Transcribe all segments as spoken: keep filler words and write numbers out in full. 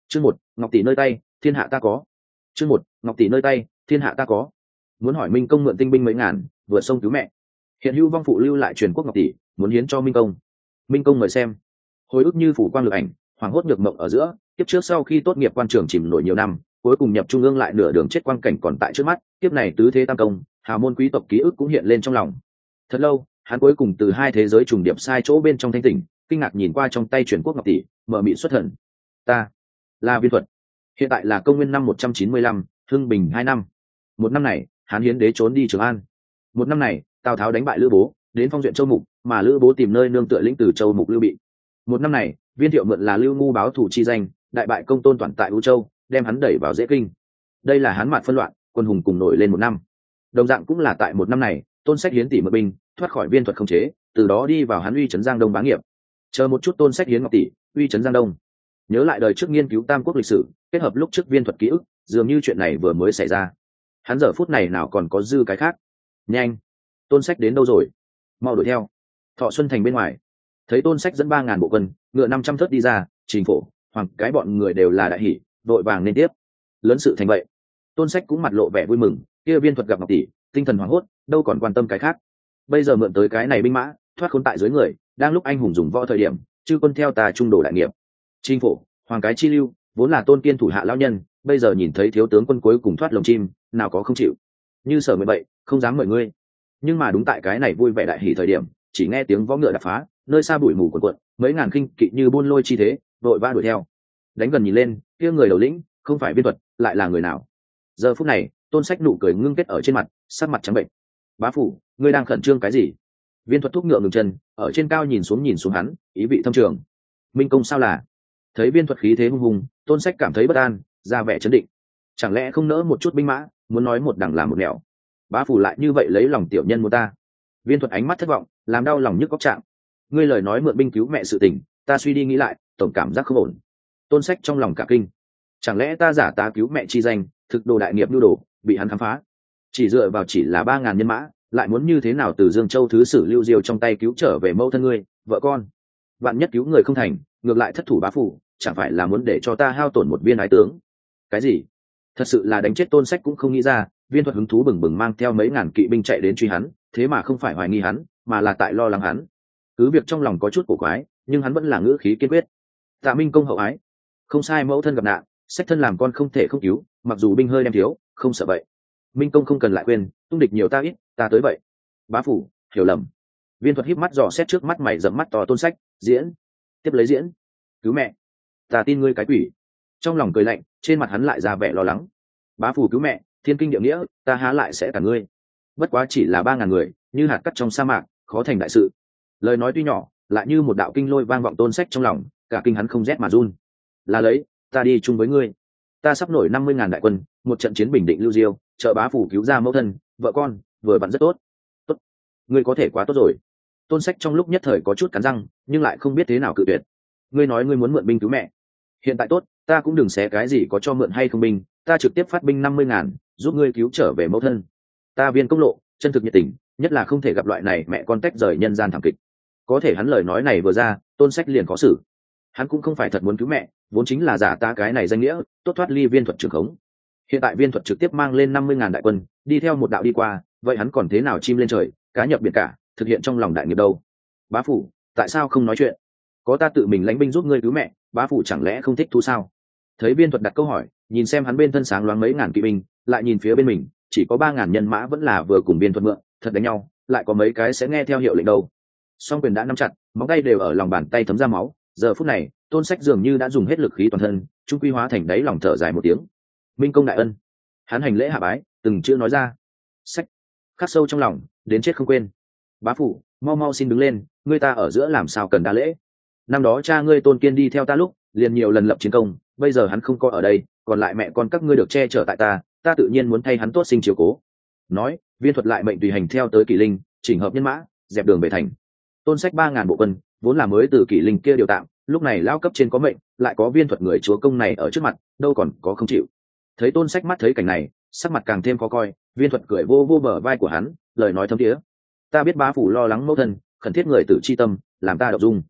Chương một, ngọc tỷ nơi tay, thiên hạ ta có. Chương một, ngọc tỷ nơi tay, thiên hạ ta có. Muốn hỏi Minh công mượn tinh binh mấy ngàn, vượt sông cứu mẹ. Hiện hữu vong phụ lưu lại truyền quốc ngọc tỷ, muốn hiến cho Minh công. Minh công mời xem. Hồi ức như phủ quang lực ảnh, hoàng hốt nhược mộng ở giữa, kiếp trước sau khi tốt nghiệp quan trường chìm nổi nhiều năm, cuối cùng nhập trung ương lại nửa đường chết quang cảnh còn tại trước mắt, kiếp này tứ thế tam công, hào môn quý tộc ký ức cũng hiện lên trong lòng. Thật lâu, hắn cuối cùng từ hai thế giới trùng điệp sai chỗ bên trong thanh tỉnh, kinh ngạc nhìn qua trong tay truyền quốc ngọc tỷ, mở miệng xuất thần. Ta là Viên Thuật. Hiện tại là công nguyên năm một trăm chín mươi lăm, hưng bình hai năm. Một năm này, hắn hiến đế trốn đi Trường An. Một năm này, Tào Tháo đánh bại Lữ Bố, đến phong duyện Châu Mục, mà Lữ Bố tìm nơi nương tựa lĩnh từ Châu Mục Lưu Bị. Một năm này, Viên Thiệu mượn là Lưu Ngu báo thủ chi danh, đại bại công tôn toàn tại U Châu, đem hắn đẩy vào dễ kinh. Đây là hắn mạt phân loạn, quân hùng cùng nổi lên một năm. Đồng dạng cũng là tại một năm này, Tôn Sách hiến tỷ mượn binh, thoát khỏi Viên Thuật khống chế, từ đó đi vào hắn uy trấn Giang Đông bá nghiệp. Chờ một chút, Tôn Sách hiến ngọc tỷ, uy trấn Giang Đông. Nhớ lại đời trước nghiên cứu Tam Quốc lịch sử, kết hợp lúc trước Viên Thuật ký ức, dường như chuyện này vừa mới xảy ra. Hắn giờ phút này nào còn có dư cái khác. Nhanh, Tôn Sách đến đâu rồi? Mau đuổi theo. Thọ Xuân thành bên ngoài, thấy Tôn Sách dẫn ba ngàn bộ quân, ngựa năm trăm thớt đi ra, Trình Phổ, Hoàng cái bọn người đều là đại hỉ, vội vàng nên tiếp. Lớn sự thành vậy, Tôn Sách cũng mặt lộ vẻ vui mừng, kia Viên Thuật gặp ngọc tỷ, tinh thần hoảng hốt, đâu còn quan tâm cái khác. Bây giờ mượn tới cái này binh mã, thoát khốn tại dưới người, đang lúc anh hùng dùng võ thời điểm, chư quân theo ta trung đồ đại nghiệp. Trình Phổ, Hoàng cái chi lưu, vốn là Tôn Kiên thủ hạ lão nhân, bây giờ nhìn thấy thiếu tướng quân cuối cùng thoát lồng chim, nào có không chịu. Như sở mười vậy, không dám mời ngươi. Nhưng mà đúng tại cái này vui vẻ đại hỉ thời điểm, chỉ nghe tiếng võ ngựa đập phá, nơi xa bụi mù cuộn cuộn, mấy ngàn khinh kỵ như buôn lôi chi thế, vội vã đuổi theo. Đánh gần nhìn lên, kia người đầu lĩnh, không phải Viên Thuật, lại là người nào? Giờ phút này, Tôn Sách nụ cười ngưng kết ở trên mặt, sắc mặt trắng bệnh. Bá phủ, ngươi đang khẩn trương cái gì? Viên Thuật thúc ngựa ngừng chân, ở trên cao nhìn xuống nhìn xuống hắn, ý vị thâm trường. Minh công sao là? Thấy Viên Thuật khí thế hung hùng, Tôn Sách cảm thấy bất an, ra vẻ chấn định. Chẳng lẽ không nỡ một chút binh mã, muốn nói một đằng làm một nẻo? Bá phủ lại như vậy lấy lòng tiểu nhân muốn ta? Viên Thuật ánh mắt thất vọng, làm đau lòng nhức góc trạng. Ngươi lời nói mượn binh cứu mẹ sự tình, ta suy đi nghĩ lại, tổng cảm giác không ổn. Tôn Sách trong lòng cả kinh. Chẳng lẽ ta giả ta cứu mẹ chi danh, thực đồ đại nghiệp lưu đồ, bị hắn khám phá? Chỉ dựa vào chỉ là ba ngàn nhân mã, lại muốn như thế nào từ Dương Châu thứ sử Lưu Diêu trong tay cứu trở về mẫu thân ngươi, vợ con? Vạn nhất cứu người không thành, ngược lại thất thủ bá phủ, chẳng phải là muốn để cho ta hao tổn một viên ái tướng? Cái gì? Thật sự là đánh chết Tôn Sách cũng không nghĩ ra. Viên Thuật hứng thú bừng bừng mang theo mấy ngàn kỵ binh chạy đến truy hắn, thế mà không phải hoài nghi hắn, mà là tại lo lắng hắn. Cứ việc trong lòng có chút cổ quái, nhưng hắn vẫn là ngữ khí kiên quyết. Tạ Minh công hậu ái, không sai, mẫu thân gặp nạn, sách thân làm con không thể không cứu, mặc dù binh hơi đem thiếu, không sợ vậy. Minh công không cần lại quên, tung địch nhiều ta ít, ta tới vậy. Bá phủ, hiểu lầm. Viên Thuật híp mắt dò xét trước mắt mày rậm mắt to Tôn Sách, diễn, tiếp lấy diễn. Cứu mẹ, ta tin ngươi cái quỷ. Trong lòng cười lạnh, trên mặt hắn lại ra vẻ lo lắng. Bá phủ cứu mẹ, thiên kinh địa nghĩa, ta há lại sẽ cả ngươi. Bất quá chỉ là ba ngàn người, như hạt cát trong sa mạc, khó thành đại sự. Lời nói tuy nhỏ, lại như một đạo kinh lôi vang vọng Tôn Sách trong lòng, cả kinh hắn không rét mà run. Là lấy, ta đi chung với ngươi. Ta sắp nổi năm mươi ngàn đại quân, một trận chiến bình định Lưu Diêu, trợ bá phủ cứu ra mẫu thân, vợ con, vừa vặn rất tốt. Tốt, ngươi có thể quá tốt rồi. Tôn Sách trong lúc nhất thời có chút cắn răng, nhưng lại không biết thế nào cự tuyệt. Ngươi nói ngươi muốn mượn binh cứu mẹ, hiện tại tốt, ta cũng đừng xé cái gì có cho mượn hay không binh, ta trực tiếp phát binh năm mươi ngàn, giúp ngươi cứu trở về mẫu thân. Ta Viên công lộ, chân thực nhiệt tình, nhất là không thể gặp loại này mẹ con tách rời nhân gian thảm kịch. Có thể hắn lời nói này vừa ra, Tôn Sách liền có xử. Hắn cũng không phải thật muốn cứu mẹ, vốn chính là giả ta cái này danh nghĩa, tốt thoát ly Viên Thuật trường khống. Hiện tại Viên Thuật trực tiếp mang lên năm mươi ngàn đại quân, đi theo một đạo đi qua, vậy hắn còn thế nào chim lên trời, cá nhập biển cả, thực hiện trong lòng đại nghiệp đâu? Bá phủ, tại sao không nói chuyện? Có ta tự mình lãnh binh giúp ngươi cứu mẹ, bá phủ chẳng lẽ không thích thú sao? Thấy Viên Thuật đặt câu hỏi, nhìn xem hắn bên thân sáng loáng mấy ngàn kỵ binh, lại nhìn phía bên mình, chỉ có ba ngàn nhân mã vẫn là vừa cùng Viên Thuật mượn, thật đánh nhau, lại có mấy cái sẽ nghe theo hiệu lệnh đâu? Song quyền đã nắm chặt, móng tay đều ở lòng bàn tay thấm ra máu. Giờ phút này, Tôn Sách dường như đã dùng hết lực khí toàn thân, trung quy hóa thành đáy lòng thở dài một tiếng. Minh công đại ân. Hắn hành lễ hạ bái, từng chữ nói ra. Sách khắc sâu trong lòng, đến chết không quên. Bá phủ, mau mau xin đứng lên, ngươi ta ở giữa làm sao cần đa lễ. Năm đó cha ngươi Tôn Kiên đi theo ta lúc, liền nhiều lần lập chiến công, bây giờ hắn không có ở đây, còn lại mẹ con các ngươi được che chở tại ta, ta tự nhiên muốn thay hắn tốt sinh chiếu cố. Nói, Viên Thuật lại mệnh tùy hành theo tới Kỷ Linh, chỉnh hợp nhân mã, dẹp đường về thành. Tôn Sách ba ngàn bộ quân, vốn là mới từ Kỷ Linh kia điều tạm, lúc này lao cấp trên có mệnh, lại có Viên Thuật người chúa công này ở trước mặt, đâu còn có không chịu. Thấy Tôn Sách mắt thấy cảnh này, sắc mặt càng thêm khó coi. Viên Thuật cười vô vô bờ vai của hắn, lời nói thấm thiế. Ta biết bá phủ lo lắng mẫu thân, khẩn thiết người tử chi tâm, làm ta động dung.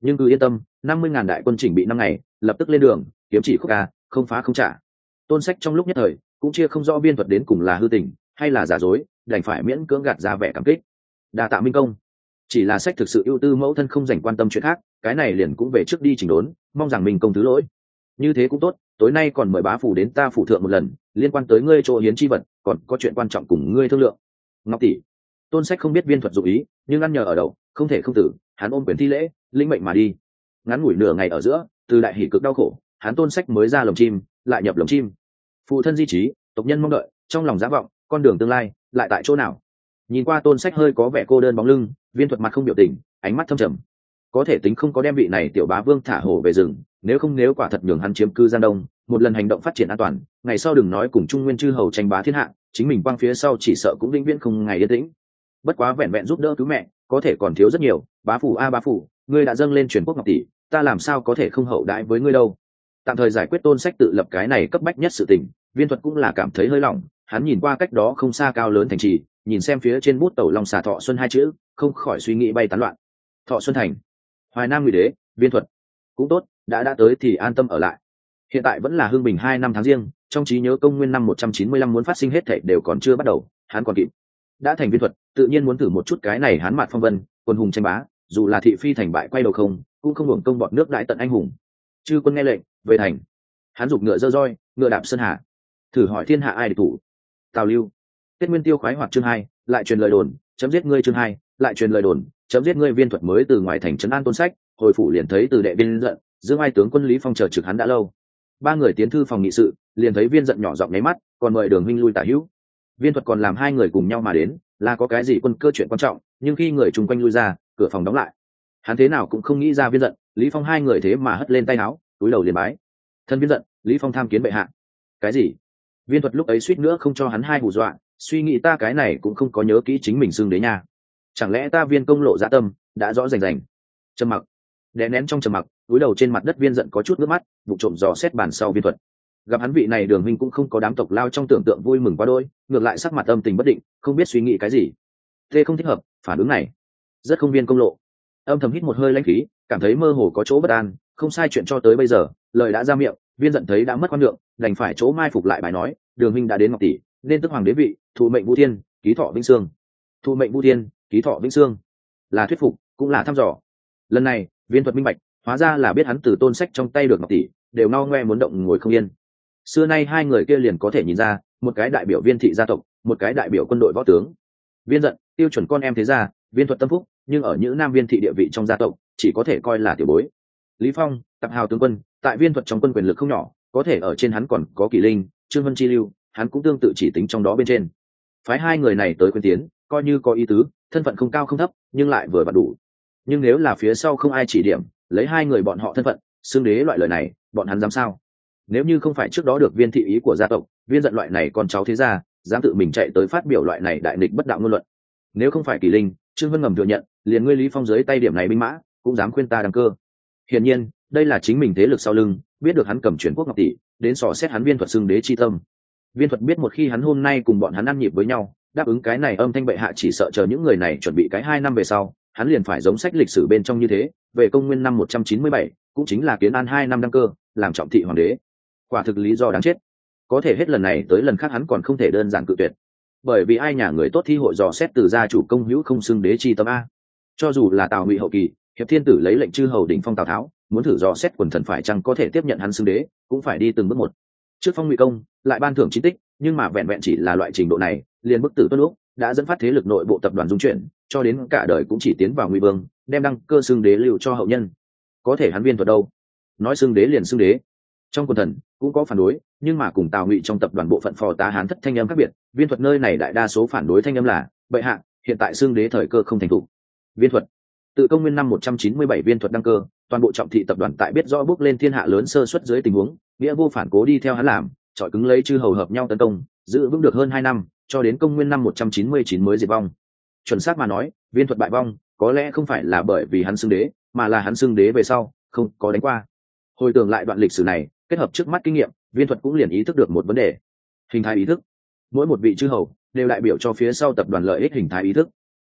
nhưng cứ yên tâm, năm mươi ngàn đại quân chỉnh bị năm ngày, lập tức lên đường, kiếm chỉ khúc ca, không phá không trả. Tôn Sách trong lúc nhất thời cũng chia không rõ Viên Thuật đến cùng là hư tình hay là giả dối, đành phải miễn cưỡng gạt ra vẻ cảm kích. Đa tạ minh công. Chỉ là Sách thực sự ưu tư mẫu thân không dành quan tâm chuyện khác, cái này liền cũng về trước đi chỉnh đốn, mong rằng minh công thứ lỗi. Như thế cũng tốt, tối nay còn mời bá phủ đến ta phủ thượng một lần, liên quan tới ngươi chỗ hiến chi vật, còn có chuyện quan trọng cùng ngươi thương lượng. Ngọc tỷ. Tôn Sách không biết Viên Thuật dụ ý, nhưng ăn nhờ ở đậu, không thể không tử, hắn ôm quyền thi lễ, linh mệnh mà đi. Ngắn ngủi nửa ngày ở giữa, từ đại hỷ cực đau khổ, hắn Tôn Sách mới ra lồng chim, lại nhập lồng chim. Phụ thân di trí, tộc nhân mong đợi, trong lòng giả vọng, con đường tương lai lại tại chỗ nào? Nhìn qua Tôn Sách hơi có vẻ cô đơn bóng lưng, Viên Thuật mặt không biểu tình, ánh mắt thâm trầm. Có thể tính không có đem vị này tiểu bá vương thả hổ về rừng, nếu không nếu quả thật nhường hắn chiếm cư Giang Đông, một lần hành động phát triển an toàn, ngày sau đừng nói cùng Trung Nguyên chư hầu tranh bá thiên hạ, chính mình quang phía sau chỉ sợ cũng vĩnh viễn không ngày yên tĩnh. Bất quá vẹn vẹn giúp đỡ cứu mẹ, có thể còn thiếu rất nhiều. Bá phủ a bá phủ, ngươi đã dâng lên truyền quốc ngọc tỷ, ta làm sao có thể không hậu đãi với ngươi đâu. Tạm thời giải quyết Tôn Sách tự lập cái này cấp bách nhất sự tình, Viên Thuật cũng là cảm thấy hơi lỏng. Hắn nhìn qua cách đó không xa cao lớn thành trì, nhìn xem phía trên bút tẩu long xà Thọ Xuân hai chữ, không khỏi suy nghĩ bay tán loạn. Thọ Xuân thành, Hoài Nam Ngụy Đế, Viên Thuật, cũng tốt, đã đã tới thì an tâm ở lại. Hiện tại vẫn là hương bình hai năm tháng riêng, trong trí nhớ công nguyên năm một trăm chín mươi lăm muốn phát sinh hết thảy đều còn chưa bắt đầu, hắn còn kịp. Đã thành Viên Thuật, tự nhiên muốn thử một chút cái này hắn mạt phong vân, quân hùng tranh bá, dù là thị phi thành bại quay đầu không, cũng không hưởng công bọn nước đại tận anh hùng. Chư quân nghe lệnh, về thành. Hắn giục ngựa dơ roi, ngựa đạp sơn hà. Thử hỏi thiên hạ ai địch thủ? Tào Lưu. Tết Nguyên Tiêu khoái hoạt chương hai, lại truyền lời đồn, chấm giết ngươi chương hai, lại truyền lời đồn, chấm giết ngươi. Viên Thuật mới từ ngoài thành trấn an Tôn Sách, hồi phủ liền thấy từ đệ viên giận, Dương Ai tướng quân Lý Phong chờ trực hắn đã lâu. Ba người tiến thư phòng nghị sự, liền thấy Viên giận nhỏ giọng nháy mắt, còn mời Đường huynh lui tả hữu. Viên Thuật còn làm hai người cùng nhau mà đến, là có cái gì quân cơ chuyện quan trọng, nhưng khi người chung quanh lui ra, cửa phòng đóng lại. Hắn thế nào cũng không nghĩ ra Viên giận, Lý Phong hai người thế mà hất lên tay áo, túi đầu liền bái. Thân Viên giận, Lý Phong tham kiến bệ hạ. Cái gì? Viên Thuật lúc ấy suýt nữa không cho hắn hai hù dọa, suy nghĩ ta cái này cũng không có nhớ kỹ chính mình xưng đế nha. Chẳng lẽ ta Viên công lộ dạ tâm, đã rõ rành rành. Trầm mặc, đè nén trong trầm mặc, túi đầu trên mặt đất Viên giận có chút nước mắt, vụ trộm dò xét bàn sau Viên Thuật. Gặp hắn vị này Đường huynh cũng không có đám tộc lao trong tưởng tượng vui mừng quá đôi, ngược lại sắc mặt âm tình bất định, không biết suy nghĩ cái gì. Tê không thích hợp, phản ứng này rất không Viên công lộ. Âm thầm hít một hơi lãnh khí, cảm thấy mơ hồ có chỗ bất an, không sai chuyện cho tới bây giờ, lời đã ra miệng, Viên giận thấy đã mất quan lượng, đành phải chỗ mai phục lại bài nói, Đường huynh đã đến ngọc tỷ, nên tức hoàng đế vị, thụ mệnh Vũ Thiên, ký thọ vĩnh sương. Thụ mệnh Vũ Thiên, ký thọ vĩnh sương, là thuyết phục, cũng là thăm dò. Lần này, Viên Thuật minh bạch, hóa ra là biết hắn từ Tôn Sách trong tay được ngọc tỷ, đều ngao ngoe muốn động ngồi không yên. Xưa nay hai người kia liền có thể nhìn ra, một cái đại biểu Viên thị gia tộc, một cái đại biểu quân đội võ tướng. Viên giận, tiêu chuẩn con em thế gia, Viên Thuật tâm phúc, nhưng ở những nam Viên thị địa vị trong gia tộc, chỉ có thể coi là tiểu bối. Lý Phong, tập hào tướng quân, tại Viên Thuật trong quân quyền lực không nhỏ, có thể ở trên hắn còn có Kỷ Linh, Trương Vân Chi lưu, hắn cũng tương tự chỉ tính trong đó bên trên. Phái hai người này tới quân tiến, coi như có ý tứ, thân phận không cao không thấp, nhưng lại vừa vặn đủ. Nhưng nếu là phía sau không ai chỉ điểm, lấy hai người bọn họ thân phận, xưng đế loại lời này, bọn hắn dám sao? Nếu như không phải trước đó được Viên thị ý của gia tộc, Viên giận loại này con cháu thế gia, dám tự mình chạy tới phát biểu loại này đại nghịch bất đạo ngôn luận. Nếu không phải Kỷ Linh, Trương Vân ngầm thừa nhận, liền ngươi Lý Phong dưới tay điểm này binh mã, cũng dám khuyên ta đăng cơ. Hiển nhiên, đây là chính mình thế lực sau lưng, biết được hắn cầm chuyển quốc ngọc tỷ, đến sò xét hắn Viên Thuật xưng đế chi tâm. Viên Thuật biết một khi hắn hôm nay cùng bọn hắn ăn nhịp với nhau, đáp ứng cái này âm thanh bệ hạ chỉ sợ chờ những người này chuẩn bị cái hai năm về sau, hắn liền phải giống sách lịch sử bên trong như thế, về công nguyên năm một trăm chín mươi bảy, cũng chính là Kiến An hai năm đăng cơ, làm trọng thị hoàng đế. Quả thực lý do đáng chết. Có thể hết lần này tới lần khác hắn còn không thể đơn giản cự tuyệt. Bởi vì ai nhà người tốt thi hội dò xét từ gia chủ công hữu không xưng đế chi tâm a. Cho dù là Tào Ngụy hậu kỳ, Hiệp Thiên Tử lấy lệnh chư hầu đỉnh phong Tào Tháo, muốn thử dò xét quần thần phải chăng có thể tiếp nhận hắn xưng đế, cũng phải đi từng bước một. Trước phong Ngụy công, lại ban thưởng chiến tích, nhưng mà vẹn vẹn chỉ là loại trình độ này, liền bức tử tuân lúc đã dẫn phát thế lực nội bộ tập đoàn dung chuyển, cho đến cả đời cũng chỉ tiến vào Ngụy vương, đem đăng cơ xưng đế lưu cho hậu nhân. Có thể hắn Viên Thuật đâu? Nói xưng đế liền xưng đế. Trong quần thần cũng có phản đối, nhưng mà cùng Tào Ngụy trong tập đoàn bộ phận phò tá hán thất thanh âm khác biệt, Viên Thuật nơi này đại đa số phản đối thanh âm là bệ hạ, hiện tại xưng đế thời cơ không thành thủ. Viên Thuật tự công nguyên năm một trăm chín mươi bảy Viên Thuật đăng cơ, toàn bộ trọng thị tập đoàn tại biết rõ bước lên thiên hạ lớn sơ suất dưới tình huống, nghĩa vô phản cố đi theo hắn làm, chọi cứng lấy chư hầu hợp nhau tấn công, giữ vững được hơn hai năm, cho đến công nguyên năm một trăm chín mươi chín mới diệt vong. Chuẩn xác mà nói, Viên Thuật bại vong, có lẽ không phải là bởi vì hắn xưng đế, mà là hắn xưng đế về sau không có đánh qua. Hồi tưởng lại đoạn lịch sử này, kết hợp trước mắt kinh nghiệm, Viên Thuật cũng liền ý thức được một vấn đề: hình thái ý thức. Mỗi một vị chư hầu đều đại biểu cho phía sau tập đoàn lợi ích hình thái ý thức.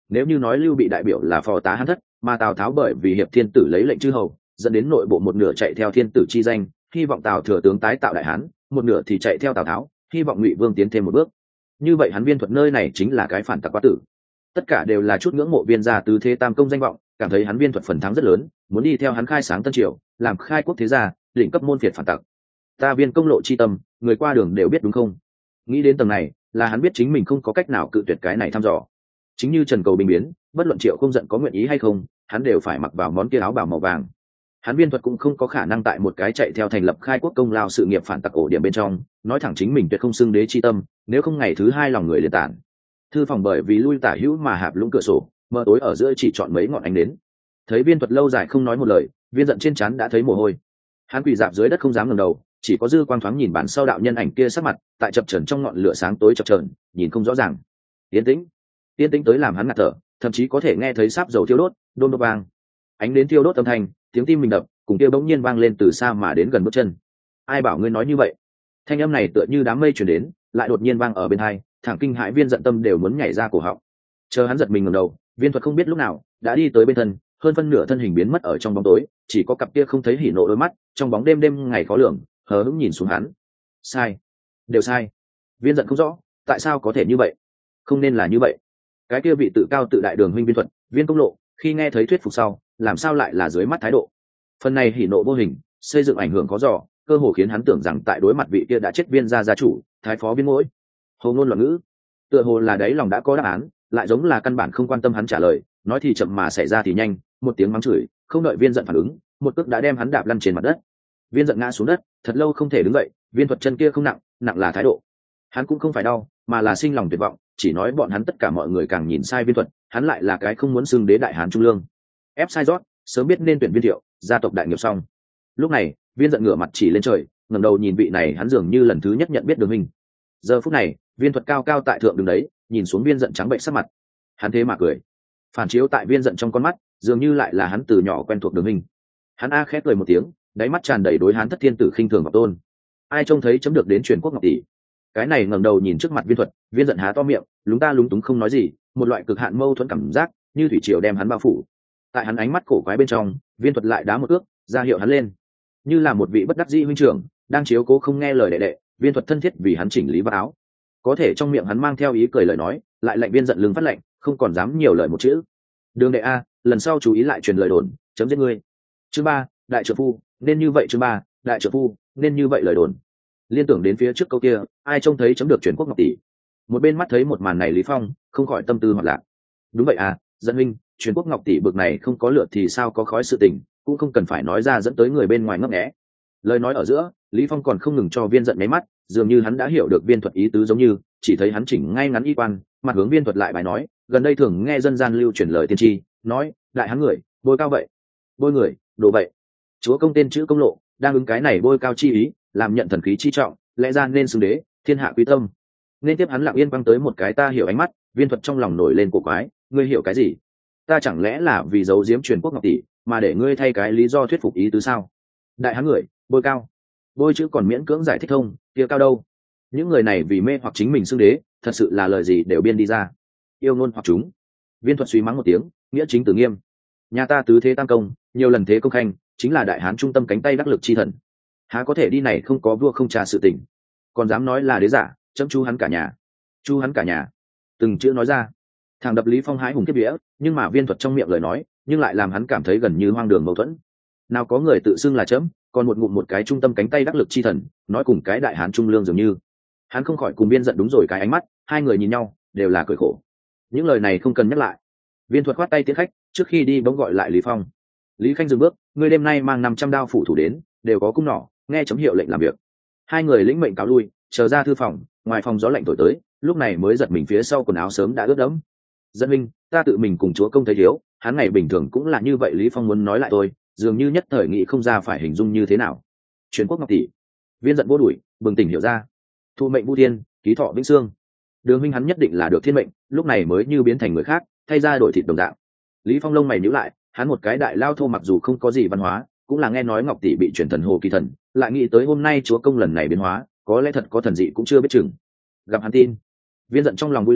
Nếu như nói Lưu Bị đại biểu là phò tá Hán thất, mà Tào Tháo bởi vì hiệp thiên tử lấy lệnh chư hầu, dẫn đến nội bộ một nửa chạy theo thiên tử chi danh, hy vọng Tào thừa tướng tái tạo đại Hán, một nửa thì chạy theo Tào Tháo, hy vọng Ngụy Vương tiến thêm một bước. Như vậy hắn Viên Thuật nơi này chính là cái phản tặc quá tử. Tất cả đều là chút ngưỡng mộ Viên gia tứ thế tam công danh vọng, cảm thấy hắn Viên Thuật phần thắng rất lớn, muốn đi theo hắn khai sáng tân triều, làm khai quốc thế gia, đỉnh cấp môn phiệt phản tặc. Ta Viên công lộ chi tâm, người qua đường đều biết đúng không? Nghĩ đến tầng này, là hắn biết chính mình không có cách nào cự tuyệt cái này thăm dò. Chính như Trần Cầu bình biến, bất luận Triệu Không Giận có nguyện ý hay không, hắn đều phải mặc vào món kia áo bào màu vàng. Hắn Viên Thuật cũng không có khả năng tại một cái chạy theo thành lập khai quốc công lao sự nghiệp phản tặc ổ điểm bên trong, nói thẳng chính mình tuyệt không xưng đế chi tâm, nếu không ngày thứ hai lòng người liền tản. Thư phòng bởi vì lui tả hữu mà hạp lũng cửa sổ, mờ tối ở giữa chỉ chọn mấy ngọn ánh đến. Thấy Viên Thuật lâu dài không nói một lời, Viên Giận trên trán đã thấy mồ hôi. Hắn quỳ dạp dưới đất không dám ngẩng đầu, chỉ có dư quang thoáng nhìn bản sau đạo nhân ảnh kia sắc mặt, tại chập chờn trong ngọn lửa sáng tối chập chờn, nhìn không rõ ràng. Yên tĩnh, yên tĩnh tới làm hắn ngạt thở, thậm chí có thể nghe thấy sáp dầu thiêu đốt, đôn đốt vang. Ánh đến thiêu đốt âm thanh, tiếng tim mình đập, cùng kia bỗng nhiên vang lên từ xa mà đến gần bước chân. Ai bảo ngươi nói như vậy? Thanh âm này tựa như đám mây truyền đến, lại đột nhiên vang ở bên tai, thẳng kinh hãi Viên Giận tâm đều muốn nhảy ra cổ họng. Chờ hắn giật mình ngẩng đầu, Viên Thuật không biết lúc nào đã đi tới bên thân, hơn phân nửa thân hình biến mất ở trong bóng tối, chỉ có cặp kia không thấy hỉ nộ đôi mắt, trong bóng đêm đêm ngày khó lường, hờ hững nhìn xuống hắn. Sai, đều sai. Viên Giận không rõ, tại sao có thể như vậy? Không nên là như vậy. Cái kia vị tự cao tự đại Đường huynh Viên Thuật, Viên công lộ, khi nghe thấy thuyết phục sau, làm sao lại là dưới mắt thái độ? Phần này hỉ nộ vô hình, xây dựng ảnh hưởng có dò, cơ hồ khiến hắn tưởng rằng tại đối mặt vị kia đã chết Viên gia gia chủ, thái phó Viên Mỗi. Hồ ngôn loạn ngữ, tựa hồ là đấy lòng đã có đáp án, lại giống là căn bản không quan tâm hắn trả lời, nói thì chậm mà xảy ra thì nhanh, một tiếng mắng chửi, không đợi Viên Giận phản ứng, một cước đã đem hắn đạp lăn trên mặt đất. Viên Giận ngã xuống đất, thật lâu không thể đứng dậy, Viên Thuật chân kia không nặng, nặng là thái độ. Hắn cũng không phải đau, mà là sinh lòng tuyệt vọng, chỉ nói bọn hắn tất cả mọi người càng nhìn sai Viên Thuật, hắn lại là cái không muốn xưng đế đại hán trung lương. Ép sai rót, sớm biết nên tuyển Viên Thiệu, gia tộc đại nghiệp xong. Lúc này, Viên Giận ngửa mặt chỉ lên trời, ngẩng đầu nhìn vị này hắn dường như lần thứ nhất nhận biết Đường huynh. Giờ phút này, Viên Thuật cao cao tại thượng đứng đấy, nhìn xuống Viên Giận trắng bệnh sắc mặt. Hắn thế mà cười. Phản chiếu tại Viên Giận trong con mắt, dường như lại là hắn từ nhỏ quen thuộc Đường huynh. Hắn a khẽ cười một tiếng, đáy mắt tràn đầy đối hán thất thiên tử khinh thường ngọc tôn. Ai trông thấy chấm được đến truyền quốc ngọc tỷ. Cái này ngẩng đầu nhìn trước mặt Viên Thuật, Viên Giận há to miệng, lúng ta lúng túng không nói gì, một loại cực hạn mâu thuẫn cảm giác, như thủy triều đem hắn bao phủ. Tại hắn ánh mắt cổ quái bên trong, Viên Thuật lại đá một ước, ra hiệu hắn lên. Như là một vị bất đắc dĩ huynh trưởng, đang chiếu cố không nghe lời đệ đệ, Viên Thuật thân thiết vì hắn chỉnh lý vào áo. Có thể trong miệng hắn mang theo ý cười lời nói, lại lệnh Viên Giận lưng phát lệnh, không còn dám nhiều lời một chữ. Đường đệ a, lần sau chú ý lại truyền lời đồn, chấm giết ngươi. Chương ba, đại trợ phu, nên như vậy chương ba, đại trợ phu, nên như vậy lời đồn. Liên tưởng đến phía trước câu kia, ai trông thấy chấm được truyền quốc ngọc tỷ. Một bên mắt thấy một màn này Lý Phong, không khỏi tâm tư hoạt lạc. Đúng vậy à, Dẫn huynh, truyền quốc ngọc tỷ bực này không có lửa thì sao có khói sự tình, cũng không cần phải nói ra dẫn tới người bên ngoài ngấp nghé. Lời nói ở giữa, Lý Phong còn không ngừng cho Viên Giận nháy mắt, dường như hắn đã hiểu được Viên Thuật ý tứ giống như, chỉ thấy hắn chỉnh ngay ngắn y quan, mặt hướng Viên Thuật lại bài nói, gần đây thường nghe dân gian lưu truyền lời tiên tri, nói, đại hán người, bôi cao vậy, bôi người, đồ vậy. Chúa công tên chữ công lộ, đang ứng cái này bôi cao chi ý, làm nhận thần khí chi trọng, lẽ ra nên xưng đế, thiên hạ quý tâm. Nên tiếp hắn lặng yên quăng tới một cái ta hiểu ánh mắt, Viên Thuật trong lòng nổi lên cổ quái, ngươi hiểu cái gì? Ta chẳng lẽ là vì giấu giếm truyền quốc ngọc tỷ, mà để ngươi thay cái lý do thuyết phục ý tứ sao? Đại hán người, bôi cao, bôi chữ còn miễn cưỡng giải thích thông, kia cao đâu? Những người này vì mê hoặc chính mình xưng đế, thật sự là lời gì đều biên đi ra. Yêu ngôn hoặc chúng. Viên Thuật suy mắng một tiếng, nghĩa chính tử nghiêm. Nhà ta tứ thế tam công, nhiều lần thế công khanh, chính là đại hán trung tâm cánh tay đắc lực chi thần. Há có thể đi này không có vua không trà sự tình, còn dám nói là đế giả, chấm chu hắn cả nhà, chu hắn cả nhà. Từng chữ nói ra, thằng đập Lý Phong hái hùng kiếp vía, nhưng mà Viên Thuật trong miệng lời nói, nhưng lại làm hắn cảm thấy gần như hoang đường mâu thuẫn. Nào có người tự xưng là chấm, còn một ngụm một cái trung tâm cánh tay đắc lực chi thần, nói cùng cái đại hán trung lương dường như. Hắn không khỏi cùng Viên Giận đúng rồi cái ánh mắt, hai người nhìn nhau, đều là cười khổ. Những lời này không cần nhắc lại. Viên Thuật khoát tay tiễn khách, trước khi đi bỗng gọi lại Lý Phong. Lý Khanh dừng bước, ngươi đêm nay mang năm trăm đao phủ thủ đến, đều có cung nỏ, nghe chấm hiệu lệnh làm việc. Hai người lĩnh mệnh cáo lui, chờ ra thư phòng, ngoài phòng gió lạnh thổi tới, lúc này mới giật mình phía sau quần áo sớm đã ướt đẫm. Dẫn huynh, ta tự mình cùng chúa công thấy thiếu, hắn ngày bình thường cũng là như vậy. Lý Phong muốn nói lại tôi, dường như nhất thời nghĩ không ra phải hình dung như thế nào. Truyền quốc ngọc tỷ. Viên Giận vô đuổi, bừng tỉnh hiểu ra. Thu mệnh vu thiên, ký thọ vĩnh xương. Đường huynh hắn nhất định là được thiên mệnh, lúc này mới như biến thành người khác, thay ra đổi thịt đồng dạng. Lý Phong lông mày nhíu lại, hắn một cái đại lao thô mặc dù không có gì văn hóa, cũng là nghe nói ngọc tỷ bị chuyển thần hồ kỳ thần, lại nghĩ tới hôm nay chúa công lần này biến hóa, có lẽ thật có thần dị cũng chưa biết chừng. Gặp hắn tin, Viên Giận trong lòng vui lên,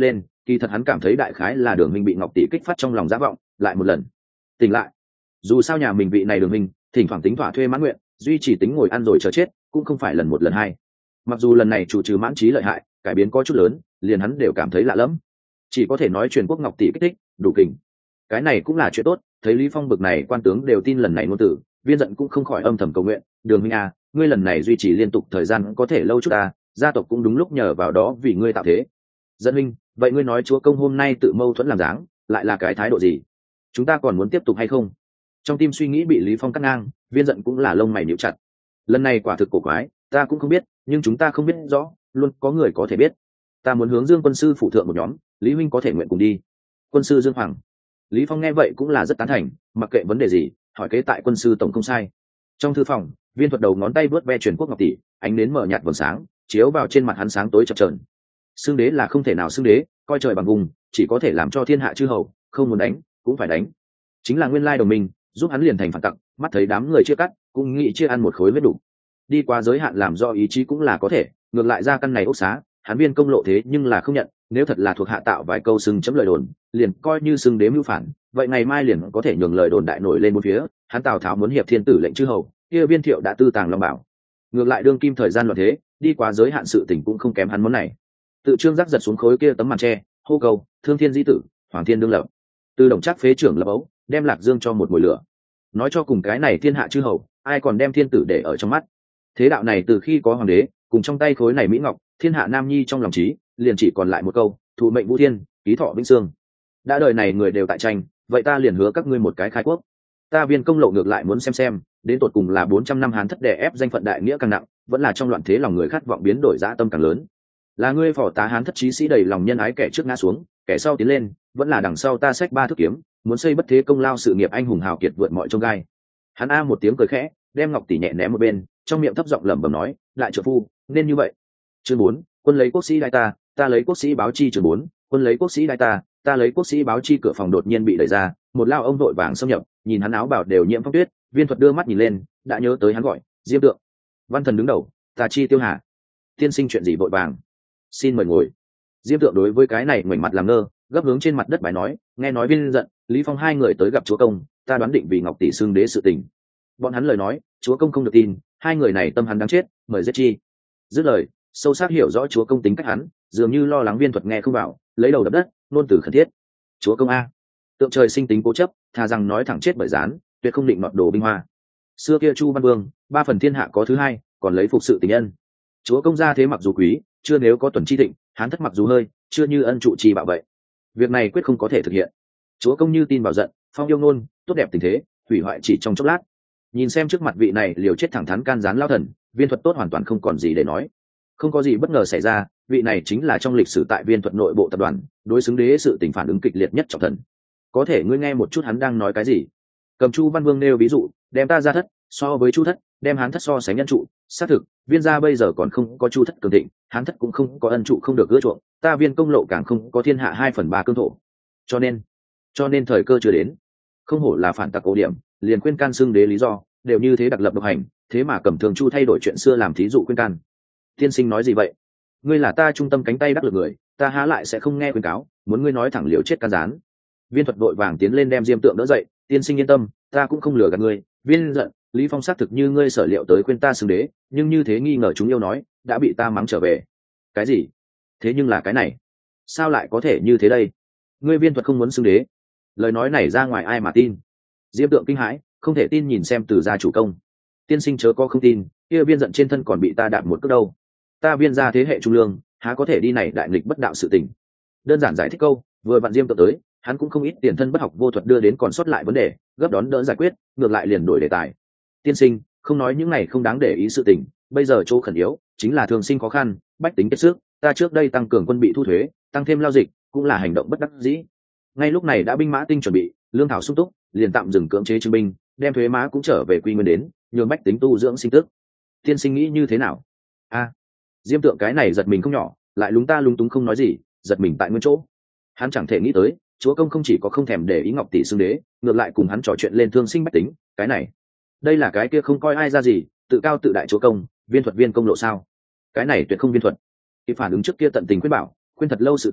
kỳ thật hắn cảm thấy đại khái là đường minh bị ngọc tỷ kích phát trong lòng giả vọng lại một lần tỉnh lại. Dù sao nhà mình vị này đường minh thỉnh thoảng tính thỏa thuê mãn nguyện, duy trì tính ngồi ăn rồi chờ chết cũng không phải lần một lần hai. Mặc dù lần này chủ trừ mãn trí lợi hại, cải biến có chút lớn, liền hắn đều cảm thấy lạ lẫm. Chỉ có thể nói truyền quốc ngọc tỷ kích thích đủ kình, cái này cũng là chuyện tốt. Thấy Lý Phong bực này quan tướng đều tin lần này ngôn tử, Viên Dận cũng không khỏi âm thầm cầu nguyện, đường huynh à, ngươi lần này duy trì liên tục thời gian có thể lâu chút à, gia tộc cũng đúng lúc nhờ vào đó vì ngươi tạo thế. Dẫn huynh, vậy ngươi nói chúa công hôm nay tự mâu thuẫn làm dáng, lại là cái thái độ gì? Chúng ta còn muốn tiếp tục hay không? Trong tim suy nghĩ bị Lý Phong cắt ngang, Viên Dận cũng là lông mày nhíu chặt. Lần này quả thực cổ quái, ta cũng không biết, nhưng chúng ta không biết rõ, luôn có người có thể biết. Ta muốn hướng Dương quân sư phụ thượng một nhóm, Lý huynh có thể nguyện cùng đi. Quân sư Dương Hoàng. Lý Phong nghe vậy cũng là rất tán thành, mặc kệ vấn đề gì, hỏi kế tại quân sư tổng không sai. Trong thư phòng, Viên Thuật đầu ngón tay vớt ve truyền quốc ngọc tỷ, ánh nến mở nhạt vầng sáng, chiếu vào trên mặt hắn sáng tối chập chờn. Xưng đế là không thể nào xưng đế, coi trời bằng vùng, chỉ có thể làm cho thiên hạ chư hầu, không muốn đánh, cũng phải đánh. Chính là nguyên lai đồng minh, giúp hắn liền thành phản tặc, mắt thấy đám người chia cắt, cũng nghĩ chia ăn một khối vết đủ. Đi qua giới hạn làm do ý chí cũng là có thể, ngược lại ra căn này ốc xá, hắn Viên công lộ thế nhưng là không nhận, nếu thật là thuộc hạ tạo vài câu xưng chấm lời đồn, liền coi như xưng đế mưu phản, vậy ngày mai liền có thể nhường lời đồn đại nổi lên bốn phía, hắn Tào Tháo muốn hiệp thiên tử lệnh chư hầu, kia Viên Thiệu đã tư tàng long bảo. Ngược lại đương kim thời gian loạn thế, đi qua giới hạn sự tình cũng không kém hắn món này. Tự Trương Giác giật xuống khối kia tấm màn tre, hô cầu, thương thiên dĩ tử, hoàng thiên đương lập. Từ Đồng Trác phế trưởng lập ấu, đem Lạc Dương cho một mùi lửa. Nói cho cùng cái này thiên hạ chư hầu, ai còn đem thiên tử để ở trong mắt. Thế đạo này từ khi có hoàng đế, cùng trong tay khối này mỹ ngọc, thiên hạ nam nhi trong lòng trí, liền chỉ còn lại một câu, thụ mệnh vũ thiên, ký thọ vĩnh sương. Đã đời này người đều tại tranh, vậy ta liền hứa các ngươi một cái khai quốc. Ta Viên công lộ ngược lại muốn xem xem, đến tột cùng là bốn trăm năm Hán thất đè ép danh phận đại nghĩa càng nặng, vẫn là trong loạn thế lòng người khát vọng biến đổi dã tâm càng lớn. Là ngươi phò tá Hán thất chí sĩ đầy lòng nhân ái kẻ trước ngã xuống, kẻ sau tiến lên, vẫn là đằng sau ta xách ba thước kiếm, muốn xây bất thế công lao sự nghiệp anh hùng hào kiệt vượt mọi chông gai. Hắn a một tiếng cười khẽ, đem ngọc tỷ nhẹ ném một bên, trong miệng thấp giọng lẩm bẩm nói, lại trợ phu, nên như vậy. Chương bốn, quân lấy quốc sĩ đại ta, ta lấy quốc sĩ báo chi. Chương bốn, quân lấy quốc sĩ đại ta, ta lấy quốc sĩ báo chi. Cửa phòng đột nhiên bị đẩy ra, một lao ông vội vàng xâm nhập, nhìn hắn áo bào đều nhiễm phong tuyết. Viên Thuật đưa mắt nhìn lên, đã nhớ tới hắn gọi Diêm Tượng. Văn Thần đứng đầu, ta chi Tiêu Hà. Tiên sinh chuyện gì vội vàng? Xin mời ngồi. Diêm Tượng đối với cái này ngoảnh mặt làm ngơ, gấp hướng trên mặt đất bài nói, nghe nói Viên giận, Lý Phong hai người tới gặp chúa công, ta đoán định vì Ngọc tỷ xưng đế sự tình. Bọn hắn lời nói, chúa công không được tin, hai người này tâm hắn đáng chết, mời giết chi. Dứt lời, sâu sắc hiểu rõ chúa công tính cách hắn, dường như lo lắng Viên Thuật nghe không vào, lấy đầu đập đất, nôn từ khẩn thiết. Chúa công a, Tượng trời sinh tính cố chấp, thà rằng nói thẳng chết bởi gián, tuyệt không định nọt đồ binh hoa. Xưa kia Chu Văn Vương, ba phần thiên hạ có thứ hai, còn lấy phục sự tình nhân. Chúa công gia thế mặc dù quý, chưa nếu có tuần chi thịnh, Hán thất mặc dù hơi, chưa như ân trụ trì bạo vậy. Việc này quyết không có thể thực hiện. Chúa công như tin vào giận, phong yêu ngôn, tốt đẹp tình thế, hủy hoại chỉ trong chốc lát. Nhìn xem trước mặt vị này liều chết thẳng thắn can gián lao thần, Viên Thuật tốt hoàn toàn không còn gì để nói. Không có gì bất ngờ xảy ra, vị này chính là trong lịch sử tại Viên Thuật nội bộ tập đoàn, đối xứng đế sự tình phản ứng kịch liệt nhất trọng thần. Có thể ngươi nghe một chút hắn đang nói cái gì? Cầm Chu Văn Vương nêu ví dụ, đem ta ra thất, so với Chu thất, đem Hán thất so sánh nhân trụ, xác thực, Viên gia bây giờ còn không có Chu thất cường thịnh, Hán thất cũng không có ân trụ không được ưa chuộng, ta Viên công lộ càng không có thiên hạ hai phần ba cương thổ. Cho nên, cho nên thời cơ chưa đến. Không hổ là phản tặc cổ điểm, liền khuyên can xưng đế lý do, đều như thế đặc lập độc hành, thế mà Cẩm Thường Chu thay đổi chuyện xưa làm thí dụ khuyên can. Tiên sinh nói gì vậy? Ngươi là ta trung tâm cánh tay đắc lực người, ta há lại sẽ không nghe khuyên cáo, muốn ngươi nói thẳng liều chết can gián. Viên Thuật vội vàng tiến lên đem Diêm Tượng đỡ dậy, tiên sinh yên tâm, ta cũng không lừa gạt ngươi. Viên giận, Lý Phong xác thực như ngươi sở liệu tới khuyên ta xưng đế, nhưng như thế nghi ngờ chúng yêu nói, đã bị ta mắng trở về. Cái gì? Thế nhưng là cái này, sao lại có thể như thế đây? Ngươi Viên Thuật không muốn xưng đế, lời nói này ra ngoài ai mà tin? Diêm Tượng kinh hãi, không thể tin nhìn xem từ gia chủ công. Tiên sinh chớ có không tin, kia Viên giận trên thân còn bị ta đạp một cước đâu. Ta Viên gia thế hệ trung lương, há có thể đi này đại nghịch bất đạo sự tình. Đơn giản giải thích câu, vừa vặn Diêm Tượng tới, hắn cũng không ít tiền thân bất học vô thuật đưa đến còn sót lại vấn đề, gấp đón đỡ giải quyết, ngược lại liền đổi đề tài. Tiên sinh, không nói những này không đáng để ý sự tình, bây giờ chỗ khẩn yếu chính là thường sinh khó khăn, bách tính kết sức, ta trước đây tăng cường quân bị thu thuế, tăng thêm lao dịch, cũng là hành động bất đắc dĩ. Ngay lúc này đã binh mã tinh chuẩn bị, lương thảo sung túc, liền tạm dừng cưỡng chế trưng binh, đem thuế má cũng trở về quy nguyên đến, nhường bách tính tu dưỡng sinh tức. Tiên sinh nghĩ như thế nào? A, Diêm Tượng cái này giật mình không nhỏ, lại lúng ta lúng túng không nói gì, giật mình tại nguyên chỗ. Hắn chẳng thể nghĩ tới, chúa công không chỉ có không thèm để ý Ngọc tỷ xưng đế, ngược lại cùng hắn trò chuyện lên thương sinh bách tính, cái này, đây là cái kia không coi ai ra gì, tự cao tự đại chúa công, Viên Thuật Viên công lộ sao? Cái này tuyệt không Viên Thuật. Khi phản ứng trước kia tận tình khuyên bảo, khuyên thật lâu sự tình,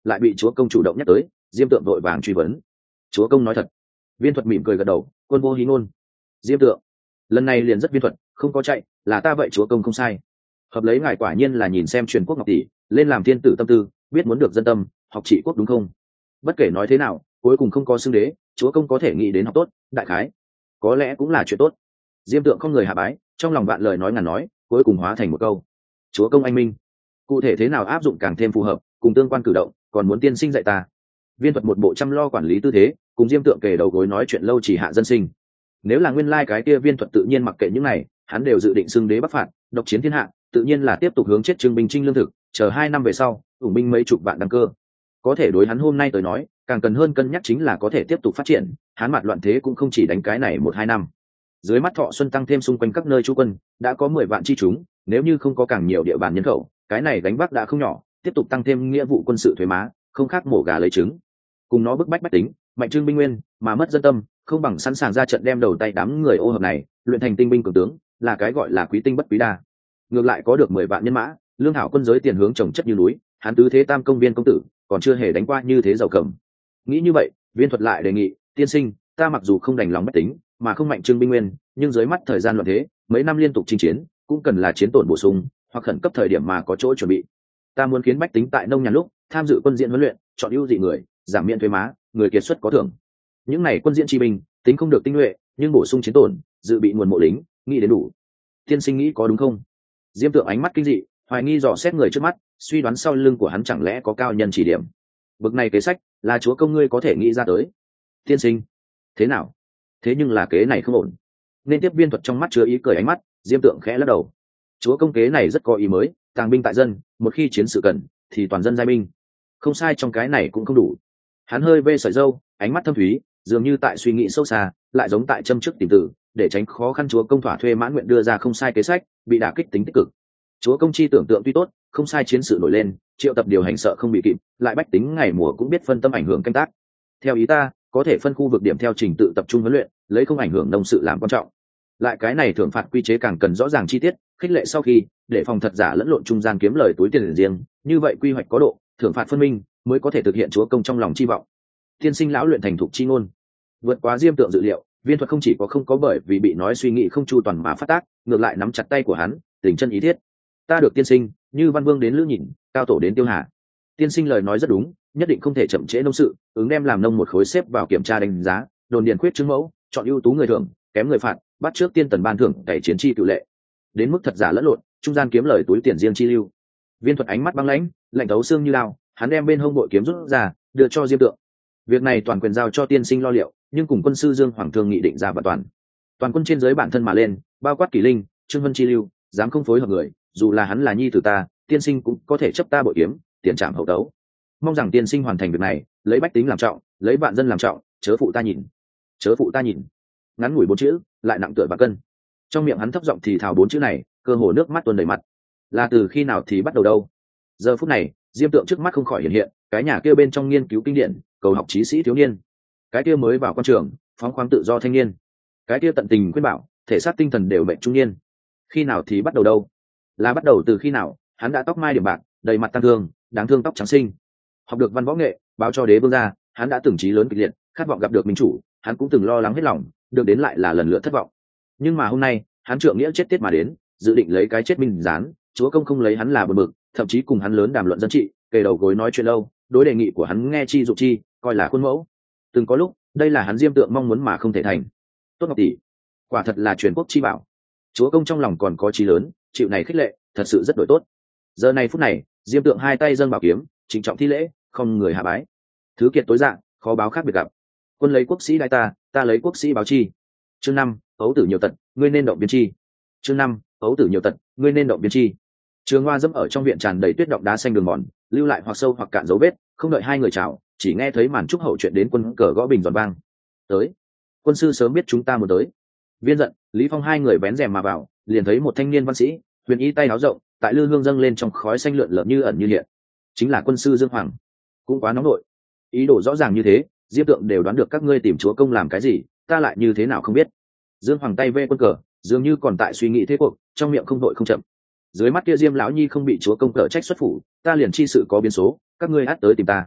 lại bị chúa công chủ động nhắc tới. Diêm Tượng vội vàng truy vấn. Chúa công nói thật. Viên Thuật mỉm cười gật đầu. Quân vô hí ngôn. Diêm Tượng lần này liền rất viên thuật, không có chạy, là ta vậy chúa công không sai. Hợp lấy ngài quả nhiên là nhìn xem truyền quốc ngọc tỷ lên làm thiên tử tâm tư, biết muốn được dân tâm, học trị quốc đúng không? Bất kể nói thế nào, cuối cùng không có xưng đế, chúa công có thể nghĩ đến học tốt, đại khái có lẽ cũng là chuyện tốt. Diêm Tượng không người hạ bái, trong lòng vạn lời nói ngàn nói, cuối cùng hóa thành một câu: chúa công anh minh. Cụ thể thế nào áp dụng càng thêm phù hợp, cùng tương quan cử động, còn muốn tiên sinh dạy ta. Viên Thuật một bộ chăm lo quản lý tư thế, cùng Diêm Tượng kề đầu gối nói chuyện lâu chỉ hạ dân sinh. Nếu là nguyên lai cái kia Viên Thuật tự nhiên mặc kệ những này, hắn đều dự định xưng đế bắc phạt, độc chiến thiên hạ, tự nhiên là tiếp tục hướng chết trương binh trinh lương thực, chờ hai năm về sau, ủng binh mấy chục vạn đăng cơ. Có thể đối hắn hôm nay tới nói, càng cần hơn cân nhắc chính là có thể tiếp tục phát triển, hắn mặt loạn thế cũng không chỉ đánh cái này một hai năm. Dưới mắt Thọ Xuân tăng thêm xung quanh các nơi trú quân, đã có mười vạn chi chúng, nếu như không có càng nhiều địa bàn nhân khẩu, cái này đánh bắc đã không nhỏ, tiếp tục tăng thêm nghĩa vụ quân sự thuế má, không khác mổ gà lấy trứng. Cùng nó bức bách bách tính, mạnh trương binh nguyên, mà mất dân tâm, không bằng sẵn sàng ra trận đem đầu tay đám người ô hợp này, luyện thành tinh binh cường tướng, là cái gọi là quý tinh bất quý đa. Ngược lại có được mười vạn nhân mã, lương thảo quân giới tiền hướng trồng chất như núi, hắn tứ thế tam công viên công tử, còn chưa hề đánh qua như thế giàu cầm. Nghĩ như vậy, Viên Thuật lại đề nghị, tiên sinh, ta mặc dù không đành lòng bách tính, mà không mạnh trương binh nguyên, nhưng dưới mắt thời gian loạn thế, mấy năm liên tục chinh chiến, cũng cần là chiến tổn bổ sung, hoặc khẩn cấp thời điểm mà có chỗ chuẩn bị. Ta muốn khiến bách tính tại nông nhàn lúc tham dự quân diễn huấn luyện, chọn ưu dị người, giảm miễn thuế má, người kiệt xuất có thưởng. Những này quân diễn chi binh, tính không được tinh nhuệ, nhưng bổ sung chiến tổn, dự bị nguồn mộ lính, nghĩ đến đủ. Tiên sinh nghĩ có đúng không? Diêm Tượng ánh mắt kinh dị, hoài nghi dò xét người trước mắt, suy đoán sau lưng của hắn chẳng lẽ có cao nhân chỉ điểm. Bực này kế sách, là chúa công ngươi có thể nghĩ ra tới. Tiên sinh, thế nào? Thế nhưng là kế này không ổn. Nên tiếp Viên Thuật trong mắt chứa ý cười ánh mắt, Diêm Tượng khẽ lắc đầu. Chúa công kế này rất có ý mới, tàng binh tại dân, một khi chiến sự cần, thì toàn dân giai binh. Không sai, trong cái này cũng không đủ. Hắn hơi vê sợi râu, ánh mắt thâm thúy, dường như tại suy nghĩ sâu xa, lại giống tại châm trước tìm tử, để tránh khó khăn chúa công thỏa thuê mãn nguyện đưa ra không sai kế sách, bị đả kích tính tích cực. Chúa công chi tưởng tượng tuy tốt, không sai chiến sự nổi lên, triệu tập điều hành sợ không bị kịp, lại bách tính ngày mùa cũng biết phân tâm ảnh hưởng canh tác. Theo ý ta, có thể phân khu vực điểm theo trình tự tập trung huấn luyện, lấy không ảnh hưởng nông sự làm quan trọng. Lại cái này thưởng phạt quy chế càng cần rõ ràng chi tiết, khích lệ sau khi, để phòng thật giả lẫn lộn trung gian kiếm lời túi tiền riêng, như vậy quy hoạch có độ, thưởng phạt phân minh, mới có thể thực hiện chúa công trong lòng chi vọng. Tiên sinh lão luyện thành thục chi ngôn, vượt quá Diêm Tượng dự liệu. Viên Thuật không chỉ có không có bởi vì bị nói suy nghĩ không chu toàn mà phát tác, ngược lại nắm chặt tay của hắn, tình chân ý thiết. Ta được tiên sinh, như Văn Vương đến Lữ Nhìn, cao tổ đến Tiêu Hà. Tiên sinh lời nói rất đúng, nhất định không thể chậm trễ nông sự, ứng đem làm nông một khối xếp vào kiểm tra đánh giá, đồn điền khuyết chứng mẫu, chọn ưu tú người thưởng, kém người phạt, bắt trước tiên tần ban thưởng, cày chiến chi cựu lệ. Đến mức thật giả lẫn lộn, trung gian kiếm lời túi tiền riêng chi lưu. Viên Thuật ánh mắt băng lãnh, lạnh thấu xương như lao, hắn đem bên hông bội kiếm rút ra, đưa cho Diêm Tượng. Việc này toàn quyền giao cho tiên sinh lo liệu, nhưng cùng quân sư Dương Hoàng thương nghị định ra và toàn toàn quân trên dưới bản thân mà lên, bao quát Kỷ Linh, Trương Vân chi lưu, dám không phối hợp người, dù là hắn là nhi tử ta, tiên sinh cũng có thể chấp ta bội kiếm, tiền trảm hậu tấu. Mong rằng tiên sinh hoàn thành việc này, lấy bách tính làm trọng, lấy vạn dân làm trọng, chớ phụ ta nhìn, chớ phụ ta nhìn. Ngắn ngủi bốn chữ, lại nặng tựa và cân. Trong miệng hắn thấp giọng thì thào bốn chữ này, cơ hồ nước mắt tuôn đầy mặt. Là từ khi nào thì bắt đầu đâu? Giờ phút này, Diêm Tượng trước mắt không khỏi hiện hiện, cái nhà kia bên trong nghiên cứu kinh điển, cầu học chí sĩ thiếu niên, cái kia mới vào quan trường, phóng khoáng tự do thanh niên, cái kia tận tình khuyên bảo, thể xác tinh thần đều bệnh trung niên. Khi nào thì bắt đầu đâu? Là bắt đầu từ khi nào? Hắn đã tóc mai điểm bạc, đầy mặt tăng thương, đáng thương tóc trắng sinh. Học được văn võ nghệ, báo cho đế vương gia, hắn đã từng chí lớn kịch liệt, khát vọng gặp được minh chủ, hắn cũng từng lo lắng hết lòng, được đến lại là lần lượt thất vọng. Nhưng mà hôm nay, hắn trượng nghĩa chết tiết mà đến, dự định lấy cái chết minh gián, chúa công không lấy hắn là bờ mực, thậm chí cùng hắn lớn đàm luận dân trị, kề đầu gối nói chuyện lâu, đối đề nghị của hắn nghe chi dụng chi, coi là khuôn mẫu. Từng có lúc, đây là hắn Diêm Tượng mong muốn mà không thể thành. Tốt Ngọc tỷ, quả thật là truyền quốc chi bảo. Chúa công trong lòng còn có chí lớn, chịu này khích lệ, thật sự rất đổi tốt. Giờ này phút này, Diêm Tượng hai tay dâng bảo kiếm, trịnh trọng thi lễ, không người hạ bái. Thứ kiệt tối dạng, khó báo khác biệt gặp. Quân lấy quốc sĩ đại ta, ta lấy quốc sĩ báo chi. Chương năm, ấu tử nhiều tật, ngươi nên động biến chi. Chương năm, ấu tử nhiều tật, ngươi nên động biến chi. Trường Hoa dẫm ở trong viện tràn đầy tuyết động đá xanh đường mòn, lưu lại hoặc sâu hoặc cạn dấu vết, không đợi hai người chào, chỉ nghe thấy màn trúc hậu chuyện đến quân cờ gõ bình giòn vang. Tới, quân sư sớm biết chúng ta muốn tới. Viên Dận, Lý Phong hai người vén rèm mà vào, liền thấy một thanh niên văn sĩ, huyền y tay áo rộng, tại lư hương dâng lên trong khói xanh lượn lờ như ẩn như hiện, chính là quân sư Dương Hoàng. Cũng quá nóng nội, ý đồ rõ ràng như thế, Diêm Tượng đều đoán được các ngươi tìm chúa công làm cái gì, ta lại như thế nào không biết. Dương Hoàng tay vê quân cờ, dường như còn tại suy nghĩ thế cuộc, trong miệng không đội không chậm. Dưới mắt kia Diêm lão nhi không bị chúa công cờ trách xuất phủ, ta liền chi sự có biến số, các ngươi át tới tìm ta.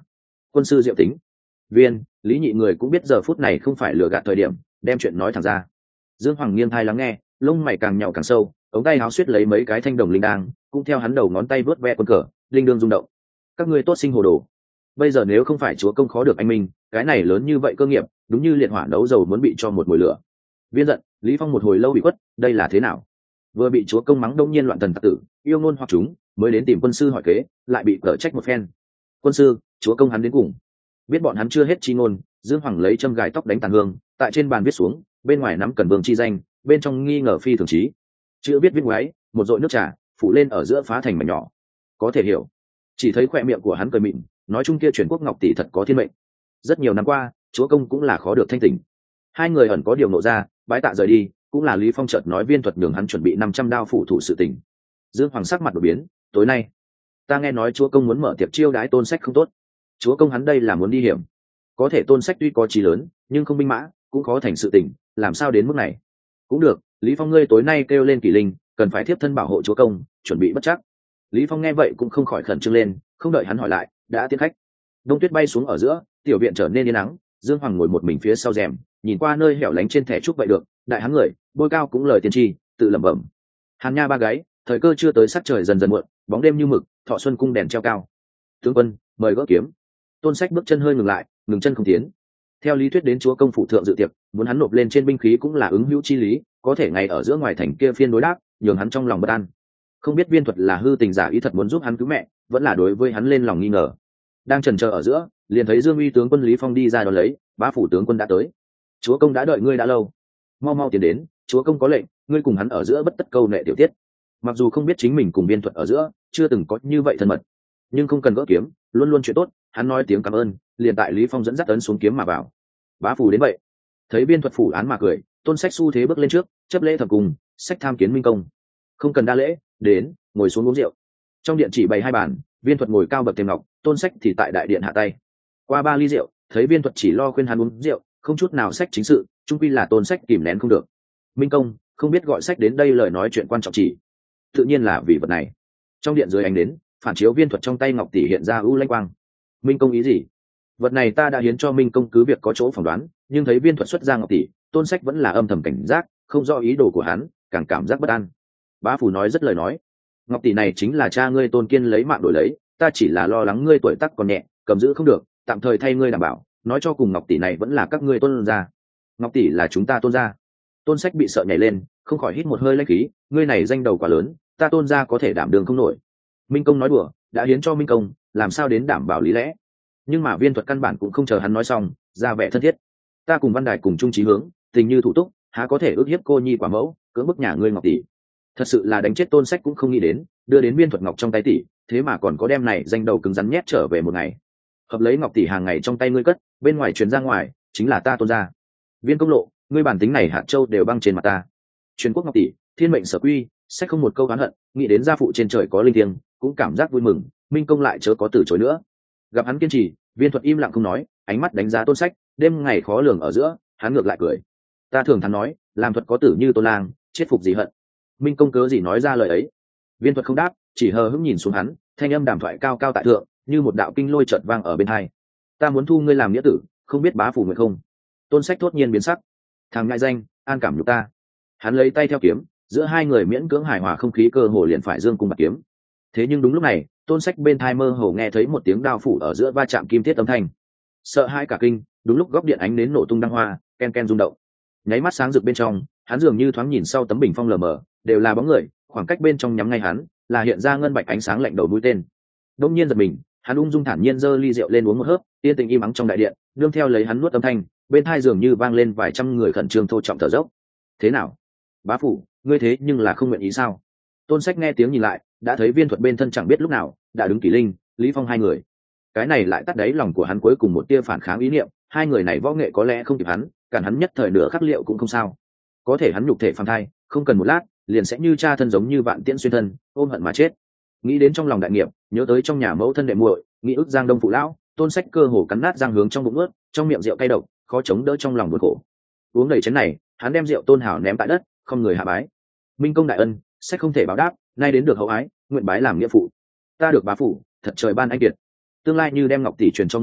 quân sư diệu tính. Viên, Lý Nhị người cũng biết giờ phút này không phải lừa gạt thời điểm, đem chuyện nói thẳng ra. Dương Hoàng nghiêng thai lắng nghe, lông mày càng nhạo càng sâu, ống tay áo suýt lấy mấy cái thanh đồng linh đang, cũng theo hắn đầu ngón tay vớt ve quân cờ, linh đương rung động. Các ngươi tốt sinh hồ đồ. Bây giờ nếu không phải chúa công khó được anh minh, cái này lớn như vậy cơ nghiệp, đúng như liệt hỏa nấu dầu muốn bị cho một mùi lửa. Viên giận, Lý Phong một hồi lâu bị quất, đây là thế nào? Vừa bị chúa công mắng đông nhiên loạn thần tặc tử, yêu ngôn hoặc chúng, mới đến tìm quân sư hỏi kế, lại bị cở trách một phen. Quân sư, chúa công hắn đến cùng. Biết bọn hắn chưa hết chi ngôn, Dương Hoàng lấy châm gài tóc đánh tàn hương, tại trên bàn viết xuống, bên ngoài nắm cần vương chi danh, bên trong nghi ngờ phi thường trí. Chữ viết viết ngoáy, một dội nước trà, phủ lên ở giữa phá thành mảnh nhỏ. Có thể hiểu. Chỉ thấy khỏe miệng của hắn cười mịn, nói chung kia chuyển quốc ngọc tỷ thật có thiên mệnh. Rất nhiều năm qua, chúa công cũng là khó được thanh tỉnh. Hai người ẩn có điều nộ ra, bái tạ rời đi, cũng là Lý Phong chợt nói viên thuật nhường hắn chuẩn bị năm trăm đao phủ thủ sự tình. Dương Hoàng sắc mặt đổi biến, tối nay ta nghe nói chúa công muốn mở tiệc chiêu đái Tôn Sách không tốt. Chúa công hắn đây là muốn đi hiểm. Có thể Tôn Sách tuy có chí lớn, nhưng không binh mã, cũng khó thành sự tình, làm sao đến mức này? Cũng được, Lý Phong ngươi tối nay kêu lên kỷ linh, cần phải tiếp thân bảo hộ chúa công, chuẩn bị bất chắc. Lý Phong nghe vậy cũng không khỏi khẩn trương lên, không đợi hắn hỏi lại, đã tiến khách. Đông tuyết bay xuống ở giữa, tiểu viện trở nên yên nắng, Dương Hoàng ngồi một mình phía sau rèm, nhìn qua nơi hẻo lánh trên thẻ trúc vậy được, đại hắn người, bôi cao cũng lời tiên tri, tự lẩm bẩm. Hàn Nha ba gáy, thời cơ chưa tới, sắc trời dần dần muộn, bóng đêm như mực, Thọ Xuân cung đèn treo cao. Tướng quân, mời gỡ kiếm. Tôn Sách bước chân hơi ngừng lại, ngừng chân không tiến. Theo lý thuyết đến chúa công phủ thượng dự tiệc, muốn hắn nộp lên trên binh khí cũng là ứng hữu chi lý, có thể ngày ở giữa ngoài thành kia phiên đối đáp, nhường hắn trong lòng bất an. Không biết viên thuật là hư tình giả ý thật muốn giúp hắn cứu mẹ, vẫn là đối với hắn lên lòng nghi ngờ. Đang chần chờ ở giữa, liền thấy Dương Uy tướng quân Lý Phong đi ra đón lấy, bá phủ tướng quân đã tới. Chúa công đã đợi ngươi đã lâu, mau mau tiến đến, chúa công có lệnh, ngươi cùng hắn ở giữa bất tất câu nệ tiểu tiết. Mặc dù không biết chính mình cùng viên thuật ở giữa chưa từng có như vậy thân mật, nhưng không cần gỡ kiếm, luôn luôn chuyện tốt. Hắn nói tiếng cảm ơn, liền tại Lý Phong dẫn dắt ấn xuống kiếm mà vào. Bá phủ đến vậy, thấy viên thuật phủ án mà cười, Tôn Sách xu thế bước lên trước, chấp lễ thập cùng, sách tham kiến minh công. Không cần đa lễ, đến, ngồi xuống uống rượu. Trong điện chỉ bày hai bàn, viên thuật ngồi cao bậc thềm ngọc, Tôn Sách thì tại đại điện hạ tay. Qua ba ly rượu, thấy viên thuật chỉ lo khuyên hắn uống rượu, không chút nào sách chính sự, chung quy là Tôn Sách kìm nén không được. Minh công, không biết gọi sách đến đây lời nói chuyện quan trọng chỉ. Tự nhiên là vì vật này. Trong điện dưới ánh đến, phản chiếu viên thuật trong tay ngọc tỷ hiện ra ưu lanh quang. Minh công ý gì? Vật này ta đã hiến cho minh công cứ việc có chỗ phỏng đoán, nhưng thấy viên thuật xuất ra ngọc tỷ, Tôn Sách vẫn là âm thầm cảnh giác, không rõ ý đồ của hắn, càng cảm giác bất an. Bá phủ nói rất lời nói, ngọc tỷ này chính là cha ngươi Tôn Kiên lấy mạng đổi lấy, ta chỉ là lo lắng ngươi tuổi tác còn nhẹ, cầm giữ không được, tạm thời thay ngươi đảm bảo, nói cho cùng ngọc tỷ này vẫn là các ngươi Tôn gia. Ngọc tỷ là chúng ta Tôn gia. Tôn Sách bị sợ nhảy lên, không khỏi hít một hơi lãnh khí, ngươi này danh đầu quá lớn, ta Tôn gia có thể đảm đường không nổi. Minh công nói đùa, đã hiến cho minh công, làm sao đến đảm bảo lý lẽ? Nhưng mà viên thuật căn bản cũng không chờ hắn nói xong, ra vẻ thân thiết. Ta cùng Văn Đài cùng chung chí hướng, tình như thủ túc, há có thể ước hiếp cô nhi quả mẫu, cưỡng bức nhà ngươi ngọc tỷ. Thật sự là đánh chết Tôn Sách cũng không nghĩ đến, đưa đến viên thuật ngọc trong tay tỷ, thế mà còn có đem này danh đầu cứng rắn nhét trở về một ngày. Hợp lấy ngọc tỷ hàng ngày trong tay ngươi cất, bên ngoài truyền ra ngoài, chính là ta Tôn gia. Viên công lộ, ngươi bản tính này hạt châu đều băng trên mặt ta. Truyền quốc ngọc tỷ, thiên mệnh sở quy, sách không một câu oán hận, nghĩ đến gia phụ trên trời có linh thiêng, cũng cảm giác vui mừng, minh công lại chớ có từ chối nữa. Gặp hắn kiên trì, viên thuật im lặng không nói, ánh mắt đánh giá Tôn Sách, đêm ngày khó lường ở giữa, hắn ngược lại cười. Ta thường thắn nói, làm thuật có tử như Tôn Lang, chết phục gì hận. Minh công cớ gì nói ra lời ấy? Viên thuật không đáp, chỉ hờ hững nhìn xuống hắn, thanh âm đàm thoại cao cao tại thượng, như một đạo kinh lôi chợt vang ở bên hai. Ta muốn thu ngươi làm nghĩa tử, không biết bá phủ nguyện không? Tôn Sách thốt nhiên biến sắc. Thằng ngại danh, an cảm nhục ta. Hắn lấy tay theo kiếm, giữa hai người miễn cưỡng hài hòa không khí cơ hồ liền phải dương cung bạc kiếm. Thế nhưng đúng lúc này, Tôn Sách bên thai mơ hồ nghe thấy một tiếng đao phủ ở giữa va chạm kim thiết âm thanh. Sợ hãi cả kinh, đúng lúc góc điện ánh nến nổ tung đăng hoa, ken ken rung động. Nháy mắt sáng rực bên trong, hắn dường như thoáng nhìn sau tấm bình phong lờ mờ, đều là bóng người, khoảng cách bên trong nhắm ngay hắn, là hiện ra ngân bạch ánh sáng lạnh đầu mũi tên. Đông nhiên giật mình, hắn ung dung thản nhiên giơ ly rượu lên uống một hớp, yên tĩnh im ắng trong đại điện, đương theo lấy hắn nuốt âm thanh, bên thai dường như vang lên vài trăm người khẩn trương thô trọng thở dốc. Thế nào? Bá phủ, ngươi thế nhưng là không nguyện ý sao? Tôn Sách nghe tiếng nhìn lại, đã thấy viên thuật bên thân chẳng biết lúc nào đã đứng Kỷ Linh, Lý Phong hai người. Cái này lại tắt đáy lòng của hắn cuối cùng một tia phản kháng ý niệm, hai người này võ nghệ có lẽ không kịp hắn, cản hắn nhất thời nửa khắc liệu cũng không sao. Có thể hắn nhục thể phàm thai, không cần một lát, liền sẽ như cha thân giống như vạn tiễn xuyên thân, ôm hận mà chết. Nghĩ đến trong lòng đại nghiệp, nhớ tới trong nhà mẫu thân đệ muội, nghĩ ức Giang Đông phụ lão, Tôn Sách cơ hồ cắn nát răng hướng trong bụng ướt, trong miệng rượu cay độc, khó chống đỡ trong lòng buồn khổ. Uống đầy chén này, hắn đem rượu Tôn Hảo ném tại đất, không người hạ bái. Minh công đại ân, Sách không thể báo đáp, nay đến được hậu ái, nguyện bái làm nghĩa phụ. Ta được bá phụ, thật trời ban anh kiệt. Tương lai như đem ngọc tỷ truyền cho ngươi,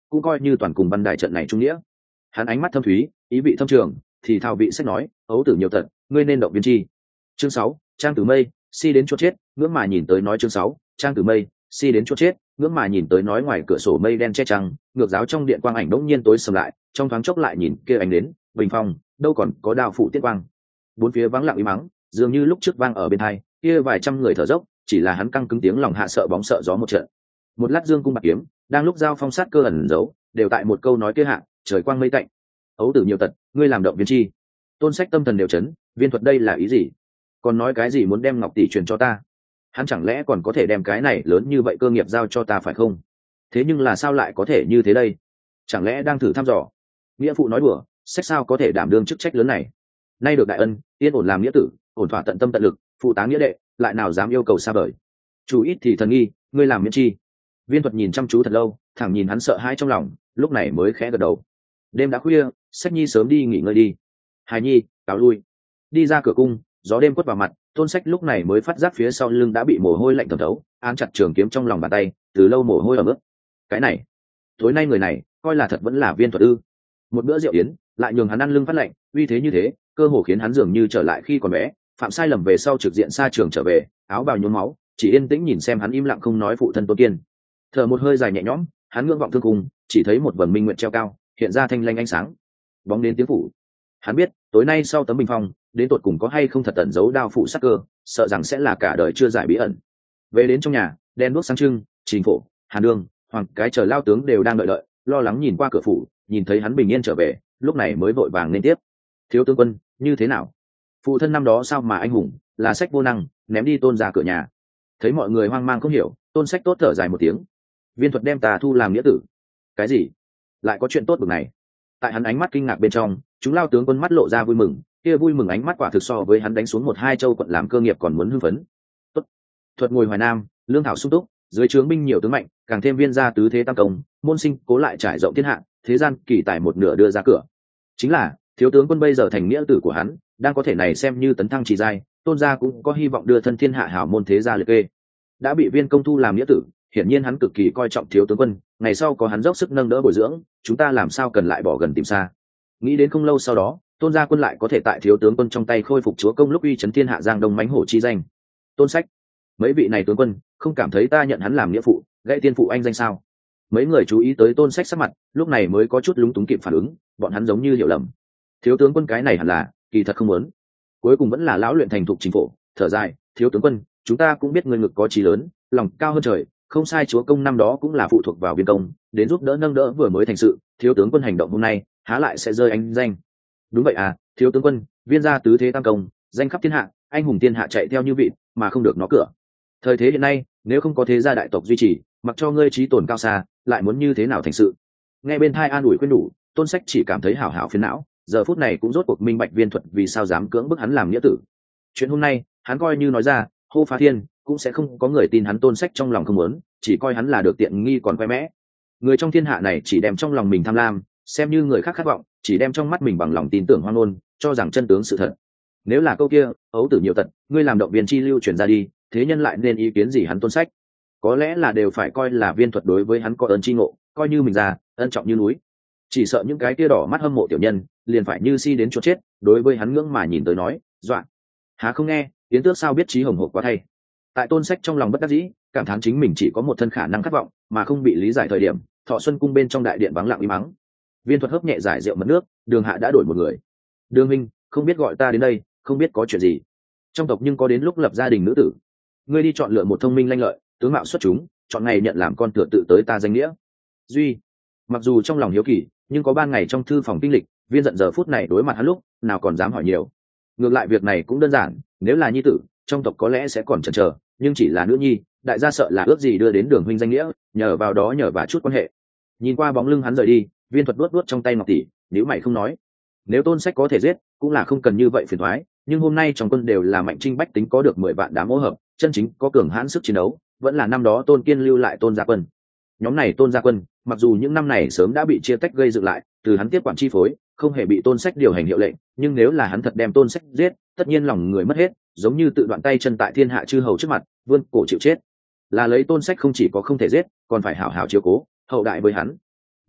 cũng coi như toàn cùng văn đại trận này trung nghĩa. Hắn ánh mắt thâm thúy, ý vị thâm trường, thì thao vị sách nói, ấu tử nhiều tật, ngươi nên động viên chi. Chương sáu, Trang Tử Mây, si đến chỗ chết, ngưỡng mà nhìn tới nói chương sáu, Trang Tử Mây, si đến chỗ chết, ngưỡng mà nhìn tới nói ngoài cửa sổ mây đen che trăng, ngược giáo trong điện quang ảnh đống nhiên tối sầm lại, trong thoáng chốc lại nhìn kia ánh đến, bình phong, đâu còn có đao phụ tiết quang. Bốn phía vắng lặng im mắng, dường như lúc trước vang ở bên hai, kia vài trăm người thở dốc, chỉ là hắn căng cứng tiếng lòng hạ sợ bóng sợ gió một trận. Một lát dương cung bạc kiếm, đang lúc giao phong sát cơ ẩn giấu, đều tại một câu nói kia hạ, trời quang mây tạnh. Ấu tử nhiều tật, ngươi làm động viên chi. Tôn Sách tâm thần đều chấn, viên thuật đây là ý gì? Còn nói cái gì muốn đem ngọc tỷ truyền cho ta? Hắn chẳng lẽ còn có thể đem cái này lớn như vậy cơ nghiệp giao cho ta phải không? Thế nhưng là sao lại có thể như thế đây? Chẳng lẽ đang thử thăm dò? Nghĩa phụ nói đùa, sách sao có thể đảm đương chức trách lớn này? Nay được đại ân, yên ổn làm nghĩa tử, ổn thỏa tận tâm tận lực, phụ tá nghĩa đệ, lại nào dám yêu cầu xa vời? Chủ ít thì thần nghi, ngươi làm miễn chi? Viên thuật nhìn chăm chú thật lâu, thẳng nhìn hắn sợ hãi trong lòng, lúc này mới khẽ gật đầu. Đêm đã khuya, Sách Nhi sớm đi nghỉ ngơi đi. Hài Nhi, cáo lui. Đi ra cửa cung, gió đêm quất vào mặt, Tôn Sách lúc này mới phát giác phía sau lưng đã bị mồ hôi lạnh thẩm thấu, ám chặt trường kiếm trong lòng bàn tay, từ lâu mồ hôi ở mức. Cái này, tối nay người này, coi là thật vẫn là Viên thuật ư? Một bữa rượu yến, lại nhường hắn ăn lưng phát lạnh, uy thế như thế, cơ hồ khiến hắn dường như trở lại khi còn bé, phạm sai lầm về sau trực diện xa trường trở về, áo bào nhuốm máu, chỉ yên tĩnh nhìn xem hắn im lặng không nói phụ thân Tôn Kiên. Thở một hơi dài nhẹ nhõm, hắn ngưỡng vọng thương cùng, chỉ thấy một vầng minh nguyện treo cao, hiện ra thanh lanh ánh sáng. Bóng đến tiếng phủ. Hắn biết, tối nay sau tấm bình phong, đến tột cùng có hay không thật tẩn giấu đao phụ sắc cơ, sợ rằng sẽ là cả đời chưa giải bí ẩn. Về đến trong nhà, đen đuốc sáng trưng, Trình Phổ, Hàn Đương, Hoàng cái chờ lao tướng đều đang đợi đợi, lo lắng nhìn qua cửa phủ, nhìn thấy hắn bình yên trở về, lúc này mới vội vàng lên tiếp. Thiếu tướng quân, như thế nào? Phụ thân năm đó sao mà anh hùng, là Sách vô năng, ném đi Tôn ra cửa nhà. Thấy mọi người hoang mang không hiểu, Tôn Sách tốt thở dài một tiếng. Viên thuật đem tà thu làm nghĩa tử. Cái gì? Lại có chuyện tốt bực này? Tại hắn ánh mắt kinh ngạc bên trong, chúng lao tướng quân mắt lộ ra vui mừng, kia vui mừng ánh mắt quả thực so với hắn đánh xuống một hai châu quận làm cơ nghiệp còn muốn hưng phấn. Tốt. Thuật ngồi Hoài Nam, lương thảo sung túc, dưới trướng binh nhiều tướng mạnh, càng thêm viên gia tứ thế tam công, môn sinh cố lại trải rộng thiên hạ, thế gian kỳ tài một nửa đưa ra cửa. Chính là, thiếu tướng quân bây giờ thành nghĩa tử của hắn, đang có thể này xem như tấn thăng trì giai, Tôn gia cũng có hy vọng đưa thân thiên hạ hảo môn thế gia liệt kê. Đã bị Viên công thu làm nghĩa tử, hiển nhiên hắn cực kỳ coi trọng thiếu tướng quân, ngày sau có hắn dốc sức nâng đỡ bồi dưỡng, chúng ta làm sao cần lại bỏ gần tìm xa. Nghĩ đến không lâu sau đó, Tôn gia quân lại có thể tại thiếu tướng quân trong tay khôi phục chúa công lúc uy chấn thiên hạ giang đông mãnh hổ chi danh. Tôn Sách, mấy vị này tướng quân không cảm thấy ta nhận hắn làm nghĩa phụ, gãy tiên phụ anh danh sao? Mấy người chú ý tới Tôn Sách sắc mặt, lúc này mới có chút lúng túng kịp phản ứng, bọn hắn giống như hiểu lầm. Thiếu tướng quân cái này hẳn là, kỳ thật không muốn. Cuối cùng vẫn là lão luyện thành thục chính phủ, thở dài, thiếu tướng quân, chúng ta cũng biết người ngực có chí lớn, lòng cao hơn trời, không sai chúa công năm đó cũng là phụ thuộc vào Viên công, đến giúp đỡ nâng đỡ vừa mới thành sự, thiếu tướng quân hành động hôm nay, há lại sẽ rơi anh danh. Đúng vậy à, thiếu tướng quân, Viên gia tứ thế tam công, danh khắp thiên hạ, anh hùng thiên hạ chạy theo như vịt, mà không được nó cửa. Thời thế hiện nay, nếu không có thế gia đại tộc duy trì, mặc cho ngươi trí tồn cao xa, lại muốn như thế nào thành sự? Nghe bên thai an ủi khuyên đủ, Tôn Sách chỉ cảm thấy hảo hảo phiền não, giờ phút này cũng rốt cuộc minh bạch Viên thuật vì sao dám cưỡng bức hắn làm nghĩa tử. Chuyện hôm nay, hắn coi như nói ra, hô phá thiên, cũng sẽ không có người tin hắn. Tôn Sách trong lòng không muốn, chỉ coi hắn là được tiện nghi còn khoe mẽ. Người trong thiên hạ này chỉ đem trong lòng mình tham lam, xem như người khác khát vọng, chỉ đem trong mắt mình bằng lòng tin tưởng hoang ngôn, cho rằng chân tướng sự thật. Nếu là câu kia, ấu tử nhiều tật, ngươi làm động viên chi lưu truyền ra đi, thế nhân lại nên ý kiến gì hắn Tôn Sách? Có lẽ là đều phải coi là Viên thuật đối với hắn có ơn chi ngộ, coi như mình già, ân trọng như núi. Chỉ sợ những cái kia đỏ mắt hâm mộ tiểu nhân, liền phải như si đến chỗ chết, đối với hắn ngưỡng mà nhìn tới nói, dọa. Há không nghe, Yến Tước sao biết trí hồng hộc quá thay. Tại Tôn Sách trong lòng bất đắc dĩ, cảm thán chính mình chỉ có một thân khả năng khát vọng, mà không bị lý giải thời điểm, Thọ Xuân cung bên trong đại điện vắng lặng im mắng. Viên thuật hớp nhẹ giải rượu mật nước, Đường hạ đã đổi một người. Đường minh, không biết gọi ta đến đây, không biết có chuyện gì. Trong tộc nhưng có đến lúc lập gia đình nữ tử, ngươi đi chọn lựa một thông minh lanh lợi, tướng mạo xuất chúng, chọn ngày nhận làm con tựa tự tới ta danh nghĩa. Duy, mặc dù trong lòng hiếu kỳ, nhưng có ban ngày trong thư phòng kinh lịch, Viên giận giờ phút này đối mặt hắn lúc, nào còn dám hỏi nhiều. Ngược lại việc này cũng đơn giản, nếu là nhi tử, trong tộc có lẽ sẽ còn chần chờ, nhưng chỉ là nữ nhi, đại gia sợ là ước gì đưa đến Đường huynh danh nghĩa, nhờ vào đó nhờ vào chút quan hệ. Nhìn qua bóng lưng hắn rời đi, Viên thuật đuốt đuốt trong tay ngọc tỷ, nếu mày không nói. Nếu Tôn Sách có thể giết, cũng là không cần như vậy phiền toái, nhưng hôm nay trong quân đều là mạnh trinh bách tính có được mười vạn đám ô hợp, chân chính có cường hãn sức chiến đấu, vẫn là năm đó Tôn Kiên lưu lại Tôn gia quân. Nhóm này Tôn gia quân, mặc dù những năm này sớm đã bị chia tách gây dựng lại, từ hắn tiếp quản chi phối, không hề bị Tôn Sách điều hành hiệu lệnh, nhưng nếu là hắn thật đem Tôn Sách giết, tất nhiên lòng người mất hết, giống như tự đoạn tay chân tại thiên hạ chư hầu trước mặt, vươn cổ chịu chết. Là lấy Tôn Sách không chỉ có không thể giết, còn phải hảo hảo chiếu cố, hậu đại với hắn.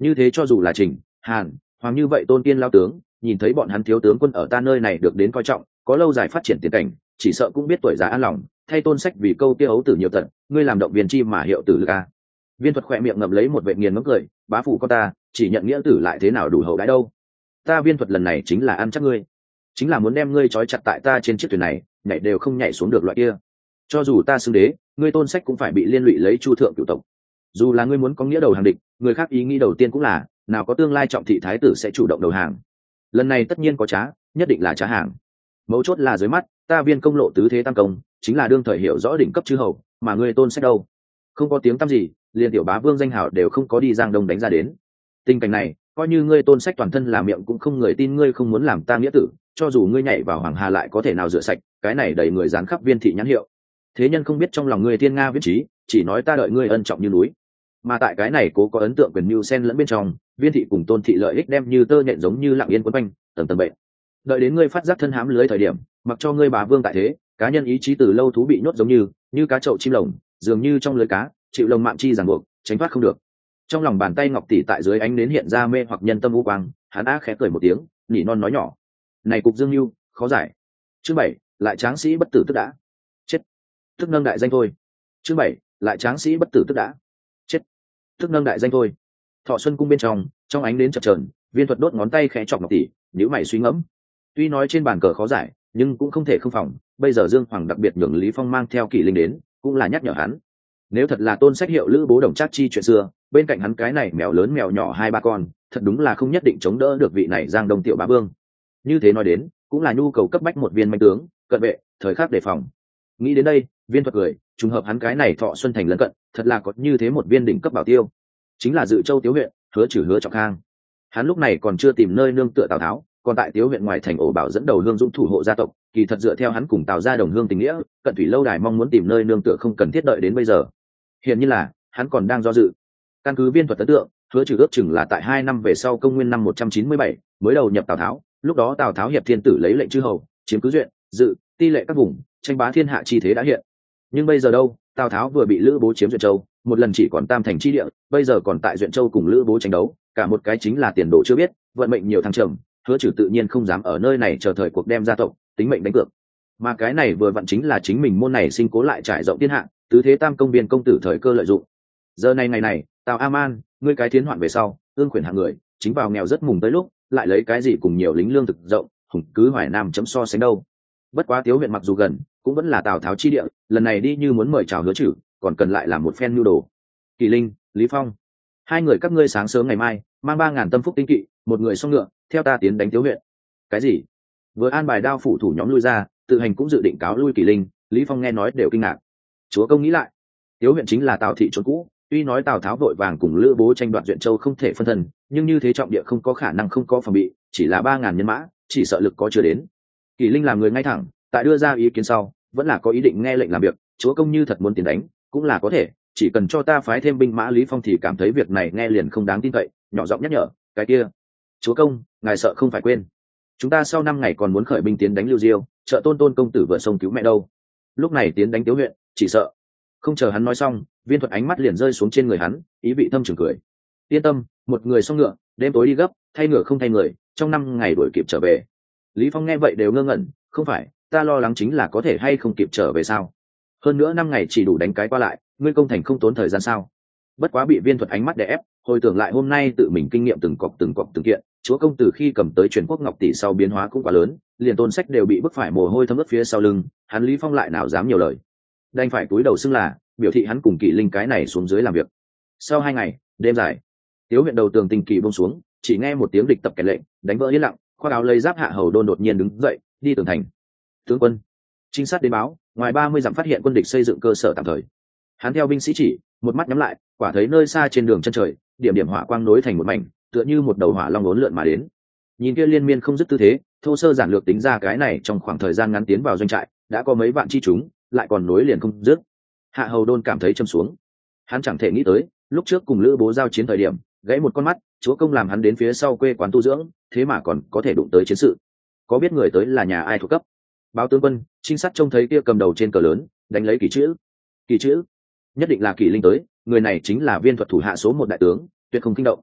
Như thế cho dù là Trình, Hàn, Hoàng như vậy tôn tiên lao tướng, nhìn thấy bọn hắn thiếu tướng quân ở ta nơi này được đến coi trọng, có lâu dài phát triển tiền cảnh, chỉ sợ cũng biết tuổi già an lòng, thay Tôn Sách vì câu kia ấu tử nhiều tận, ngươi làm động viên chi mà hiệu tử lực a. Viên Thuật khỏe miệng ngậm lấy một vệt nghiền ngấm cười, bá phụ con ta, chỉ nhận nghĩa tử lại thế nào đủ hậu đãi đâu. Ta Viên Thuật lần này chính là ăn chắc ngươi, chính là muốn đem ngươi trói chặt tại ta trên chiếc thuyền này, nhảy đều không nhảy xuống được loại kia. Cho dù ta xưng đế, ngươi Tôn Sách cũng phải bị liên lụy lấy chu thượng cửu tộc. Dù là ngươi muốn có nghĩa đầu hàng địch, người khác ý nghĩ đầu tiên cũng là nào có tương lai trọng thị thái tử sẽ chủ động đầu hàng. Lần này tất nhiên có trá, nhất định là trá hàng. Mấu chốt là dưới mắt ta Viên công lộ tứ thế tam công, chính là đương thời hiểu rõ đỉnh cấp chư hầu, mà ngươi Tôn Sách đâu không có tiếng tăm gì, liền tiểu bá vương danh hào đều không có đi Giang Đông đánh ra đến. Tình cảnh này, coi như ngươi Tôn Sách toàn thân là miệng cũng không người tin ngươi không muốn làm ta nghĩa tử, cho dù ngươi nhảy vào hoàng hà lại có thể nào rửa sạch, cái này đầy người dán khắp Viên thị nhãn hiệu. Thế nhân không biết trong lòng ngươi thiên nga viết trí, chỉ nói ta đợi ngươi ân trọng như núi. Mà tại cái này cố có ấn tượng quyền mưu sen lẫn bên trong, Viên thị cùng Tôn thị lợi ích đem như tơ nhện giống như lặng yên quấn quanh, tầng tầng bệnh. Đợi đến ngươi phát giác thân hãm lưới thời điểm, mặc cho ngươi bá vương tại thế, cá nhân ý chí từ lâu thú bị nhốt giống như như cá chậu chim lồng, dường như trong lưới cá chịu lồng mạng chi ràng buộc, tránh thoát không được. Trong lòng bàn tay ngọc tỷ tại dưới ánh nến hiện ra mê hoặc nhân tâm u quang, hắn á khẽ cười một tiếng, nhỉ non nói nhỏ: này cục dương lưu khó giải. Chương bảy, lại tráng sĩ bất tử tức đã chết, tức nâng đại danh thôi. Chương bảy, lại tráng sĩ bất tử tức đã chết, tức nâng đại danh thôi. Thọ Xuân cung bên trong, trong ánh nến chập chờn, Viên Thuật đốt ngón tay khẽ chọc ngọc tỷ, nhíu mày suy ngẫm. Tuy nói trên bàn cờ khó giải, nhưng cũng không thể không phòng, bây giờ Dương Hoàng đặc biệt nhường Lý Phong mang theo Kỷ Linh đến, cũng là nhắc nhở hắn. Nếu thật là Tôn Sách hiệu lữ bố đồng trác chi chuyện xưa, bên cạnh hắn cái này mèo lớn mèo nhỏ hai ba con, thật đúng là không nhất định chống đỡ được vị này Giang Đông tiểu bá vương. Như thế nói đến, cũng là nhu cầu cấp bách một viên manh tướng, cận vệ, thời khắc đề phòng. Nghĩ đến đây, Viên Thuật cười, trùng hợp hắn cái này Thọ Xuân thành lân cận, thật là có như thế một viên đỉnh cấp bảo tiêu, chính là Dự Châu Tiếu huyện, Hứa Trừ Hứa Trọng Khang. Hắn lúc này còn chưa tìm nơi nương tựa Tào Tháo, còn tại Tiếu huyện ngoài thành ổ bảo dẫn đầu Hương Dũng thủ hộ gia tộc, kỳ thật dựa theo hắn cùng Tào gia đồng hương tình nghĩa, Cận Thủy lâu đài mong muốn tìm nơi nương tựa không cần thiết đợi đến bây giờ. Hiện như là hắn còn đang do dự. Căn cứ Viên Thuật ấn tượng, Hứa Trừ ước chừng là tại hai năm về sau công nguyên năm một trăm chín mươi bảy mới đầu nhập Tào Tháo, lúc đó Tào Tháo hiệp thiên tử lấy lệnh chư hầu, chiếm cứ duyện, dự, ti lệ các vùng, tranh bá thiên hạ chi thế đã hiện. Nhưng bây giờ đâu, Tào Tháo vừa bị Lữ Bố chiếm Duyện Châu, một lần chỉ còn tam thành chi địa, bây giờ còn tại Duyện Châu cùng Lữ Bố tranh đấu, cả một cái chính là tiền đồ chưa biết, vận mệnh nhiều thăng trầm, Hứa Trừ tự nhiên không dám ở nơi này chờ thời cuộc đem gia tộc, tính mệnh đánh cược. Mà cái này vừa vặn chính là chính mình môn này sinh cố lại trải rộng thiên hạ, tứ thế tam công biên công tử thời cơ lợi dụng. Giờ này ngày này, Tào A-man, ngươi cái thiến hoạn về sau, ương quyền hạng người, chính vào nghèo rất mùng tới lúc, lại lấy cái gì cùng nhiều lính lương thực rộng, hùng cứ Hoài Nam chấm so sánh đâu. Bất quá Tiếu huyện mặc dù gần, cũng vẫn là Tào Tháo chi địa, lần này đi như muốn mời chào Hứa Trừ, còn cần lại làm một phen nhu đồ. Kỳ Linh, Lý Phong, hai người các ngươi sáng sớm ngày mai mang ba ngàn tâm phúc tinh kỵ, một người song ngựa, theo ta tiến đánh Tiếu huyện. Cái gì? Vừa an bài đao phủ thủ nhóm lui ra, tự hành cũng dự định cáo lui Kỳ Linh, Lý Phong nghe nói đều kinh ngạc. Chúa công nghĩ lại, Tiếu huyện chính là Tào thị trốn cũ, tuy nói Tào Tháo vội vàng cùng Lữ Bố tranh đoạt Duyện Châu không thể phân thân, nhưng như thế trọng địa không có khả năng không có phòng bị, chỉ là ba ngàn nhân mã, chỉ sợ lực có chưa đến. Kỳ Linh làm người ngay thẳng, tại đưa ra ý kiến sau, vẫn là có ý định nghe lệnh làm việc, chúa công như thật muốn tiến đánh, cũng là có thể, chỉ cần cho ta phái thêm binh mã. Lý Phong thì cảm thấy việc này nghe liền không đáng tin cậy, nhỏ giọng nhắc nhở, cái kia, chúa công, ngài sợ không phải quên, chúng ta sau năm ngày còn muốn khởi binh tiến đánh Lưu Diêu, trợ Tôn Tôn công tử vượt sông cứu mẹ đâu. Lúc này tiến đánh Tiếu huyện, chỉ sợ. Không chờ hắn nói xong, Viên Thuật ánh mắt liền rơi xuống trên người hắn, ý vị thâm trường cười. Yên tâm, một người song ngựa, đêm tối đi gấp, thay ngựa không thay người, trong năm ngày đuổi kịp trở về. Lý Phong nghe vậy đều ngơ ngẩn, không phải, ta lo lắng chính là có thể hay không kịp trở về sao? Hơn nữa năm ngày chỉ đủ đánh cái qua lại, ngươi công thành không tốn thời gian sao? Bất quá bị Viên Thuật ánh mắt đè ép, hồi tưởng lại hôm nay tự mình kinh nghiệm từng cọc từng cọc từng kiện, chúa công từ khi cầm tới truyền quốc ngọc tỷ sau biến hóa cũng quá lớn, liền Tôn Sách đều bị bức phải mồ hôi thấm ướt phía sau lưng, hắn Lý Phong lại nào dám nhiều lời, đành phải cúi đầu xưng là biểu thị hắn cùng Kỷ Linh cái này xuống dưới làm việc. Sau hai ngày đêm dài, Tiếu huyện đầu tường Tình Kỳ buông xuống, chỉ nghe một tiếng địch tập kèn lệnh, đánh vỡ yên lặng, khoác áo lấy giáp Hạ Hầu Đôn đột nhiên đứng dậy, đi tường thành. Tướng quân, trinh sát đến báo, ngoài ba mươi dặm phát hiện quân địch xây dựng cơ sở tạm thời. Hắn theo binh sĩ chỉ, một mắt nhắm lại, quả thấy nơi xa trên đường chân trời, điểm điểm hỏa quang nối thành một mảnh, tựa như một đầu hỏa long uốn lượn mà đến. Nhìn kia liên miên không dứt tư thế, thô sơ giản lược tính ra cái này trong khoảng thời gian ngắn tiến vào doanh trại, đã có mấy vạn chi chúng, lại còn nối liền không dứt. Hạ Hầu Đôn cảm thấy châm xuống. Hắn chẳng thể nghĩ tới, lúc trước cùng Lữ Bố giao chiến thời điểm, gãy một con mắt, chúa công làm hắn đến phía sau quê quán tu dưỡng, thế mà còn có thể đụng tới chiến sự. Có biết người tới là nhà ai thuộc cấp? Báo tướng quân, trinh sát trông thấy kia cầm đầu trên cờ lớn, đánh lấy kỳ chữ. Kỳ chữ, nhất định là Kỷ Linh tới, người này chính là Viên Thuật thủ hạ số một đại tướng, tuyệt không kinh động.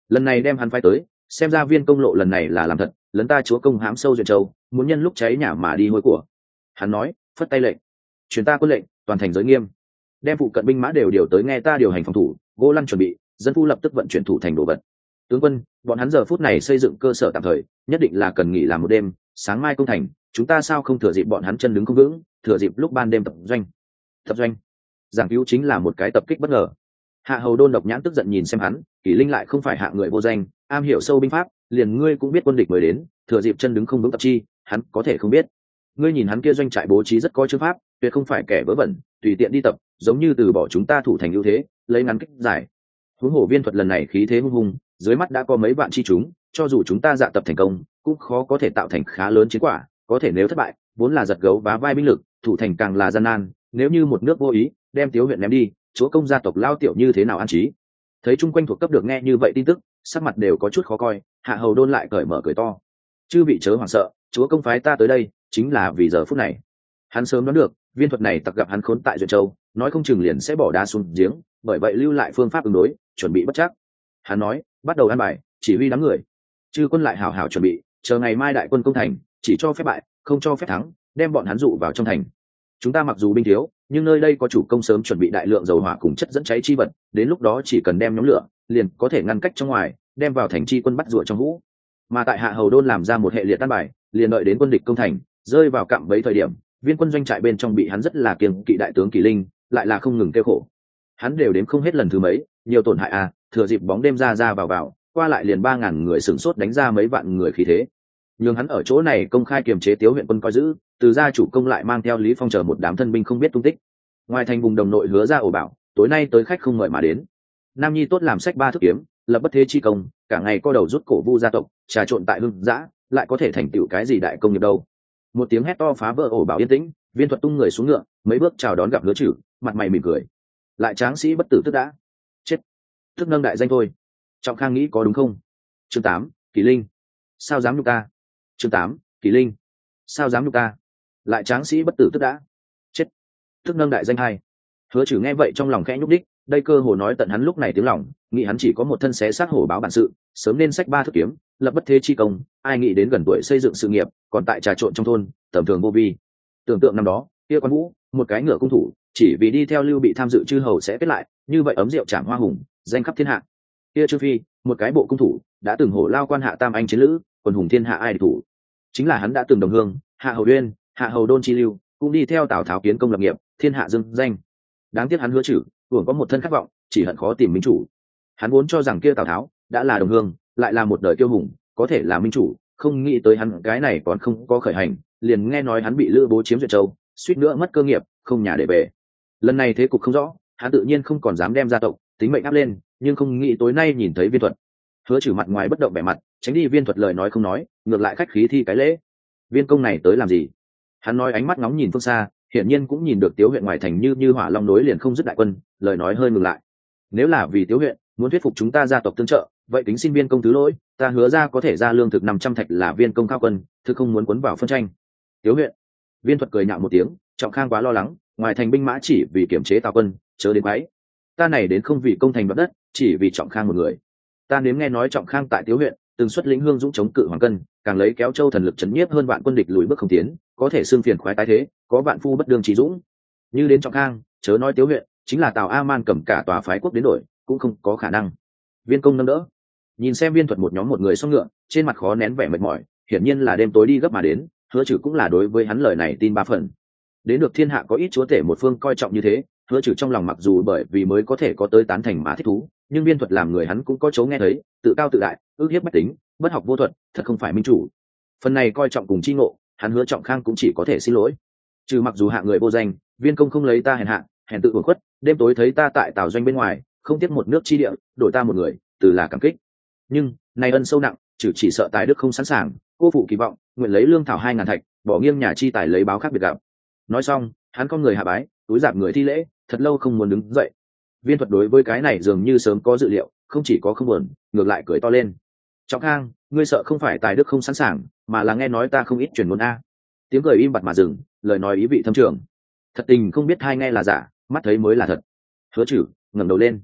lần này đem hắn phái tới, xem ra viên công lộ lần này là làm thật, lấn ta chúa công hãm sâu duyệt châu, muốn nhân lúc cháy nhà mà đi hôi của. Hắn nói, phất tay lệnh, truyền ta quân lệnh, toàn thành giới nghiêm, đem phụ cận binh mã đều điều tới nghe ta điều hành phòng thủ, gỗ lăn chuẩn bị, dân phu lập tức vận chuyển thủ thành đồ vật. Tướng quân, bọn hắn giờ phút này xây dựng cơ sở tạm thời, nhất định là cần nghỉ làm một đêm, sáng mai công thành, chúng ta sao không thừa dịp bọn hắn chân đứng không vững, thừa dịp lúc ban đêm tập doanh. Tập doanh? Giảng cứu chính là một cái tập kích bất ngờ. Hạ hầu đôn độc nhãn tức giận nhìn xem hắn, Kỷ Linh lại không phải hạ người vô danh, am hiểu sâu binh pháp, liền ngươi cũng biết quân địch mới đến, thừa dịp chân đứng không vững tập chi, hắn có thể không biết. Ngươi nhìn hắn kia doanh trại bố trí rất có chương pháp, tuyệt không phải kẻ vớ vẩn, tùy tiện đi tập, giống như từ bỏ chúng ta thủ thành ưu thế, lấy ngắn kích giải. Huống hồ viên thuật lần này khí thế hung hùng, dưới mắt đã có mấy vạn chi chúng, cho dù chúng ta dạ tập thành công, cũng khó có thể tạo thành khá lớn chiến quả, có thể nếu thất bại, vốn là giật gấu vá vai binh lực, thủ thành càng là gian nan, nếu như một nước vô ý, đem Tiếu huyện ném đi, chúa công gia tộc lao tiểu như thế nào an trí. Thấy chung quanh thuộc cấp được nghe như vậy tin tức, sắc mặt đều có chút khó coi, Hạ hầu đôn lại cởi mở cười to. Chư vị chớ hoảng sợ, chúa công phái ta tới đây, chính là vì giờ phút này. Hắn sớm đoán được, viên thuật này tặc gặp hắn khốn tại Duyện Châu, nói không chừng liền sẽ bỏ đá xuống giếng, bởi vậy lưu lại phương pháp ứng đối, chuẩn bị bất chắc. Hắn nói, bắt đầu ăn bài, chỉ huy đám người. Chư quân lại hảo hảo chuẩn bị, chờ ngày mai đại quân công thành, chỉ cho phép bại, không cho phép thắng, đem bọn hắn dụ vào trong thành. Chúng ta mặc dù binh thiếu, nhưng nơi đây có chủ công sớm chuẩn bị đại lượng dầu hỏa cùng chất dẫn cháy chi vật, đến lúc đó chỉ cần đem nhóm lửa, liền có thể ngăn cách trong ngoài, đem vào thành chi quân bắt rùa trong hũ. Mà tại Hạ hầu đôn làm ra một hệ liệt tan bài, liền đợi đến quân địch công thành, rơi vào cạm bẫy thời điểm, viên quân doanh trại bên trong bị hắn rất là kiêng kỵ đại tướng Kỷ Linh, lại là không ngừng kêu khổ. Hắn đều đếm không hết lần thứ mấy, nhiều tổn hại à, thừa dịp bóng đêm ra ra vào vào, qua lại liền ba ngàn người sửng sốt đánh ra mấy vạn người khí thế. Nhưng hắn ở chỗ này công khai kiềm chế Tiếu huyện quân coi giữ, từ gia chủ công lại mang theo Lý Phong chờ một đám thân binh không biết tung tích. Ngoài thành vùng đồng nội hứa ra ổ bảo, tối nay tới khách không mời mà đến. Nam nhi tốt làm sách ba thức kiếm, lập bất thế chi công, cả ngày co đầu rút cổ vu gia tộc, trà trộn tại hưng dã, lại có thể thành tựu cái gì đại công nghiệp đâu. Một tiếng hét to phá vỡ ổ bảo yên tĩnh, viên thuật tung người xuống ngựa, mấy bước chào đón gặp hứa chử, mặt mày mỉm cười. Lại tráng sĩ bất tử tức đã chết, thức nâng đại danh thôi. Trọng Khang nghĩ có đúng không? Chương tám, Kỷ Linh, sao dám nhục ta? Chương tám, Kỷ Linh, sao dám nhục ta? Lại tráng sĩ bất tử tức đã chết, thức nâng đại danh hai. Hứa chử nghe vậy trong lòng khẽ nhúc đích, đây cơ hồ nói tận hắn lúc này tiếng lòng, nghĩ hắn chỉ có một thân xé xác hổ báo bản sự, sớm nên sách ba thức kiếm, lập bất thế chi công, ai nghĩ đến gần tuổi xây dựng sự nghiệp, còn tại trà trộn trong thôn, tầm thường vô vi. Tưởng tượng năm đó, kia quan vũ, một cái ngựa cung thủ, chỉ vì đi theo Lưu Bị tham dự chư hầu sẽ kết lại, như vậy ấm rượu trảm hoa hùng, danh khắp thiên hạ. Kia Trương Phi, một cái bộ cung thủ, đã từng hổ lao quan hạ tam anh chiến lữ, quần hùng thiên hạ ai địch thủ. Chính là hắn đã từng đồng hương, Hạ hầu Uyên, Hạ hầu Đôn chi lưu, cũng đi theo Tào Tháo kiến công lập nghiệp, thiên hạ dưng danh. Đáng tiếc hắn hứa chử, hưởng có một thân khát vọng, chỉ hận khó tìm minh chủ. Hắn vốn cho rằng kia Tào Tháo đã là đồng hương, lại là một đời kiêu hùng, có thể là minh chủ, không nghĩ tới hắn cái này còn không có khởi hành, liền nghe nói hắn bị Lữ Bố chiếm Duyện Châu, suýt nữa mất cơ nghiệp, không nhà để về. Lần này thế cục không rõ, hắn tự nhiên không còn dám đem gia tộc tính mệnh áp lên, nhưng không nghĩ tối nay nhìn thấy viên thuật. Hứa chử mặt ngoài bất động vẻ mặt, tránh đi viên thuật lời nói không nói, ngược lại khách khí thi cái lễ. Viên công này tới làm gì? Hắn nói ánh mắt ngóng nhìn phương xa, hiển nhiên cũng nhìn được Tiếu huyện ngoài thành như như hỏa long nối liền không dứt đại quân, lời nói hơi ngừng lại. Nếu là vì Tiếu huyện muốn thuyết phục chúng ta gia tộc tương trợ, vậy kính xin viên công thứ lỗi, ta hứa ra có thể ra lương thực năm trăm thạch là viên công khao quân, thực không muốn cuốn vào phân tranh. Tiếu huyện. Viên thuật cười nhạo một tiếng, Trọng Khang quá lo lắng, ngoài thành binh mã chỉ vì kiểm chế Tào quân, chớ đến quấy. Ta này đến không vì công thành đoạt đất, chỉ vì Trọng Khang một người. Ta nếm nghe nói Trọng Khang tại Tiếu huyện từng xuất lĩnh hương dũng chống cự Hoàng Cân, càng lấy kéo châu thần lực chấn nhiếp hơn vạn quân địch lùi bước không tiến, có thể xương phiền khoái tái thế, có vạn phu bất đương trí dũng. Như đến Trọng Khang, chớ nói Tiếu huyện, chính là Tào A Man cầm cả tòa phái quốc đến đổi, cũng không có khả năng. Viên công nâng đỡ, nhìn xem viên thuật một nhóm một người xuống ngựa, trên mặt khó nén vẻ mệt mỏi, hiển nhiên là đêm tối đi gấp mà đến. Hứa chử cũng là đối với hắn lời này tin ba phần. Đến được thiên hạ có ít chúa tể một phương coi trọng như thế, hứa chử trong lòng mặc dù bởi vì mới có thể có tới tán thành mà thích thú, nhưng viên thuật làm người hắn cũng có chấu nghe thấy, tự cao tự đại, ước hiếp bách tính, bất học vô thuật, thật không phải minh chủ. Phần này coi trọng cùng chi ngộ, hắn hứa Trọng Khang cũng chỉ có thể xin lỗi. Trừ mặc dù hạ người vô danh, viên công không lấy ta hèn hạ, hèn tự uổng khuất, đêm tối thấy ta tại Tào doanh bên ngoài, không tiếc một nước chi địa, đổi ta một người, từ là cảm kích. Nhưng nay ân sâu nặng, trừ chỉ sợ tài đức không sẵn sàng, cô phụ kỳ vọng, nguyện lấy lương thảo hai ngàn thạch, bỏ nghiêng nhà chi tài lấy báo khác biệt gặp. Nói xong, hắn con người hạ bái, túi dạp người thi lễ, thật lâu không muốn đứng dậy. Viên thuật đối với cái này dường như sớm có dự liệu, không chỉ có không buồn, ngược lại cười to lên. Trọng Khang, ngươi sợ không phải tài đức không sẵn sàng, mà là nghe nói ta không ít truyền ngôn a. Tiếng cười im bặt mà dừng, lời nói ý vị thâm trường. Thật tình không biết hai nghe là giả, mắt thấy mới là thật. Hứa chử ngẩng đầu lên,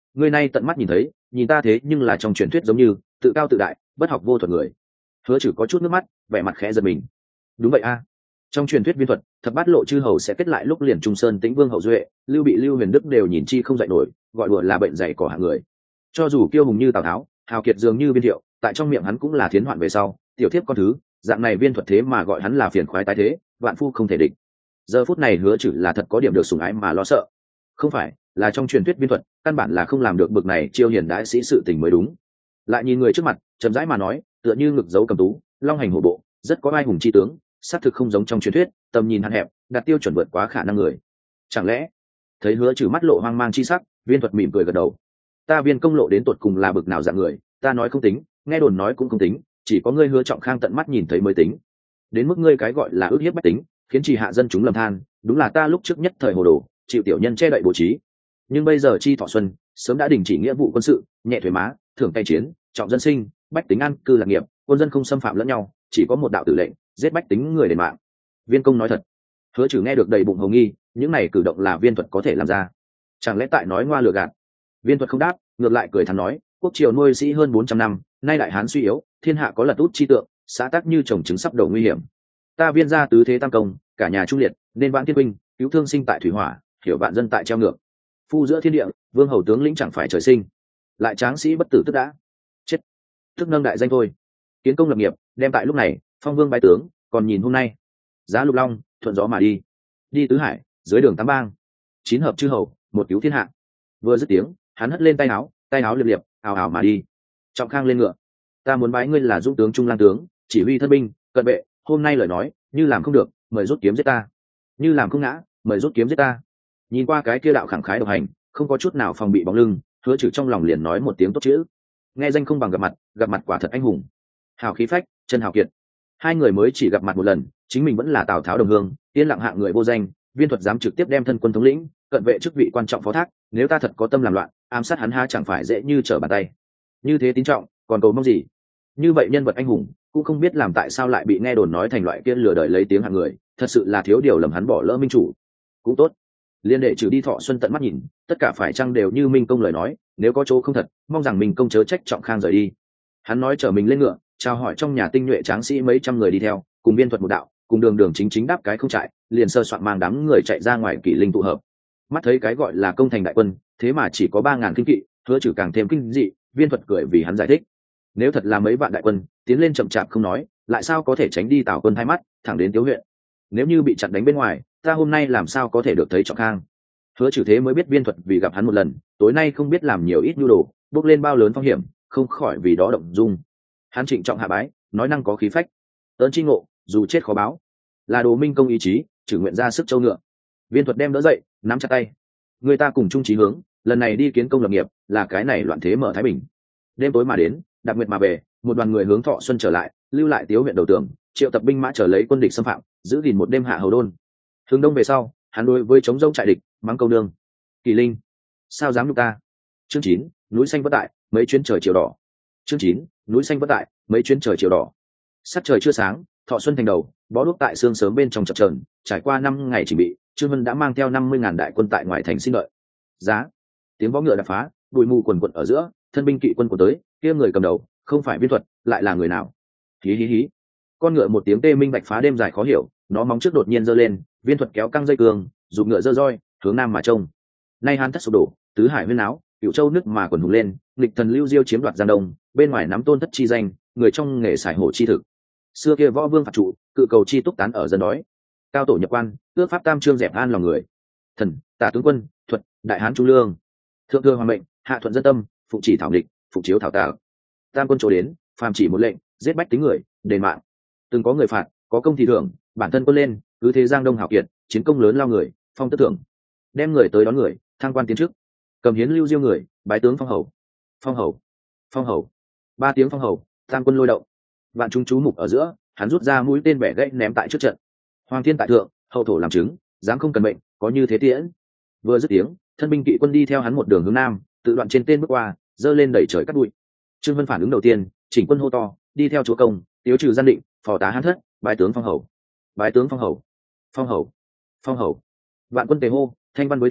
Người này tận mắt nhìn thấy, nhìn ta thế nhưng là trong truyền thuyết giống như tự cao tự đại, bất học vô thuật người. Hứa Trừ có chút nước mắt, vẻ mặt khẽ giật mình. Đúng vậy a, trong truyền thuyết viên thuật, thập bát lộ chư hầu sẽ kết lại lúc liền trung sơn tĩnh vương hậu duệ, lưu bị lưu huyền đức đều nhìn chi không dạy nổi, gọi đùa là bệnh dạy cỏ hạng người. Cho dù kiêu hùng như Tào Tháo, hào kiệt dường như Viên Thiệu, tại trong miệng hắn cũng là thiến hoạn về sau, tiểu thiếp con thứ, dạng này viên thuật thế mà gọi hắn là phiền khoái tái thế, vạn phu không thể địch. Giờ phút này Hứa Trừ là thật có điểm được sủng ái mà lo sợ. Không phải, là trong truyền thuyết viên thuật, căn bản là không làm được bực này chiêu hiền đãi sĩ sự tình mới đúng. Lại nhìn người trước mặt, chậm rãi mà nói, tựa như ngực giấu cầm tú, long hành hổ bộ, rất có ai hùng chi tướng, xác thực không giống trong truyền thuyết, tầm nhìn hạn hẹp, đặt tiêu chuẩn vượt quá khả năng người. Chẳng lẽ? Thấy Hứa Trừ mắt lộ hoang mang chi sắc, Viên thuật mỉm cười gật đầu. Ta Viên công lộ đến tột cùng là bực nào dạng người, ta nói không tính, nghe đồn nói cũng không tính, chỉ có ngươi Hứa Trọng Khang tận mắt nhìn thấy mới tính. Đến mức ngươi cái gọi là ước hiếp bách tính, khiến chỉ hạ dân chúng lầm than, đúng là ta lúc trước nhất thời hồ đồ, chịu tiểu nhân che đậy bố trí. Nhưng bây giờ chi thọ xuân, sớm đã đình chỉ nghĩa vụ quân sự, nhẹ thuế má, thưởng tay chiến, trọng dân sinh, bách tính an cư lạc nghiệp, quân dân không xâm phạm lẫn nhau, chỉ có một đạo tử lệnh, giết bách tính người đền mạng. Viên công nói thật. Hứa Trừ nghe được đầy bụng hồng nghi, những này cử động là viên thuật có thể làm ra, chẳng lẽ tại nói ngoa lừa gạt? Viên thuật không đáp, ngược lại cười thắn nói, quốc triều nuôi sĩ hơn bốn trăm năm, nay đại hán suy yếu, thiên hạ có lật út chi tượng, xã tắc như trồng trứng sắp đầu nguy hiểm. Ta Viên gia tứ thế tam công, cả nhà trung liệt, nên vãn thiên binh, cứu thương sinh tại thủy hỏa, hiểu vạn dân tại treo ngược. Phu giữa thiên địa, vương hầu tướng lĩnh chẳng phải trời sinh, lại tráng sĩ bất tử tức đã chết, tức nâng đại danh thôi. Kiến công lập nghiệp, đem tại lúc này phong vương bái tướng, còn nhìn hôm nay giá lục long thuận gió mà đi, đi tứ hải dưới đường tám bang, chín hợp chư hầu, một cứu thiên hạ. Vừa dứt tiếng, hắn hất lên tay áo, tay áo liệp liệp, ào ào mà đi. Trọng Khang lên ngựa. Ta muốn bái ngươi là dũng tướng trung lang tướng, chỉ huy thân binh cận vệ, hôm nay lời nói như làm không được, mời rút kiếm giết ta, như làm không ngã, mời rút kiếm giết ta. Nhìn qua cái kia đạo khẳng khái độc hành, không có chút nào phòng bị bóng lưng, Hứa Trừ trong lòng liền nói một tiếng tốt chữ. Nghe danh không bằng gặp mặt, gặp mặt quả thật anh hùng. Hào khí phách, chân hào kiệt. Hai người mới chỉ gặp mặt một lần, chính mình vẫn là Tào Tháo đồng hương, yên lặng hạng người vô danh, viên thuật dám trực tiếp đem thân quân thống lĩnh, cận vệ chức vị quan trọng phó thác, nếu ta thật có tâm làm loạn, ám sát hắn ha chẳng phải dễ như trở bàn tay. Như thế tín trọng, còn cầu mong gì? Như vậy nhân vật anh hùng, cũng không biết làm tại sao lại bị nghe đồn nói thành loại kia lừa đời lấy tiếng hạng người, thật sự là thiếu điều lầm hắn bỏ lỡ minh chủ. Cũng tốt, liên đệ trừ đi Thọ Xuân tận mắt nhìn, tất cả phải chăng đều như Minh công lời nói, nếu có chỗ không thật, mong rằng Minh công chớ trách Trọng Khang rời đi. Hắn nói chở mình lên ngựa, chào hỏi trong nhà tinh nhuệ tráng sĩ mấy trăm người đi theo, cùng viên thuật một đạo, cùng đường đường chính chính đáp cái không chạy, liền sơ soạn mang đám người chạy ra ngoài kỷ linh tụ hợp. Mắt thấy cái gọi là công thành đại quân, thế mà chỉ có ba ngàn kinh kỵ, Hứa Trừ càng thêm kinh dị, viên thuật cười vì hắn giải thích, nếu thật là mấy vạn đại quân tiến lên chậm chạp không nói, lại sao có thể tránh đi Tào quân hai mắt, thẳng đến Tiếu huyện. Nếu như bị chặn đánh bên ngoài, ta hôm nay làm sao có thể được thấy Trọng Khang? Hứa Trừ thế mới biết viên thuật vì gặp hắn một lần, tối nay không biết làm nhiều ít nhu đồ, bước lên bao lớn phong hiểm, không khỏi vì đó động dung. Hắn trịnh trọng hạ bái, nói năng có khí phách, ơn chi ngộ, dù chết khó báo, là đồ Minh công ý chí, trừ nguyện ra sức châu ngựa. Viên thuật đem đỡ dậy, nắm chặt tay, người ta cùng chung chí hướng, lần này đi kiến công lập nghiệp, là cái này loạn thế mở thái bình. Đêm tối mà đến, đặc nguyệt mà về, một đoàn người hướng Thọ Xuân trở lại, lưu lại Tiếu huyện đầu tường, triệu tập binh mã trở lấy quân địch xâm phạm, giữ gìn một đêm hạ hầu đôn. Hướng đông về sau, hắn đối với chống rông trại địch, mắng câu nương, kỳ linh, sao dám nhục ta? Chương chín, núi xanh vất tại, mấy chuyến trời chiều đỏ. Chương chín, núi xanh vất tại, mấy chuyến trời chiều đỏ. Sắc trời chưa sáng, Thọ Xuân thành đầu, bó đuốc tại sương sớm bên trong chập chờn, trải qua năm ngày chỉ bị, Trương Vân đã mang theo năm mươi ngàn đại quân tại ngoài thành xin đợi. Giá, tiếng vó ngựa đập phá, bụi mù quần quật ở giữa, thân binh kỵ quân của tới, kia người cầm đầu, không phải viên thuật, lại là người nào? Hí hí hí. Con ngựa một tiếng tê minh bạch phá đêm dài khó hiểu, nó móng trước đột nhiên giơ lên, viên thuật kéo căng dây cương, giục ngựa giơ roi, hướng nam mà trông. Nay Hán thất sụp đổ, tứ hải huyên áo, Cửu Châu nước mà quần hùng lên, nghịch thần Lưu Diêu chiếm đoạt Giang Đông, bên ngoài nắm tôn thất chi danh, người trong nghề xài hổ chi thực. Xưa kia võ vương phạt trụ, cự cầu chi túc tán ở dân đói. Cao tổ nhập quan, ước pháp tam trương dẹp an lòng người. Thần, Tả tướng quân, thuật, đại hán trung lương. Thượng thư hoàng mệnh, hạ thuận dân tâm, phụng chỉ thảo địch, phụng chiếu thảo tạo. Tam quân chỗ đến, phàm chỉ một lệnh, giết bách tính người, đền mạng. Từng có người phạt, có công thì thưởng, bản thân quân lên, cứ thế Giang Đông hảo kiệt, chiến công lớn lao người, phong tất thưởng. Đem người tới đón người, thăng quan tiến trước. Cầm hiến Lưu Diêu người, bái tướng phong hầu. Phong hầu, phong hầu. Ba tiếng phong hầu, tam quân lôi động. Vạn chúng chú mục ở giữa, hắn rút ra mũi tên bẻ gãy ném tại trước trận. Hoàng thiên tại thượng, hậu thổ làm chứng, dám không cần mệnh, có như thế tiễn. Vừa dứt tiếng, thân binh kỵ quân đi theo hắn một đường hướng nam, tự đoạn trên tên bước qua, dơ lên đẩy trời cắt bụi. Trương Vân phản ứng đầu tiên, chỉnh quân hô to, đi theo chúa công, tiếu trừ gian định, phò tá hán thất, bái tướng phong hầu, bái tướng phong hầu, phong hầu, phong hầu. Vạn quân tề hô, thanh văn với thiên,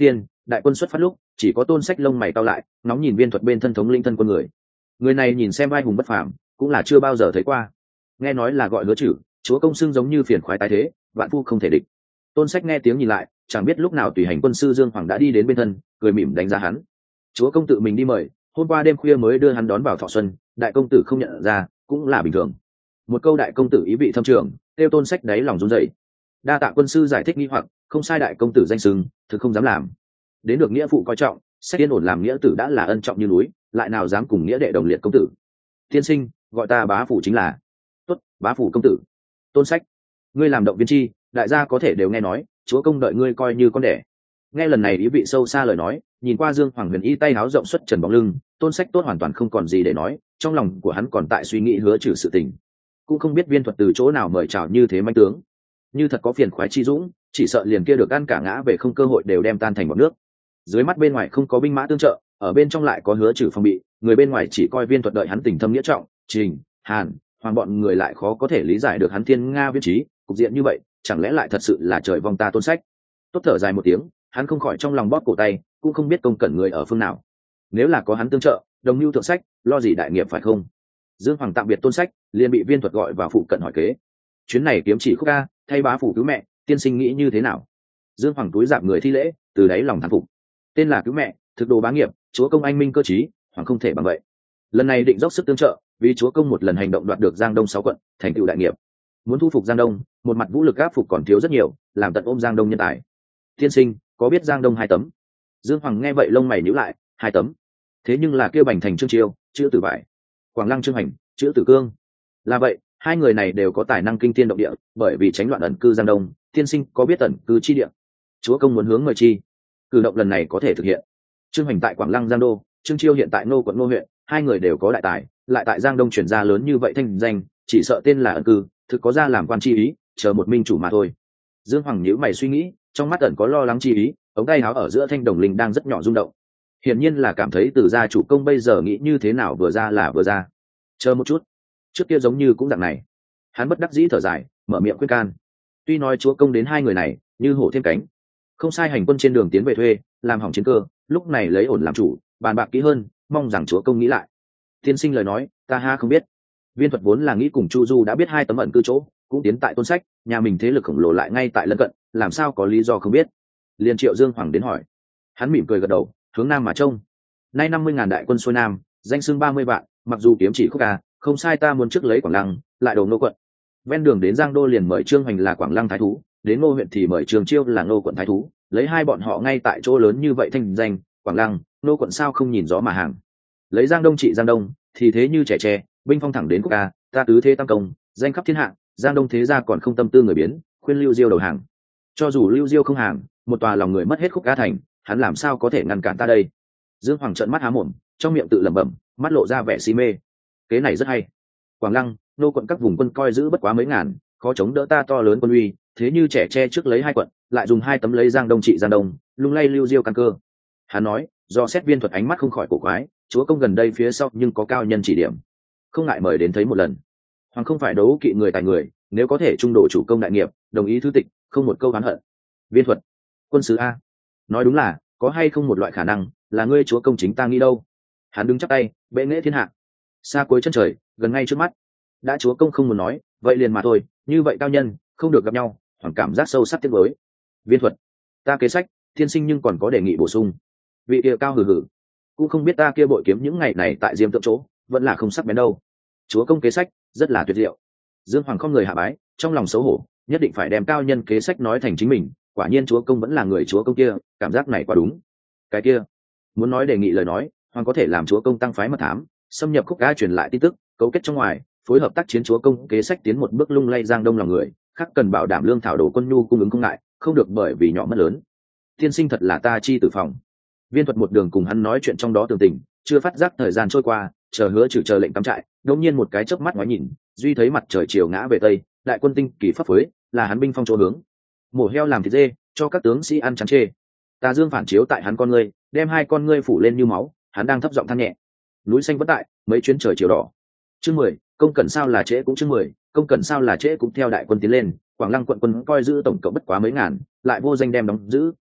đại quân xuất phát lúc chỉ có Tôn Sách lông mày cau lại, nóng nhìn Viên Thuật bên thân thống linh thân quân người. Người này nhìn xem vai hùng bất phàm, cũng là chưa bao giờ thấy qua. Nghe nói là gọi Hứa Chử, chúa công xưng giống như phiền khoái tái thế, vạn phu không thể địch. Tôn Sách nghe tiếng nhìn lại, chẳng biết lúc nào tùy hành quân sư Dương Hoàng đã đi đến bên thân, cười mỉm đánh giá hắn. Chúa công tự mình đi mời, hôm qua đêm khuya mới đưa hắn đón vào thọ xuân, đại công tử không nhận ra cũng là bình thường. Một câu đại công tử ý vị thâm trường, tiêu Tôn Sách đáy lòng run rẩy. Đa tạ quân sư giải thích nghi hoặc, không sai đại công tử danh xưng, thực không dám làm. Đến được nghĩa phụ coi trọng, Sách yên ổn làm nghĩa tử đã là ân trọng như núi, lại nào dám cùng nghĩa đệ đồng liệt công tử. Tiên sinh, gọi ta bá phủ chính là. Tốt, bá phủ công tử. Tôn Sách, ngươi làm động viên chi, đại gia có thể đều nghe nói, chúa công đợi ngươi coi như con đẻ. Nghe lần này ý vị sâu xa lời nói, nhìn qua Dương Hoàng Huyền y tay háo rộng xuất trần bóng lưng, Tôn Sách tốt hoàn toàn không còn gì để nói, trong lòng của hắn còn tại suy nghĩ Hứa Chử sự tình, cũng không biết Viên Thuật từ chỗ nào mời chào như thế manh tướng. Như thật có phiền khoái chi dũng, chỉ sợ liền kia được ăn cả ngã về không cơ hội đều đem tan thành bọt nước. Dưới mắt bên ngoài không có binh mã tương trợ, ở bên trong lại có Hứa Chử phòng bị, người bên ngoài chỉ coi Viên Thuật đợi hắn tình thâm nghĩa trọng, Trình, Hàn, Hoàng bọn người lại khó có thể lý giải được hắn thiên nga viễn trí, cục diện như vậy, chẳng lẽ lại thật sự là trời vong ta Tôn Sách. Tốt thở dài một tiếng, hắn không khỏi trong lòng bóp cổ tay, cũng không biết công cẩn người ở phương nào. Nếu là có hắn tương trợ, đồng mưu thượng sách, lo gì đại nghiệp phải không? Dương Hoàng tạm biệt Tôn Sách, liền bị Viên Thuật gọi vào phụ cận hỏi kế. Chuyến này kiếm chỉ khúc ca, thay bá phủ cứu mẹ, tiên sinh nghĩ như thế nào? Dương Hoàng túi dạp người thi lễ, từ đáy lòng thán phục. Tên là cứu mẹ, thực đồ bá nghiệp, chúa công anh minh cơ trí, hoàng không thể bằng vậy. Lần này định dốc sức tương trợ, vì chúa công một lần hành động đoạt được Giang Đông sáu quận, thành tựu đại nghiệp. Muốn thu phục Giang Đông, một mặt vũ lực áp phục còn thiếu rất nhiều, làm tận ôm Giang Đông nhân tài. Tiên sinh, có biết Giang Đông hai tấm? Dương Hoàng nghe vậy lông mày nhíu lại, hai tấm. Thế nhưng là kêu Bành Thành Trương Chiêu, chữ Tử Bại, Quảng Lăng Trương Hành, chữ Tử Cương. Là vậy, hai người này đều có tài năng kinh thiên động địa, bởi vì tránh loạn ẩn cư Giang Đông, tiên sinh có biết ẩn cư chi địa? Chúa công muốn hướng mời chi? Cử động lần này có thể thực hiện. Trương Hành tại Quảng Lăng Giang Đô, Trương Chiêu hiện tại Ngô quận Ngô huyện, hai người đều có đại tài, lại tại Giang Đông chuyển ra lớn như vậy thanh danh, chỉ sợ tên là ẩn cư, thực có ra làm quan chi ý, chờ một minh chủ mà thôi. Dương Hoàng nhíu mày suy nghĩ, trong mắt ẩn có lo lắng chi ý, ống tay áo ở giữa thanh đồng linh đang rất nhỏ rung động. Hiển nhiên là cảm thấy từ gia chủ công bây giờ nghĩ như thế nào vừa ra là vừa ra. Chờ một chút, trước kia giống như cũng dạng này. Hắn bất đắc dĩ thở dài, mở miệng khuyên can. Tuy nói chúa công đến hai người này như hổ thêm cánh, không sai hành quân trên đường tiến về thuê, làm hỏng chiến cơ, lúc này lấy ổn làm chủ, bàn bạc kỹ hơn, mong rằng chúa công nghĩ lại. Tiên sinh lời nói, ta ha không biết. Viên Thuật vốn là nghĩ cùng Chu Du đã biết hai tấm ẩn cư chỗ, cũng tiến tại Tôn Sách, nhà mình thế lực khổng lồ lại ngay tại lân cận, làm sao có lý do không biết. Liền triệu Dương Hoàng đến hỏi, hắn mỉm cười gật đầu, hướng nam mà trông. Nay năm mươi ngàn đại quân xuôi nam, danh xưng ba mươi vạn, mặc dù kiếm chỉ khúc ca, không sai, ta muốn trước lấy Quảng Lăng, lại đầu Ngô quận. Ven đường đến Giang Đô liền mời Trương Hoành là Quảng Lăng thái thú, đến Ngô huyện thì mời Trường Chiêu là Ngô quận thái thú, lấy hai bọn họ ngay tại chỗ lớn như vậy thanh danh, Quảng Lăng, Ngô quận sao không nhìn rõ mà hàng. Lấy Giang Đông trị Giang Đông, thì thế như trẻ tre, binh phong thẳng đến quốc ca, ta tứ thế tam công, danh khắp thiên hạ, Giang Đông thế gia còn không tâm tư người biến, khuyên Lưu Diêu đầu hàng. Cho dù Lưu Diêu không hàng, một tòa lòng người mất hết khúc ca thành, hắn làm sao có thể ngăn cản ta đây? Dương Hoàng trợn mắt há mồm, trong miệng tự lẩm bẩm, mắt lộ ra vẻ si mê. Kế này rất hay. Quảng Lăng, Nô quận các vùng quân coi giữ bất quá mấy ngàn, khó chống đỡ ta to lớn quân uy, thế như trẻ tre trước lấy hai quận, lại dùng hai tấm lấy Giang Đông trị Giang Đông, lung lay Lưu Diêu căn cơ. Hắn nói, do xét Viên Thuật ánh mắt không khỏi cổ quái, chúa công gần đây phía sau nhưng có cao nhân chỉ điểm, không ngại mời đến thấy một lần. Hoàng không phải đấu kỵ người tài người, nếu có thể trung độ chủ công đại nghiệp, đồng ý thứ tịch, không một câu oán hận. Viên Thuật, quân sứ a, nói đúng là, có hay không một loại khả năng, là ngươi chúa công chính ta nghĩ đâu? Hắn đứng chắp tay, bệ nghệ thiên hạ, xa cuối chân trời, gần ngay trước mắt. Đã chúa công không muốn nói, vậy liền mà thôi. Như vậy cao nhân, không được gặp nhau, Hoàng cảm giác sâu sắc tiếc với. Viên Thuật, ta kế sách, thiên sinh nhưng còn có đề nghị bổ sung. Vị kia cao hừ hừ, cũng không biết ta kia bội kiếm những ngày này tại diêm tượng chỗ, vẫn là không sắc bén đâu. Chúa công kế sách rất là tuyệt diệu. Dương Hoàng không người hạ bái, trong lòng xấu hổ, nhất định phải đem cao nhân kế sách nói thành chính mình. Quả nhiên chúa công vẫn là người chúa công kia, cảm giác này quá đúng. Cái kia, muốn nói đề nghị lời nói, Hoàng có thể làm chúa công tăng phái mật thám, xâm nhập khúc ca truyền lại tin tức, cấu kết trong ngoài, phối hợp tác chiến chúa công kế sách tiến một bước lung lay Giang Đông lòng người, khác cần bảo đảm lương thảo đồ quân nhu cung ứng không ngại, không được bởi vì nhỏ mất lớn. Tiên sinh thật là ta chi tử phòng. Viên Thuật một đường cùng hắn nói chuyện trong đó tường tình, chưa phát giác thời gian trôi qua, chờ Hứa Chử chờ lệnh cắm trại, đột nhiên một cái chớp mắt ngoái nhìn, duy thấy mặt trời chiều ngã về tây, đại quân tinh kỳ phấp phới, là hắn binh phong chỗ hướng. Mổ heo làm thịt dê, cho các tướng sĩ ăn chán chê. Tà dương phản chiếu tại hắn con ngươi, đem hai con ngươi phủ lên như máu, hắn đang thấp giọng than nhẹ. Núi xanh vẫn tại, mấy chuyến trời chiều đỏ. Chương mười, công cẩn sao là trễ cũng chương mười, công cẩn sao là trễ cũng theo đại quân tiến lên, Quảng Lăng quận quân coi giữ tổng cộng bất quá mấy ngàn, lại vô danh đem đóng giữ,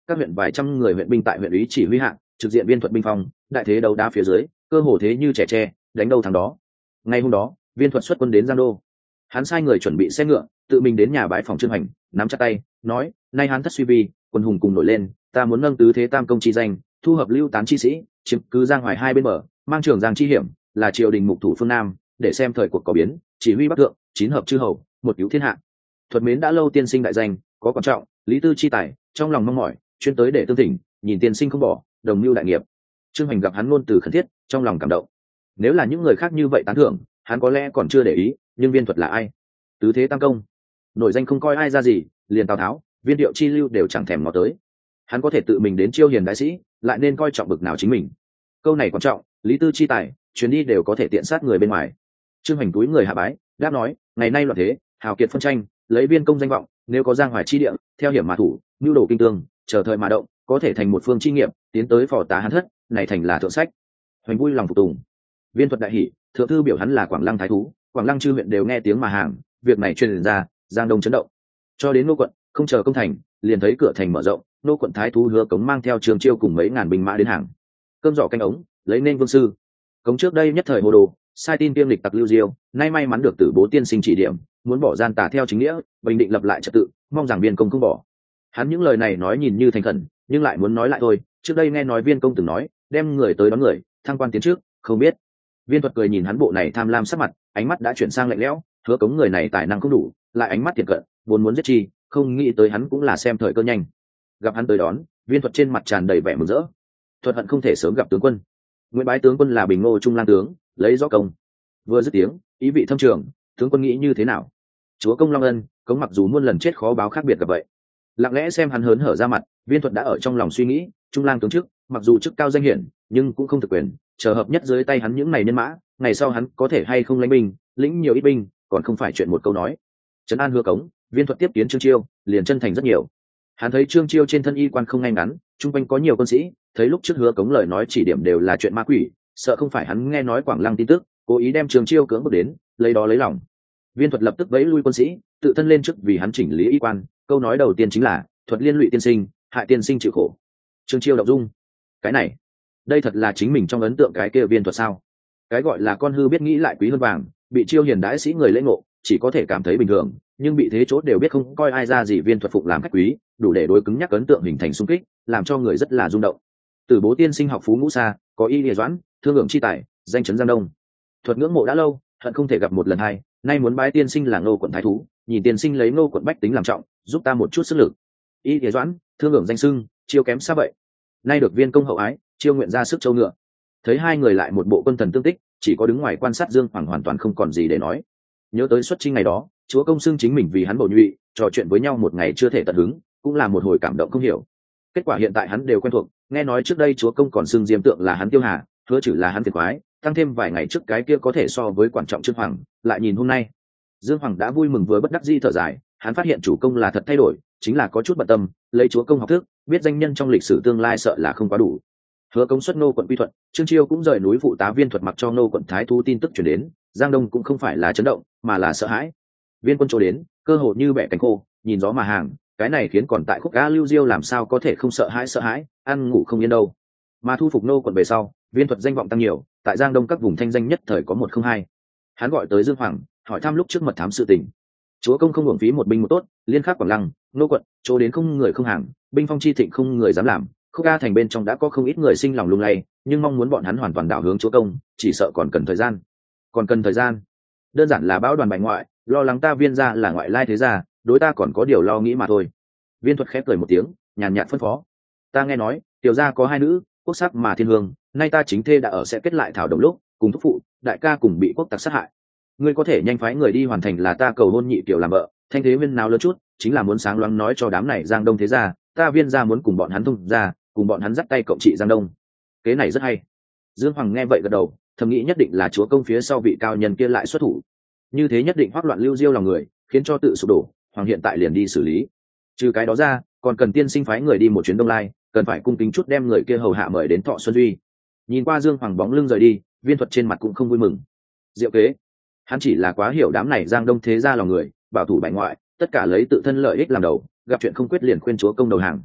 các huyện vài trăm người huyện binh tại huyện ủy chỉ huy hạng trực diện viên thuật binh phong, đại thế đấu đá phía dưới, cơ hồ thế như trẻ tre, đánh đâu thắng đó. Ngày hôm đó, viên thuật xuất quân đến Giang Đô. Hắn sai người chuẩn bị xe ngựa, tự mình đến nhà bái phòng Trương Hành, nắm chặt tay, nói: nay hắn thất suy vi, quân hùng cùng nổi lên, ta muốn nâng tứ thế tam công chi danh, thu hợp lưu tán chi sĩ, chiếm cứ Giang Hoài hai bên bờ, mang trường Giang chi hiểm, là triều đình mục thủ phương Nam, để xem thời cuộc có biến, chỉ huy bắc thượng, chín hợp chư hầu, một cứu thiên hạ. Thuật mến đã lâu tiên sinh đại danh, có quan trọng, lý tư chi tài, trong lòng mong mỏi, chuyên tới để tương thỉnh, nhìn tiên sinh không bỏ, đồng mưu đại nghiệp. Trương Hành gặp hắn ngôn từ khẩn thiết, trong lòng cảm động. Nếu là những người khác như vậy tán thưởng, hắn có lẽ còn chưa để ý, nhưng viên thuật là ai? Tứ thế tam công, nổi danh không coi ai ra gì, liền Tào Tháo, viên điệu chi lưu đều chẳng thèm ngó tới. Hắn có thể tự mình đến chiêu hiền đại sĩ, lại nên coi trọng bực nào chính mình. Câu này quan trọng, lý tư chi tài, chuyến đi đều có thể tiện sát người bên ngoài. Trương Hành túi người hạ bái, đáp nói: ngày nay loạn thế, hào kiệt phân tranh, lấy viên công danh vọng, nếu có Giang Hoài chi địa, theo hiểm mà thủ, nhu đồ kinh tương, chờ thời mà động, có thể thành một phương chi nghiệp, tiến tới phò tá hắn thất, này thành là thượng sách. Hoành vui lòng phục tùng. Viên thuật đại hỉ, thượng thư biểu hắn là Quảng Lăng thái thú, Quảng Lăng chư huyện đều nghe tiếng mà hàng, việc này truyền ra, Giang Đông chấn động. Cho đến Nô quận, không chờ công thành, liền thấy cửa thành mở rộng, Nô quận thái thú Hứa Cống mang theo Trường Chiêu cùng mấy ngàn binh mã đến hàng. Cơm giỏ canh ống, lấy nên vương sư. Cống trước đây nhất thời hồ đồ, sai tin tiêm lịch tặc Lưu Diêu, nay may mắn được Tử Bố tiên sinh chỉ điểm, muốn bỏ gian tà theo chính nghĩa, bình định lập lại trật tự, mong rằng viên công không bỏ. Hắn những lời này nói nhìn như thành khẩn, nhưng lại muốn nói lại thôi. Trước đây nghe nói viên công từng nói, đem người tới đón người, thăng quan tiến trước, không biết. Viên thuật cười nhìn hắn bộ này tham lam sắc mặt, ánh mắt đã chuyển sang lạnh lẽo. Hứa Cống người này tài năng không đủ, lại ánh mắt thiệt cận, vốn muốn giết chi, không nghĩ tới hắn cũng là xem thời cơ nhanh. Gặp hắn tới đón, viên thuật trên mặt tràn đầy vẻ mừng rỡ. Thuật hận không thể sớm gặp tướng quân. Nguyễn bái tướng quân là Bình Ngô trung lang tướng, lấy rõ công. Vừa dứt tiếng, ý vị thâm trường, tướng quân nghĩ như thế nào? Chúa công long ân, Cống mặc dù muôn lần chết khó báo khác biệt gặp vậy. Lặng lẽ xem hắn hớn hở ra mặt, viên thuật đã ở trong lòng suy nghĩ, trung lang tướng chức, mặc dù chức cao danh hiển, nhưng cũng không thực quyền, chờ hợp nhất dưới tay hắn những này nhân mã, ngày sau hắn có thể hay không lãnh binh, lĩnh nhiều ít binh, còn không phải chuyện một câu nói. Trấn an Hứa Cống, viên thuật tiếp kiến Trương Chiêu, liền chân thành rất nhiều. Hắn thấy Trương Chiêu trên thân y quan không ngay ngắn, trung quanh có nhiều quân sĩ, thấy lúc trước Hứa Cống lời nói chỉ điểm đều là chuyện ma quỷ, sợ không phải hắn nghe nói Quảng Lăng tin tức, cố ý đem Trương Chiêu cưỡng bức đến, lấy đó lấy lòng. Viên thuật lập tức vẫy lui quân sĩ, tự thân lên trước vì hắn chỉnh lý y quan, câu nói đầu tiên chính là: thuật liên lụy tiên sinh, hại tiên sinh chịu khổ. Trương Chiêu động dung. Cái này, đây thật là chính mình trong ấn tượng cái kia viên thuật sao? Cái gọi là con hư biết nghĩ lại quý hơn vàng, bị chiêu hiền đãi sĩ người lễ ngộ, chỉ có thể cảm thấy bình thường, nhưng bị thế chốt đều biết không coi ai ra gì viên thuật phục làm khách quý, đủ để đối cứng nhắc ấn tượng hình thành xung kích, làm cho người rất là rung động. Từ Bố tiên sinh học phú ngũ xa, có y địa doãn, thương hưởng chi tài, danh chấn Giang Đông. Thuật ngưỡng mộ đã lâu, hận không thể gặp một lần hai, nay muốn bái tiên sinh là Ngô quận thái thú, nhìn tiên sinh lấy Ngô quận bách tính làm trọng, giúp ta một chút sức lực. Y địa doãn, thương hưởng danh sưng, chiêu kém xa vậy. Nay được viên công hậu ái, chiêu nguyện ra sức châu ngựa. Thấy hai người lại một bộ quân thần tương tích, chỉ có đứng ngoài quan sát Dương Hoàng hoàn toàn không còn gì để nói. Nhớ tới xuất chinh ngày đó, chúa công xưng chính mình vì hắn bổ nhụy, trò chuyện với nhau một ngày chưa thể tận hứng, cũng là một hồi cảm động không hiểu. Kết quả hiện tại hắn đều quen thuộc, nghe nói trước đây chúa công còn xưng diêm tượng là hắn Tiêu Hà, hứa chử là hắn Việt quái, tăng thêm vài ngày trước cái kia có thể so với quan trọng Trương Hoàng, lại nhìn hôm nay, Dương Hoàng đã vui mừng vừa bất đắc dĩ thở dài, hắn phát hiện chủ công là thật thay đổi, chính là có chút bận tâm, lấy chúa công học thức, biết danh nhân trong lịch sử tương lai sợ là không quá đủ. Hứa Cống xuất Nô quận quy thuận, Trương Chiêu cũng rời núi phụ tá viên thuật mặc cho Nô quận thái thú tin tức truyền đến, Giang Đông cũng không phải là chấn động, mà là sợ hãi. Viên quân chỗ đến, cơ hồ như bẻ cánh khô, nhìn gió mà hàng, cái này khiến còn tại khúc Á Lưu Diêu làm sao có thể không sợ hãi sợ hãi, ăn ngủ không yên đâu. Mà thu phục Nô quận về sau, viên thuật danh vọng tăng nhiều, tại Giang Đông các vùng thanh danh nhất thời có một không hai. Hắn gọi tới Dương Hoàng, hỏi thăm lúc trước mật thám sự tình. Chúa công không hưởng phí một binh một tốt, liên khắc Quảng Lăng, Nô quận, chỗ đến không người không hàng, binh phong chi thịnh không người dám làm. Khúc Ca thành bên trong đã có không ít người sinh lòng lung lay, nhưng mong muốn bọn hắn hoàn toàn đảo hướng chúa công, chỉ sợ còn cần thời gian. Còn cần thời gian. Đơn giản là bão đoàn bại ngoại, lo lắng ta viên gia là ngoại lai thế gia, đối ta còn có điều lo nghĩ mà thôi. Viên thuật khép cười một tiếng, nhàn nhạt phân phó. Ta nghe nói, tiểu gia có hai nữ, quốc sắc mà thiên hương, nay ta chính thê đã ở sẽ kết lại thảo đồng lúc, cùng thúc phụ, đại ca cùng bị quốc tặc sát hại. Ngươi có thể nhanh phái người đi hoàn thành là ta cầu hôn nhị tiểu làm vợ, thanh thế viên nào lớn chút, chính là muốn sáng loáng nói cho đám này Giang Đông thế gia, ta viên gia muốn cùng bọn hắn thông ra, cùng bọn hắn dắt tay cộng trị Giang Đông. Kế này rất hay. Dương Hoàng nghe vậy gật đầu, thầm nghĩ nhất định là chúa công phía sau vị cao nhân kia lại xuất thủ, như thế nhất định hoắc loạn Lưu Diêu lòng người, khiến cho tự sụp đổ. Hoàng hiện tại liền đi xử lý. Trừ cái đó ra, còn cần tiên sinh phái người đi một chuyến Đông Lai, cần phải cung kính chút đem người kia hầu hạ mời đến Thọ Xuân Duy. Nhìn qua Dương Hoàng bóng lưng rời đi, viên thuật trên mặt cũng không vui mừng. Diệu kế, hắn chỉ là quá hiểu đám này Giang Đông thế gia lòng người, bảo thủ bại ngoại, tất cả lấy tự thân lợi ích làm đầu, gặp chuyện không quyết liền khuyên chúa công đầu hàng.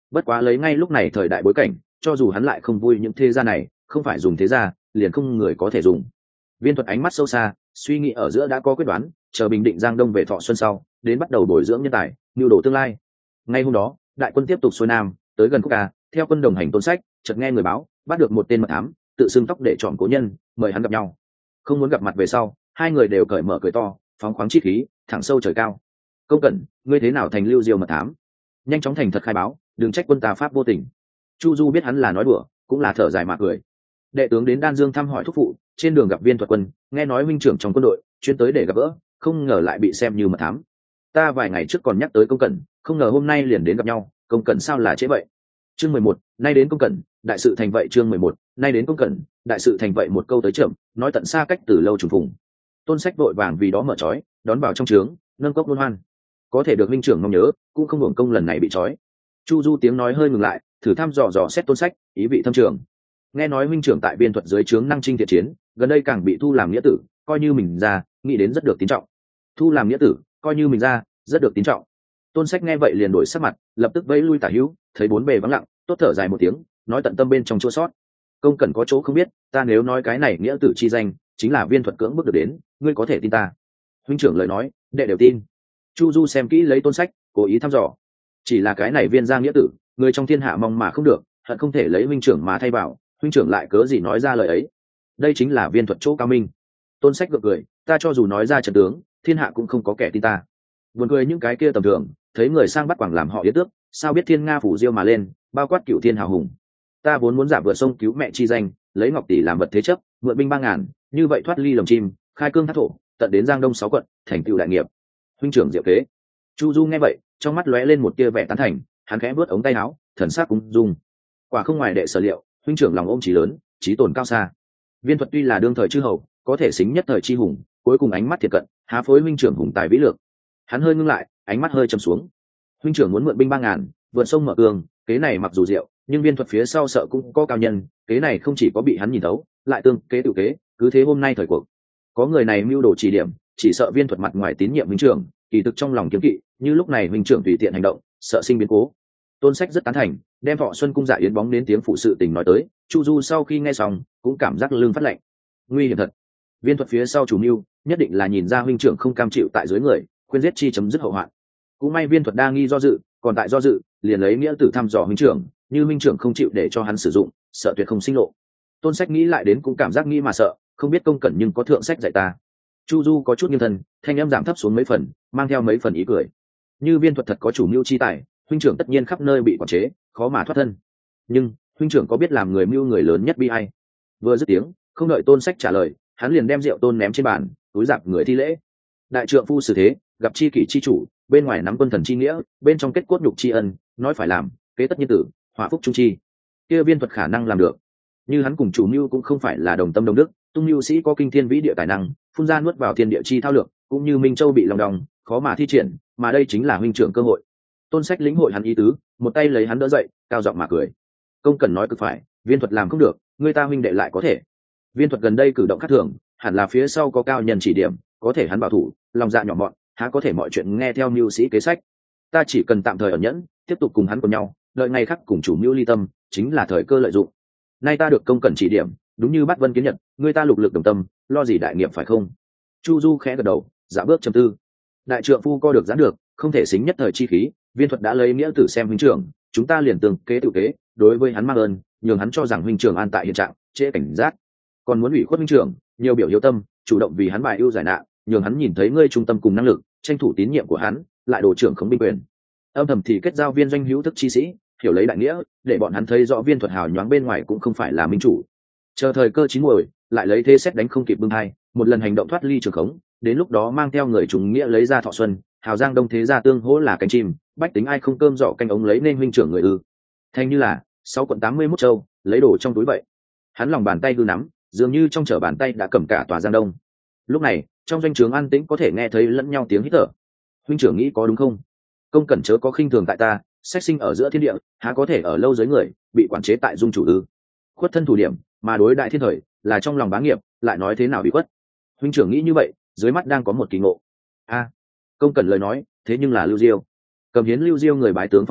bất quá lấy ngay lúc này thời đại bối cảnh, cho dù hắn lại không vui những thế gia này, không phải dùng thế gia liền không người có thể dùng. Viên Thuật ánh mắt sâu xa, suy nghĩ ở giữa đã có quyết đoán, chờ bình định Giang Đông về Thọ Xuân sau, đến bắt đầu bồi dưỡng nhân tài, nhu đồ tương lai. Ngay hôm đó, đại quân tiếp tục xuôi nam, tới gần Khúc Ca, theo quân đồng hành Tôn Sách, chợt nghe người báo, bắt được một tên mật thám, tự xưng tóc để chọn cố nhân, mời hắn gặp nhau. Không muốn gặp mặt về sau, hai người đều cởi mở cười to, phóng khoáng chi khí, thẳng sâu trời cao. Công Cẩn, ngươi thế nào thành Lưu Diêu mật thám? Nhanh chóng thành thật khai báo, đừng trách quân ta pháp vô tình. Chu Du biết hắn là nói đùa, cũng là thở dài mà cười. Đệ tướng đến Đan Dương thăm hỏi thúc phụ, trên đường gặp Viên Thuật quân, nghe nói huynh trưởng trong quân đội chuyên tới để gặp gỡ, không ngờ lại bị xem như mật thám. Ta vài ngày trước còn nhắc tới Công Cẩn, không ngờ hôm nay liền đến gặp nhau. Công Cẩn sao là trễ vậy? Chương mười một, nay đến Công Cẩn, đại sự thành vậy. Chương mười một, nay đến Công Cẩn, đại sự thành vậy. Một câu tới chậm, nói tận xa cách từ lâu trùng phùng. Tôn Sách vội vàng vì đó mở trói, đón vào trong trướng, nâng cốc luân hoan. Có thể được huynh trưởng mong nhớ, cũng không hưởng công lần này bị trói. Chu Du tiếng nói hơi ngừng lại, thử thăm dò dò xét Tôn Sách, ý vị thâm trường. Nghe nói huynh trưởng tại Biên Thuật dưới trướng năng chinh thiện chiến, gần đây càng bị thu làm nghĩa tử, coi như mình ra, nghĩ đến rất được tín trọng. Thu làm nghĩa tử, coi như mình ra, rất được tín trọng. Tôn Sách nghe vậy liền đổi sắc mặt, lập tức vẫy lui tả hữu, thấy bốn bề vắng lặng, tốt thở dài một tiếng, nói tận tâm bên trong chua sót. Công Cẩn có chỗ không biết, ta nếu nói cái này nghĩa tử chi danh, chính là Viên Thuật cưỡng bức được đến, ngươi có thể tin ta. Huynh trưởng lời nói, đệ đều tin. Chu Du xem kỹ lấy Tôn Sách, cố ý thăm dò. Chỉ là cái này Viên gia nghĩa tử, người trong thiên hạ mong mà không được, hận không thể lấy huynh trưởng mà thay vào, huynh trưởng lại cớ gì nói ra lời ấy. Đây chính là Viên Thuật chỗ cao minh. Tôn Sách gượng cười, ta cho dù nói ra trận tướng, thiên hạ cũng không có kẻ tin ta. Buồn cười những cái kia tầm thường, thấy người sang bắt quảng làm họ yết tước, sao biết thiên nga phủ diêu mà lên, bao quát cửu thiên hào hùng. Ta vốn muốn giả vượt sông cứu mẹ chi danh, lấy ngọc tỷ làm vật thế chấp, mượn binh ba ngàn, như vậy thoát ly lồng chim, khai cương thác thổ, tận đến Giang Đông sáu quận, thành tựu đại nghiệp. Huynh trưởng diệu kế. Chu Du nghe vậy, trong mắt lóe lên một tia vẻ tán thành, hắn khẽ vuốt ống tay áo, thần sắc cũng dung. Quả không ngoài đệ sở liệu, huynh trưởng lòng ôm chí lớn, chí tồn cao xa. Viên Thuật tuy là đương thời chư hầu, có thể xính nhất thời chi hùng, cuối cùng ánh mắt thiệt cận, há phối huynh trưởng hùng tài vĩ lược. Hắn hơi ngưng lại, ánh mắt hơi trầm xuống. Huynh trưởng muốn mượn binh ba ngàn, vượt sông mở cương, kế này mặc dù diệu, nhưng Viên Thuật phía sau sợ cũng có cao nhân, kế này không chỉ có bị hắn nhìn thấu, lại tương kế tự kế, cứ thế hôm nay thời cuộc. Có người này mưu đồ chỉ điểm, chỉ sợ Viên Thuật mặt ngoài tín nhiệm huynh trưởng, kỳ thực trong lòng kiêng kỵ, như lúc này huynh trưởng tùy tiện hành động, sợ sinh biến cố. Tôn Sách rất tán thành, đem Thọ Xuân cung dạ yến bóng đến tiếng phụ sự tình nói tới. Chu Du sau khi nghe xong, cũng cảm giác lưng phát lạnh. Nguy hiểm thật. Viên Thuật phía sau chủ mưu, nhất định là nhìn ra huynh trưởng không cam chịu tại dưới người, khuyên giết chi chấm dứt hậu hoạn. Cũng may Viên Thuật đa nghi do dự, còn tại do dự, liền lấy nghĩa tử thăm dò huynh trưởng, như huynh trưởng không chịu để cho hắn sử dụng, sợ tuyệt không sinh lộ. Tôn Sách nghĩ lại đến cũng cảm giác nghĩ mà sợ, không biết Công Cẩn nhưng có thượng sách dạy ta. Chu Du có chút nghiêng thân, thanh âm giảm thấp xuống mấy phần, mang theo mấy phần ý cười. Như Viên Thuật thật có chủ mưu chi tài, huynh trưởng tất nhiên khắp nơi bị quản chế, khó mà thoát thân. Nhưng huynh trưởng có biết làm người mưu người lớn nhất bi ai? Vừa dứt tiếng, không đợi Tôn Sách trả lời, hắn liền đem rượu tôn ném trên bàn, túi dạp người thi lễ. Đại trượng phu xử thế, gặp chi kỷ chi chủ, bên ngoài nắm quân thần chi nghĩa, bên trong kết cốt nhục chi ân, nói phải làm, kế tất nhân tử, hỏa phúc trung chi. Kia Viên Thuật khả năng làm được. Như hắn cùng chủ mưu cũng không phải là đồng tâm đồng đức, tung mưu sĩ có kinh thiên vĩ địa tài năng, phun ra nuốt vào thiên địa chi thao lược, cũng như Minh Châu bị lòng đong, khó mà thi triển, mà đây chính là huynh trưởng cơ hội. Tôn Sách lĩnh hội hắn ý tứ, một tay lấy hắn đỡ dậy, cao giọng mà cười. Công Cẩn nói cực phải, Viên Thuật làm không được, người ta huynh đệ lại có thể. Viên Thuật gần đây cử động khác thường, hẳn là phía sau có cao nhân chỉ điểm, có thể hắn bảo thủ, lòng dạ nhỏ mọn, há có thể mọi chuyện nghe theo mưu sĩ kế sách. Ta chỉ cần tạm thời ẩn nhẫn, tiếp tục cùng hắn cùng nhau, đợi ngày khác cùng chủ mưu ly tâm, chính là thời cơ lợi dụng. Nay ta được Công Cẩn chỉ điểm, đúng như bắt vân kiến nhật, người ta lục lực đồng tâm, lo gì đại nghiệp phải không? Chu Du khẽ gật đầu, dạ bước trầm tư. Đại trượng phu co được giãn được, không thể xính nhất thời chi khí. Viên Thuật đã lấy nghĩa tử xem huynh trưởng, chúng ta liền tương kế tự kế, đối với hắn mang ơn, nhường hắn cho rằng huynh trưởng an tại hiện trạng, trễ cảnh giác. Còn muốn ủy khuất huynh trưởng, nhiều biểu hiếu tâm, chủ động vì hắn bài ưu giải nạn, nhường hắn nhìn thấy ngươi trung tâm cùng năng lực, tranh thủ tín nhiệm của hắn, lại đồ trưởng khống binh quyền. Âm thầm thì kết giao viên doanh hữu thức chi sĩ, hiểu lấy đại nghĩa, để bọn hắn thấy rõ Viên Thuật hào nhoáng bên ngoài cũng không phải là minh chủ. Chờ thời cơ chín muồi, lại lấy thế xét đánh không kịp bưng hai, một lần hành động thoát ly trường khống, đến lúc đó mang theo người trùng nghĩa lấy ra Thọ Xuân, hào Giang Đông thế gia tương hỗ là cánh chim, bách tính ai không cơm giỏ canh ống lấy nên huynh trưởng người ư? Thanh như là sáu quận tám mươi mốt châu, lấy đồ trong túi vậy. Hắn lòng bàn tay hư nắm, dường như trong trở bàn tay đã cầm cả tòa Giang Đông. Lúc này, trong doanh trướng an tĩnh có thể nghe thấy lẫn nhau tiếng hít thở. Huynh trưởng nghĩ có đúng không? Công Cẩn chớ có khinh thường tại ta, sách sinh ở giữa thiên địa, há có thể ở lâu dưới người, bị quản chế tại dung chủ ư? Khuất thân thủ điểm, mà đối đại thiên thời, là trong lòng bá nghiệp, lại nói thế nào bị khuất? Huynh trưởng nghĩ như vậy, dưới mắt đang có một kỳ ngộ. A, Công Cẩn lời nói, thế nhưng là Lưu Diêu. Cầm hiến Lưu Diêu người bái tướng phong hầu,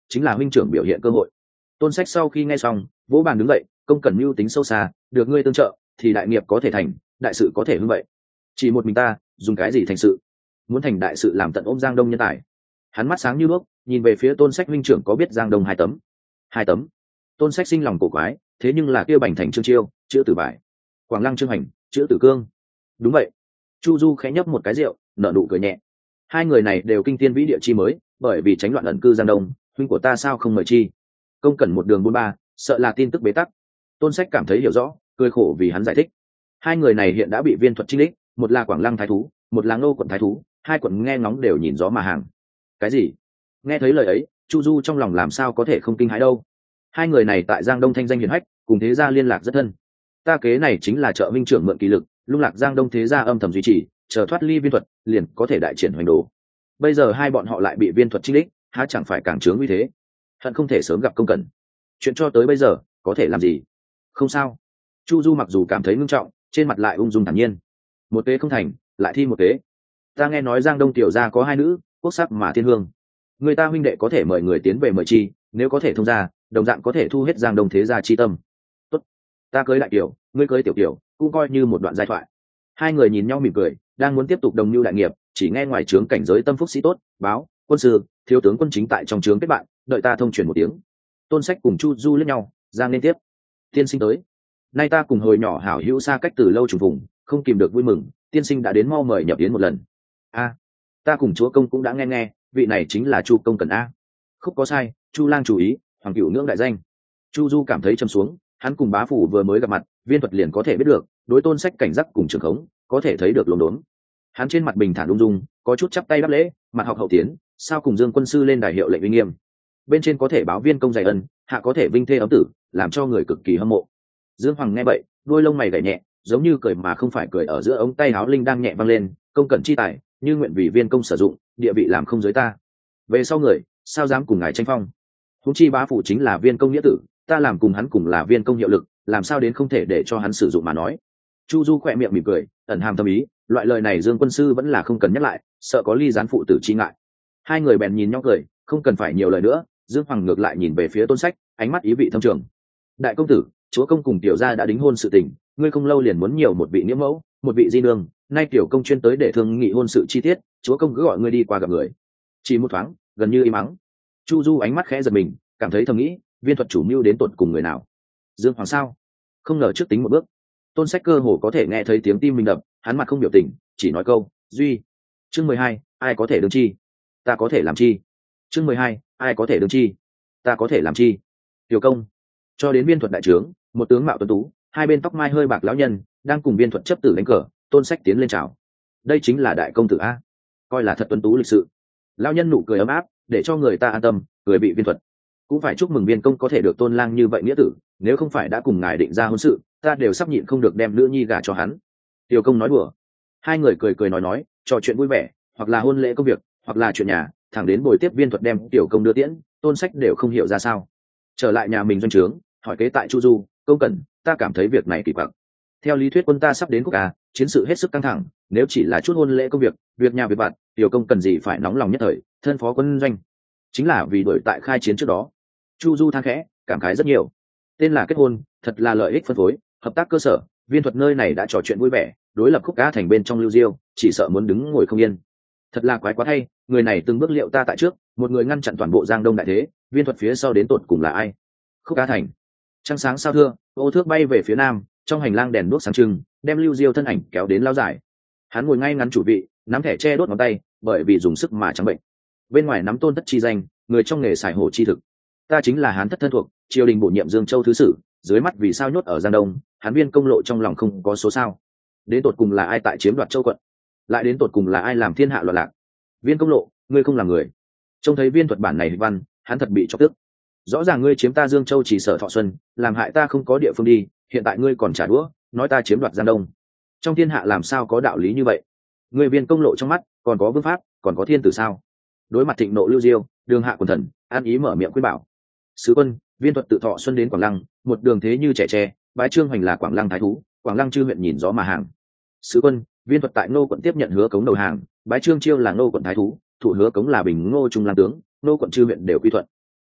chính là huynh trưởng biểu hiện cơ hội. Tôn Sách sau khi nghe xong vỗ bàn đứng dậy, công cần mưu tính sâu xa, được ngươi tương trợ thì đại nghiệp có thể thành, đại sự có thể hưng vậy. Chỉ một mình ta dùng cái gì thành sự? Muốn thành đại sự làm tận ôm Giang Đông nhân tài. Hắn mắt sáng như đuốc, nhìn về phía Tôn Sách huynh trưởng có biết Giang Đông hai tấm? Hai tấm. Tôn Sách sinh lòng cổ quái, thế nhưng là kia Bành Thành Trương Chiêu, chữ Tử Bải, Quảng Lăng Trương Hành, chữ Tử Cương. Đúng vậy. Chu Du khẽ nhấp một cái rượu, nở nụ cười nhẹ. Hai người này đều kinh tiên vĩ địa chi mới, bởi vì tránh loạn ẩn cư Giang Đông, huynh của ta sao không mời chi? Công cẩn một đường bốn ba, sợ là tin tức bế tắc. Tôn Sách cảm thấy hiểu rõ, cười khổ vì hắn giải thích. Hai người này hiện đã bị viên thuật trinh đích, một là Quảng Lăng thái thú, một là Ngô quận thái thú, hai quận nghe ngóng đều nhìn gió mà hàng. Cái gì? Nghe thấy lời ấy, Chu Du trong lòng làm sao có thể không kinh hãi đâu. Hai người này tại Giang Đông thanh danh hiển hách, cùng thế gia liên lạc rất thân. Ta kế này chính là trợ minh trưởng mượn kỳ lực, lung lạc Giang Đông thế gia âm thầm duy trì, chờ thoát ly viên thuật, liền có thể đại triển hoành đồ. Bây giờ hai bọn họ lại bị viên thuật trinh đích, há chẳng phải càng chướng uy thế? Hận không thể sớm gặp công cẩn. Chuyện cho tới bây giờ, có thể làm gì? Không sao. Chu Du mặc dù cảm thấy ngưng trọng, trên mặt lại ung dung thản nhiên. Một kế không thành, lại thi một kế. Ta nghe nói Giang Đông tiểu gia có hai nữ, quốc sắc mà thiên hương. Người ta huynh đệ có thể mời người tiến về mời chi, nếu có thể thông gia, đồng dạng có thể thu hết Giang Đông thế gia chi tâm. Tốt, ta cưới đại tiểu, ngươi cưới tiểu tiểu, cũng coi như một đoạn giai thoại. Hai người nhìn nhau mỉm cười, đang muốn tiếp tục đồng mưu đại nghiệp, chỉ nghe ngoài trướng cảnh giới tâm phúc sĩ tốt báo, quân sư, thiếu tướng quân chính tại trong trướng kết bạn, đợi ta thông truyền một tiếng. Tôn Sách cùng Chu Du liếc nhau, giang lên tiếp. Tiên sinh tới. Nay ta cùng hồi nhỏ hảo hữu xa cách từ lâu trùng vùng, không kìm được vui mừng, tiên sinh đã đến mau mời nhập yến một lần. A, ta cùng chúa công cũng đã nghe nghe, vị này chính là Chu công cần a. Không có sai, Chu lang chủ ý, hoàng cửu ngưỡng đại danh. Chu Du cảm thấy trầm xuống, hắn cùng bá phủ vừa mới gặp mặt, viên thuật liền có thể biết được, đối Tôn Sách cảnh giác cùng trường khống, có thể thấy được lồn đốn. Hắn trên mặt bình thản ung dung, có chút chắp tay đáp lễ, mặt học hậu tiến, sao cùng Dương quân sư lên đài hiệu lệnh uy nghiêm. Bên trên có thể báo viên công dày ân, hạ có thể vinh thê ấm tử, làm cho người cực kỳ hâm mộ. Dương Hoàng nghe vậy, đôi lông mày gảy nhẹ, giống như cười mà không phải cười, ở giữa ống tay áo linh đang nhẹ văng lên, công cẩn chi tài, như nguyện vì viên công sử dụng, địa vị làm không giới ta. Về sau người, sao dám cùng ngài tranh phong? Huống chi bá phụ chính là viên công nghĩa tử, ta làm cùng hắn cùng là viên công hiệu lực, làm sao đến không thể để cho hắn sử dụng mà nói. Chu Du khỏe miệng mỉm cười, ẩn hàm thâm ý, loại lời này Dương quân sư vẫn là không cần nhắc lại, sợ có ly gián phụ tử chi ngại. Hai người bèn nhìn nhau cười, không cần phải nhiều lời nữa. Dương Hoàng ngược lại nhìn về phía Tôn Sách, ánh mắt ý vị thâm trường. Đại công tử, chúa công cùng tiểu gia đã đính hôn sự tình, ngươi không lâu liền muốn nhiều một vị nghĩa mẫu, một vị di nương, nay tiểu công chuyên tới để thương nghị hôn sự chi tiết, chúa công cứ gọi ngươi đi qua gặp người. Chỉ một thoáng, gần như im mắng. Chu Du ánh mắt khẽ giật mình, cảm thấy thầm nghĩ, viên thuật chủ mưu đến tột cùng người nào? Dương Hoàng sao? Không ngờ trước tính một bước. Tôn Sách cơ hồ có thể nghe thấy tiếng tim mình đập, hắn mặt không biểu tình, chỉ nói câu duy. Chương mười hai, ai có thể đương chi? Ta có thể làm chi? Chương mười hai, ai có thể đương chi? Ta có thể làm chi? Tiểu công. Cho đến viên thuật đại trướng, một tướng mạo tuấn tú, hai bên tóc mai hơi bạc lão nhân đang cùng viên thuật chấp tử đánh cờ. Tôn Sách tiến lên chào. Đây chính là đại công tử a, coi là thật tuấn tú lịch sự. Lão nhân nụ cười ấm áp, để cho người ta an tâm, cười bị viên thuật. Cũng phải chúc mừng viên công có thể được tôn lang như vậy nghĩa tử, nếu không phải đã cùng ngài định ra hôn sự, ta đều sắp nhịn không được đem nữ nhi gả cho hắn. Tiểu công nói đùa. Hai người cười cười nói nói, trò chuyện vui vẻ, hoặc là hôn lễ công việc, hoặc là chuyện nhà, thẳng đến buổi tiếp viên thuật đem tiểu công đưa tiễn, Tôn Sách đều không hiểu ra sao. Trở lại nhà mình doanh trướng, hỏi kế tại Chu Du, công cẩn, ta cảm thấy việc này kỳ quặc. Theo lý thuyết quân ta sắp đến quốc a, chiến sự hết sức căng thẳng, nếu chỉ là chút hôn lễ công việc, việc nhà việc vặt, tiểu công cần gì phải nóng lòng nhất thời, thân phó quân doanh. Chính là vì đuổi tại khai chiến trước đó. Chu Du than khẽ, cảm khái rất nhiều. Tên là kết hôn, thật là lợi ích phân phối, hợp tác cơ sở, viên thuật nơi này đã trò chuyện vui vẻ, đối lập khúc cá thành bên trong lưu diêu, chỉ sợ muốn đứng ngồi không yên. Thật là quái quá thay, người này từng bước liệu ta tại trước, một người ngăn chặn toàn bộ Giang Đông đại thế, viên thuật phía sau đến tột cùng là ai? Khúc cá thành. Trăng sáng sao thưa, ô thước bay về phía nam, trong hành lang đèn đuốc sáng trưng, đem lưu diêu thân ảnh kéo đến lao dài. Hắn ngồi ngay ngắn chủ vị, nắm thẻ che đốt ngón tay, bởi vì dùng sức mà trắng bệnh. Bên ngoài nắm Tôn Thất chi danh, người trong nghề xài hổ chi thực. Ta chính là Hán thất thân thuộc, triều đình bổ nhiệm Dương Châu thứ sử, dưới mắt vì sao nhốt ở Giang Đông, Hán viên công lộ trong lòng không có số sao? Đến tột cùng là ai tại chiếm đoạt châu quận? Lại đến tột cùng là ai làm thiên hạ loạn lạc? Viên công lộ, ngươi không làm người. Trông thấy viên thuật bản này văn, hắn thật bị chọc tức. Rõ ràng ngươi chiếm ta Dương Châu chỉ sở Thọ Xuân, làm hại ta không có địa phương đi, hiện tại ngươi còn trả đũa, nói ta chiếm đoạt Giang Đông. Trong thiên hạ làm sao có đạo lý như vậy? Ngươi viên công lộ trong mắt, còn có vương pháp, còn có thiên tử sao? Đối mặt thịnh nộ lưu diêu, đường hạ quần thần, an ý mở miệng khuyên bảo. Sứ quân, viên thuật tự Thọ Xuân đến Quảng Lăng, một đường thế như trẻ tre, bái Trương Hoành là Quảng Lăng thái thú, Quảng Lăng chư huyện nhìn gió mà hàng. Sứ quân, viên thuật tại Ngô quận tiếp nhận hứa cống đầu hàng, bái Trương Chiêu là Ngô quận thái thú, thủ hứa cống là Bình Ngô trung lang tướng, Ngô quận chư huyện đều quy thuận.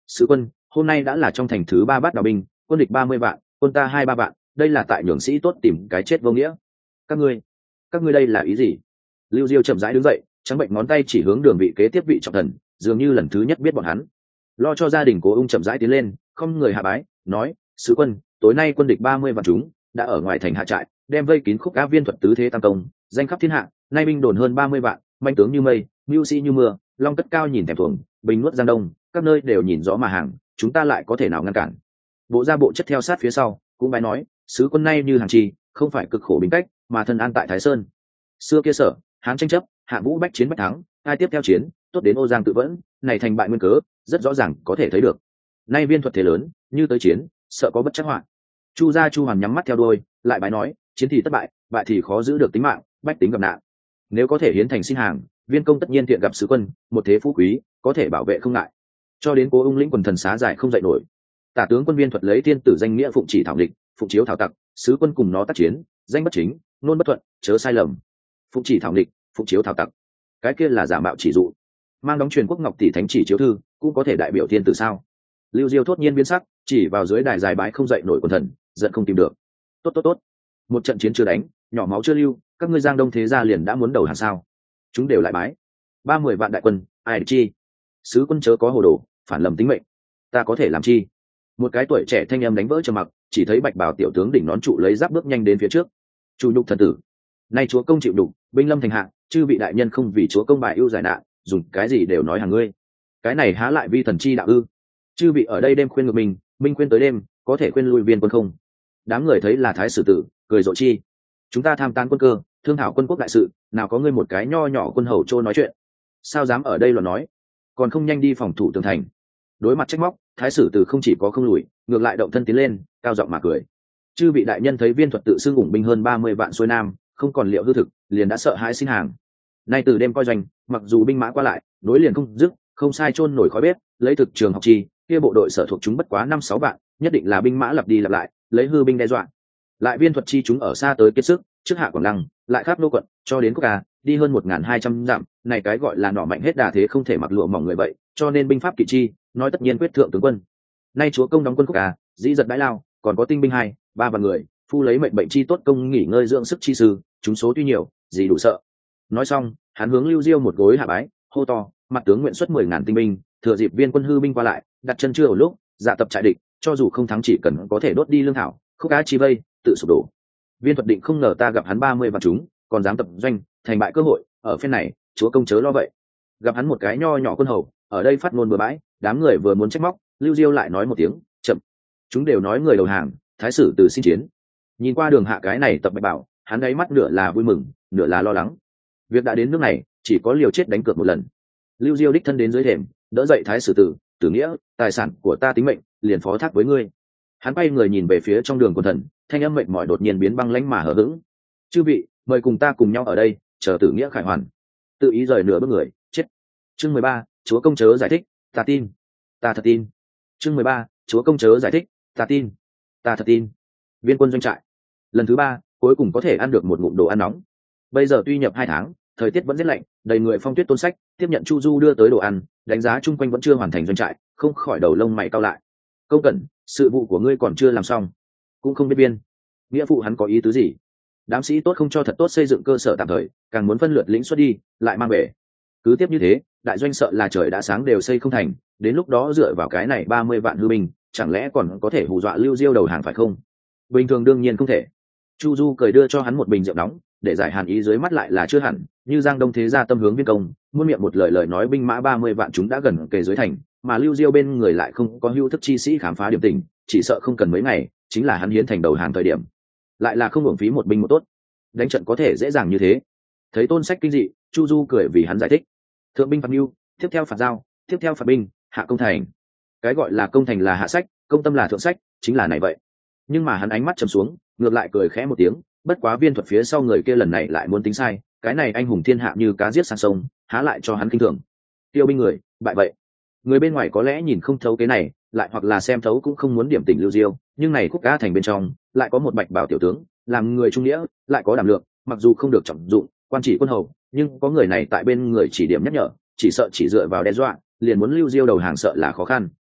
Sứ quân, hôm nay đã là trong thành thứ ba bát đào binh, quân địch ba mươi vạn, quân ta hai ba vạn, đây là tại nhường sĩ tốt tìm cái chết vô nghĩa. Các ngươi, các ngươi đây là ý gì? Lưu Diêu chậm rãi đứng dậy, trắng bệnh ngón tay chỉ hướng đường vị kế tiếp vị trọng thần, dường như lần thứ nhất biết bọn hắn. Lo cho gia đình Cố Ung chậm rãi tiến lên, không người hạ bái, nói: "Sứ quân, tối nay quân địch ba mươi vạn chúng đã ở ngoài thành hạ trại, đem vây kín khúc áp viên thuật tứ thế tam công, danh khắp thiên hạ, nay binh đồn hơn ba mươi vạn, manh tướng như mây, mưu sĩ như mưa, long cất cao nhìn thèm thuồng, bình nuốt giang đông, các nơi đều nhìn rõ mà hàng, chúng ta lại có thể nào ngăn cản?" Bộ gia bộ chất theo sát phía sau, cũng bái nói: "Sứ quân nay như hàng trì, không phải cực khổ binh cách, mà thân an tại Thái Sơn. Xưa kia sở, Hán tranh chấp, Hạ Vũ bách chiến bách thắng, ai tiếp theo chiến, tốt đến Ô Giang tự vẫn, này thành bại nguyên cớ, rất rõ ràng có thể thấy được. Nay viên thuật thế lớn, như tới chiến, sợ có bất trắc họa." Chu gia Chu Hoàn nhắm mắt theo đuôi, lại bái nói: "Chiến thì thất bại, bại thì khó giữ được tính mạng, bách tính gặp nạn. Nếu có thể hiến thành xin hàng, viên công tất nhiên thiện gặp sứ quân, một thế phú quý, có thể bảo vệ không ngại." Cho đến Cố Ung lĩnh quần thần xá giải không dậy nổi. Tả tướng quân viên thuật lấy tiên tử danh nghĩa phụng chỉ thảo địch, phụng chiếu thảo tặc, sứ quân cùng nó tác chiến, danh bất chính, nôn bất thuận, chớ sai lầm. Phụng chỉ thảo địch, phụng chiếu thảo tặc, cái kia là giả mạo chỉ dụ. Mang đóng truyền quốc ngọc tỷ thánh chỉ chiếu thư, cũng có thể đại biểu tiên tử sao? Lưu Diêu thốt nhiên biến sắc, chỉ vào dưới đài dài bái không dậy nổi quần thần, giận không tìm được. Tốt tốt tốt, một trận chiến chưa đánh, nhỏ máu chưa lưu, các ngươi Giang Đông thế gia liền đã muốn đầu hàng sao? Chúng đều lại bái. Ba mươi vạn đại quân, ai được chi? Sứ quân chớ có hồ đồ, phản lầm tính mệnh, ta có thể làm chi? Một cái tuổi trẻ thanh em đánh vỡ trầm mặc, chỉ thấy bạch bào tiểu tướng đỉnh nón trụ lấy giáp bước nhanh đến phía trước. Chu nhục thần tử, nay chúa công chịu đục, binh lâm thành hạ, chư vị đại nhân không vì chúa công bài ưu giải nạn, dùng cái gì đều nói hàng ngươi. Cái này há lại vi thần chi đạo ư? Chư vị ở đây đêm khuyên ngược mình, minh khuyên tới đêm, có thể khuyên lui viên quân không? Đám người thấy là thái sử tử, cười rộ chi. Chúng ta tham tán quân cơ, thương thảo quân quốc đại sự, nào có ngươi một cái nho nhỏ quân hầu trô nói chuyện? Sao dám ở đây luận nói? Còn không nhanh đi phòng thủ tường thành. Đối mặt trách móc, thái sử tử không chỉ có không lùi, ngược lại động thân tiến lên, cao giọng mà cười. Chư vị đại nhân thấy viên thuật tự xưng ủng binh hơn ba mươi vạn xuôi nam, không còn liệu hư thực, liền đã sợ hãi xin hàng. Nay từ đêm coi doanh, mặc dù binh mã qua lại, nối liền không dứt, không sai chôn nổi khói bếp, lấy thực trường học chi, kia bộ đội sở thuộc chúng bất quá năm sáu vạn, nhất định là binh mã lặp đi lặp lại, lấy hư binh đe dọa. Lại viên thuật chi chúng ở xa tới kiệt sức, trước hạ Quảng Lăng, lại khắp nô quận, cho đến Cốc Ca, đi hơn một nghìn hai trăm dặm, này cái gọi là nỏ mạnh hết đà thế không thể mặc lụa mỏng người vậy, cho nên binh pháp kỵ chi, nói tất nhiên quyết thượng tướng quân. Nay chúa công đóng quân Cốc Ca, dĩ giật bãi lao, còn có tinh binh hai, ba vạn người, phu lấy mệnh bệnh chi tốt công nghỉ ngơi dưỡng sức chi sư, chúng số tuy nhiều, gì đủ sợ. Nói xong, hắn hướng Lưu Diêu một gối hạ bái, hô to: "Mặt tướng nguyện xuất mười ngàn tinh binh, thừa dịp viên quân hư binh qua lại, đặt chân chưa ở lúc, dạ tập trại địch, cho dù không thắng chỉ cần có thể đốt đi lương thảo, Khúc Cá chi vây, tự sụp đổ." Viên thuật định không ngờ ta gặp hắn ba mươi vạn chúng, còn dám tập doanh, thành bại cơ hội, ở phen này, chúa công chớ lo vậy. Gặp hắn một cái nho nhỏ quân hầu, ở đây phát ngôn bừa bãi, đám người vừa muốn trách móc, Lưu Diêu lại nói một tiếng, chậm. Chúng đều nói người đầu hàng, thái sử từ xin chiến. Nhìn qua đường hạ cái này tập bạch bảo, hắn ấy mắt nửa là vui mừng, nửa là lo lắng. Việc đã đến nước này, chỉ có liều chết đánh cược một lần. Lưu Diêu đích thân đến dưới thềm, đỡ dậy thái sử tử, tử nghĩa, tài sản của ta tính mệnh, liền phó thác với ngươi. Hắn bay người nhìn về phía trong đường quần thần, thanh âm mệnh mỏi đột nhiên biến băng lãnh mà hờ hững. Chư vị, mời cùng ta cùng nhau ở đây, chờ tử nghĩa khải hoàn. Tự ý rời nửa bước người, chết. Chương mười ba, chúa công chớ giải thích, ta tin, ta thật tin. Chương mười ba, chúa công chớ giải thích, ta tin, ta thật tin. Viên quân doanh trại, lần thứ ba, cuối cùng có thể ăn được một ngụm đồ ăn nóng. Bây giờ tuy nhập hai tháng, thời tiết vẫn rất lạnh, đầy người phong tuyết tôn sách tiếp nhận chu du đưa tới đồ ăn, đánh giá chung quanh vẫn chưa hoàn thành doanh trại, không khỏi đầu lông mày cau lại. Công cẩn, sự vụ của ngươi còn chưa làm xong, cũng không biết biên nghĩa phụ hắn có ý tứ gì. Đám sĩ tốt không cho thật tốt xây dựng cơ sở tạm thời, càng muốn phân lượt lĩnh xuất đi, lại mang về. Cứ tiếp như thế, đại doanh sợ là trời đã sáng đều xây không thành, đến lúc đó dựa vào cái này ba mươi vạn hư binh, chẳng lẽ còn có thể hù dọa Lưu Diêu đầu hàng phải không? Bình thường đương nhiên không thể. Chu Du cười đưa cho hắn một bình rượu nóng, để giải hàn ý dưới mắt lại là chưa hẳn, như Giang Đông thế gia tâm hướng viên công, muôn miệng một lời lời nói binh mã ba mươi vạn chúng đã gần kề dưới thành, mà Lưu Diêu bên người lại không có hữu thức chi sĩ khám phá điểm tình, chỉ sợ không cần mấy ngày, chính là hắn hiến thành đầu hàng thời điểm. Lại là không uổng phí một binh một tốt, đánh trận có thể dễ dàng như thế. Thấy tôn sách kinh dị, Chu Du cười vì hắn giải thích: thượng binh phạt mưu, tiếp theo phạt giao, tiếp theo phạt binh, hạ công thành. Cái gọi là công thành là hạ sách, công tâm là thượng sách, chính là này vậy. Nhưng mà hắn ánh mắt trầm xuống, ngược lại cười khẽ một tiếng, bất quá viên thuật phía sau người kia lần này lại muốn tính sai, cái này anh hùng thiên hạ như cá giết sang sông, há lại cho hắn kinh thường. Tiêu binh người, bại vậy. Người bên ngoài có lẽ nhìn không thấu cái này, lại hoặc là xem thấu cũng không muốn điểm tình Lưu Diêu, nhưng này Khúc Cá thành bên trong, lại có một bạch bảo tiểu tướng, làm người trung nghĩa, lại có đảm lượng, mặc dù không được trọng dụng, quan chỉ quân hầu, nhưng có người này tại bên người chỉ điểm nhắc nhở, chỉ sợ chỉ dựa vào đe dọa, liền muốn Lưu Diêu đầu hàng sợ là khó khăn.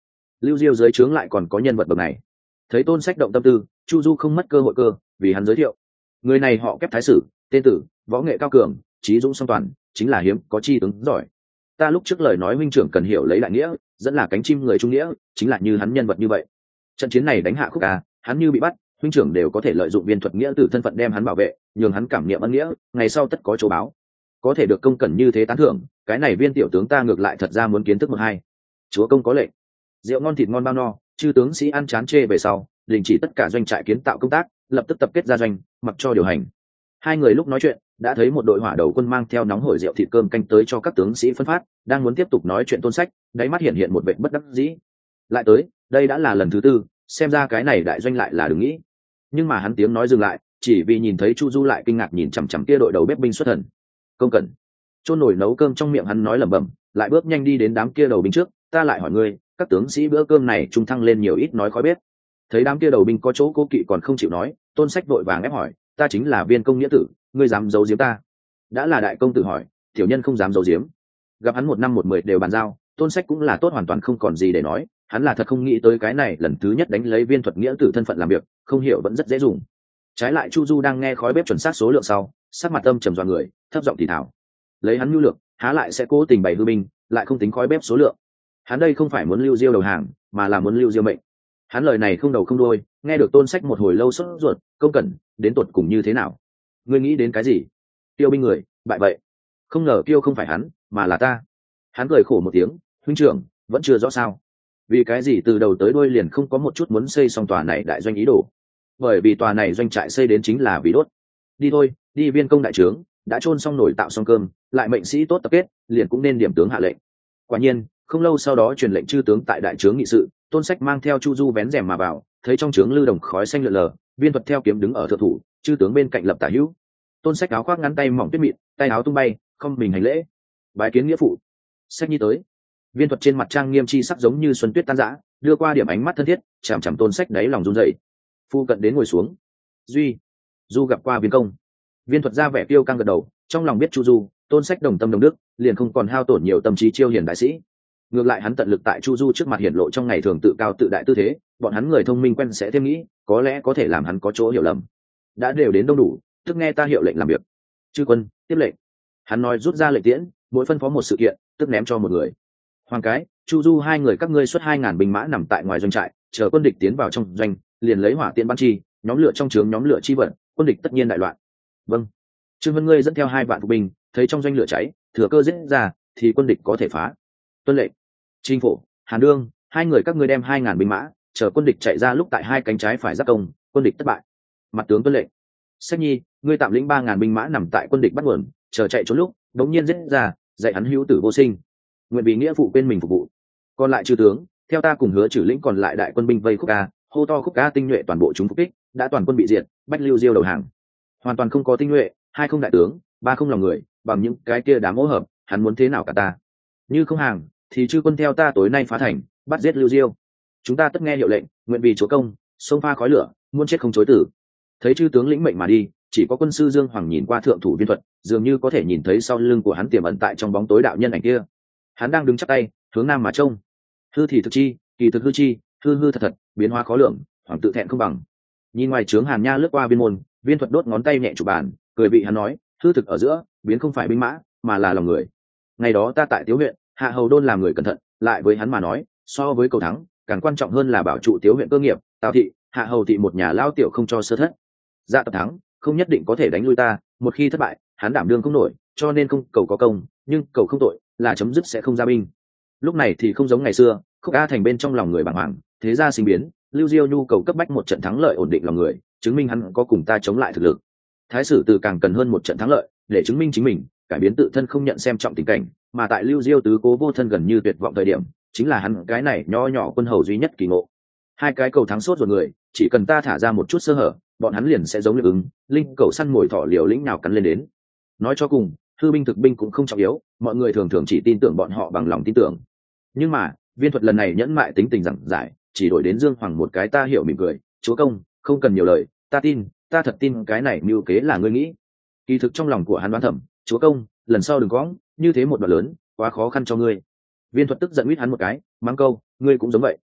Lưu Diêu dưới trướng lại còn có nhân vật bậc này. Thấy Tôn Sách động tâm tư, Chu Du không mất cơ hội cơ, vì hắn giới thiệu. Người này họ Kép Thái Sử, tên tử, võ nghệ cao cường, trí dũng song toàn, chính là hiếm có chi tướng giỏi. Ta lúc trước lời nói huynh trưởng cần hiểu lấy đại nghĩa, dẫn là cánh chim người trung nghĩa, chính là như hắn nhân vật như vậy. Trận chiến này đánh hạ Khúc Ca, hắn như bị bắt, huynh trưởng đều có thể lợi dụng Viên Thuật nghĩa tử thân phận đem hắn bảo vệ, nhường hắn cảm niệm ân nghĩa, ngày sau tất có chỗ báo. Có thể được công cẩn như thế tán thưởng, cái này Viên tiểu tướng ta ngược lại thật ra muốn kiến thức một hai. Chúa công có lệnh. Rượu ngon thịt ngon bao no, chư tướng sĩ ăn chán chê về sau, đình chỉ tất cả doanh trại kiến tạo công tác, lập tức tập kết ra doanh, mặc cho điều hành. Hai người lúc nói chuyện, đã thấy một đội hỏa đầu quân mang theo nóng hổi rượu thịt cơm canh tới cho các tướng sĩ phân phát, đang muốn tiếp tục nói chuyện Tôn Sách, đáy mắt hiện hiện một vẻ bất đắc dĩ. Lại tới, đây đã là lần thứ tư, xem ra cái này đại doanh lại là đừng nghĩ. Nhưng mà hắn tiếng nói dừng lại, chỉ vì nhìn thấy Chu Du lại kinh ngạc nhìn chằm chằm kia đội đầu bếp binh xuất thần. Công cẩn. Chôn nổi nấu cơm trong miệng hắn nói lẩm bẩm, lại bước nhanh đi đến đám kia đầu binh trước, ta lại hỏi ngươi, các tướng sĩ bữa cơm này trung thăng lên nhiều ít nói khói bếp. Thấy đám kia đầu binh có chỗ cố kỵ còn không chịu nói, Tôn Sách vội vàng ép hỏi, ta chính là Viên công nghĩa tử, ngươi dám giấu giếm ta? Đã là đại công tử hỏi, tiểu nhân không dám giấu giếm. Gặp hắn một năm một mười đều bàn giao, Tôn Sách cũng là tốt hoàn toàn không còn gì để nói, hắn là thật không nghĩ tới cái này lần thứ nhất đánh lấy Viên thuật nghĩa tử thân phận làm việc, không hiểu vẫn rất dễ dùng. Trái lại Chu Du đang nghe khói bếp chuẩn xác số lượng sau, sắc mặt âm trầm dọa người, thấp giọng thì thào, lấy hắn nhu lược, há lại sẽ cố tình bày hư binh, lại không tính khói bếp số lượng. Hắn đây không phải muốn lưu diêu đầu hàng, mà là muốn lưu diêu mệnh. Hắn lời này không đầu không đuôi, nghe được Tôn Sách một hồi lâu sốt ruột, công cẩn, đến tột cùng như thế nào? Ngươi nghĩ đến cái gì? Tiêu binh người, bại vậy. Không ngờ Tiêu không phải hắn, mà là ta. Hắn cười khổ một tiếng, huynh trưởng, vẫn chưa rõ sao? Vì cái gì từ đầu tới đuôi liền không có một chút muốn xây xong tòa này đại doanh ý đồ? Bởi vì tòa này doanh trại xây đến chính là vì đốt. Đi thôi, đi Viên công đại trướng, đã chôn xong nổi tạo xong cơm, lại mệnh sĩ tốt tập kết, liền cũng nên điểm tướng hạ lệnh. Quả nhiên, không lâu sau đó truyền lệnh chư tướng tại đại trướng nghị sự, Tôn Sách mang theo Chu Du vén rèm mà vào, thấy trong trướng lư đồng khói xanh lượn lờ, Viên thuật theo kiếm đứng ở thượng thủ, chư tướng bên cạnh lập tả hữu. Tôn Sách áo khoác ngắn tay mỏng tuyết mịn, tay áo tung bay, không mình hành lễ, bái kiến nghĩa phụ. Sách nhi tới. Viên thuật trên mặt trang nghiêm chi sắc giống như xuân tuyết tan rã, đưa qua điểm ánh mắt thân thiết, chằm chằm Tôn Sách đáy lòng run rẩy. Phu cận đến ngồi xuống. Duy, Du gặp qua Viên công. Viên thuật ra vẻ tiêu căng gật đầu, trong lòng biết Chu Du, Tôn Sách đồng tâm đồng đức, liền không còn hao tổn nhiều tâm trí chiêu hiền đại sĩ. Ngược lại hắn tận lực tại Chu Du trước mặt hiển lộ trong ngày thường tự cao tự đại tư thế, bọn hắn người thông minh quen sẽ thêm nghĩ, có lẽ có thể làm hắn có chỗ hiểu lầm. Đã đều đến đông đủ, tức nghe ta hiệu lệnh làm việc. Chư quân, tiếp lệnh. Hắn nói rút ra lệnh tiễn, mỗi phân phó một sự kiện, tức ném cho một người. Hoàng cái, Chu Du hai người các ngươi xuất hai ngàn binh mã nằm tại ngoài doanh trại, chờ quân địch tiến vào trong doanh, liền lấy hỏa tiễn bắn chi, nhóm lửa trong trướng nhóm lửa chi vận, quân địch tất nhiên đại loạn. Vâng. Trương Vân ngươi dẫn theo hai vạn phục binh, thấy trong doanh lửa cháy, thừa cơ giết ra, thì quân địch có thể phá. Tuân lệnh. Trinh phổ, Hàn Đương, hai người các ngươi đem hai ngàn binh mã, chờ quân địch chạy ra lúc tại hai cánh trái phải giáp công, quân địch thất bại. Mặt tướng tuân lệnh. Sách nhi, ngươi tạm lĩnh ba ngàn binh mã nằm tại quân địch bắt nguồn, chờ chạy trốn lúc, đống nhiên giết ra, dạy hắn hữu tử vô sinh. Nguyện vì nghĩa phụ quên mình phục vụ. Còn lại chư tướng, theo ta cùng hứa trừ lĩnh còn lại đại quân binh vây Khúc Ca, hô to Khúc Ca tinh nhuệ toàn bộ chúng phục kích, đã toàn quân bị diệt, bách lưu diêu đầu hàng. Hoàn toàn không có tinh nhuệ, hai không đại tướng, ba không lòng người, bằng những cái kia đám hỗ hợp, hắn muốn thế nào cả ta? Như không hàng, thì chư quân theo ta tối nay phá thành, bắt giết lưu diêu. Chúng ta tất nghe hiệu lệnh, nguyện vì chúa công, xông pha khói lửa, muôn chết không chối tử. Thấy chư tướng lĩnh mệnh mà đi, chỉ có quân sư Dương Hoàng nhìn qua thượng thủ Viên thuật, dường như có thể nhìn thấy sau lưng của hắn tiềm ẩn tại trong bóng tối đạo nhân ảnh kia. Hắn đang đứng chắp tay, hướng nam mà trông. Hư thì thực chi, kỳ thực hư chi, hư hư thật thật, biến hóa khó lượng, hoàng tự thẹn không bằng. Nhìn ngoài trướng Hàn Nha lướt qua Viên môn, Viên thuật đốt ngón tay nhẹ chụp bàn, cười bị hắn nói, hư thực ở giữa, biến không phải binh mã, mà là lòng người. Ngày đó ta tại Tiếu huyện, Hạ Hầu Đôn làm người cẩn thận, lại với hắn mà nói, so với cầu thắng, càng quan trọng hơn là bảo trụ Tiếu huyện cơ nghiệp, Tào thị, Hạ Hầu thị một nhà lao tiểu không cho sơ thất. Dạ tập thắng, không nhất định có thể đánh lui ta, một khi thất bại, hắn đảm đương không nổi, cho nên không cầu có công, nhưng cầu không tội, là chấm dứt sẽ không ra binh. Lúc này thì không giống ngày xưa, Khúc A thành bên trong lòng người bàng hoàng, thế ra sinh biến, Lưu Diêu nhu cầu cấp bách một trận thắng lợi ổn định lòng người, chứng minh hắn có cùng ta chống lại thực lực. Thái sử từ càng cần hơn một trận thắng lợi, để chứng minh chính mình, cải biến tự thân không nhận xem trọng tình cảnh, mà tại Lưu Diêu tứ cố vô thân gần như tuyệt vọng thời điểm, chính là hắn cái này nho nhỏ quân hầu duy nhất kỳ ngộ. Hai cái cầu thắng sốt ruột người, chỉ cần ta thả ra một chút sơ hở, bọn hắn liền sẽ giống như ứng, linh cầu săn mồi thỏ liều lĩnh nào cắn lên đến. Nói cho cùng, hư binh thực binh cũng không trọng yếu, mọi người thường thường chỉ tin tưởng bọn họ bằng lòng tin tưởng. Nhưng mà, Viên thuật lần này nhẫn mại tính tình giảng giải, chỉ đổi đến Dương Hoàng một cái ta hiểu mỉm cười, chúa công, không cần nhiều lời, ta tin, ta thật tin cái này mưu kế là ngươi nghĩ. Kỳ thực trong lòng của hắn đoán thầm, chúa công, lần sau đừng có như thế một đoạn lớn, quá khó khăn cho ngươi. Viên thuật tức giận huýt hắn một cái, mắng câu, ngươi cũng giống vậy.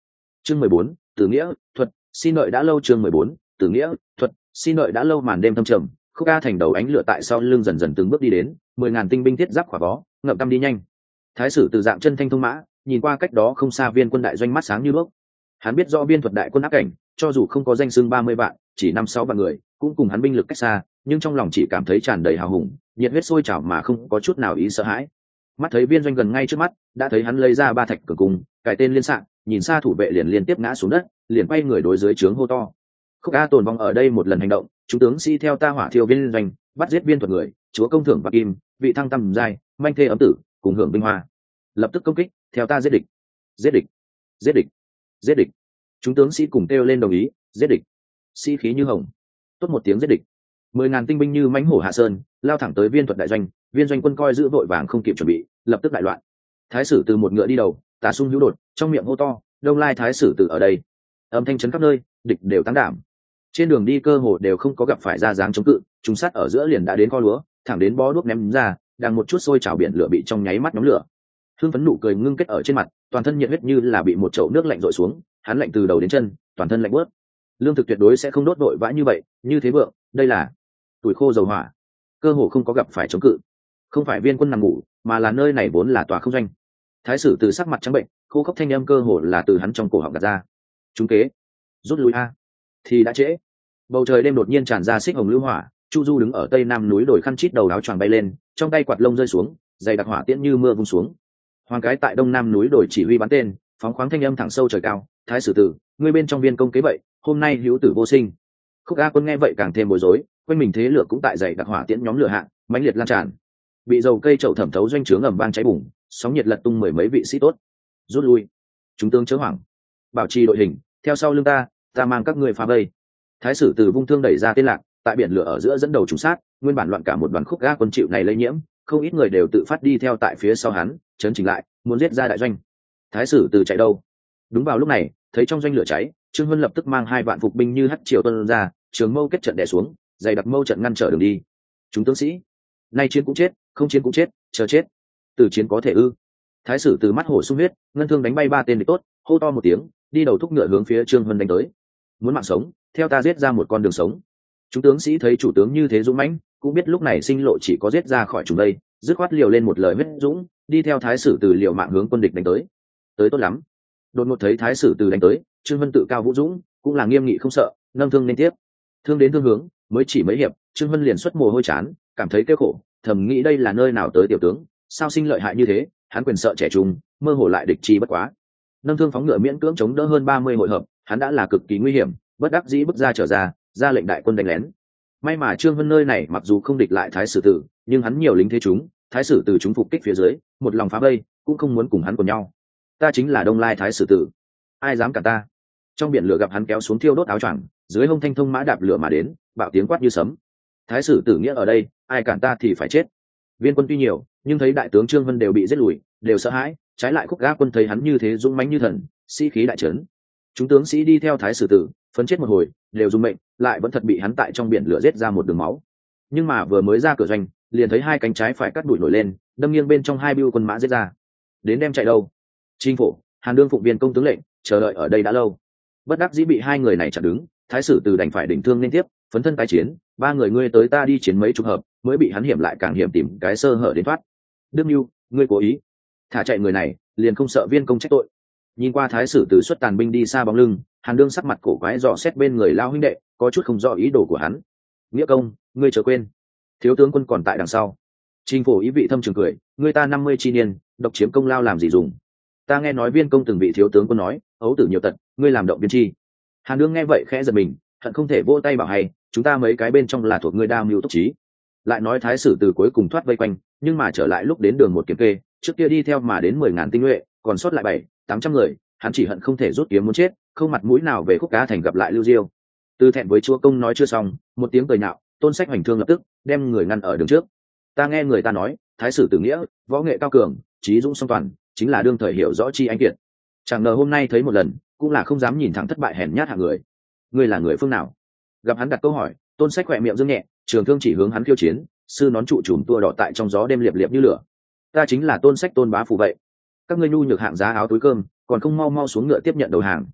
chương mười bốn, Tử nghĩa thuật, xin đợi đã lâu. chương mười bốn, Tử nghĩa thuật, xin đợi đã lâu. Màn đêm thâm trầm, Khúc A Thành đầu ánh lửa tại sau lưng dần dần từng bước đi đến, mười ngàn tinh binh thiết giáp khỏa vó, ngậm tâm đi nhanh. Thái sử từ dạng chân thanh thông mã, nhìn qua cách đó không xa viên quân đại doanh mắt sáng như đuốc. Hắn biết rõ viên thuật đại quân áp cảnh, cho dù không có danh xưng ba mươi vạn, chỉ năm sáu vạn người, cũng cùng hắn binh lực cách xa, nhưng trong lòng chỉ cảm thấy tràn đầy hào hùng, nhiệt huyết sôi trào mà không có chút nào ý sợ hãi. Mắt thấy viên doanh gần ngay trước mắt, đã thấy hắn lấy ra ba thạch cường cung, cài tên liên sạng, nhìn xa thủ vệ liền liên tiếp ngã xuống đất, liền quay người đối dưới trướng hô to. Khúc A tồn vong ở đây một lần hành động, chúng tướng sĩ theo ta hỏa thiêu viên doanh, bắt giết viên thuật người, chúa công thưởng và kim, vị thăng tầm giai, manh thê ấm tử, cùng hưởng binh hoa. Lập tức công kích, theo ta giết địch. Giết địch, giết địch, giết địch. Chúng tướng sĩ cùng kêu lên đồng ý, giết địch. Sĩ khí như hồng. Tốt một tiếng giết địch. Mười ngàn tinh binh như mãnh hổ hạ sơn, lao thẳng tới viên thuật đại doanh, viên doanh quân coi giữ vội vàng không kịp chuẩn bị, lập tức đại loạn. Thái sử từ một ngựa đi đầu, tả sung hữu đột, trong miệng hô to, đông lai thái sử từ ở đây. Âm thanh chấn khắp nơi, địch đều tán đảm. Trên đường đi cơ hồ đều không có gặp phải ra dáng chống cự, chúng sát ở giữa liền đã đến kho lúa, thẳng đến bó đuốc ném ra, đang một chút sôi trào biển lửa bị trong nháy mắt nhóm lửa. Hưng phấn nụ cười ngưng kết ở trên mặt, toàn thân nhiệt huyết như là bị một chậu nước lạnh dội xuống, hắn lạnh từ đầu đến chân, toàn thân lạnh bớt. Lương thực tuyệt đối sẽ không đốt vội vã như vậy, như thế vượng, đây là tuổi khô dầu hỏa, cơ hồ không có gặp phải chống cự. Không phải viên quân nằm ngủ, mà là nơi này vốn là tòa không doanh. Thái sử từ sắc mặt trắng bệnh, khô khốc thanh âm cơ hồ là từ hắn trong cổ họng gạt ra. Chúng kế, rút lui a. Thì đã trễ. Bầu trời đêm đột nhiên tràn ra xích hồng lưu hỏa, Chu Du đứng ở tây nam núi đồi khăn chít đầu áo choàng bay lên, trong tay quạt lông rơi xuống, dày đặc hỏa tiễn như mưa vung xuống. Hoàng cái tại đông nam núi đồi chỉ huy bắn tên, phóng khoáng thanh âm thẳng sâu trời cao. Thái sử tử, ngươi bên trong viên công kế vậy, hôm nay hữu tử vô sinh. Khúc A Quân nghe vậy càng thêm bối rối, quanh mình thế lửa cũng tại dày đặc hỏa tiễn nhóm lửa hạ, mãnh liệt lan tràn. Bị dầu cây chậu thẩm thấu doanh trướng ầm vang cháy bùng, sóng nhiệt lật tung mười mấy vị sĩ tốt. Rút lui, chúng tướng chớ hoảng, bảo trì đội hình, theo sau lưng ta, ta mang các ngươi phá vây. Thái sử từ vung thương đẩy ra tên lạc, tại biển lửa ở giữa dẫn đầu trùng sát, nguyên bản loạn cả một đoàn. Khúc A Quân chịu này lây nhiễm, không ít người đều tự phát đi theo tại phía sau hắn, chấn chỉnh lại, muốn giết ra đại doanh. Thái sử từ chạy đâu? Đúng vào lúc này, thấy trong doanh lửa cháy, Trương Vân lập tức mang hai vạn phục binh như hắt chiều tuân ra, trường mâu kết trận đè xuống, dày đặc mâu trận ngăn trở đường đi. Chúng tướng sĩ, nay chiến cũng chết, không chiến cũng chết, chờ chết. Từ chiến có thể ư? Thái sử từ mắt hổ sung huyết, ngân thương đánh bay ba tên địch tốt, hô to một tiếng, đi đầu thúc ngựa hướng phía Trương Vân đánh tới. Muốn mạng sống, theo ta giết ra một con đường sống. Chúng tướng sĩ thấy chủ tướng như thế dũng mãnh, cũng biết lúc này sinh lộ chỉ có giết ra khỏi chúng đây, dứt khoát liều lên một lời huyết dũng, đi theo thái sử từ liều mạng hướng quân địch đánh tới. Tới tốt lắm. Đột ngột thấy thái sử từ đánh tới, Trương Vân tự cao vũ dũng, cũng là nghiêm nghị không sợ, nâng thương lên tiếp. Thương đến thương hướng, mới chỉ mấy hiệp, Trương Vân liền xuất mồ hôi chán, cảm thấy kêu khổ, thầm nghĩ đây là nơi nào tới tiểu tướng, sao sinh lợi hại như thế, hắn quyền sợ trẻ trung, mơ hồ lại địch chi bất quá. Nâng thương phóng ngựa miễn cưỡng chống đỡ hơn ba mươi hội hợp, hắn đã là cực kỳ nguy hiểm, bất đắc dĩ bước ra trở ra, ra lệnh đại quân đánh lén. May mà Trương Vân nơi này mặc dù không địch lại thái sử tử, nhưng hắn nhiều lính thế chúng, thái sử tử chúng phục kích phía dưới, một lòng phá vây, cũng không muốn cùng hắn cùng nhau. Ta chính là Đông Lai thái sử tử, ai dám cản ta? Trong biển lửa gặp hắn kéo xuống thiêu đốt áo choàng, dưới hông thanh thông mã đạp lửa mà đến, bạo tiếng quát như sấm. Thái sử tử nghĩa ở đây, ai cản ta thì phải chết. Viên quân tuy nhiều, nhưng thấy đại tướng Trương Vân đều bị giết lùi, đều sợ hãi, trái lại Khúc Gã quân thấy hắn như thế dũng mãnh như thần, sĩ khí đại trấn. Chúng tướng sĩ đi theo thái sử tử, phấn chết một hồi, đều dùng mệnh, lại vẫn thật bị hắn tại trong biển lửa giết ra một đường máu. Nhưng mà vừa mới ra cửa doanh, liền thấy hai cánh trái phải cắt đuổi nổi lên, đâm nghiêng bên trong hai bưu quân mã giết ra. Đến đem chạy đâu? Chinh phổ, Hàn Đương phụng viên công tướng lệnh, chờ đợi ở đây đã lâu. Bất đắc dĩ bị hai người này chặn đứng, thái sử tử đành phải đỉnh thương liên tiếp, phấn thân tái chiến, ba người ngươi tới ta đi chiến mấy chục hợp, mới bị hắn hiểm lại càng hiểm tìm cái sơ hở đến thoát. Đức Nưu, ngươi cố ý thả chạy người này, liền không sợ viên công trách tội. Nhìn qua thái sử tử xuất tàn binh đi xa bóng lưng, Hàn Đương sắc mặt cổ quái dò xét bên người lao huynh đệ, có chút không rõ ý đồ của hắn. Nghĩa công, ngươi chớ quên, thiếu tướng quân còn tại đằng sau. Trình phổ ý vị thâm trường cười, ngươi ta năm mươi chi niên, độc chiếm công lao làm gì dùng? Ta nghe nói viên công từng bị thiếu tướng quân nói, ấu tử nhiều tật, ngươi làm động viên chi. Hàn Đương nghe vậy khẽ giật mình, hận không thể vỗ tay bảo hay, chúng ta mấy cái bên trong là thuộc ngươi đa mưu túc trí. Lại nói thái sử từ cuối cùng thoát vây quanh, nhưng mà trở lại lúc đến đường một kiểm kê, trước kia đi theo mà đến mười ngàn tinh nhuệ, còn sót lại bảy tám trăm người, hắn chỉ hận không thể rút kiếm muốn chết, không mặt mũi nào về Khúc Cá thành gặp lại Lưu Diêu. Từ thẹn với chúa công nói chưa xong, một tiếng cười nhạo, Tôn Sách hoành thương lập tức đem người ngăn ở đường trước. Ta nghe người ta nói, thái sử tử nghĩa, võ nghệ cao cường, trí dũng song toàn, chính là đương thời hiểu rõ chi anh kiệt. Chẳng ngờ hôm nay thấy một lần, cũng là không dám nhìn thẳng thất bại hèn nhát hạng người. Ngươi là người phương nào? Gặp hắn đặt câu hỏi, Tôn Sách khỏe miệng dương nhẹ, trường thương chỉ hướng hắn khiêu chiến, sư nón trụ trùm tua đỏ tại trong gió đêm liệp liệp như lửa. Ta chính là Tôn Sách Tôn bá phù vậy. Các ngươi nhu nhược hạng giá áo túi cơm, còn không mau mau xuống ngựa tiếp nhận đầu hàng.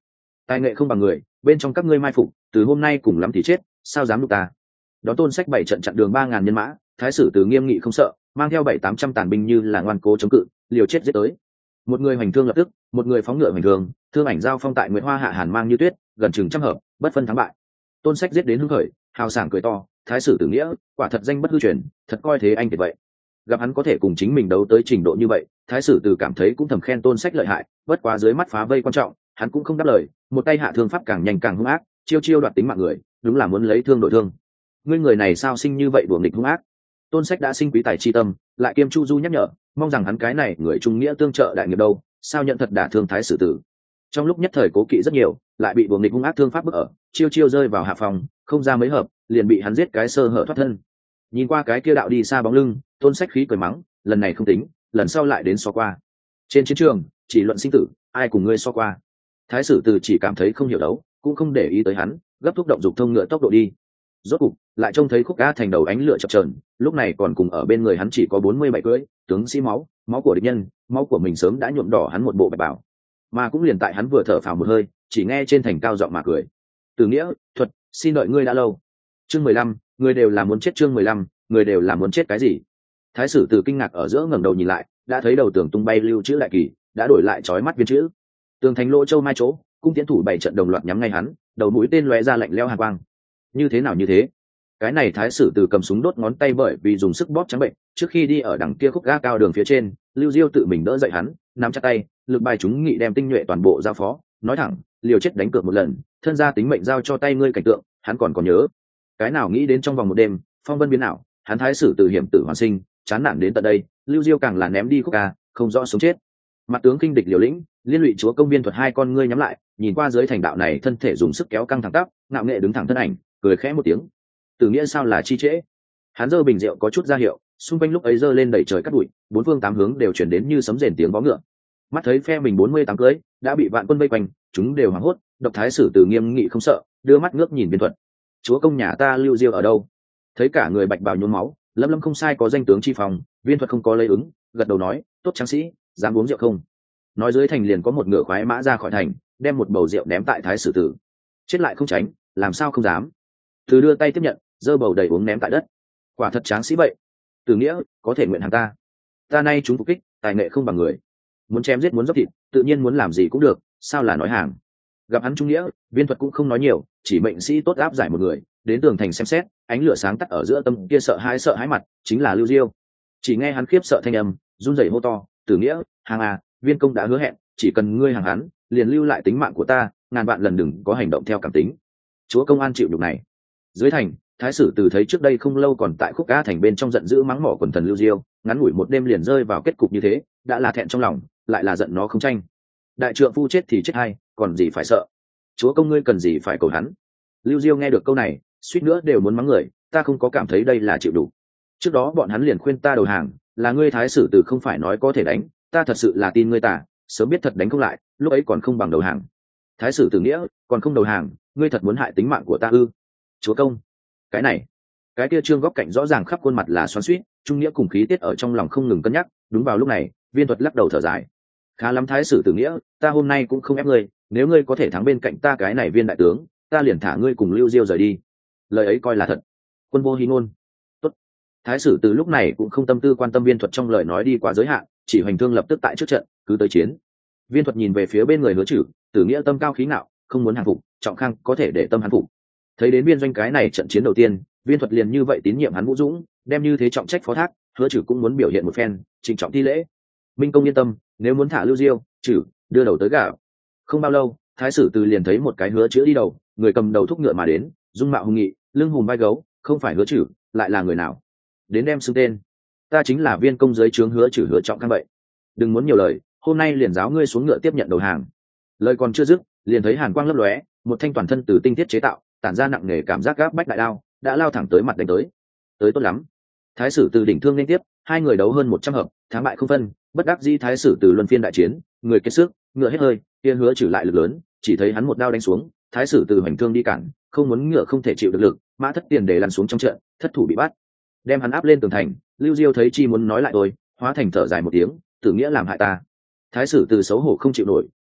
Tài nghệ không bằng người, bên trong các ngươi mai phục, từ hôm nay cùng lắm thì chết, sao dám đụng ta. Đón Tôn Sách bảy trận chặn đường ba ngàn nhân mã, thái sử từ nghiêm nghị không sợ, mang theo bảy tám trăm tàn binh như là ngoan cố chống cự, liều chết giết tới. Một người hoành thương lập tức, một người phóng ngựa hoành thương, thương ảnh giao phong tại Nguyễn Hoa hạ hàn mang như tuyết, gần chừng trăm hợp, bất phân thắng bại. Tôn Sách giết đến hưng khởi, hào sảng cười to, thái sử tử nghĩa, quả thật danh bất hư truyền, thật coi thế anh thì vậy. Gặp hắn có thể cùng chính mình đấu tới trình độ như vậy, thái sử từ cảm thấy cũng thầm khen Tôn Sách lợi hại, bất quá dưới mắt phá vây quan trọng, hắn cũng không đáp lời, một tay hạ thương pháp càng nhanh càng hung ác, chiêu chiêu đoạt tính mạng người, đúng là muốn lấy thương đổi thương. Ngươi người này sao sinh như vậy đuổi nghịch hung ác. Tôn Sách đã sinh quý tài chi tâm, lại kiêm chu du nhắc nhở, mong rằng hắn cái này người trung nghĩa tương trợ đại nghiệp đâu, sao nhận thật đả thương thái sử tử. Trong lúc nhất thời cố kỵ rất nhiều, lại bị đuổi nghịch hung ác thương pháp bức ở, chiêu chiêu rơi vào hạ phòng, không ra mấy hợp, liền bị hắn giết cái sơ hở thoát thân. Nhìn qua cái kia đạo đi xa bóng lưng, Tôn Sách khí cười mắng, lần này không tính, lần sau lại đến so qua. Trên chiến trường, chỉ luận sinh tử, ai cùng ngươi so qua. Thái sử tử chỉ cảm thấy không hiểu đấu, cũng không để ý tới hắn, gấp thúc động dục thông ngựa tốc độ đi. Rốt cục lại trông thấy Khúc Á Thành đầu ánh lửa chập chờn, lúc này còn cùng ở bên người hắn chỉ có bốn mươi bảy cưỡi tướng sĩ máu, máu của địch nhân, máu của mình sớm đã nhuộm đỏ hắn một bộ bạch bào. Mà cũng liền tại hắn vừa thở phào một hơi, chỉ nghe trên thành cao giọng mà cười. Từ nghĩa, thuật, xin đợi ngươi đã lâu. Chương mười lăm, người đều là muốn chết. Chương mười lăm, người đều là muốn chết cái gì? Thái sử từ kinh ngạc ở giữa ngẩng đầu nhìn lại, đã thấy đầu tường tung bay lưu chữ đại kỳ, đã đổi lại chói mắt viên chữ. Tường thành lỗ châu mai chỗ, cung tiến thủ bảy trận đồng loạt nhắm ngay hắn, đầu mũi tên lóe ra lạnh lẽo hàn quang. Như thế nào như thế? Cái này thái sử từ cầm súng đốt ngón tay bởi vì dùng sức bóp trắng bệnh, trước khi đi ở đằng kia khúc ga cao đường phía trên, Lưu Diêu tự mình đỡ dậy hắn, nắm chặt tay, lực bài chúng nghị đem tinh nhuệ toàn bộ giao phó, nói thẳng, liều chết đánh cược một lần, thân gia tính mệnh giao cho tay ngươi cảnh tượng, hắn còn còn nhớ. Cái nào nghĩ đến trong vòng một đêm, phong vân biến ảo, hắn thái sử từ hiểm tử hoàn sinh, chán nản đến tận đây, Lưu Diêu càng là ném đi khúc ga, không rõ sống chết. Mặt tướng kinh địch liều lĩnh, liên lụy chúa công viên thuật hai con ngươi nhắm lại, nhìn qua dưới thành đạo này thân thể dùng sức kéo căng thẳng tắp, ngạo nghệ đứng thẳng thân ảnh, cười khẽ một tiếng. Tử nghĩa sao là chi trễ. Hắn giơ bình rượu có chút ra hiệu, xung quanh lúc ấy giơ lên đẩy trời cắt bụi, bốn phương tám hướng đều chuyển đến như sấm rền tiếng vó ngựa. Mắt thấy phe mình bốn mươi tám cưới đã bị vạn quân vây quanh, chúng đều hoảng hốt. Độc thái sử từ nghiêm nghị không sợ, đưa mắt ngước nhìn Viên Thuật. Chúa công nhà ta Lưu Diêu ở đâu? Thấy cả người bạch bào nhuốm máu, lâm lâm không sai có danh tướng chi phòng. Viên Thuật không có lấy ứng, gật đầu nói, tốt tráng sĩ, dám uống rượu không? Nói dưới thành liền có một ngựa khoái mã ra khỏi thành, đem một bầu rượu ném tại thái sử tử. Chết lại không tránh, làm sao không dám? Từ đưa tay tiếp nhận, giơ bầu đầy uống ném tại đất. Quả thật tráng sĩ vậy. Từ nghĩa, có thể nguyện hàng ta. Ta nay chúng phục kích, tài nghệ không bằng người. Muốn chém giết muốn dốc thịt, tự nhiên muốn làm gì cũng được, sao là nói hàng. Gặp hắn trung nghĩa, Viên Thuật cũng không nói nhiều, chỉ mệnh sĩ tốt áp giải một người, đến tường thành xem xét, ánh lửa sáng tắt ở giữa tâm kia sợ hãi sợ hãi mặt, chính là Lưu Diêu. Chỉ nghe hắn khiếp sợ thanh âm, run rẩy hô to, Từ nghĩa, hàng à, Viên công đã hứa hẹn, chỉ cần ngươi hàng hắn, liền lưu lại tính mạng của ta, ngàn vạn lần đừng có hành động theo cảm tính. Chúa công an chịu nhục này. Dưới thành, thái sử từ thấy trước đây không lâu còn tại khúc ca thành bên trong giận dữ mắng mỏ quần thần Lưu Diêu, ngắn ngủi một đêm liền rơi vào kết cục như thế, đã là thẹn trong lòng, lại là giận nó không tranh. Đại trượng phu chết thì chết hay, còn gì phải sợ. Chúa công ngươi cần gì phải cầu hắn. Lưu Diêu nghe được câu này, suýt nữa đều muốn mắng người, ta không có cảm thấy đây là chịu đủ. Trước đó bọn hắn liền khuyên ta đầu hàng, là ngươi thái sử từ không phải nói có thể đánh, ta thật sự là tin ngươi tả, sớm biết thật đánh không lại, lúc ấy còn không bằng đầu hàng. Thái sử từ nghĩa, còn không đầu hàng, ngươi thật muốn hại tính mạng của ta ư? Chúa công, cái này, cái kia trương góc cạnh rõ ràng khắp khuôn mặt là xoắn xuýt, trung nghĩa cùng khí tiết ở trong lòng không ngừng cân nhắc. Đúng vào lúc này, Viên Thuật lắc đầu thở dài, khá lắm thái sử tử nghĩa, ta hôm nay cũng không ép ngươi, nếu ngươi có thể thắng bên cạnh ta cái này Viên đại tướng, ta liền thả ngươi cùng Lưu Diêu rời đi. Lời ấy coi là thật. Quân vô hí ngôn. Tốt. Thái sử từ lúc này cũng không tâm tư quan tâm Viên Thuật trong lời nói đi quá giới hạn, chỉ hoành thương lập tức tại trước trận, cứ tới chiến. Viên Thuật nhìn về phía bên người Hứa Chử, Tử nghĩa tâm cao khí ngạo, không muốn hàng phục, Trọng Khang có thể để tâm hắn phục. Thấy đến biên doanh cái này trận chiến đầu tiên, Viên Thuật liền như vậy tín nhiệm hắn Vũ Dũng, đem như thế trọng trách phó thác, Hứa Chử cũng muốn biểu hiện một phen, trịnh trọng thi lễ. Minh công yên tâm, nếu muốn thả Lưu Diêu, Chử đưa đầu tới gạo. Không bao lâu, thái sử từ liền thấy một cái Hứa chữ đi đầu, người cầm đầu thúc ngựa mà đến, dung mạo hùng nghị, lưng hùm vai gấu, không phải Hứa Chử, lại là người nào? Đến đem xưng tên. Ta chính là viên công dưới trướng Hứa Chử Hứa Trọng Khang vậy. Đừng muốn nhiều lời, hôm nay liền giáo ngươi xuống ngựa tiếp nhận đầu hàng. Lời còn chưa dứt, liền thấy hàn quang lấp lóe, một thanh toàn thân từ tinh thiết chế tạo, tản ra nặng nề cảm giác gáp bách đại đao, đã lao thẳng tới mặt đánh tới. Tới tốt lắm. Thái sử từ đỉnh thương liên tiếp, hai người đấu hơn một trăm hợp, thắng bại không phân, bất đắc dĩ thái sử từ luân phiên đại chiến, người kết sức, ngựa hết hơi, kia Hứa Chử lại lực lớn, chỉ thấy hắn một đao đánh xuống, thái sử từ hoành thương đi cản, không muốn ngựa không thể chịu được lực, mã thất tiền để lăn xuống trong trận, thất thủ bị bắt. Đem hắn áp lên tường thành, Lưu Diêu thấy chi muốn nói lại tôi, hóa thành thở dài một tiếng, Tử nghĩa làm hại ta. Thái sử từ xấu hổ không chịu nổi,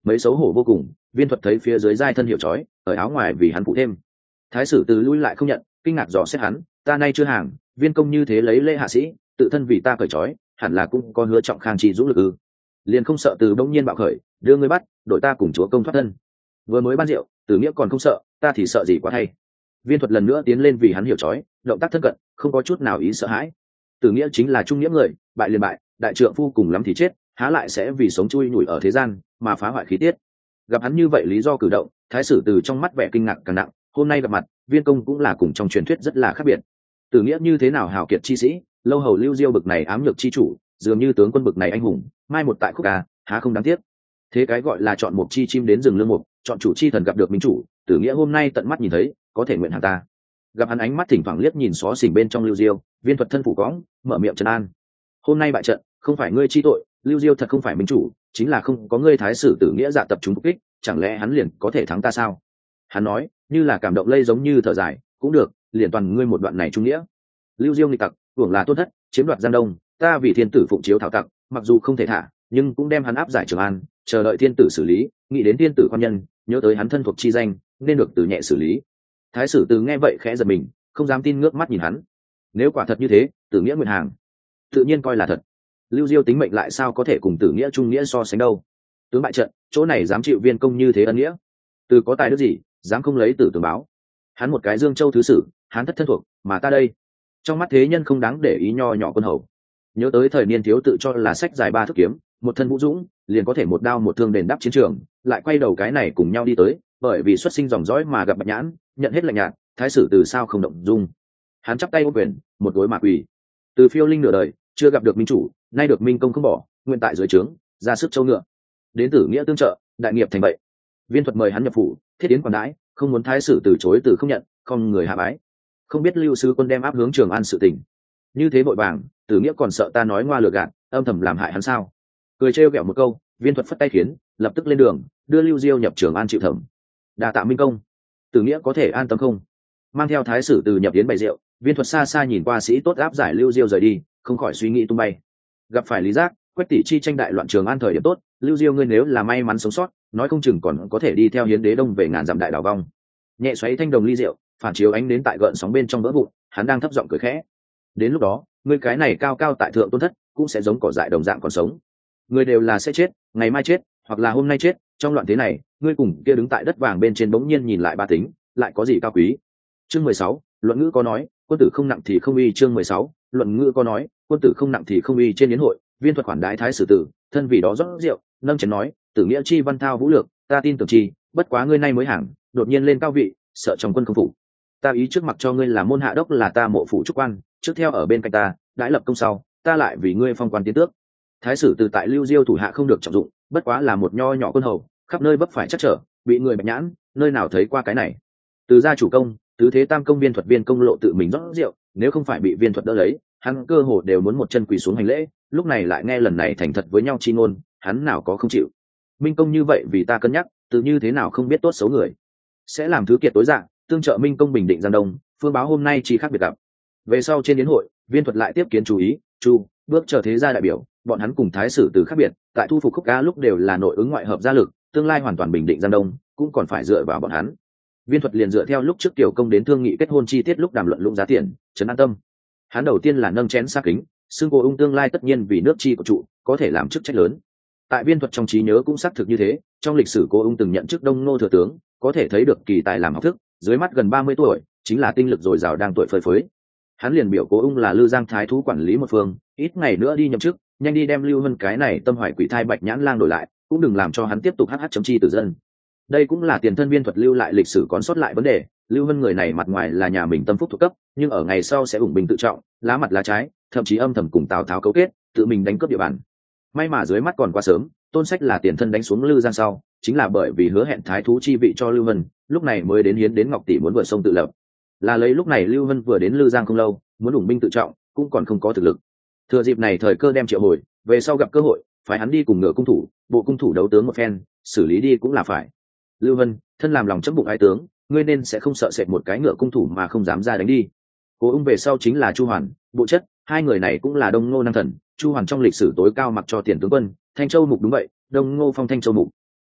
mấy xấu hổ vô cùng. Viên Thuật thấy phía dưới giai thân hiệu trói ở áo ngoài vì hắn phụ thêm. Thái sử từ lui lại không nhận, kinh ngạc dò xét hắn, ta nay chưa hàng, viên công như thế lấy lễ hạ sĩ, tự thân vì ta cởi trói, hẳn là cũng có hứa trọng khang trì dũng lực ư? Liền không sợ từ bỗng nhiên bạo khởi, đưa ngươi bắt, đội ta cùng chúa công thoát thân. Vừa mới ban rượu, Tử Nghĩa còn không sợ, ta thì sợ gì quá thay. Viên Thuật lần nữa tiến lên vì hắn hiểu trói, động tác thân cận, không có chút nào ý sợ hãi. Tử Nghĩa chính là trung nghĩa người, bại liền bại, đại trượng phu cùng lắm thì chết, há lại sẽ vì sống chui nhủi ở thế gian mà phá hoại khí tiết. Gặp hắn như vậy lý do cử động, thái sử từ trong mắt vẻ kinh ngạc càng nặng. Hôm nay gặp mặt, viên công cũng là cùng trong truyền thuyết rất là khác biệt. Tử Nghĩa như thế nào hào kiệt chi sĩ, lâu hầu lưu diêu bực này ám nhược chi chủ, dường như tướng quân bực này anh hùng, mai một tại khúc ca, há không đáng tiếc. Thế cái gọi là chọn một chi chim đến rừng lương mục, chọn chủ chi thần gặp được minh chủ, Tử Nghĩa hôm nay tận mắt nhìn thấy, có thể nguyện hàng ta. Gặp hắn ánh mắt thỉnh thoảng liếc nhìn xó xỉnh bên trong lưu diêu, Viên Thuật thân phủ cõng, mở miệng trấn an. Hôm nay bại trận, không phải ngươi chi tội, lưu diêu thật không phải minh chủ, chính là không có ngươi thái sử Tử Nghĩa dạ tập chúng phục kích, chẳng lẽ hắn liền có thể thắng ta sao? Hắn nói như là cảm động lây giống như thở dài, cũng được, liền toàn ngươi một đoạn này trung nghĩa. Lưu diêu nghịch tặc, hưởng là tôn thất, chiếm đoạt Giang Đông, ta vì thiên tử phụng chiếu thảo tặc, mặc dù không thể thả, nhưng cũng đem hắn áp giải Trường An, chờ đợi thiên tử xử lý. Nghĩ đến thiên tử quan nhân, nhớ tới hắn thân thuộc chi danh, nên được từ nhẹ xử lý. Thái sử Từ nghe vậy khẽ giật mình, không dám tin, ngước mắt nhìn hắn. Nếu quả thật như thế, Tử Nghĩa nguyện hàng, tự nhiên coi là thật. Lưu diêu tính mệnh lại sao có thể cùng Tử Nghĩa trung nghĩa so sánh đâu? Tướng bại trận, chỗ này dám chịu viên công như thế ân nghĩa, từ có tài đức gì dám không lấy tử tường báo? Hắn một cái Dương Châu thứ sử, hắn thất thân thuộc, mà ta đây trong mắt thế nhân không đáng để ý nho nhỏ quân hầu. Nhớ tới thời niên thiếu tự cho là sách dài ba thước kiếm, một thân vũ dũng, liền có thể một đao một thương đền đáp chiến trường, lại quay đầu cái này cùng nhau đi tới, bởi vì xuất sinh dòng dõi mà gặp Bạch Nhãn, nhận hết lạnh nhạt. Thái sử Từ sao không động dung? Hắn chắp tay ô quyền, một gối mà quỳ. Từ phiêu linh nửa đời chưa gặp được minh chủ, nay được minh công không bỏ, nguyện tại dưới trướng ra sức châu ngựa, đến Tử Nghĩa tương trợ, đại nghiệp thành bậy. Viên Thuật mời hắn nhập phủ, thiết yến quản đãi, không muốn thái sử từ chối từ không nhận, không người hạ bái. Không biết lưu sư quân đem áp hướng Trường An sự tình, như thế vội vàng, Tử Nghĩa còn sợ ta nói ngoa lừa gạt, âm thầm làm hại hắn sao? Cười trêu ghẹo một câu, Viên Thuật phất tay khiến lập tức lên đường, đưa Lưu Diêu nhập Trường An chịu thẩm. Đa tạ minh công. Tử Nghĩa có thể an tâm không? Mang theo thái sử từ nhập yến bày rượu, Viên Thuật xa xa nhìn qua sĩ tốt áp giải Lưu Diêu rời đi, không khỏi suy nghĩ tung bay. Gặp phải Lý Giác, Quách tỷ chi tranh đại loạn Trường An thời điểm tốt, Lưu Diêu ngươi nếu là may mắn sống sót, nói không chừng còn có thể đi theo hiến đế đông về ngàn dặm đại đảo vong. Nhẹ xoáy thanh đồng ly rượu, phản chiếu ánh đến tại gợn sóng bên trong vỡ vụn, hắn đang thấp giọng cười khẽ. Đến lúc đó, ngươi cái này cao cao tại thượng tôn thất, cũng sẽ giống cỏ dại đồng dạng còn sống. Ngươi đều là sẽ chết, ngày mai chết, hoặc là hôm nay chết, trong loạn thế này, ngươi cùng kia đứng tại đất vàng bên trên bỗng nhiên nhìn lại ba tính, lại có gì cao quý. Chương mười sáu, luận ngữ có nói, quân tử không nặng thì không uy. Chương mười sáu, luận ngữ có nói, quân tử không nặng thì không uy. Trên yến hội, Viên Thuật khoản đái thái sử tử, thân vì đó rót rượu, nâng chén nói, Tử Nghĩa chi văn thao vũ lược, ta tin tưởng chi, bất quá ngươi nay mới hàng, đột nhiên lên cao vị, sợ trong quân không phục. Ta ý trước mặc cho ngươi là môn hạ đốc, là ta mộ phủ trúc quan, trước theo ở bên cạnh ta, đãi lập công sau, ta lại vì ngươi phong quan tiến tước. Thái sử từ tại Lưu Diêu thủ hạ không được trọng dụng, bất quá là một nho nhỏ quân hầu, khắp nơi vấp phải chắc trở, bị người Bạch Nhãn, nơi nào thấy qua cái này. Từ gia chủ công, tứ thế tam công Viên Thuật viên công lộ tự mình rót rượu, nếu không phải bị Viên Thuật đỡ lấy, hắn cơ hồ đều muốn một chân quỳ xuống hành lễ. Lúc này lại nghe lần này thành thật với nhau chi ngôn, hắn nào có không chịu. Minh công như vậy vì ta cân nhắc, tự như thế nào không biết tốt xấu người, sẽ làm thứ kiệt tối dạng, tương trợ Minh công bình định Giang Đông. Phương báo hôm nay chỉ khác biệt gặp. Về sau trên yến hội, Viên Thuật lại tiếp kiến chú ý, chu bước chờ thế gia đại biểu, bọn hắn cùng thái sử từ khác biệt, tại thu phục khúc ca lúc đều là nội ứng ngoại hợp gia lực, tương lai hoàn toàn bình định Giang Đông cũng còn phải dựa vào bọn hắn. Viên Thuật liền dựa theo lúc trước tiểu công đến thương nghị kết hôn chi tiết lúc đàm luận lũng giá tiền, trấn an tâm. Hắn đầu tiên là nâng chén xa kính, xưng cô ung tương lai tất nhiên vì nước chi của trụ, có thể làm chức trách lớn. Tại Viên Thuật trong trí nhớ cũng xác thực như thế, trong lịch sử cô ung từng nhận chức Đông Nô thừa tướng, có thể thấy được kỳ tài làm học thức, dưới mắt gần ba mươi tuổi, chính là tinh lực dồi dào đang tuổi phơi phới. Hắn liền biểu cô ung là Lư Giang thái thú quản lý một phương, ít ngày nữa đi nhậm chức, nhanh đi đem Lưu Vân cái này tâm hoài quỷ thai Bạch Nhãn lang đổi lại, cũng đừng làm cho hắn tiếp tục hh chấm chi tử dân. Đây cũng là tiền thân Viên Thuật lưu lại lịch sử còn sót lại vấn đề. Lưu Vân người này mặt ngoài là nhà mình tâm phúc thuộc cấp, nhưng ở ngày sau sẽ ủng bình tự trọng, lá mặt lá trái, thậm chí âm thầm cùng Tào Tháo cấu kết, tự mình đánh cướp địa bàn. May mà dưới mắt còn quá sớm, Tôn Sách là tiền thân đánh xuống Lư Giang sau, chính là bởi vì hứa hẹn thái thú chi vị cho Lưu Vân, lúc này mới đến hiến đến Ngọc tỷ muốn vượt sông tự lập. Là lấy lúc này Lưu Vân vừa đến Lư Giang không lâu, muốn ủng binh tự trọng, cũng còn không có thực lực. Thừa dịp này thời cơ đem triệu hồi, về sau gặp cơ hội, phải hắn đi cùng ngựa cung thủ, bộ cung thủ đấu tướng một phen, xử lý đi cũng là phải. Lưu Vân, thân làm lòng chấm bụng ái tướng, ngươi nên sẽ không sợ sệt một cái ngựa cung thủ mà không dám ra đánh đi. Cố ung về sau chính là Chu Hoàn, bộ chất, hai người này cũng là Đông Ngô năng thần. Chu Hoàn trong lịch sử tối cao mặc cho tiền tướng quân, Thanh Châu mục đúng vậy, Đông Ngô phong Thanh Châu mục.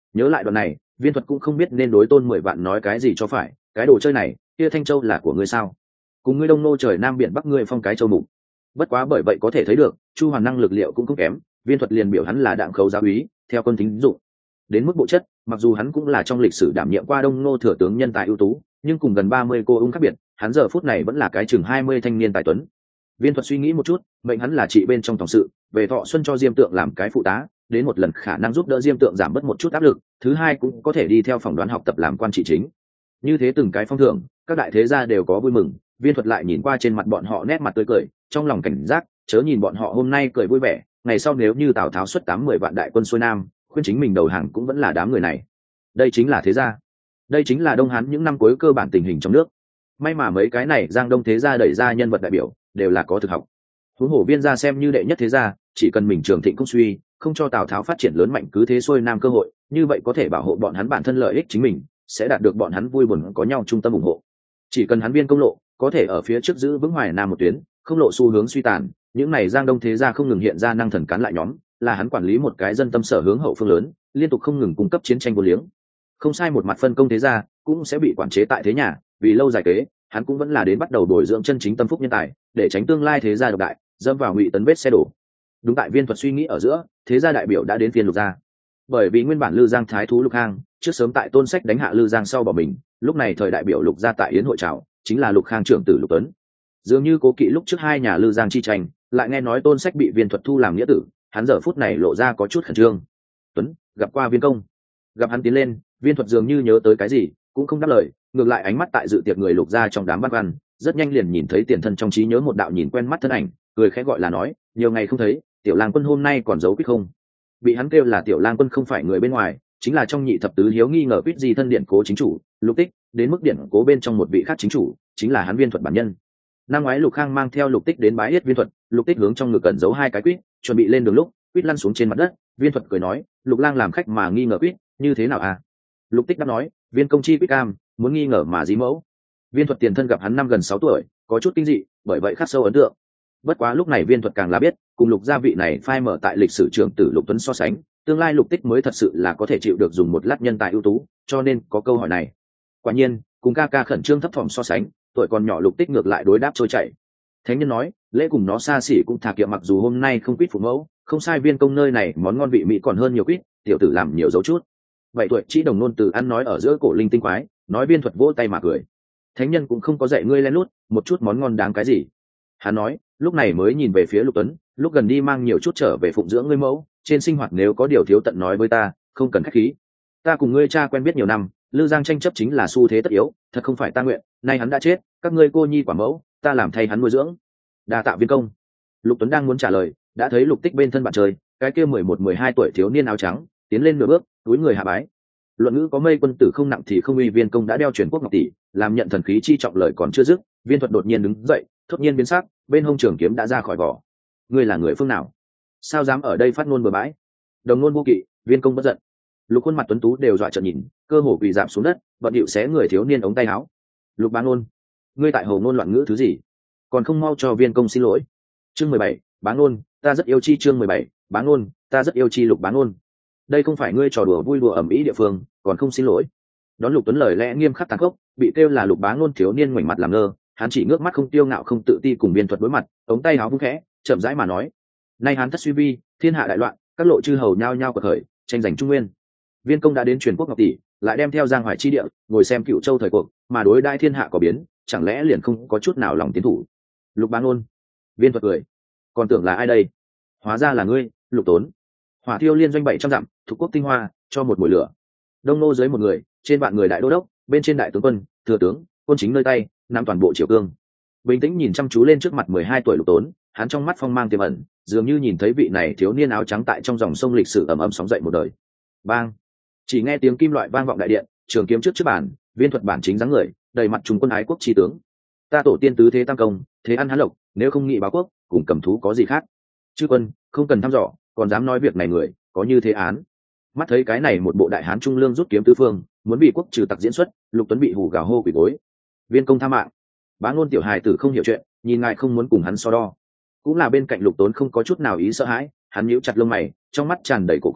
Nhớ lại đoạn này, Viên Thuật cũng không biết nên đối Tôn Mười Vạn nói cái gì cho phải. Cái đồ chơi này, kia Thanh Châu là của ngươi sao? Cùng ngươi Đông Nô trời Nam biển Bắc ngươi phong cái châu mục. Bất quá bởi vậy có thể thấy được, Chu Hoàn năng lực liệu cũng không kém. Viên Thuật liền biểu hắn là đạm khấu giáo úy, theo quân tính dụng. Đến mức bộ chất, mặc dù hắn cũng là trong lịch sử đảm nhiệm qua Đông Nô thừa tướng nhân tài ưu tú, nhưng cùng gần ba mươi cô ung khác biệt, hắn giờ phút này vẫn là cái chừng hai mươi thanh niên tài tuấn. Viên Thuật suy nghĩ một chút, mệnh hắn là trị bên trong tổng sự, về Thọ Xuân cho Diêm Tượng làm cái phụ tá, đến một lần khả năng giúp đỡ Diêm Tượng giảm bớt một chút áp lực, thứ hai cũng có thể đi theo phỏng đoán học tập làm quan trị chính. Như thế từng cái phong thưởng, các đại thế gia đều có vui mừng. Viên Thuật lại nhìn qua trên mặt bọn họ nét mặt tươi cười, trong lòng cảnh giác, chớ nhìn bọn họ hôm nay cười vui vẻ, ngày sau nếu như Tào Tháo xuất tám mười vạn đại quân xuôi nam, khuyên chính mình đầu hàng cũng vẫn là đám người này. Đây chính là thế gia, đây chính là Đông Hán những năm cuối cơ bản tình hình trong nước. May mà mấy cái này Giang Đông thế gia đẩy ra nhân vật đại biểu đều là có thực học. Huống hồ Viên gia xem như đệ nhất thế gia, chỉ cần mình trường thịnh công suy, không cho Tào Tháo phát triển lớn mạnh cứ thế xuôi nam cơ hội, như vậy có thể bảo hộ bọn hắn bản thân lợi ích chính mình, sẽ đạt được bọn hắn vui buồn có nhau trung tâm ủng hộ. Chỉ cần hắn Viên công lộ có thể ở phía trước giữ vững Hoài Nam một tuyến, không lộ xu hướng suy tàn, những này Giang Đông thế gia không ngừng hiện ra năng thần cán lại nhóm, là hắn quản lý một cái dân tâm sở hướng hậu phương lớn, liên tục không ngừng cung cấp chiến tranh vô liếng. Không sai, một mặt phân công thế gia cũng sẽ bị quản chế tại thế nhà, vì lâu dài kế, hắn cũng vẫn là đến bắt đầu bồi dưỡng chân chính tâm phúc nhân tài, để tránh tương lai thế gia độc đại dâm vào ngụy tấn vết xe đổ. Đúng tại Viên Thuật suy nghĩ ở giữa, thế gia đại biểu đã đến phiên Lục gia. Bởi vì nguyên bản Lư Giang thái thú Lục Khang trước sớm tại Tôn Sách đánh hạ Lư Giang sau bỏ mình, lúc này thời đại biểu Lục gia tại yến hội chào chính là Lục Khang trưởng tử Lục Tuấn. Dường như cố kỵ lúc trước hai nhà Lư Giang chi tranh, lại nghe nói Tôn Sách bị Viên Thuật thu làm nghĩa tử, hắn giờ phút này lộ ra có chút khẩn trương. Tuấn gặp qua Viên công. Gặp hắn tiến lên, Viên Thuật dường như nhớ tới cái gì, cũng không đáp lời, ngược lại ánh mắt tại dự tiệc người Lục gia trong đám băn khoăn, rất nhanh liền nhìn thấy tiền thân trong trí nhớ một đạo nhìn quen mắt thân ảnh, cười khẽ gọi là nói, nhiều ngày không thấy, Tiểu Lang Quân hôm nay còn giấu quýt không? Bị hắn kêu là Tiểu Lang Quân không phải người bên ngoài, chính là trong nhị thập tứ hiếu nghi ngờ quýt gì thân điện cố chính chủ Lục Tích, đến mức điện cố bên trong một vị khác chính chủ, chính là hắn Viên Thuật bản nhân. Năm ngoái Lục Khang mang theo Lục Tích đến bái yết Viên Thuật, Lục Tích hướng trong ngực cẩn giấu hai cái quýt, chuẩn bị lên đường lúc, quýt lăn xuống trên mặt đất, Viên Thuật cười nói, Lục Lang làm khách mà nghi ngờ quýt, như thế nào à? Lục Tích đáp nói, Viên công chi quýt cam, muốn nghi ngờ mà dí mẫu. Viên Thuật tiền thân gặp hắn năm gần sáu tuổi, có chút kinh dị, bởi vậy khắc sâu ấn tượng. Bất quá lúc này Viên Thuật càng là biết, cùng Lục gia vị này phai mở tại lịch sử trưởng tử Lục Tuấn so sánh, tương lai Lục Tích mới thật sự là có thể chịu được dùng một lát nhân tài ưu tú, cho nên có câu hỏi này. Quả nhiên, cùng ca ca khẩn trương thấp thỏm so sánh, tuổi còn nhỏ Lục Tích ngược lại đối đáp trôi chảy. Thánh nhân nói, lễ cùng nó xa xỉ cũng thà kiệm, mặc dù hôm nay không quýt phụ mẫu, không sai, Viên công nơi này món ngon vị mỹ còn hơn nhiều quýt, tiểu tử làm nhiều dấu chút. Vậy tuổi chỉ đồng nôn từ ăn nói ở giữa cổ linh tinh quái, nói Viên Thuật vỗ tay mà cười. Thánh nhân cũng không có dạy ngươi lén lút, một chút món ngon đáng cái gì. Hắn nói, lúc này mới nhìn về phía Lục Tuấn, lúc gần đi mang nhiều chút trở về phụng dưỡng ngươi mẫu, trên sinh hoạt nếu có điều thiếu tận nói với ta, không cần khách khí. Ta cùng ngươi cha quen biết nhiều năm, Lư Giang tranh chấp chính là xu thế tất yếu, thật không phải ta nguyện, nay hắn đã chết, các ngươi cô nhi quả mẫu, ta làm thay hắn nuôi dưỡng. Đa tạ Viên công. Lục Tuấn đang muốn trả lời, đã thấy Lục Tích bên thân bạn trời, cái kia mười một mười hai tuổi thiếu niên áo trắng, tiến lên nửa bước, túi người hạ bái. Luận ngữ có mây quân tử không nặng thì không uy, Viên công đã đeo truyền quốc ngọc tỷ, làm nhận thần khí chi trọng lời còn chưa dứt, Viên Thuật đột nhiên đứng dậy, thốt nhiên biến sắc, bên hông trường kiếm đã ra khỏi vỏ. Ngươi là người phương nào? Sao dám ở đây phát ngôn bừa bãi? Đồng ngôn vô kỵ, Viên công bất giận. Lục khuôn mặt tuấn tú đều dọa trợn nhìn, cơ hồ quỳ rạp xuống đất, bận điệu xé người thiếu niên ống tay áo. Lục Bá Ngôn, ngươi tại hồ ngôn loạn ngữ thứ gì? Còn không mau cho Viên công xin lỗi. Chương mười bảy, Bá Ngôn, ta rất yêu chi. Chương mười bảy, Bá Ngôn, ta rất yêu chi. Lục Bá Ngôn, đây không phải ngươi trò đùa vui đùa ẩm ĩ địa phương, còn không xin lỗi? Đón Lục Tuấn lời lẽ nghiêm khắc tàn khốc, bị kêu là Lục Bá Ngôn thiếu niên ngoảnh mặt làm ngơ, hắn chỉ ngước mắt không tiêu ngạo không tự ti cùng Viên Thuật đối mặt, ống tay áo vung khẽ, chậm rãi mà nói, nay hán thất suy vi, thiên hạ đại loạn, các lộ chư hầu nhao nhao quật khởi, tranh giành trung nguyên. Viên công đã đến truyền quốc ngọc tỷ, lại đem theo Giang Hoài chi địa, ngồi xem Cựu Châu thời cuộc, mà đối đãi thiên hạ có biến, chẳng lẽ liền không có chút nào lòng tiến thủ? Lục Bá Ngôn. Viên Thuật cười, còn tưởng là ai đây? Hóa ra là ngươi, Lục Tốn. Hỏa thiêu liên doanh bảy trăm dặm, thuộc quốc tinh hoa, cho một mùi lửa. Đông nô dưới một người, trên vạn người đại đô đốc, bên trên đại tướng quân, thừa tướng, quân chính nơi tay, nắm toàn bộ triều cương. Bình tĩnh nhìn chăm chú lên trước mặt mười hai tuổi Lục Tốn, hắn trong mắt phong mang tiềm ẩn, dường như nhìn thấy vị này thiếu niên áo trắng tại trong dòng sông lịch sử ầm ầm sóng dậy một đời. Bang! Chỉ nghe tiếng kim loại vang vọng đại điện, trường kiếm trước trước bàn, Viên Thuật bản chính dáng người, đầy mặt trung quân ái quốc chi tướng. Ta tổ tiên tứ thế tam công, thế ăn hán lộc, nếu không nghị báo quốc, cùng cầm thú có gì khác? Chư quân, không cần thăm dò, còn dám nói việc này người, có như thế án. Mắt thấy cái này một bộ đại hán trung lương rút kiếm tứ phương, muốn bị quốc trừ tặc diễn xuất, Lục Tuấn bị hù gào hô quỳ gối. Viên công tha mạng. Bá Ngôn tiểu hài tử không hiểu chuyện, nhìn ngài không muốn cùng hắn so đo. Cũng là bên cạnh Lục Tốn không có chút nào ý sợ hãi, hắn nhíu chặt lông mày, trong mắt tràn đầy cổ quái,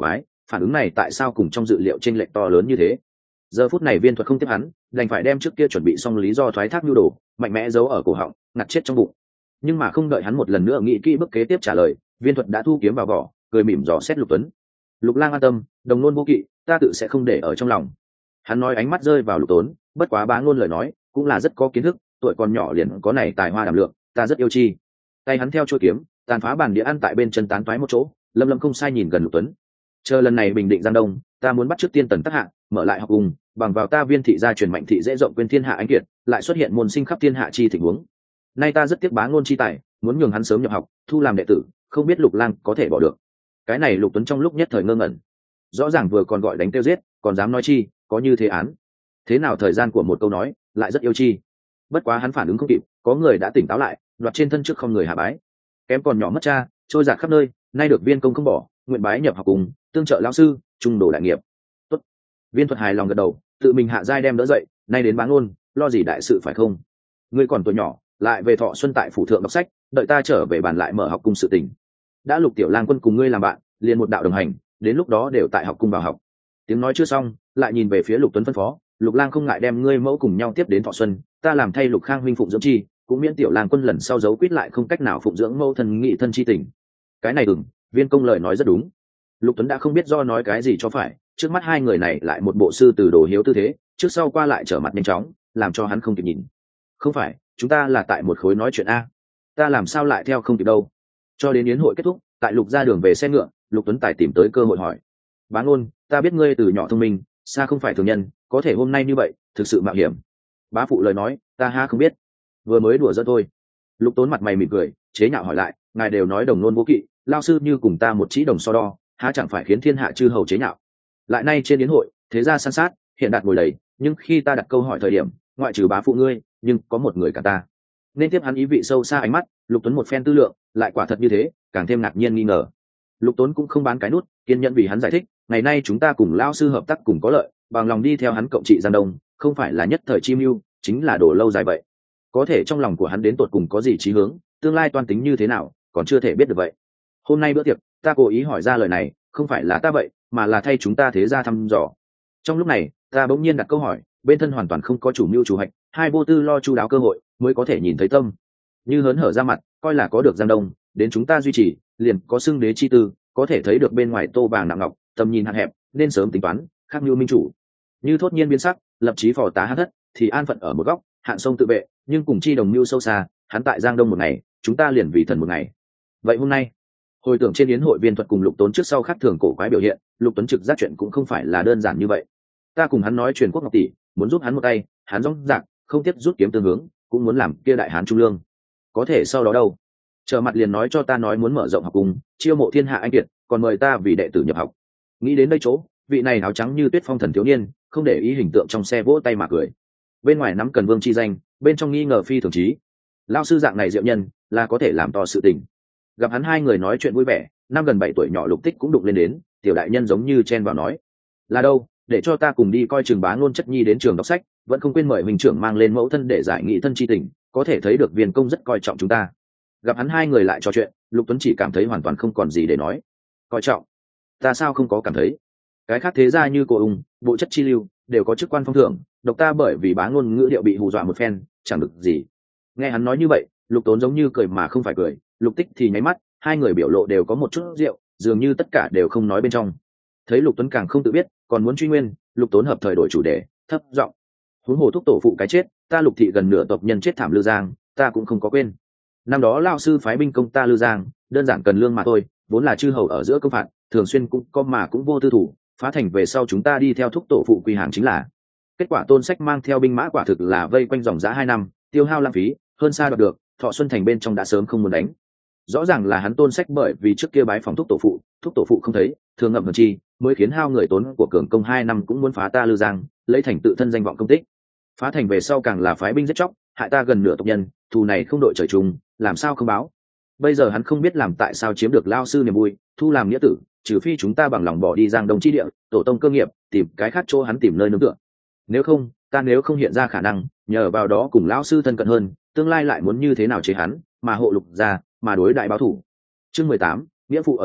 phản ứng này tại sao cùng trong dự liệu t r ê n lệch to lớn như thế? Giờ phút này viên thuật không tiếp hắn, đành phải đem trước kia chuẩn bị xong lý do thoái thác nhu đồ mạnh mẽ giấu ở cổ họng, ngặt chết trong bụng. Nhưng mà không đợi hắn một lần nữa nghĩ kỹ bước kế tiếp trả lời, viên thuật đã thu kiếm vào vỏ, cười mỉm dò xét Lục Tuấn. Lục Lang an tâm, đồng nôn vô kỵ, ta tự sẽ không để ở trong lòng. Hắn nói, ánh mắt rơi vào Lục Tốn, bất quá bá ngôn lời nói cũng là rất có kiến thức, tuổi còn nhỏ liền có này tài hoa đảm lượng, ta rất yêu chi. Tay hắn theo chuôi kiếm, tàn phá bàn đĩa ăn tại bên chân tán toái một chỗ, Lâm Lâm không sai nhìn gần Lục Tuấn. Chờ lần này bình định Giang Đông, ta muốn bắt trước tiên tần tác hạ, mở lại học cùng, bằng vào ta viên thị gia truyền mạnh thị dễ rộng quên thiên hạ anh kiệt, lại xuất hiện môn sinh khắp thiên hạ chi tình huống. Nay ta rất tiếc bá ngôn chi tài, muốn nhường hắn sớm nhập học, thu làm đệ tử, không biết Lục Lang có thể bỏ được. Cái này Lục Tuấn trong lúc nhất thời ngơ ngẩn, rõ ràng vừa còn gọi đánh tiêu giết, còn dám nói chi, có như thế án. Thế nào thời gian của một câu nói, lại rất yêu chi. Bất quá hắn phản ứng không kịp, có người đã tỉnh táo lại, đoạt trên thân trước không người hạ bái. Kém còn nhỏ mất cha, trôi dạt khắp nơi, nay được viên công không bỏ, nguyện bái nhập học cùng, tương trợ lão sư, trung đồ đại nghiệp. Tốt. Viên thuật hài lòng gật đầu, tự mình hạ giai đem đỡ dậy, nay đến bá ngôn, lo gì đại sự phải không? Ngươi còn tuổi nhỏ, lại về Thọ Xuân tại phủ thượng đọc sách, đợi ta trở về bàn lại mở học cung sự tình. Đã Lục tiểu lang quân cùng ngươi làm bạn, liền một đạo đồng hành, đến lúc đó đều tại học cung vào học. Tiếng nói chưa xong, lại nhìn về phía Lục Tuấn phân phó, Lục Lang không ngại đem ngươi mẫu cùng nhau tiếp đến Thọ Xuân, ta làm thay Lục Khang huynh phụng dưỡng chi, cũng miễn tiểu lang quân lần sau giấu quýt lại không cách nào phụng dưỡng mẫu thân nghị thân chi tình. Cái này ừm, viên công lời nói rất đúng. Lục Tuấn đã không biết do nói cái gì cho phải, trước mắt hai người này lại một bộ sư từ đồ hiếu tư thế, trước sau qua lại trở mặt nhanh chóng, làm cho hắn không kịp nhìn. Không phải, chúng ta là tại một khối nói chuyện a, ta làm sao lại theo không kịp đâu. Cho đến yến hội kết thúc, tại Lục ra đường về xe ngựa, Lục Tuấn tài tìm tới cơ hội hỏi, bá ngôn, ta biết ngươi từ nhỏ thông minh, xa không phải thường nhân, có thể hôm nay như vậy thực sự mạo hiểm. Bá phụ lời nói, ta ha không biết, vừa mới đùa giỡn thôi. Lục Tốn mặt mày mỉm cười, chế nhạo hỏi lại, ngài đều nói đồng nôn vô kỵ, lao sư như cùng ta một chỉ đồng so đo, há chẳng phải khiến thiên hạ chư hầu chế nhạo. Lại nay trên yến hội, thế gia san sát, hiện đạt ngồi đầy, nhưng khi ta đặt câu hỏi thời điểm, ngoại trừ bá phụ ngươi, nhưng có một người cả ta. Nên tiếp hắn ý vị sâu xa ánh mắt, Lục Tuấn một phen tư lượng, lại quả thật như thế, càng thêm ngạc nhiên nghi ngờ. Lục Tốn cũng không bán cái nút, kiên nhẫn vì hắn giải thích, ngày nay chúng ta cùng lao sư hợp tác cùng có lợi, bằng lòng đi theo hắn cộng trị Giang Đông, không phải là nhất thời chi mưu, chính là đồ lâu dài vậy. Có thể trong lòng của hắn đến tột cùng có gì chí hướng, tương lai toan tính như thế nào, còn chưa thể biết được vậy. Hôm nay bữa tiệc, ta cố ý hỏi ra lời này, không phải là ta vậy, mà là thay chúng ta thế gia thăm dò. Trong lúc này, ta bỗng nhiên đặt câu hỏi, bên thân hoàn toàn không có chủ mưu chủ hạch, hai vô tư lo chu đáo cơ hội, mới có thể nhìn thấy tâm. Như hớn hở ra mặt, coi là có được Giang Đông, đến chúng ta duy trì, liền có xưng đế chi tư, có thể thấy được bên ngoài tô vàng nặng ngọc, tầm nhìn hạn hẹp, nên sớm tính toán, khác mưu minh chủ. Như thốt nhiên biến sắc, lập chí phò tá hát thất, thì an phận ở một góc, hạn sông tự vệ, nhưng cùng chi đồng mưu sâu xa, hắn tại Giang Đông một ngày, chúng ta liền vì thần một ngày. Vậy hôm nay, hồi tưởng trên yến hội viên thuật cùng Lục Tốn trước sau khác thường cổ quái biểu hiện, Lục Tuấn trực giác chuyện cũng không phải là đơn giản như vậy. Ta cùng hắn nói truyền quốc ngọc tỷ, muốn giúp hắn một tay, hắn rong rạc, không tiếp rút kiếm tương hướng, cũng muốn làm kia đại hán trung lương. Có thể sau đó đâu? Trở mặt liền nói cho ta nói muốn mở rộng học cùng, chiêu mộ thiên hạ anh kiệt, còn mời ta vì đệ tử nhập học. Nghĩ đến đây chỗ, vị này áo trắng như tuyết phong thần thiếu niên, không để ý hình tượng trong xe vỗ tay mà cười. Bên ngoài nắm cần vương chi danh, bên trong nghi ngờ phi thường trí. Lao sư dạng này diệu nhân, là có thể làm to sự tình. Gặp hắn hai người nói chuyện vui vẻ, năm gần bảy tuổi nhỏ Lục Tích cũng đụng lên đến, tiểu đại nhân giống như chen vào nói, là đâu, để cho ta cùng đi coi trường bá ngôn chất nhi đến trường đọc sách, vẫn không quên mời huynh trưởng mang lên mẫu thân để giải nghị thân chi tình, có thể thấy được viên công rất coi trọng chúng ta. Gặp hắn hai người lại trò chuyện, Lục Tuấn chỉ cảm thấy hoàn toàn không còn gì để nói. Coi trọng? Ta sao không có cảm thấy? Cái khác thế gia như cổ ung, bộ chất chi lưu, đều có chức quan phong thưởng, độc ta bởi vì bá ngôn ngữ điệu bị hù dọa một phen, chẳng được gì. Nghe hắn nói như vậy, Lục Tốn giống như cười mà không phải cười, Lục Tích thì nháy mắt, hai người biểu lộ đều có một chút rượu, dường như tất cả đều không nói bên trong. Thấy Lục Tuấn càng không tự biết, còn muốn truy nguyên, Lục Tốn hợp thời đổi chủ đề, thấp giọng, huống hồ thúc tổ phụ cái chết, ta Lục thị gần nửa tộc nhân chết thảm Lư Giang, ta cũng không có quên. Năm đó lao sư phái binh công ta Lư Giang, đơn giản cần lương mà thôi, vốn là chư hầu ở giữa công phạt, thường xuyên cũng có mà cũng vô tư thủ, phá thành về sau chúng ta đi theo thúc tổ phụ quy hàng chính là. Kết quả Tôn Sách mang theo binh mã quả thực là vây quanh dòng giã hai năm, tiêu hao lãng phí, hơn xa đoạt được, Thọ Xuân thành bên trong đã sớm không muốn đánh. Rõ ràng là hắn Tôn Sách bởi vì trước kia bái phòng thúc tổ phụ, thúc tổ phụ không thấy, thường ngậm hờn chi, mới khiến hao người tốn của cường công hai năm cũng muốn phá ta Lư Giang, lấy thành tự thân danh vọng công tích. Phá thành về sau càng là phái binh giết chóc, hại ta gần nửa tộc nhân, thù này không đội trời chung, làm sao không báo. Bây giờ hắn không biết làm tại sao chiếm được lao sư niềm vui, thu làm nghĩa tử, trừ phi chúng ta bằng lòng bỏ đi Giang Đông chi địa, tổ tông cơ nghiệp, tìm cái khác chỗ hắn tìm nơi nương tựa. Nếu không, ta nếu không hiện ra khả năng, nhờ vào đó cùng lão sư thân cận hơn, tương lai lại muốn như thế nào chế hắn, mà hộ Lục ra, mà đối đại báo thủ. Chương mười tám, nghĩa phụ ở trên,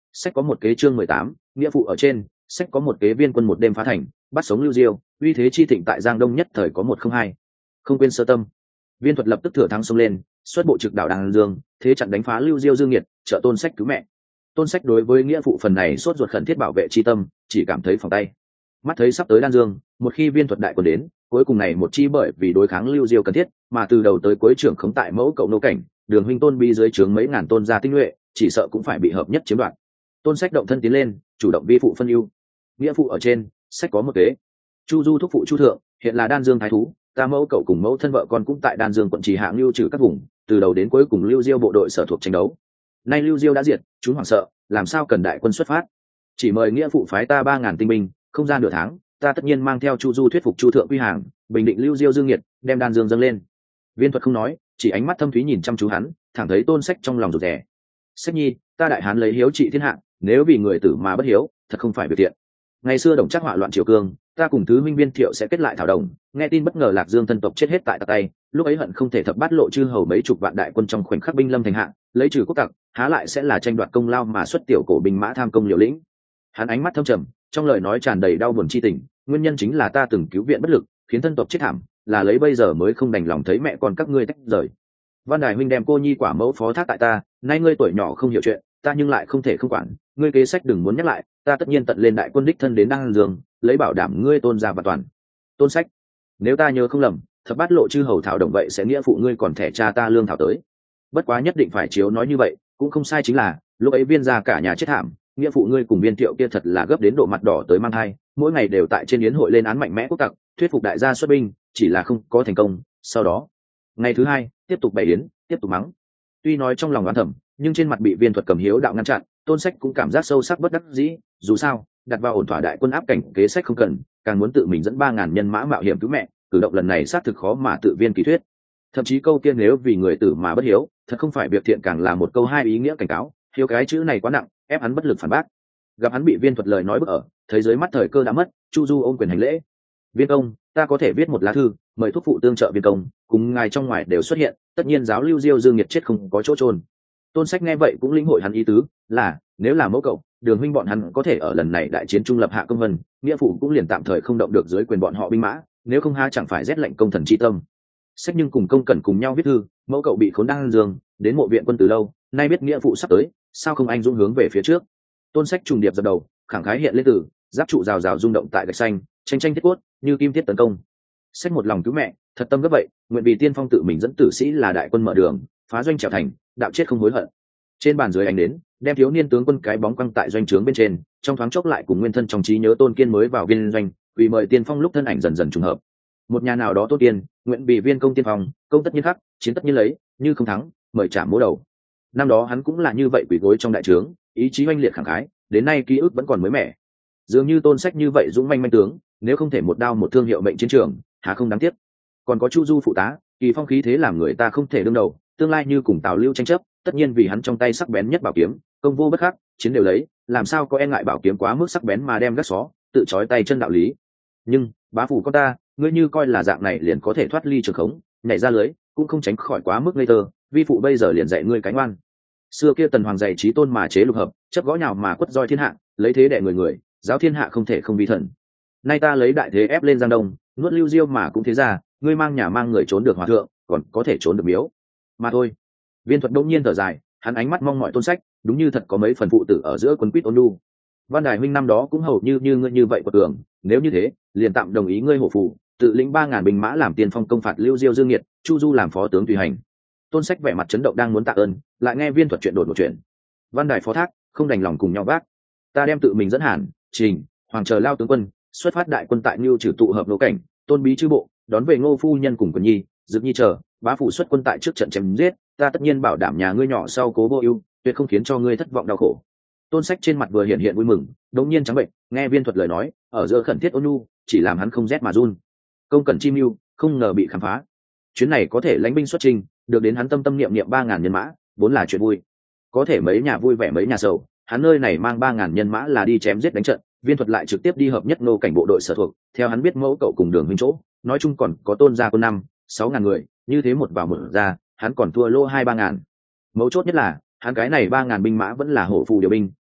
sách có một kế chương mười tám, nghĩa phụ ở trên, sách có một kế viên quân một đêm phá thành, bắt sống Lưu Diêu, uy thế chi thịnh tại Giang Đông nhất thời có một không hai. Không quên sơ tâm. Viên thuật lập tức thừa thắng xông lên, xuất bộ trực đảo Đan Dương, thế chặn đánh phá Lưu Diêu dương nghiệt, trợ Tôn Sách cứu mẹ. Tôn Sách đối với nghĩa phụ phần này sốt ruột khẩn thiết bảo vệ chi tâm, chỉ cảm thấy phòng tay. Mắt thấy sắp tới Đan Dương, một khi viên thuật đại quân đến, cuối cùng này một chi bởi vì đối kháng Lưu Diêu cần thiết, mà từ đầu tới cuối trưởng khống tại mẫu cậu nô cảnh, Đường huynh Tôn Bi dưới trướng mấy ngàn tôn gia tinh nhuệ, chỉ sợ cũng phải bị hợp nhất chiếm đoạt. Tôn Sách động thân tiến lên, chủ động vi phụ phân ưu. Nghĩa phụ ở trên, sách có một kế. Chu Du thúc phụ Chu thượng, hiện là Đan Dương thái thú, ta mẫu cậu cùng mẫu thân vợ con cũng tại Đan Dương quận trì hạng lưu trừ các vùng, từ đầu đến cuối cùng Lưu Diêu bộ đội sở thuộc tranh đấu. Nay Lưu Diêu đã diệt, chúng hoảng sợ, làm sao cần đại quân xuất phát? Chỉ mời nghĩa phụ phái ta ba ngàn tinh binh, không ra nửa tháng, ta tất nhiên mang theo Chu Du thuyết phục Chu thượng quy hàng, bình định Lưu Diêu dương nghiệt, đem Đan Dương dâng lên. Viên thuật không nói, chỉ ánh mắt thâm thúy nhìn chăm chú hắn, thẳng thấy Tôn Sách trong lòng rụt rè. Sách nhi, ta đại hán lấy hiếu trị thiên hạ, nếu vì người tử mà bất hiếu, thật không phải việc thiện. Ngày xưa đồng chắc họa loạn triều cương, ta cùng thứ huynh Viên Thiệu sẽ kết lại thảo đồng, nghe tin bất ngờ Lạc Dương thân tộc chết hết tại tặc tay, lúc ấy hận không thể thập bát lộ chư hầu mấy chục vạn đại quân trong khoảnh khắc binh lâm thành hạ, lấy trừ quốc tặc, há lại sẽ là tranh đoạt công lao mà xuất tiểu cổ binh mã tham công liều lĩnh. Hắn ánh mắt thâm trầm, trong lời nói tràn đầy đau buồn chi tình, nguyên nhân chính là ta từng cứu viện bất lực, khiến thân tộc chết thảm, là lấy bây giờ mới không đành lòng thấy mẹ con các ngươi tách rời. Văn Đài huynh đem cô nhi quả mẫu phó thác tại ta, nay ngươi tuổi nhỏ không hiểu chuyện, ta nhưng lại không thể không quản, ngươi kế sách đừng muốn nhắc lại, ta tất nhiên tận lên đại quân đích thân đến Đan Dương, lấy bảo đảm ngươi Tôn gia và toàn. Tôn Sách, nếu ta nhớ không lầm, thập bát lộ chư hầu thảo đồng vậy sẽ nghĩa phụ ngươi còn thẻ cha ta lương thảo tới. Bất quá nhất định phải chiếu nói như vậy, cũng không sai chính là, lúc ấy Viên gia cả nhà chết thảm, nghĩa phụ ngươi cùng Viên Thiệu kia thật là gấp đến độ mặt đỏ tới mang thai, mỗi ngày đều tại trên yến hội lên án mạnh mẽ quốc tặc, thuyết phục đại gia xuất binh, chỉ là không có thành công. Sau đó, ngày thứ hai, tiếp tục bày yến, tiếp tục mắng. Tuy nói trong lòng oán thầm, nhưng trên mặt bị Viên thuật cầm hiếu đạo ngăn chặn, Tôn Sách cũng cảm giác sâu sắc bất đắc dĩ, dù sao, đặt vào ổn thỏa đại quân áp cảnh kế sách không cần, càng muốn tự mình dẫn ba ngàn nhân mã mạo hiểm cứu mẹ, cử động lần này xác thực khó mà tự viên kỳ thuyết. Thậm chí câu kia nếu vì người tử mà bất hiếu, thật không phải việc thiện, càng là một câu hai ý nghĩa cảnh cáo, hiếu cái chữ này quá nặng, ép hắn bất lực phản bác. Gặp hắn bị Viên thuật lời nói bức ở, thấy dưới mắt thời cơ đã mất, Chu Du ôm quyền hành lễ. Viên công, ta có thể viết một lá thư, mời thúc phụ tương trợ Viên công, cùng ngài trong ngoài đều xuất hiện, tất nhiên giáo Lưu Diêu dương nghiệt chết không có chỗ trôn. Tôn Sách nghe vậy cũng lĩnh hội hắn ý tứ, là nếu là mẫu cậu, Đường huynh bọn hắn có thể ở lần này đại chiến trung lập hạ công vân, nghĩa phụ cũng liền tạm thời không động được dưới quyền bọn họ binh mã, nếu không ha chẳng phải rét lạnh công thần chi tâm. Sách nhưng cùng công cẩn cùng nhau viết thư, mẫu cậu bị khốn Đan Dương, đến mộ viện quân từ lâu, nay biết nghĩa phụ sắp tới, sao không anh dũng hướng về phía trước. Tôn Sách trùng điệp dập đầu, khẳng khái hiện lên từ, giáp trụ rào rào rung động tại gạch xanh, tranh tranh thiết cốt, như kim thiết tấn công. Sách một lòng cứu mẹ, thật tâm gấp vậy, nguyện vì tiên phong tự mình dẫn tử sĩ là đại quân mở đường, phá doanh trèo thành, đạo chết không hối hận. Trên bàn dưới ánh đến, đem thiếu niên tướng quân cái bóng quăng tại doanh trướng bên trên, trong thoáng chốc lại cùng nguyên thân trong trí nhớ Tôn Kiên mới vào viên doanh, vì mời tiên phong lúc thân ảnh dần dần trùng hợp. Một nhà nào đó Tôn Kiên, nguyện bị viên công tiên phong, công tất nhiên khắc, chiến tất nhiên lấy, như không thắng, mời trả mố đầu. Năm đó hắn cũng là như vậy quỳ gối trong đại trướng, ý chí oanh liệt khẳng khái, đến nay ký ức vẫn còn mới mẻ. Dường như Tôn Sách như vậy dũng manh manh tướng, nếu không thể một đao một thương hiệu mệnh chiến trường, há không đáng tiếc. Còn có Chu Du phụ tá, kỳ phong khí thế làm người ta không thể đương đầu, tương lai như cùng Tào Lưu tranh chấp, tất nhiên vì hắn trong tay sắc bén nhất bảo kiếm, công vô bất khắc, chiến đều lấy, làm sao có e ngại bảo kiếm quá mức sắc bén mà đem gắt xó, tự trói tay chân đạo lý. Nhưng bá phủ con ta, ngươi như coi là dạng này liền có thể thoát ly trường khống, nhảy ra lưới, cũng không tránh khỏi quá mức ngây thơ, vi phụ bây giờ liền dạy ngươi cánh oan. Xưa kia tần hoàng dạy trí tôn mà chế lục hợp, chấp gõ nhào mà quất roi thiên hạ, lấy thế đè người người, giáo thiên hạ không thể không vi thần. Nay ta lấy đại thế ép lên Giang Đông, nuốt Lưu Diêu mà cũng thế ra, ngươi mang nhà mang người trốn được hòa thượng, còn có thể trốn được miếu mà thôi. Viên thuật đông nhiên thở dài, hắn ánh mắt mong mọi Tôn Sách, đúng như thật có mấy phần phụ tử ở giữa quân quýt ôn nhu. Văn Đài huynh năm đó cũng hầu như như ngươi như vậy của tưởng, nếu như thế, liền tạm đồng ý ngươi hộ phụ, tự lĩnh ba ngàn binh mã làm tiền phong công phạt Lưu Diêu dương nghiệt, Chu Du làm phó tướng tùy hành. Tôn Sách vẻ mặt chấn động đang muốn tạ ơn, lại nghe Viên thuật chuyện đột một chuyện. Văn Đài phó thác, không đành lòng cùng nhau bác. Ta đem tự mình dẫn Hàn, Trình, Hoàng chờ lao tướng quân, xuất phát đại quân tại Nưu trừ tụ hợp nô cảnh, Tôn bí chư bộ, đón về Ngô phu nhân cùng Quần Nhi, Dực Nhi chờ, bá phủ xuất quân tại trước trận chém giết, ta tất nhiên bảo đảm nhà ngươi nhỏ sau cố vô ưu, tuyệt không khiến cho ngươi thất vọng đau khổ. Tôn Sách trên mặt vừa hiện hiện vui mừng, đống nhiên trắng bệnh, nghe Viên thuật lời nói, ở giữa khẩn thiết ôn nhu, chỉ làm hắn không rét mà run. Công cẩn chi mưu, không ngờ bị khám phá. Chuyến này có thể lãnh binh xuất trình, được đến hắn tâm tâm niệm niệm ba ngàn nhân mã, vốn là chuyện vui. Có thể mấy nhà vui vẻ mấy nhà sầu, hắn nơi này mang ba ngàn nhân mã là đi chém giết đánh trận, Viên thuật lại trực tiếp đi hợp nhất nô cảnh bộ đội sở thuộc, theo hắn biết mẫu cậu cùng Đường huynh chỗ, nói chung còn có Tôn gia quân năm, sáu ngàn người, như thế một vào một ra, hắn còn thua lô hai ba ngàn. Mấu chốt nhất là, hắn cái này ba ngàn binh mã vẫn là hổ phù điều binh,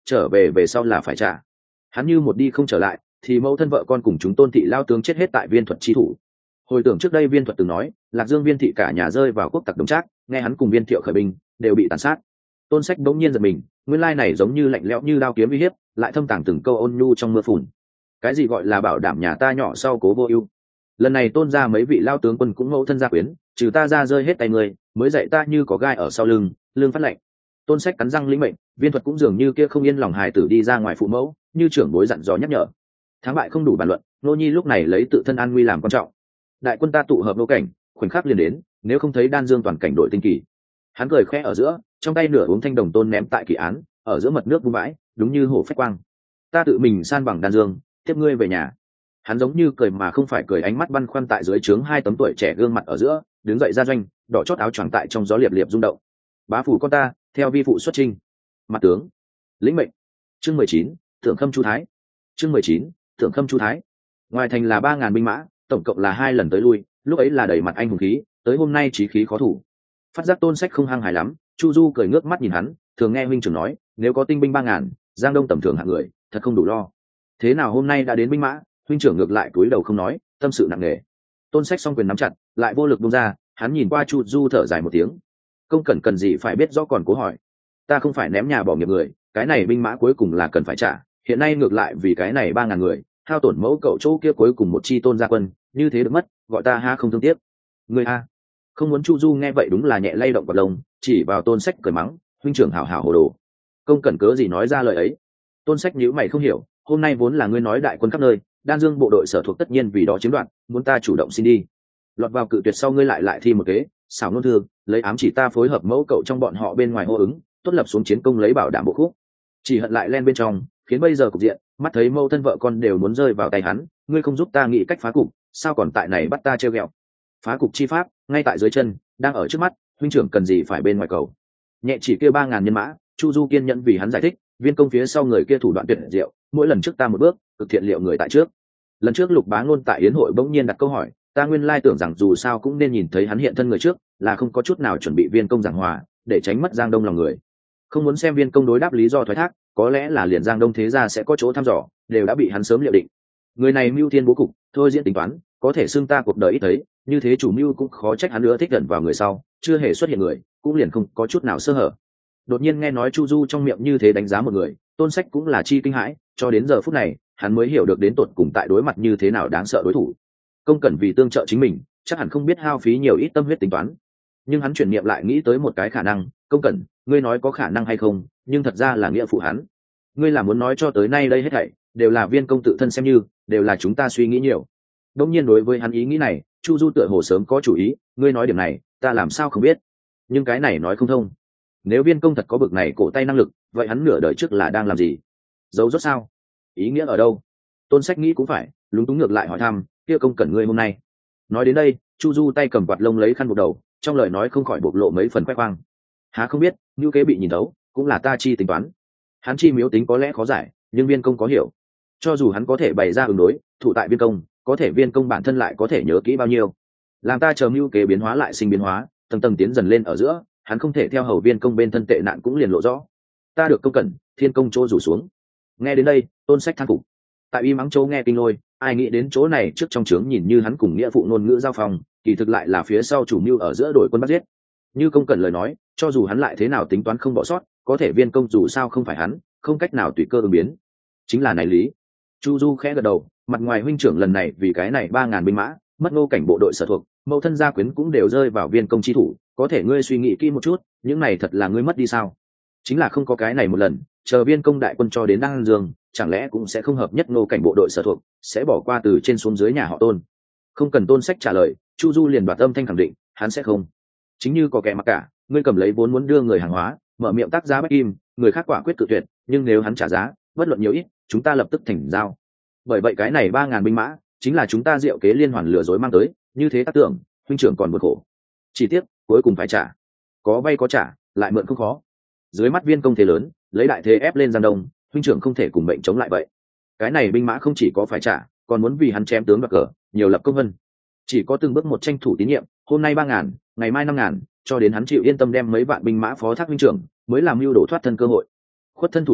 trở về về sau là phải trả. Hắn như một đi không trở lại thì mẫu thân vợ con cùng chúng Tôn thị lao tướng chết hết tại Viên Thuật chi thủ. Hồi tưởng trước đây Viên Thuật từng nói Lạc Dương Viên thị cả nhà rơi vào quốc tặc Đổng Trác, nghe hắn cùng Viên Thiệu khởi binh đều bị tàn sát. Tôn Sách bỗng nhiên giật mình, nguyên lai này giống như lạnh lẽo như đao kiếm uy hiếp, lại thâm tàng từng câu ôn nhu trong mưa phùn. Cái gì gọi là bảo đảm nhà ta nhỏ sau cố vô ưu? Lần này Tôn ra mấy vị lao tướng quân cũng mẫu thân gia quyến, trừ ta ra rơi hết tay người, mới dạy ta như có gai ở sau lưng, lương phát lệnh. Tôn Sách cắn răng lĩnh mệnh, Viên Thuật cũng dường như kia không yên lòng hài tử đi ra ngoài phụ mẫu, như trưởng bối dặn dò nhắc nhở. Thắng bại không đủ bàn luận, Nô Nhi lúc này lấy tự thân an nguy làm quan trọng. Đại quân ta tụ hợp nô cảnh, khoảnh khắc liền đến, nếu không thấy Đan Dương toàn cảnh đội tinh kỳ. Hắn cười khẽ ở giữa, trong tay nửa uống thanh đồng tôn ném tại kỳ án, ở giữa mật nước vung vãi, đúng như hổ phách quang. Ta tự mình san bằng Đan Dương, tiếp ngươi về nhà. Hắn giống như cười mà không phải cười, ánh mắt băn khoăn tại dưới trướng hai tấm tuổi trẻ gương mặt ở giữa, đứng dậy ra doanh, đỏ chót áo choàng tại trong gió liệp liệp rung động. Bá phủ con ta, theo vi phụ xuất chinh. Mặt tướng, lĩnh mệnh. Chương mười chín, Thượng Khâm Chu Thái. Chương mười chín, Thượng Khâm Chu Thái. Ngoài thành là ba ngàn binh mã, tổng cộng là hai lần tới lui, lúc ấy là đầy mặt anh hùng khí, tới hôm nay chí khí khó thủ. Phát giác Tôn Sách không hăng hài lắm, Chu Du cười ngước mắt nhìn hắn, thường nghe huynh trưởng nói, nếu có tinh binh ba ngàn, Giang Đông tầm thường hạng người, thật không đủ lo. Thế nào hôm nay đã đến binh mã, huynh trưởng ngược lại cúi đầu không nói, tâm sự nặng nề. Tôn Sách song quyền nắm chặt, lại vô lực buông ra, hắn nhìn qua Chu Du thở dài một tiếng. Công cẩn cần gì phải biết rõ còn cố hỏi. Ta không phải ném nhà bỏ nghiệp người, cái này binh mã cuối cùng là cần phải trả, hiện nay ngược lại vì cái này ba ngàn người, hao tổn mẫu cậu chỗ kia cuối cùng một chi Tôn gia quân, như thế được mất, gọi ta ha không thương tiếc. Người a, không muốn. Chu Du nghe vậy đúng là nhẹ lay động vào lông, chỉ vào Tôn Sách cười mắng, huynh trưởng hảo hảo hồ đồ. Công cẩn cớ gì nói ra lời ấy? Tôn Sách nhíu mày không hiểu, hôm nay vốn là ngươi nói đại quân khắp nơi, Đan Dương bộ đội sở thuộc tất nhiên vì đó chiếm đoạt, muốn ta chủ động xin đi. Lọt vào cự tuyệt sau ngươi lại lại thi một kế, xảo ngôn thương, lấy ám chỉ ta phối hợp mẫu cậu trong bọn họ bên ngoài hô ứng, tốt lập xuống chiến công lấy bảo đảm bộ khúc. Chỉ hận lại len bên trong, khiến bây giờ cục diện, mắt thấy mâu thân vợ con đều muốn rơi vào tay hắn, ngươi không giúp ta nghĩ cách phá cục, sao còn tại này bắt ta treo ghẹo? Phá cục chi pháp, ngay tại dưới chân, đang ở trước mắt, huynh trưởng cần gì phải bên ngoài cầu. Nhẹ chỉ kia ba ngàn nhân mã, Chu Du kiên nhẫn vì hắn giải thích, viên công phía sau người kia thủ đoạn tuyệt diệu, mỗi lần trước ta một bước, cực thiện liệu người tại trước. Lần trước Lục Bá Ngôn tại yến hội bỗng nhiên đặt câu hỏi, ta nguyên lai tưởng rằng dù sao cũng nên nhìn thấy hắn hiện thân người trước, là không có chút nào chuẩn bị viên công giảng hòa, để tránh mất Giang Đông lòng người. Không muốn xem viên công đối đáp lý do thoái thác, có lẽ là liền Giang Đông thế gia sẽ có chỗ thăm dò, đều đã bị hắn sớm liệu định. Người này mưu thiên bố cục, thôi diễn tính toán, có thể xưng ta cuộc đời ít thấy, như thế chủ mưu cũng khó trách hắn nữa thích gần vào người sau, chưa hề xuất hiện người, cũng liền không có chút nào sơ hở. Đột nhiên nghe nói Chu Du trong miệng như thế đánh giá một người, Tôn Sách cũng là chi kinh hãi, cho đến giờ phút này, hắn mới hiểu được đến tột cùng tại đối mặt như thế nào đáng sợ đối thủ. Công cần vì tương trợ chính mình, chắc hẳn không biết hao phí nhiều ít tâm huyết tính toán. Nhưng hắn chuyển niệm lại nghĩ tới một cái khả năng, công cẩn, ngươi nói có khả năng hay không, nhưng thật ra là nghĩa phụ hắn. Ngươi là muốn nói cho tới nay đây hết thảy đều là viên công tự thân xem như, đều là chúng ta suy nghĩ nhiều. Đống nhiên đối với hắn ý nghĩ này, Chu Du tựa hồ sớm có chủ ý, ngươi nói điểm này, ta làm sao không biết. Nhưng cái này nói không thông. Nếu viên công thật có bực này cổ tay năng lực, vậy hắn nửa đời trước là đang làm gì? Giấu rốt sao? Ý nghĩa ở đâu? Tôn Sách nghĩ cũng phải, lúng túng ngược lại hỏi thăm, kia công cẩn ngươi hôm nay. Nói đến đây, Chu Du tay cầm quạt lông lấy khăn buộc đầu, trong lời nói không khỏi bộc lộ mấy phần khoe khoang. Há không biết, như kế bị nhìn thấu, cũng là ta chi tính toán. Hắn chi miếu tính có lẽ khó giải, nhưng viên công có hiểu. Cho dù hắn có thể bày ra ứng đối, thủ tại viên công, có thể viên công bản thân lại có thể nhớ kỹ bao nhiêu. Làm ta chờ mưu kế biến hóa lại sinh biến hóa, tầng tầng tiến dần lên ở giữa, hắn không thể theo hầu viên công bên thân tệ nạn cũng liền lộ rõ. Ta được công cẩn, thiên công chỗ rủ xuống. Nghe đến đây, Tôn Sách than phục. Tại uy mắng châu nghe kinh lôi, ai nghĩ đến chỗ này trước trong trướng nhìn như hắn cùng nghĩa phụ ngôn ngữ giao phòng, kỳ thực lại là phía sau chủ mưu ở giữa đội quân bắt giết. Như công cẩn lời nói, cho dù hắn lại thế nào tính toán không bỏ sót, có thể viên công dù sao không phải hắn, không cách nào tùy cơ ứng biến. Chính là này lý. Chu Du khẽ gật đầu, mặt ngoài huynh trưởng lần này vì cái này ba ngàn binh mã, mất ngô cảnh bộ đội sở thuộc, mẫu thân gia quyến cũng đều rơi vào viên công chi thủ, có thể ngươi suy nghĩ kỹ một chút, những này thật là ngươi mất đi sao? Chính là không có cái này một lần, chờ viên công đại quân cho đến Đăng Dương, chẳng lẽ cũng sẽ không hợp nhất ngô cảnh bộ đội sở thuộc, sẽ bỏ qua từ trên xuống dưới nhà họ Tôn? Không cần Tôn Sách trả lời, Chu Du liền đoạt âm thanh khẳng định, hắn sẽ không. Chính như có kẻ mặc cả, ngươi cầm lấy vốn muốn đưa người hàng hóa, mở miệng tác giá bách kim, người khác quả quyết cự tuyệt, nhưng nếu hắn trả giá, bất luận nhiều ít, chúng ta lập tức thành giao. Bởi vậy cái này ba ngàn binh mã, chính là chúng ta diệu kế liên hoàn lừa dối mang tới, như thế tác tưởng, huynh trưởng còn buồn khổ. Chỉ tiếc, cuối cùng phải trả. Có vay có trả, lại mượn không khó. Dưới mắt viên công thế lớn, lấy đại thế ép lên Giang Đông, huynh trưởng không thể cùng mệnh chống lại vậy. Cái này binh mã không chỉ có phải trả, còn muốn vì hắn chém tướng đoạt cờ, nhiều lập công vân. Chỉ có từng bước một tranh thủ tín nhiệm, hôm nay ba ngàn, ngày mai năm ngàn, cho đến hắn chịu yên tâm đem mấy vạn binh mã phó thác huynh trưởng, mới làm mưu đổ thoát thân cơ hội. Khuất thân thủ điểm,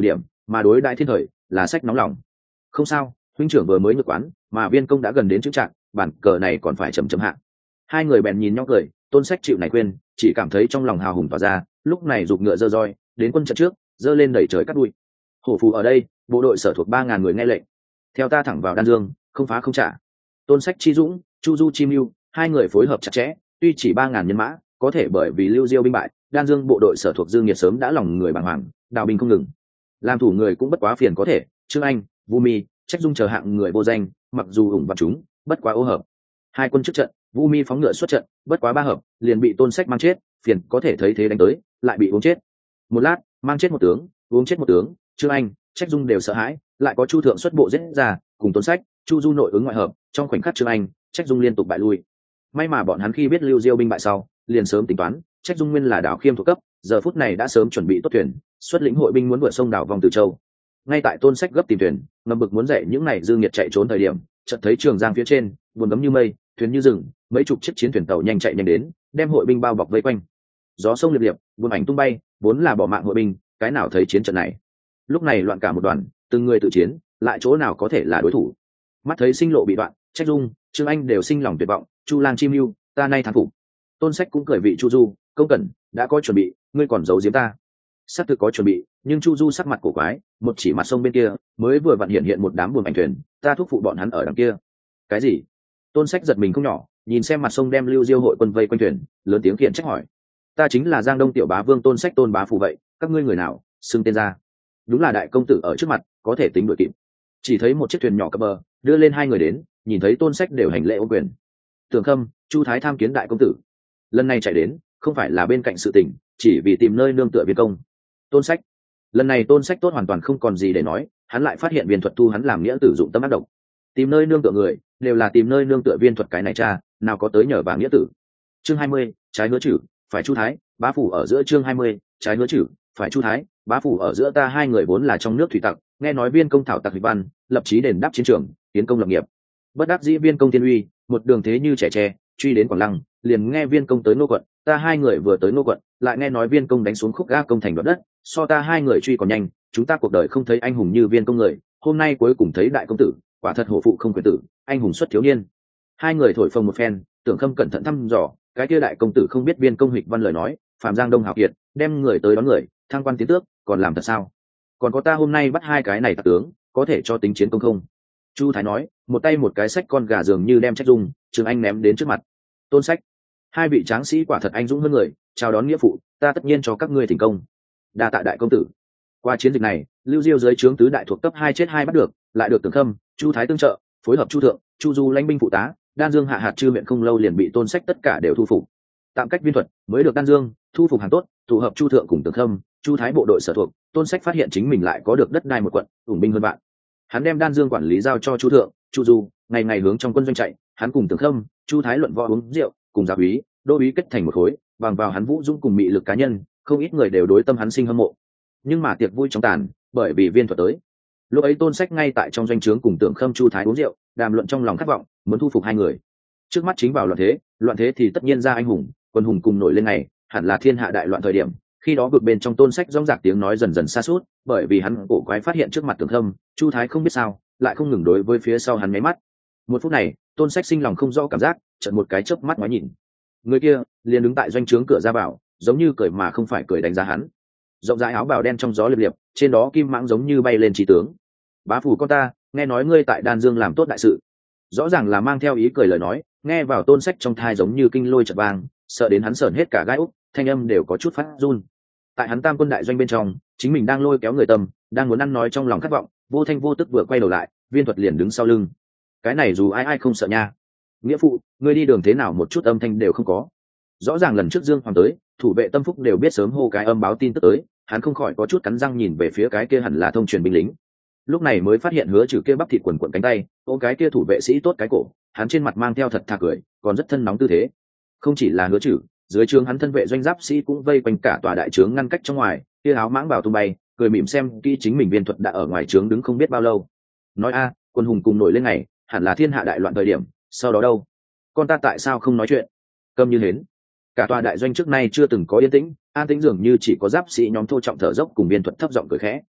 mà đối đại thiên thời là sách nóng lòng. Không sao, huynh trưởng vừa mới nhược quán mà viên công đã gần đến chữ trạng, bản cờ này còn phải chầm chậm hạ. Hai người bèn nhìn nhau cười, Tôn Sách chịu này khuyên, chỉ cảm thấy trong lòng hào hùng tỏa ra, lúc này giục ngựa dơ roi đến quân trận trước, dơ lên đẩy trời cắt đuôi. Hổ phù ở đây, bộ đội sở thuộc ba ngàn người nghe lệnh, theo ta thẳng vào Đan Dương, không phá không trả. Tôn Sách chi dũng, Chu Du chi mưu, hai người phối hợp chặt chẽ, tuy chỉ ba ngàn nhân mã, có thể bởi vì Lưu Diêu binh bại, Đan Dương bộ đội sở thuộc Dương Nghiệt sớm đã lòng người bàng hoàng, đào binh không ngừng. Làm thủ người cũng bất quá phiền có thể, Trương Anh, Vu Mi, Trách Dung chờ hạng người vô danh, mặc dù ủng vào chúng, bất quá ô hợp. Hai quân trước trận, Vu Mi phóng ngựa xuất trận, bất quá ba hợp, liền bị Tôn Sách mang chết, phiền có thể thấy thế đánh tới, lại bị uống chết. Một lát, mang chết một tướng, uống chết một tướng, Trương Anh, Trách Dung đều sợ hãi, lại có Chu thượng xuất bộ giết ra, cùng Tôn Sách, Chu Du nội ứng ngoại hợp, trong khoảnh khắc Trương Anh, Trách Dung liên tục bại lui. May mà bọn hắn khi biết Lưu Diêu binh bại sau, liền sớm tính toán, Trách Dung nguyên là đảo khiêm thuộc cấp, giờ phút này đã sớm chuẩn bị tốt thuyền, xuất lĩnh hội binh muốn vượt sông đảo vòng Từ Châu. Ngay tại Tôn Sách gấp tìm thuyền, ngầm bực muốn dạy những này Dương Nghiệt chạy trốn thời điểm, chợt thấy Trường Giang phía trên, buồn gấm như mây, thuyền như rừng, mấy chục chiếc chiến thuyền tàu nhanh chạy nhanh đến, đem hội binh bao bọc vây quanh. Gió sông liệp liệp, buồn ảnh tung bay, vốn là bỏ mạng hội binh, cái nào thấy chiến trận này. Lúc này loạn cả một đoàn, từng người tự chiến, lại chỗ nào có thể là đối thủ. Mắt thấy sinh lộ bị đoạn, Trách Dung, Trương Anh đều sinh lòng tuyệt vọng, Chu Lang chim lưu, ta nay thắng phục. Tôn Sách cũng cười vị Chu Du, công cẩn, đã có chuẩn bị, ngươi còn giấu giếm ta. Xác thực có chuẩn bị, nhưng Chu Du sắc mặt cổ quái, một chỉ mặt sông bên kia, mới vừa vặn hiện hiện một đám buồn ảnh thuyền, ta thúc phụ bọn hắn ở đằng kia. Cái gì? Tôn Sách giật mình không nhỏ, nhìn xem mặt sông đem Lưu Diêu hội quân vây quanh thuyền, lớn tiếng khiển trách hỏi: ta chính là Giang Đông tiểu bá vương Tôn Sách Tôn bá phủ vậy, các ngươi người nào, xưng tên ra. Đúng là đại công tử ở trước mặt, có thể tính đuổi kịp. Chỉ thấy một chiếc thuyền nhỏ cập bờ, đưa lên hai người đến, nhìn thấy Tôn Sách đều hành lễ ô quyền. Tưởng Khâm, Chu Thái tham kiến đại công tử. Lần này chạy đến, không phải là bên cạnh sự tình, chỉ vì tìm nơi nương tựa viên công. Tôn Sách. Lần này Tôn Sách tốt hoàn toàn không còn gì để nói, hắn lại phát hiện viên thuật thu hắn làm nghĩa tử dụng tâm ác độc. Tìm nơi nương tựa người, đều là tìm nơi nương tựa viên thuật cái này cha, nào có tới nhờ vàng nghĩa tử. Chương hai mươi, trái hứa chử, phải Chu Thái, bá phủ ở giữa. Chương hai mươi, trái hứa chử, phải Chu Thái, bá phủ ở giữa. Ta hai người vốn là trong nước thủy tặc, nghe nói viên công thảo tặc Hịch Văn, lập chí đền đáp chiến trường, tiến công lập nghiệp. Bất đắc dĩ viên công thiên uy, một đường thế như trẻ tre, truy đến Quảng Lăng, liền nghe viên công tới Nô quận, ta hai người vừa tới Nô quận, lại nghe nói viên công đánh xuống khúc ga công thành đoạt đất, so ta hai người truy còn nhanh, chúng ta cuộc đời không thấy anh hùng như viên công người, hôm nay cuối cùng thấy đại công tử, quả thật hổ phụ không quyền tử, anh hùng xuất thiếu niên. Hai người thổi phồng một phen, Tưởng Khâm cẩn thận thăm dò, cái kia đại công tử không biết viên công Hịch Văn lời nói, phạm Giang Đông hào kiệt, đem người tới đón người, thăng quan tiến tước, còn làm thật sao? Còn có ta hôm nay bắt hai cái này tặc tướng, có thể cho tính chiến công không? Chu Thái nói, một tay một cái sách con gà dường như đem Trách Dung, Trương Anh ném đến trước mặt. Tôn Sách, hai vị tráng sĩ quả thật anh dũng hơn người, chào đón nghĩa phụ, ta tất nhiên cho các ngươi thành công. Đa tạ đại công tử. Qua chiến dịch này, Lưu Diêu dưới trướng tứ đại thuộc cấp hai chết hai bắt được, lại được Tưởng Khâm, Chu Thái tương trợ, phối hợp Chu thượng, Chu Du lãnh binh phụ tá, Đan Dương hạ hạt chư huyện không lâu liền bị Tôn Sách tất cả đều thu phục. Tạm cách viên thuật, mới được Đan Dương thu phục hàng tốt, tụ hợp Chu thượng cùng Tưởng Khâm, Chu Thái bộ đội sở thuộc, Tôn Sách phát hiện chính mình lại có được đất đai một quận, ủng binh hơn bạn. Hắn đem Đan Dương quản lý giao cho Chu thượng, Chu Du, ngày ngày hướng trong quân doanh chạy, hắn cùng Tưởng Khâm, Chu Thái luận võ uống rượu, cùng giáo úy, đô úy kết thành một khối, bằng vào hắn vũ dũng cùng mị lực cá nhân, không ít người đều đối tâm hắn sinh hâm mộ. Nhưng mà tiệc vui trong tàn, bởi vì viên thuật tới. Lúc ấy Tôn Sách ngay tại trong doanh trướng cùng Tưởng Khâm, Chu Thái uống rượu, đàm luận trong lòng khát vọng, muốn thu phục hai người. Trước mắt chính vào loạn thế, loạn thế thì tất nhiên ra anh hùng, quân hùng cùng nổi lên này, hẳn là thiên hạ đại loạn thời điểm. Khi đó vực bên trong Tôn Sách rõng rạc tiếng nói dần dần xa suốt, bởi vì hắn cổ quái phát hiện trước mặt Tưởng Khâm, Chu Thái không biết sao, lại không ngừng đối với phía sau hắn nháy mắt. Một phút này, Tôn Sách sinh lòng không rõ cảm giác, chợt một cái chớp mắt ngoái nhìn. Người kia liền đứng tại doanh trướng cửa ra vào, giống như cười mà không phải cười đánh giá hắn. Rộng rãi áo bào đen trong gió liệp liệp, trên đó kim mãng giống như bay lên trí tướng. Bá phủ con ta, nghe nói ngươi tại Đan Dương làm tốt đại sự. Rõ ràng là mang theo ý cười lời nói, nghe vào Tôn Sách trong thai giống như kinh lôi chợt vang, sợ đến hắn sởn hết cả gai úc, thanh âm đều có chút phát run. Tại hắn tam quân đại doanh bên trong, chính mình đang lôi kéo người tâm, đang muốn ăn nói trong lòng khát vọng, vô thanh vô tức vừa quay đầu lại, viên thuật liền đứng sau lưng. Cái này dù ai ai không sợ nha. Nghĩa phụ, ngươi đi đường thế nào một chút âm thanh đều không có. Rõ ràng lần trước Dương Hoàng tới, thủ vệ tâm phúc đều biết sớm hô cái âm báo tin tức tới, hắn không khỏi có chút cắn răng nhìn về phía cái kia hẳn là thông truyền binh lính. Lúc này mới phát hiện Hứa Trừ kia bắp thịt quần quần cánh tay, ôm cái kia thủ vệ sĩ tốt cái cổ, hắn trên mặt mang theo thật thà cười, còn rất thân nóng tư thế. Không chỉ là Hứa Trừ, dưới trướng hắn thân vệ doanh giáp sĩ cũng vây quanh cả tòa đại trướng ngăn cách trong ngoài, kia áo mãng bảo tung bay, cười mỉm xem kỹ chính mình viên thuật đã ở ngoài trướng đứng không biết bao lâu. Nói a, quân hùng cùng nổi lên ngày, hẳn là thiên hạ đại loạn thời điểm, sau đó đâu? Con ta tại sao không nói chuyện? Câm như hến. Cả tòa đại doanh trước nay chưa từng có yên tĩnh, an tĩnh dường như chỉ có giáp sĩ nhóm thô trọng thở dốc cùng viên thuật thấp giọng cười khẽ.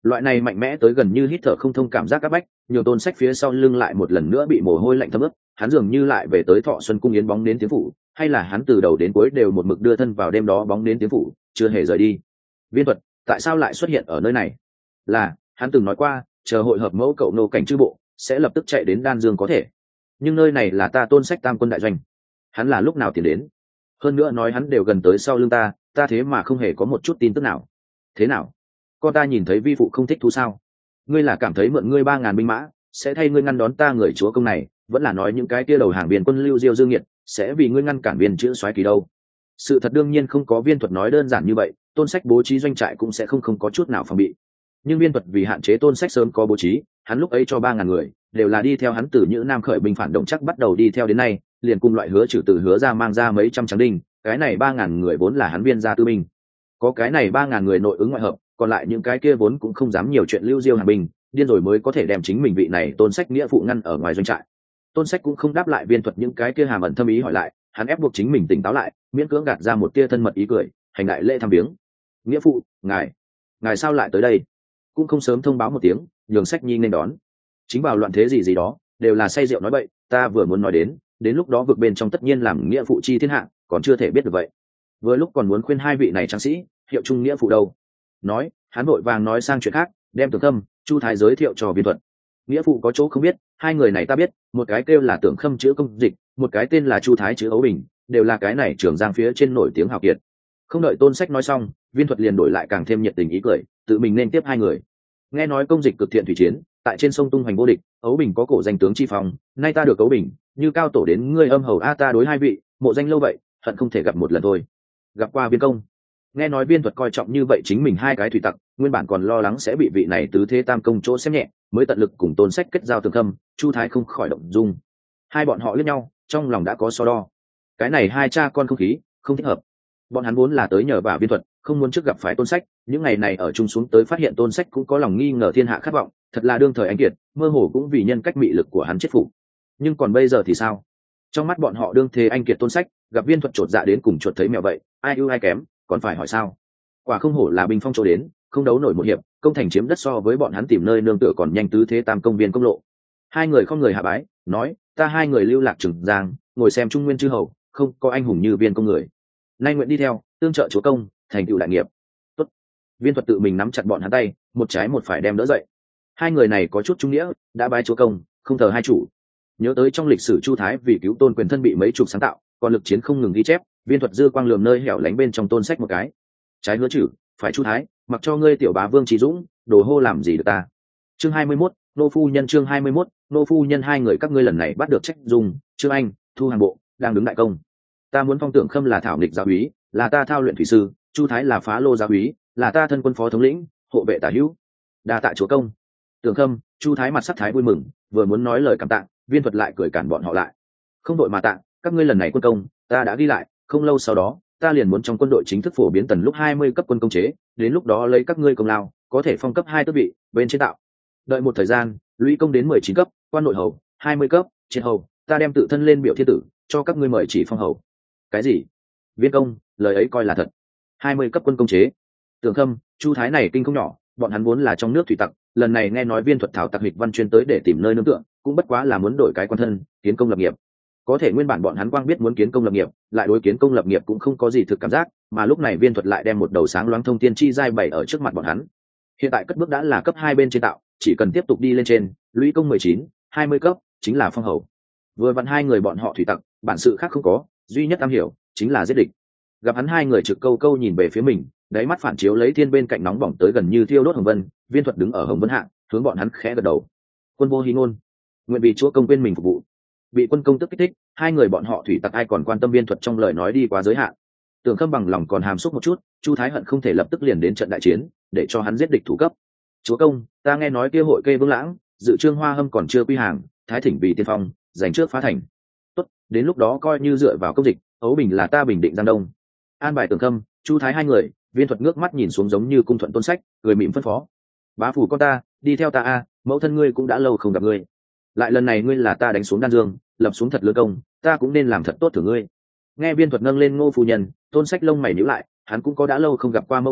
Loại này mạnh mẽ tới gần như hít thở không thông cảm giác áp bách, nhiều Tôn Sách phía sau lưng lại một lần nữa bị mồ hôi lạnh thấm ướt, hắn dường như lại về tới Thọ Xuân cung yến bóng đến tiếng phủ, hay là hắn từ đầu đến cuối đều một mực đưa thân vào đêm đó bóng đến tiếng phủ, chưa hề rời đi. Viên Thuật tại sao lại xuất hiện ở nơi này? Là hắn từng nói qua, chờ hội hợp mẫu cậu nô cảnh chư bộ sẽ lập tức chạy đến Đan Dương có thể, nhưng nơi này là ta Tôn Sách tam quân đại doanh, hắn là lúc nào tiến đến? Hơn nữa nói hắn đều gần tới sau lưng ta, ta thế mà không hề có một chút tin tức nào. Thế nào, con ta nhìn thấy vi phụ không thích thú sao? Ngươi là cảm thấy mượn ngươi ba ngàn binh mã sẽ thay ngươi ngăn đón ta người chúa công này, vẫn là nói những cái kia đầu hàng viên quân lưu diêu dương nhiệt sẽ vì ngươi ngăn cản viên chữ soái kỳ đâu? Sự thật đương nhiên không có Viên Thuật nói đơn giản như vậy, Tôn Sách bố trí doanh trại cũng sẽ không không có chút nào phòng bị. Nhưng Viên Thuật vì hạn chế Tôn Sách sớm có bố trí, hắn lúc ấy cho ba ngàn người đều là đi theo hắn từ những nam khởi binh phản động chắc bắt đầu đi theo đến nay, liền cùng loại hứa trừ từ hứa ra mang ra mấy trăm tráng đinh, cái này ba ngàn người vốn là hắn Viên gia tư binh. Có cái này ba ngàn người nội ứng ngoại hợp, còn lại những cái kia vốn cũng không dám nhiều chuyện lưu diêu hàng binh, điên rồi mới có thể đem chính mình vị này Tôn Sách nghĩa phụ ngăn ở ngoài doanh trại. Tôn Sách cũng không đáp lại Viên Thuật những cái kia hàm ẩn thâm ý hỏi lại, hắn ép buộc chính mình tỉnh táo lại, miễn cưỡng gạt ra một tia thân mật ý cười, hành đại lễ thăm viếng. Nghĩa phụ, ngài ngài sao lại tới đây? Cũng không sớm thông báo một tiếng, nhường Sách nhi nên đón. Chính vào loạn thế gì gì đó, đều là say rượu nói bậy, ta vừa muốn nói đến, đến lúc đó vực bên trong tất nhiên làm nghĩa phụ chi thiên hạ, còn chưa thể biết được vậy. Vừa lúc còn muốn khuyên hai vị này tráng sĩ, hiệu trung nghĩa phụ đâu. Nói, hắn vội vàng nói sang chuyện khác, đem Tưởng Khâm, Chu Thái giới thiệu cho Viên Thuật. Nghĩa phụ có chỗ không biết, hai người này ta biết, một cái kêu là Tưởng Khâm chữ công dịch, một cái tên là Chu Thái chữ ấu bình, đều là cái này Trường Giang phía trên nổi tiếng hào kiệt. Không đợi Tôn Sách nói xong, Viên Thuật liền đổi lại càng thêm nhiệt tình ý cười, tự mình nên tiếp hai người. Nghe nói công dịch cực thiện thủy chiến, tại trên sông tung hoành vô địch, ấu bình có cổ danh tướng chi phong, nay ta được ấu bình, như cao tổ đến ngươi âm hầu a ta đối hai vị, mộ danh lâu vậy, hận không thể gặp một lần thôi. Gặp qua Viên công. Nghe nói Viên Thuật coi trọng như vậy chính mình hai cái thủy tặc, nguyên bản còn lo lắng sẽ bị vị này tứ thế tam công chỗ xem nhẹ, mới tận lực cùng Tôn Sách kết giao Tưởng Khâm, Chu Thái không khỏi động dung. Hai bọn họ liếc nhau, trong lòng đã có so đo. Cái này hai cha con không khí, không thích hợp. Bọn hắn vốn là tới nhờ vả Viên Thuật, không muốn trước gặp phải Tôn Sách, những ngày này ở chung xuống tới phát hiện Tôn Sách cũng có lòng nghi ngờ thiên hạ khát vọng, thật là đương thời anh kiệt, mơ hồ cũng vì nhân cách mị lực của hắn chết phục. Nhưng còn bây giờ thì sao? Trong mắt bọn họ đương thế anh kiệt Tôn Sách, gặp Viên Thuật chột dạ đến cùng chuột thấy mèo vậy, ai ưu ai kém, còn phải hỏi sao? Quả không hổ là binh phong chỗ đến, không đấu nổi một hiệp, công thành chiếm đất so với bọn hắn tìm nơi nương tựa còn nhanh tứ thế tam công viên công lộ. Hai người không người hạ bái, nói, ta hai người lưu lạc Trường Giang, ngồi xem trung nguyên chư hầu, không có anh hùng như Viên công người, nay nguyện đi theo, tương trợ chúa công, thành tựu đại nghiệp. Tốt. Viên Thuật tự mình nắm chặt bọn hắn tay, một trái một phải đem đỡ dậy. Hai người này có chút trung nghĩa, đã bái chúa công, không thờ hai chủ. Nhớ tới trong lịch sử Chu Thái vì cứu Tôn quyền thân bị mấy chục sáng tạo, còn lực chiến không ngừng ghi chép, Viên Thuật dư quang lườm nơi hẻo lánh bên trong Tôn Sách một cái. Trái hứa chử, phải Chu Thái, mặc cho ngươi tiểu bá Vương Trí Dũng, đồ hô làm gì được ta. Chương hai mươi mốt, nô phu nhân chương hai mươi mốt, nô phu nhân hai người các ngươi lần này bắt được trách dùng, Trương Anh, Thu Hàng bộ, đang đứng đại công. Ta muốn phong Tưởng Khâm là thảo nghịch giáo úy, là ta thao luyện thủy sư, Chu Thái là phá lô giáo úy, là ta thân quân phó thống lĩnh, hộ vệ tả hữu. Đa tạ chúa công. Tưởng Khâm, Chu Thái mặt sắc thái vui mừng, vừa muốn nói lời cảm tạ, Viên Thuật lại cười cản bọn họ lại. Không đội mà tạ, các ngươi lần này quân công, ta đã ghi lại, không lâu sau đó, ta liền muốn trong quân đội chính thức phổ biến tần lúc hai mươi cấp quân công chế, đến lúc đó lấy các ngươi công lao, có thể phong cấp hai tước vị, bên trên tạo. Đợi một thời gian, lũy công đến mười chín cấp, quan nội hầu, hai mươi cấp, triệt hầu, ta đem tự thân lên biểu thiên tử, cho các ngươi mời chỉ phong hầu. Cái gì? Viên công, lời ấy coi là thật. hai mươi cấp quân công chế. Tưởng Khâm, Chu Thái này kinh không nhỏ, bọn hắn vốn là trong nước thủy tặc, lần này nghe nói Viên Thuật thảo tặc hịch văn chuyên tới để tìm nơi nương tựa, cũng bất quá là muốn đổi cái quan thân, kiến công lập nghiệp. Có thể nguyên bản bọn hắn quang biết muốn kiến công lập nghiệp, lại đối kiến công lập nghiệp cũng không có gì thực cảm giác, mà lúc này Viên Thuật lại đem một đầu sáng loáng thông tiên chi giai bày ở trước mặt bọn hắn. Hiện tại cất bước đã là cấp hai bên trên tạo, chỉ cần tiếp tục đi lên trên, lũy công mười chín, hai mươi cấp, chính là phong hầu. Vừa vặn hai người bọn họ thủy tặc, bản sự khác không có, duy nhất am hiểu chính là giết địch. Gặp hắn hai người trực câu câu nhìn về phía mình, đáy mắt phản chiếu lấy thiên bên cạnh nóng bỏng tới gần như thiêu đốt hồng vân. Viên Thuật đứng ở hồng vân hạ, hướng bọn hắn khẽ gật đầu. Quân vô hí ngôn, nguyện vì chúa công quên mình phục vụ. Bị quân công tức kích thích, hai người bọn họ thủy tặc ai còn quan tâm Viên Thuật trong lời nói đi quá giới hạn. Tưởng Khâm bằng lòng còn hàm xúc một chút, Chu Thái hận không thể lập tức liền đến trận đại chiến, để cho hắn giết địch thủ cấp. Chúa công, ta nghe nói kia hội kê Vương Lãng, dự trương Hoa Hâm còn chưa quy hàng, Thái thỉnh vì tiên phong, giành trước phá thành. Tốt, đến lúc đó coi như dựa vào công dịch, ấu bình là ta bình định Giang Đông. An bài Tưởng Khâm, Chu Thái hai người, Viên Thuật ngước mắt nhìn xuống giống như cung thuận Tôn Sách, cười mỉm phân phó. Bá phủ con ta, đi theo ta a, mẫu thân ngươi cũng đã lâu không gặp ngươi. Lại lần này ngươi là ta đánh xuống Đan Dương, lập xuống thật lớn công, ta cũng nên làm thật tốt thưởng ngươi. Nghe Viên Thuật nâng lên Ngô phu nhân, Tôn Sách lông mày nhíu lại, hắn cũng có đã lâu không gặp qua mẫu thân,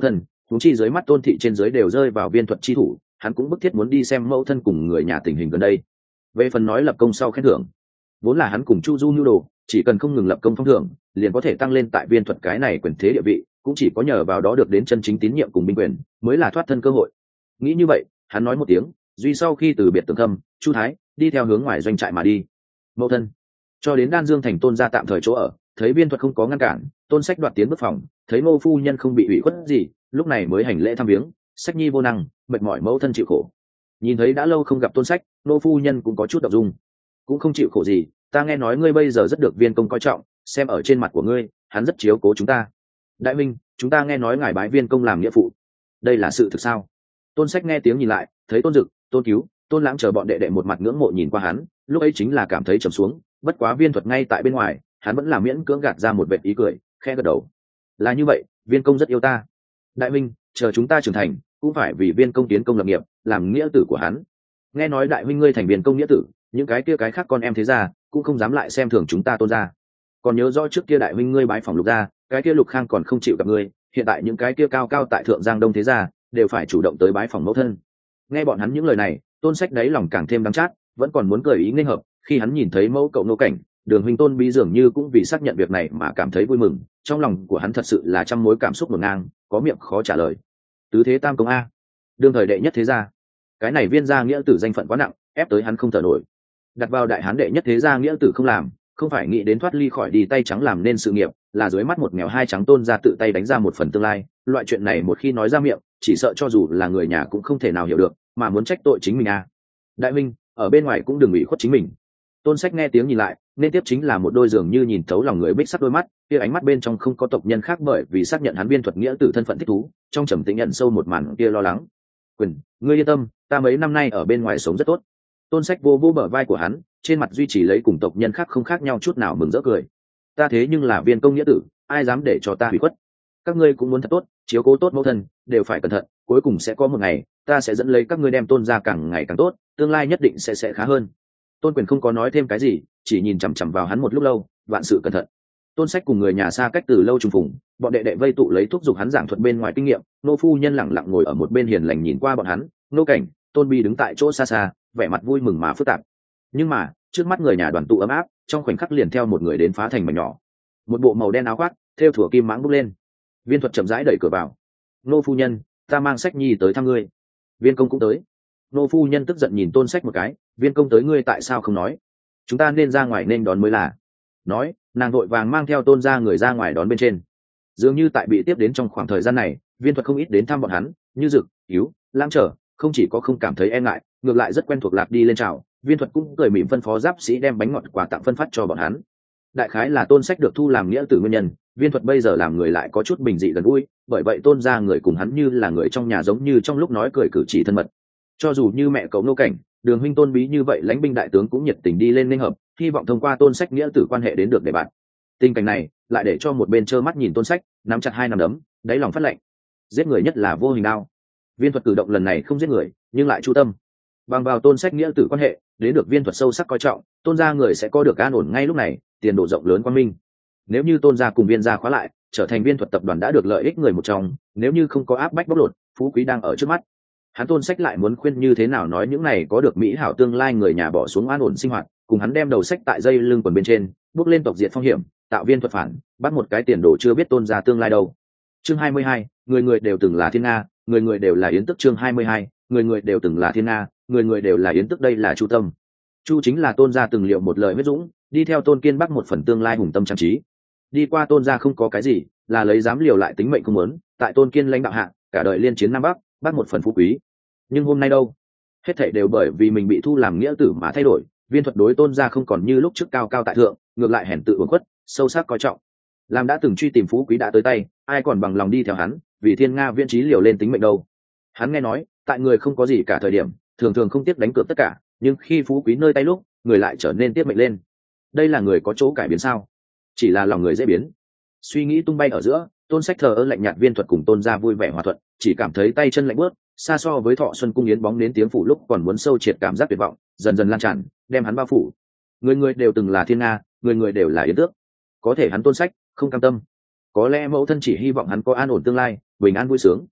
huống chi dưới mắt tôn thị trên dưới đều rơi vào viên thuật chi thủ, hắn cũng bức thiết muốn đi xem mẫu thân cùng người nhà tình hình gần đây. Về phần nói lập công sau khen thưởng, vốn là hắn cùng chu du nhu đồ, chỉ cần không ngừng lập công phong thưởng liền có thể tăng lên tại viên thuật cái này quyền thế địa vị, cũng chỉ có nhờ vào đó được đến chân chính tín nhiệm cùng binh quyền mới là thoát thân cơ hội. Nghĩ như vậy, hắn nói một tiếng duy sau khi từ biệt Tường Thâm, Chu Thái đi theo hướng ngoài doanh trại mà đi. Mẫu thân, cho đến Đan Dương thành tôn gia tạm thời chỗ ở, thấy viên thuật không có ngăn cản, tôn sách đoạt tiến bước phòng, thấy Ngô phu nhân không bị ủy khuất gì, lúc này mới hành lễ thăm viếng. Sách nhi vô năng, mệt mỏi mẫu thân chịu khổ. Nhìn thấy đã lâu không gặp tôn sách, Ngô phu nhân cũng có chút động dung. Cũng không chịu khổ gì, ta nghe nói ngươi bây giờ rất được viên công coi trọng, xem ở trên mặt của ngươi, hắn rất chiếu cố chúng ta. Đại minh, chúng ta nghe nói ngài bái viên công làm nghĩa phụ, đây là sự thực sao? Tôn sách nghe tiếng nhìn lại, thấy tôn dực, tôn cứu, tôn lãng chờ bọn đệ đệ một mặt ngưỡng mộ nhìn qua hắn, lúc ấy chính là cảm thấy trầm xuống. Bất quá viên thuật ngay tại bên ngoài, hắn vẫn là miễn cưỡng gạt ra một vệt ý cười, khẽ gật đầu. Là như vậy, viên công rất yêu ta. Đại minh, chờ chúng ta trưởng thành, cũng phải vì viên công tiến công lập nghiệp, làm nghĩa tử của hắn. Nghe nói đại huynh ngươi thành viên công nghĩa tử, những cái kia cái khác con em thế gia cũng không dám lại xem thường chúng ta tôn gia. Còn nhớ rõ trước kia đại huynh ngươi bái phòng Lục gia, cái kia Lục Khang còn không chịu gặp ngươi, hiện tại những cái kia cao cao tại thượng Giang Đông thế gia đều phải chủ động tới bái phòng mẫu thân. Nghe bọn hắn những lời này, tôn sách đáy lòng càng thêm đắng chát, vẫn còn muốn cười ý nghênh hợp. Khi hắn nhìn thấy mẫu cậu Nô Cảnh, Đường huynh tôn bí dường như cũng vì xác nhận việc này mà cảm thấy vui mừng, trong lòng của hắn thật sự là trăm mối cảm xúc ngổn ngang, có miệng khó trả lời. Tứ thế tam công a, đương thời đệ nhất thế gia, cái này viên gia nghĩa tử danh phận quá nặng, ép tới hắn không thở nổi. Đặt vào đại hán đệ nhất thế gia nghĩa tử không làm, không phải nghĩ đến thoát ly khỏi đi tay trắng làm nên sự nghiệp, là dưới mắt một nghèo hai trắng tôn gia tự tay đánh ra một phần tương lai. Loại chuyện này một khi nói ra miệng, chỉ sợ cho dù là người nhà cũng không thể nào hiểu được, mà muốn trách tội chính mình à. Đại minh, ở bên ngoài cũng đừng ủy khuất chính mình. Tôn sách nghe tiếng nhìn lại, nên tiếp chính là một đôi dường như nhìn thấu lòng người bích sắc đôi mắt, kia ánh mắt bên trong không có tộc nhân khác, bởi vì xác nhận hắn viên thuật nghĩa tử thân phận thích thú, trong trầm tĩnh nhận sâu một màn kia lo lắng. Quyền, ngươi yên tâm, ta mấy năm nay ở bên ngoài sống rất tốt. Tôn sách vô vô bờ vai của hắn, trên mặt duy trì lấy cùng tộc nhân khác không khác nhau chút nào, mừng rỡ cười. Ta thế nhưng là viên công nghĩa tử, ai dám để cho ta hủy khuất. Các ngươi cũng muốn thật tốt, chiếu cố tốt mẫu thân, đều phải cẩn thận, cuối cùng sẽ có một ngày ta sẽ dẫn lấy các ngươi đem Tôn gia càng ngày càng tốt, tương lai nhất định sẽ sẽ khá hơn. Tôn Quyền không có nói thêm cái gì, chỉ nhìn chằm chằm vào hắn một lúc lâu, vạn sự cẩn thận. Tôn sách cùng người nhà xa cách từ lâu trùng phùng, bọn đệ đệ vây tụ lấy thúc giục hắn giảng thuật bên ngoài kinh nghiệm. Nô phu nhân lẳng lặng ngồi ở một bên hiền lành nhìn qua bọn hắn. Nô Cảnh, Tôn Bi đứng tại chỗ xa xa, vẻ mặt vui mừng mà phức tạp. Nhưng mà trước mắt người nhà đoàn tụ ấm áp, trong khoảnh khắc liền theo một người đến phá thành mảnh nhỏ. Một bộ màu đen áo khoác, thêu thủa kim mãng bốc lên. Viên thuật chậm rãi đẩy cửa vào. Nô phu nhân, ta mang Sách nhi tới thăm ngươi. Viên công cũng tới. Nô phu nhân tức giận nhìn Tôn sách một cái, viên công tới ngươi tại sao không nói? Chúng ta nên ra ngoài nên đón mới là. Nói, nàng vội vàng mang theo Tôn gia người ra ngoài đón bên trên. Dường như tại bị tiếp đến trong khoảng thời gian này, viên thuật không ít đến thăm bọn hắn, như Dực, Cứu, Lãng trở, không chỉ có không cảm thấy e ngại, ngược lại rất quen thuộc lạc đi lên chào. Viên thuật cũng cười mỉm phân phó giáp sĩ đem bánh ngọt quà tặng phân phát cho bọn hắn. Đại khái là Tôn sách được thu làm nghĩa tử nguyên nhân, viên thuật bây giờ làm người lại có chút bình dị gần gũi, bởi vậy Tôn gia người cùng hắn như là người trong nhà, giống như trong lúc nói cười cử chỉ thân mật. Cho dù như mẹ cậu Nô Cảnh, Đường huynh Tôn bí như vậy lãnh binh đại tướng cũng nhiệt tình đi lên nên hợp, hy vọng thông qua Tôn sách nghĩa tử quan hệ đến được để bạn. Tình cảnh này lại để cho một bên trơ mắt nhìn Tôn sách nắm chặt hai nắm đấm, đáy lòng phát lạnh. Giết người nhất là vô hình đao. Viên thuật cử động lần này không giết người, nhưng lại chu tâm bằng vào Tôn sách nghĩa tử quan hệ đến được viên thuật sâu sắc coi trọng. Tôn gia người sẽ có được an ổn ngay lúc này, tiền đồ rộng lớn quang minh. Nếu như Tôn gia cùng viên gia khóa lại, trở thành viên thuật tập đoàn đã được lợi ích người một trong, nếu như không có áp bách bóc lột, phú quý đang ở trước mắt. Hắn Tôn sách lại muốn khuyên như thế nào nói những này có được mỹ hảo tương lai người nhà bỏ xuống an ổn sinh hoạt, cùng hắn đem đầu sách tại dây lưng quần bên trên, bước lên tộc diệt phong hiểm, tạo viên thuật phản, bắt một cái tiền đồ chưa biết Tôn gia tương lai đâu. Chương hai mươi hai, người người đều từng là thiên nga, người người đều là yến tức. Chương hai mươi hai, người người đều từng là thiên nga, người người đều là yến tức. Đây là Chu Tâm. Chu chính là Tôn gia từng liệu một lời huyết dũng, đi theo Tôn Kiên Bắc một phần tương lai hùng tâm trang trí. Đi qua Tôn gia không có cái gì, là lấy dám liều lại tính mệnh không muốn, tại Tôn Kiên lãnh đạo hạ, cả đời liên chiến Nam Bắc, bắt một phần phú quý. Nhưng hôm nay đâu, hết thảy đều bởi vì mình bị thu làm nghĩa tử mà thay đổi. Viên thuật đối Tôn gia không còn như lúc trước cao cao tại thượng, ngược lại hèn tự uổng khuất, sâu sắc coi trọng. Làm đã từng truy tìm phú quý đã tới tay, ai còn bằng lòng đi theo hắn, vì thiên nga viễn trí liều lên tính mệnh đâu. Hắn nghe nói, tại người không có gì cả thời điểm, thường thường không tiếc đánh cược tất cả, nhưng khi phú quý nơi tay lúc, người lại trở nên tiếc mệnh lên. Đây là người có chỗ cải biến sao? Chỉ là lòng người dễ biến. Suy nghĩ tung bay ở giữa, Tôn sách thờ ơ lạnh nhạt. Viên thuật cùng Tôn gia vui vẻ hòa thuận, chỉ cảm thấy tay chân lạnh bước, xa so với Thọ Xuân cung yến bóng đến tiếng phủ lúc còn muốn sâu triệt cảm giác tuyệt vọng, dần dần lan tràn, đem hắn bao phủ. Người người đều từng là thiên nga, người người đều là yến tước. Có thể hắn Tôn sách không cam tâm. Có lẽ mẫu thân chỉ hy vọng hắn có an ổn tương lai, bình an vui sướng.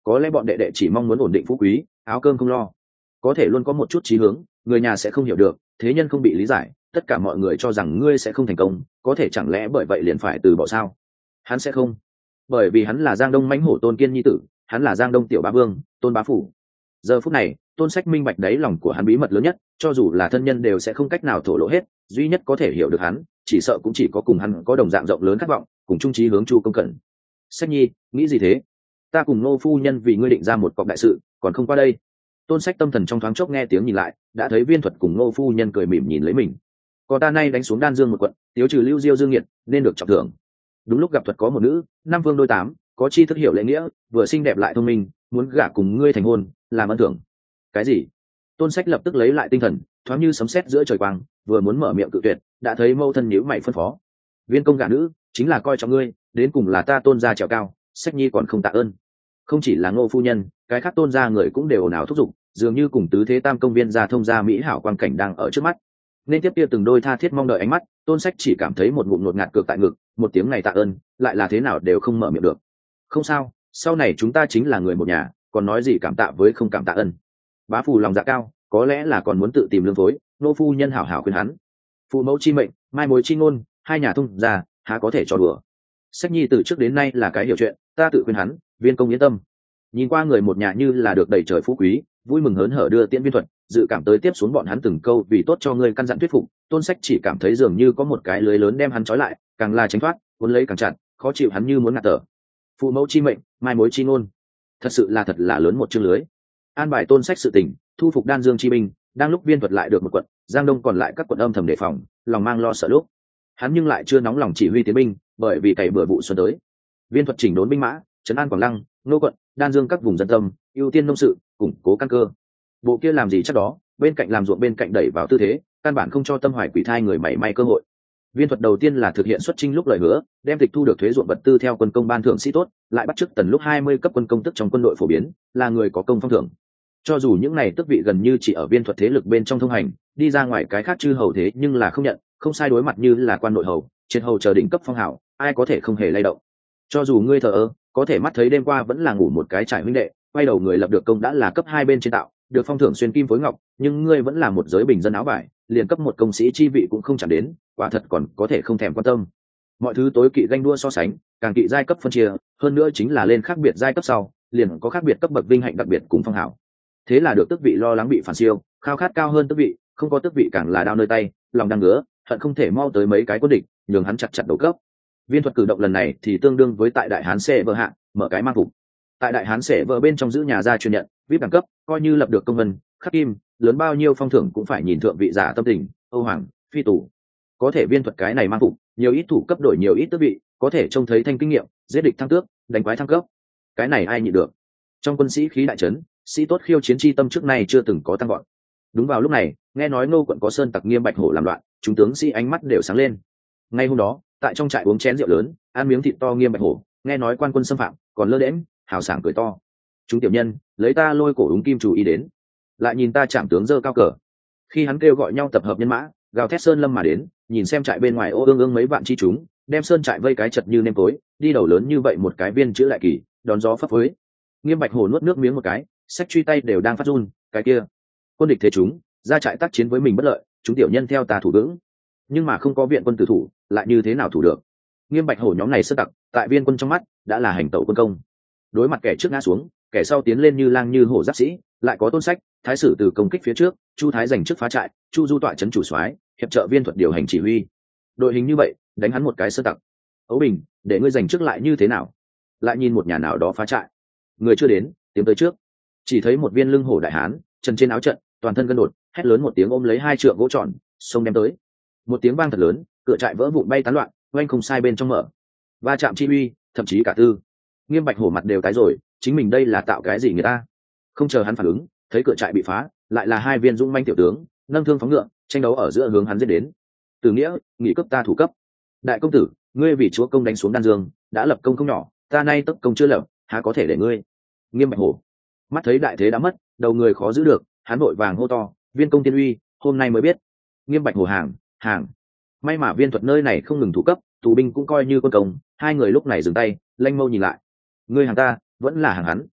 có lẽ bọn đệ đệ chỉ mong muốn ổn định phú quý, áo cơm không lo, có thể luôn có một chút chí hướng, người nhà sẽ không hiểu được, thế nhân không bị lý giải, tất cả mọi người cho rằng ngươi sẽ không thành công, có thể chẳng lẽ bởi vậy liền phải từ bỏ sao? Hắn sẽ không, bởi vì hắn là Giang Đông mãnh hổ Tôn Kiên nhi tử, hắn là Giang Đông tiểu bá vương, Tôn bá phủ. Giờ phút này, Tôn Sách minh bạch đấy lòng của hắn bí mật lớn nhất, cho dù là thân nhân đều sẽ không cách nào thổ lộ hết, duy nhất có thể hiểu được hắn, chỉ sợ cũng chỉ có cùng hắn có đồng dạng rộng lớn khát vọng, cùng chung chí hướng Chu Công Cẩn. Sách nhi, nghĩ gì thế? Ta cùng Ngô phu nhân vì ngươi định ra một cọc đại sự, còn không qua đây. Tôn Sách tâm thần trong thoáng chốc nghe tiếng nhìn lại, đã thấy Viên Thuật cùng Ngô phu nhân cười mỉm nhìn lấy mình. Có ta nay đánh xuống Đan Dương một quận, tiêu trừ Lưu Diêu Dương nghiệt, nên được trọng thưởng. Đúng lúc gặp Thuật có một nữ, năm vương đôi tám, có chi thức hiểu lễ nghĩa, vừa xinh đẹp lại thông minh, muốn gả cùng ngươi thành hôn, làm ân thưởng. Cái gì? Tôn Sách lập tức lấy lại tinh thần, thoáng như sấm sét giữa trời quang, vừa muốn mở miệng cự tuyệt, đã thấy mâu thân nhíu mày phân phó. Viên công gả nữ, chính là coi trọng ngươi, đến cùng là ta Tôn gia trèo cao, Sách nhi còn không tạ ơn. Không chỉ là Ngô phu nhân, cái khác Tôn gia người cũng đều ồn ào thúc giục, dường như cùng tứ thế tam công viên gia thông gia mỹ hảo quang cảnh đang ở trước mắt. Nên tiếp kia từng đôi tha thiết mong đợi ánh mắt, Tôn Sách chỉ cảm thấy một ngụm ngột ngạt cược tại ngực, một tiếng này tạ ơn, lại là thế nào đều không mở miệng được. Không sao, sau này chúng ta chính là người một nhà, còn nói gì cảm tạ với không cảm tạ ơn. Bá phù lòng dạ cao, có lẽ là còn muốn tự tìm lương phối, nô phu nhân hảo hảo khuyên hắn. Phụ mẫu chi mệnh, mai mối chi ngôn, hai nhà thông gia, há có thể trò đùa. Sách nhi từ trước đến nay là cái hiểu chuyện, ta tự khuyên hắn, Viên công yên tâm. Nhìn qua người một nhà như là được đầy trời phú quý, vui mừng hớn hở đưa tiễn Viên Thuật, dự cảm tới tiếp xuống bọn hắn từng câu vì tốt cho ngươi căn dặn thuyết phục. Tôn Sách chỉ cảm thấy dường như có một cái lưới lớn đem hắn trói lại, càng là tránh thoát, cuốn lấy càng chặt, khó chịu hắn như muốn ngạt thở. Phụ mẫu chi mệnh, mai mối chi ngôn, thật sự là thật là lớn một chương lưới. An bài Tôn Sách sự tình, thu phục Đan Dương chi binh, đang lúc Viên Thuật lại được một quận, Giang Đông còn lại các quận âm thầm đề phòng, lòng mang lo sợ lúc, hắn nhưng lại chưa nóng lòng chỉ huy tiến binh, bởi vì cày bừa vụ xuân tới. Viên Thuật chỉnh đốn binh mã, trấn an Quảng Lăng, Nô quận, Đan Dương các vùng dân tâm, ưu tiên nông sự, củng cố căn cơ. Bộ kia làm gì chắc đó, bên cạnh làm ruộng bên cạnh đẩy vào tư thế, căn bản không cho tâm hoài quỷ thai người mảy may cơ hội. Viên Thuật đầu tiên là thực hiện xuất chinh lúc lời hứa, đem tịch thu được thuế ruộng vật tư theo quân công ban thưởng sĩ tốt, lại bắt chước tần lúc hai mươi cấp quân công tức trong quân đội phổ biến, là người có công phong thưởng. Cho dù những này tước vị gần như chỉ ở Viên Thuật thế lực bên trong thông hành, đi ra ngoài cái khác chư hầu thế nhưng là không nhận, không sai đối mặt như là quan nội hầu, triệt hầu chờ đỉnh cấp phong hào, ai có thể không hề lay động. Cho dù ngươi thờ ơ, có thể mắt thấy đêm qua vẫn là ngủ một cái trải huynh đệ, quay đầu người lập được công đã là cấp hai bên trên tạo, được phong thưởng xuyên kim phối ngọc, nhưng ngươi vẫn là một giới bình dân áo vải, liền cấp một công sĩ chi vị cũng không chạm đến, quả thật còn có thể không thèm quan tâm. Mọi thứ tối kỵ ganh đua so sánh, càng kỵ giai cấp phân chia, hơn nữa chính là lên khác biệt giai cấp sau, liền có khác biệt cấp bậc vinh hạnh đặc biệt cùng phong hảo. Thế là được tước vị lo lắng bị phản siêu, khao khát cao hơn tước vị, không có tước vị càng là đau nơi tay, lòng đang ngứa, hận không thể mau tới mấy cái quân địch, nhường hắn chặt chặt đầu cấp. Viên Thuật cử động lần này thì tương đương với tại đại hán xẻ vợ hạ mở cái mang phục. Tại đại hán xẻ vợ bên trong giữ nhà gia truyền nhận, vip đẳng cấp, coi như lập được công vân, khắc kim, lớn bao nhiêu phong thưởng cũng phải nhìn thượng vị giả tâm tình, Âu Hoàng, phi tù. Có thể Viên Thuật cái này mang phục, nhiều ít thủ cấp đổi nhiều ít tước vị, có thể trông thấy thanh kinh nghiệm, giết địch thăng tước, đánh quái thăng cấp. Cái này ai nhịn được? Trong quân sĩ khí đại trấn, sĩ tốt khiêu chiến chi tâm trước nay chưa từng có tăng gọn. Đúng vào lúc này, nghe nói Ngô quận có sơn tặc Nghiêm Bạch Hổ làm loạn, chúng tướng sĩ ánh mắt đều sáng lên. Ngay hôm đó, tại trong trại uống chén rượu lớn, ăn miếng thịt to Nghiêm Bạch Hổ, nghe nói quan quân xâm phạm, còn lơ đễnh, hào sảng cười to. Chúng tiểu nhân, lấy ta lôi cổ úng kim chủ ý đến, lại nhìn ta chạm tướng dơ cao cờ. Khi hắn kêu gọi nhau tập hợp nhân mã, gào thét sơn lâm mà đến, nhìn xem trại bên ngoài ô ương ương mấy vạn chi chúng, đem sơn trại vây cái chật như nêm tối, đi đầu lớn như vậy một cái viên chữ lại kỳ, đón gió phấp phới. Nghiêm Bạch Hổ nuốt nước miếng một cái, sách truy tay đều đang phát run, cái kia, quân địch thế chúng, ra trại tác chiến với mình bất lợi, chúng tiểu nhân theo ta thủ vững, nhưng mà không có viện quân tử thủ, lại như thế nào thủ được? Nghiêm Bạch Hổ nhóm này sơ tặc, tại viên quân trong mắt đã là hành tẩu quân công. Đối mặt kẻ trước ngã xuống, kẻ sau tiến lên như lang như hổ giáp sĩ, lại có Tôn Sách, thái sử từ công kích phía trước, Chu Thái giành trước phá trại, Chu Du tọa trấn chủ soái, hiệp trợ Viên Thuật điều hành chỉ huy. Đội hình như vậy, đánh hắn một cái sơ tặc. Ấu Bình, để ngươi giành trước lại như thế nào? Lại nhìn một nhà nào đó phá trại, người chưa đến, tiến tới trước, chỉ thấy một viên lưng hổ đại hán, chân trên áo trận, toàn thân gân đột, hét lớn một tiếng ôm lấy hai trượng gỗ tròn, xông đem tới. Một tiếng vang thật lớn, cửa trại vỡ vụn bay tán loạn, oanh không sai bên trong mở. Va chạm chi uy, thậm chí cả tư. Nghiêm Bạch Hổ mặt đều tái rồi, chính mình đây là tạo cái gì người ta? Không chờ hắn phản ứng, thấy cửa trại bị phá, lại là hai viên dũng manh tiểu tướng, nâng thương phóng ngựa, tranh đấu ở giữa hướng hắn giết đến. Từ Nghĩa, nghị cấp ta thủ cấp. Đại công tử, ngươi vì chúa công đánh xuống Đan Dương, đã lập công không nhỏ, ta nay tất công chưa lập, há có thể để ngươi? Nghiêm Bạch Hổ mắt thấy đại thế đã mất, đầu người khó giữ được, hắn vội vàng hô to, viên công tiên uy, hôm nay mới biết. Nghiêm Bạch Hổ hàng hàng may mà Viên Thuật nơi này không ngừng thủ cấp, tù binh cũng coi như quân công, hai người lúc này dừng tay, lanh mâu nhìn lại, ngươi hàng ta vẫn là hàng hắn.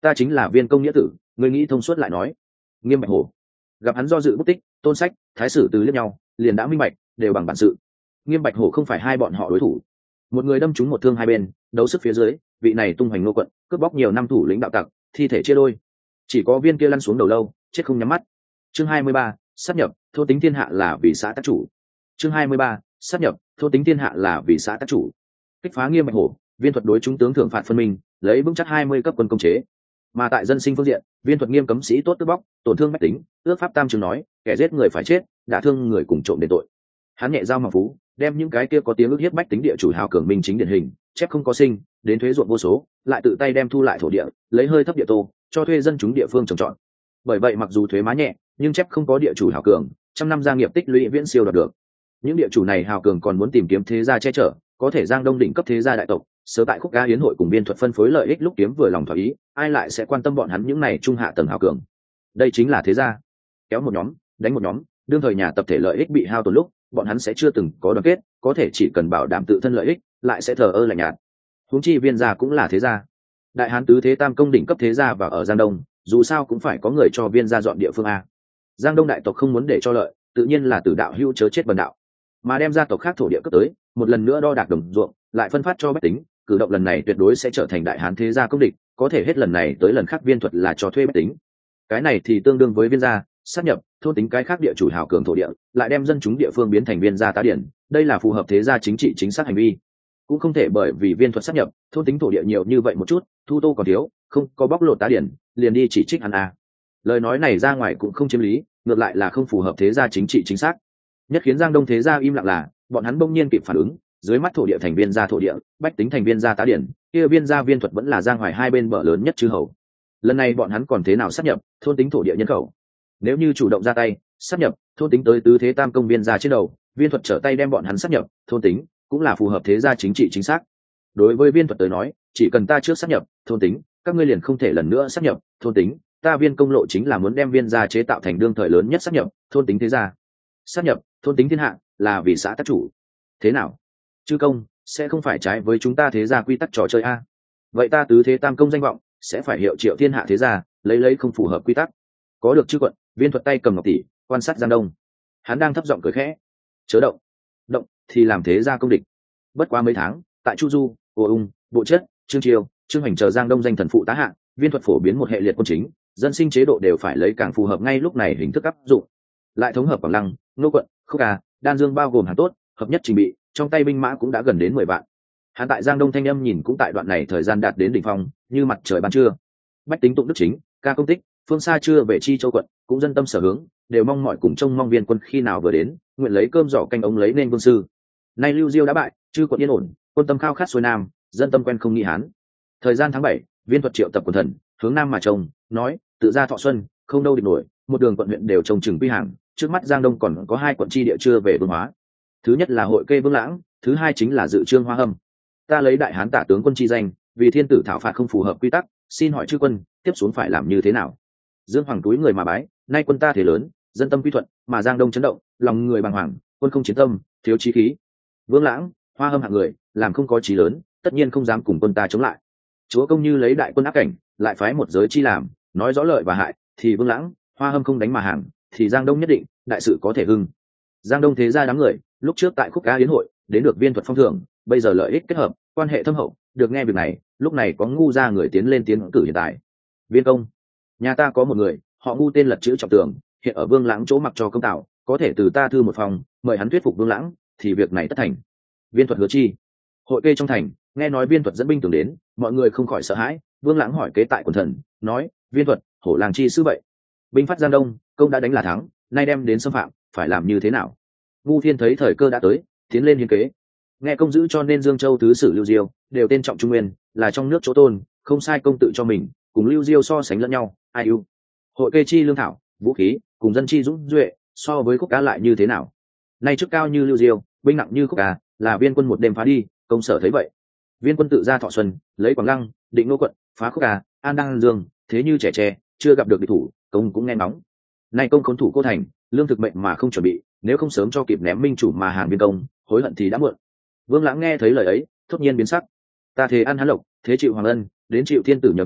ta chính là Viên công nghĩa tử, ngươi nghĩ thông suốt lại nói. Nghiêm Bạch Hổ gặp hắn do dự bút tích, Tôn Sách, Thái Sử Từ liếc nhau, liền đã minh bạch, đều bằng bản sự. Nghiêm Bạch Hổ không phải hai bọn họ đối thủ. Một người đâm trúng một thương hai bên, đấu sức phía dưới, vị này tung hoành nô quận, cướp bóc nhiều năm thủ lĩnh đạo tặc, thi thể chia đôi. Chỉ có Viên kia lăn xuống đầu lâu, chết không nhắm mắt. Chương hai mươi ba, sát nhập, thôn tính thiên hạ là vì xã tác chủ. Chương hai mươi ba, sát nhập, thôn tính thiên hạ là vì xã tác chủ. Kích phá Nghiêm Bạch Hổ, Viên thuật đối chúng tướng thưởng phạt phân minh, lấy vững chắc hai mươi cấp quân công chế. Mà tại dân sinh phương diện, Viên thuật nghiêm cấm sĩ tốt cướp bóc, tổn thương bách tính, ước pháp tam trường nói, kẻ giết người phải chết, đả thương người cùng trộm đền tội. Hắn nhẹ giao mà phú, đem những cái kia có tiếng ước hiếp bách tính địa chủ hào cường minh chính điển hình, chép không có sinh, đến thuế ruộng vô số, lại tự tay đem thu lại thổ địa, lấy hơi thấp địa tô, cho thuê dân chúng địa phương trồng trọt. Bởi vậy mặc dù thuế má nhẹ, nhưng chép không có địa chủ hào cường, trăm năm gia nghiệp tích lũy viễn siêu đạt được. Những địa chủ này hào cường còn muốn tìm kiếm thế gia che chở, có thể giang đông đỉnh cấp thế gia đại tộc, sớ tại khúc ca hiến hội cùng Viên thuật phân phối lợi ích lúc kiếm vừa lòng thỏa ý, ai lại sẽ quan tâm bọn hắn những này trung hạ tầng hào cường. Đây chính là thế gia, kéo một nhóm đánh một nhóm, đương thời nhà tập thể lợi ích bị hao tổn lúc, bọn hắn sẽ chưa từng có đoàn kết, có thể chỉ cần bảo đảm tự thân lợi ích, lại sẽ thờ ơ lạnh nhạt. Huống chi Viên gia cũng là thế gia, đại hán tứ thế tam công đỉnh cấp thế gia và ở giang đông, dù sao cũng phải có người cho Viên gia dọn địa phương a. Giang đông đại tộc không muốn để cho lợi, tự nhiên là tử đạo hưu chớ chết bần đạo, mà đem gia tộc khác thổ địa cấp tới, một lần nữa đo đạc đồng ruộng, lại phân phát cho bách tính. Cử động lần này tuyệt đối sẽ trở thành đại hán thế gia công địch, có thể hết lần này tới lần khác Viên thuật là cho thuê bách tính. Cái này thì tương đương với Viên gia sát nhập, thôn tính cái khác địa chủ hào cường thổ địa, lại đem dân chúng địa phương biến thành Viên gia tá điển, đây là phù hợp thế gia chính trị chính xác hành vi. Cũng không thể bởi vì Viên thuật sát nhập, thôn tính thổ địa nhiều như vậy một chút, thu tô còn thiếu, không có bóc lột tá điển, liền đi chỉ trích hắn à. Lời nói này ra ngoài cũng không chiếm lý, ngược lại là không phù hợp thế gia chính trị chính xác. Nhất khiến Giang Đông thế gia im lặng là, bọn hắn bỗng nhiên kịp phản ứng, dưới mắt thổ địa thành Viên gia thổ địa, bách tính thành Viên gia tá điển, kia Viên gia Viên thuật vẫn là giang hoài hai bên bờ lớn nhất chư hầu. Lần này bọn hắn còn thế nào sát nhập thôn tính thổ địa nhân khẩu? Nếu như chủ động ra tay sát nhập thôn tính tới tứ thế tam công Viên gia trên đầu, Viên thuật trở tay đem bọn hắn sát nhập thôn tính, cũng là phù hợp thế gia chính trị chính xác. Đối với Viên thuật tới nói, chỉ cần ta trước sát nhập thôn tính, các ngươi liền không thể lần nữa sát nhập thôn tính. Ta Viên công lộ chính là muốn đem Viên gia chế tạo thành đương thời lớn nhất sát nhập thôn tính thế gia. Sát nhập thôn tính thiên hạ là vì xã tác chủ. Thế nào, chư công sẽ không phải trái với chúng ta thế gia quy tắc trò chơi a? Vậy ta tứ thế tam công danh vọng sẽ phải hiệu triệu thiên hạ thế gia, lấy lấy không phù hợp quy tắc. Có được chư quận, Viên thuật tay cầm ngọc tỷ, quan sát Giang Đông. Hắn đang thấp giọng cười khẽ. Chớ động, động thì làm thế gia công địch. Bất quá mấy tháng, tại Chu Du, Ô Ung, Bộ Chất, Trương Triều, Trương Hành chờ Giang Đông danh thần phụ tá hạ, Viên thuật phổ biến một hệ liệt quân chính, dân sinh chế độ đều phải lấy càng phù hợp ngay lúc này hình thức áp dụng. Lại thống hợp Quảng Lăng, Nô quận, Khúc Ca, Đan Dương bao gồm hàng tốt, hợp nhất trình bị, trong tay binh mã cũng đã gần đến mười vạn. Hắn tại Giang Đông thanh âm nhìn cũng tại đoạn này thời gian đạt đến đỉnh phong, như mặt trời ban trưa. Bách tính tụng đức chính, ca công tích, phương xa chưa về chi châu quận, cũng dân tâm sở hướng, đều mong mọi cùng trông mong Viên quân khi nào vừa đến, nguyện lấy cơm giỏ canh ống lấy nên vương sư. Nay Lưu Diêu đã bại, chư quận yên ổn, quân tâm khao khát xuôi nam, dân tâm quen không nghĩ Hán. Thời gian tháng bảy, Viên thuật triệu tập quần thần, hướng nam mà trông, nói, tự ra Thọ Xuân, không đâu địch nổi, một đường quận huyện đều trồng chừng quy hàng, trước mắt Giang Đông còn có hai quận chi địa chưa về Vương Hóa. Thứ nhất là hội kê Vương Lãng, thứ hai chính là dự trương Hoa Hâm. Ta lấy đại hán tả tướng quân chi danh, vì thiên tử thảo phạt không phù hợp quy tắc, xin hỏi chư quân, tiếp xuống phải làm như thế nào? Dương Hoàng túi người mà bái, nay quân ta thế lớn, dân tâm quy thuận, mà Giang Đông chấn động, lòng người bàng hoàng, quân không chiến tâm, thiếu chí khí. Vương Lãng, Hoa Hâm hạng người, làm không có chí lớn, tất nhiên không dám cùng quân ta chống lại. Chúa công như lấy đại quân áp cảnh, lại phái một giới chi làm, nói rõ lợi và hại, thì Vương Lãng, Hoa Hâm không đánh mà hàng, thì Giang Đông nhất định đại sự có thể hưng. Giang Đông thế gia đám người, lúc trước tại Khúc Ca Yến hội, đến được Viên thuật phong thưởng, bây giờ lợi ích kết hợp, quan hệ thâm hậu, được nghe việc này, lúc này có ngu ra người tiến lên tiến cử hiện tại. Viên công, nhà ta có một người, họ ngu tên Lật Chữ Trọng Tường, hiện ở Vương Lãng chỗ mặc cho công tạo, có thể từ ta thư một phòng, mời hắn thuyết phục Vương Lãng, thì việc này tất thành. Viên thuật hứa chi. Hội kê trong thành, nghe nói Viên thuật dẫn binh tưởng đến, mọi người không khỏi sợ hãi. Vương Lãng hỏi kế tại quần thần, nói, Viên thuật, hổ làng chi sư vậy. Binh phát Giang Đông, công đã đánh là thắng, nay đem đến xâm phạm, phải làm như thế nào? Ngu Phiên thấy thời cơ đã tới, tiến lên hiến kế. Nghe công giữ cho nên Dương Châu thứ sử Lưu Diêu đều tên trọng trung nguyên, là trong nước chỗ tôn, không sai công tự cho mình, cùng Lưu Diêu so sánh lẫn nhau, ai ưu? Hội kê chi lương thảo, vũ khí, cùng dân chi dũng duệ, so với Khúc Ca lại như thế nào? Nay chức cao như Lưu Diêu, binh nặng như Khúc Ca, là Viên quân một đêm phá đi, công sở thấy vậy. Viên quân tự ra Thọ Xuân, lấy Quảng Lăng, định Nô quận, phá Khúc Ca, an Đăng Dương, thế như trẻ tre, chưa gặp được địch thủ, công cũng nghe nóng. Nay công khốn thủ Cô Thành, lương thực mệnh mà không chuẩn bị, nếu không sớm cho kịp ném minh chủ mà hàng Viên công, hối hận thì đã muộn. Vương Lãng nghe thấy lời ấy, thốt nhiên biến sắc. Ta thế ăn hắn lộc, thế chịu hoàng ân, đến chịu thiên tử nhờ vả,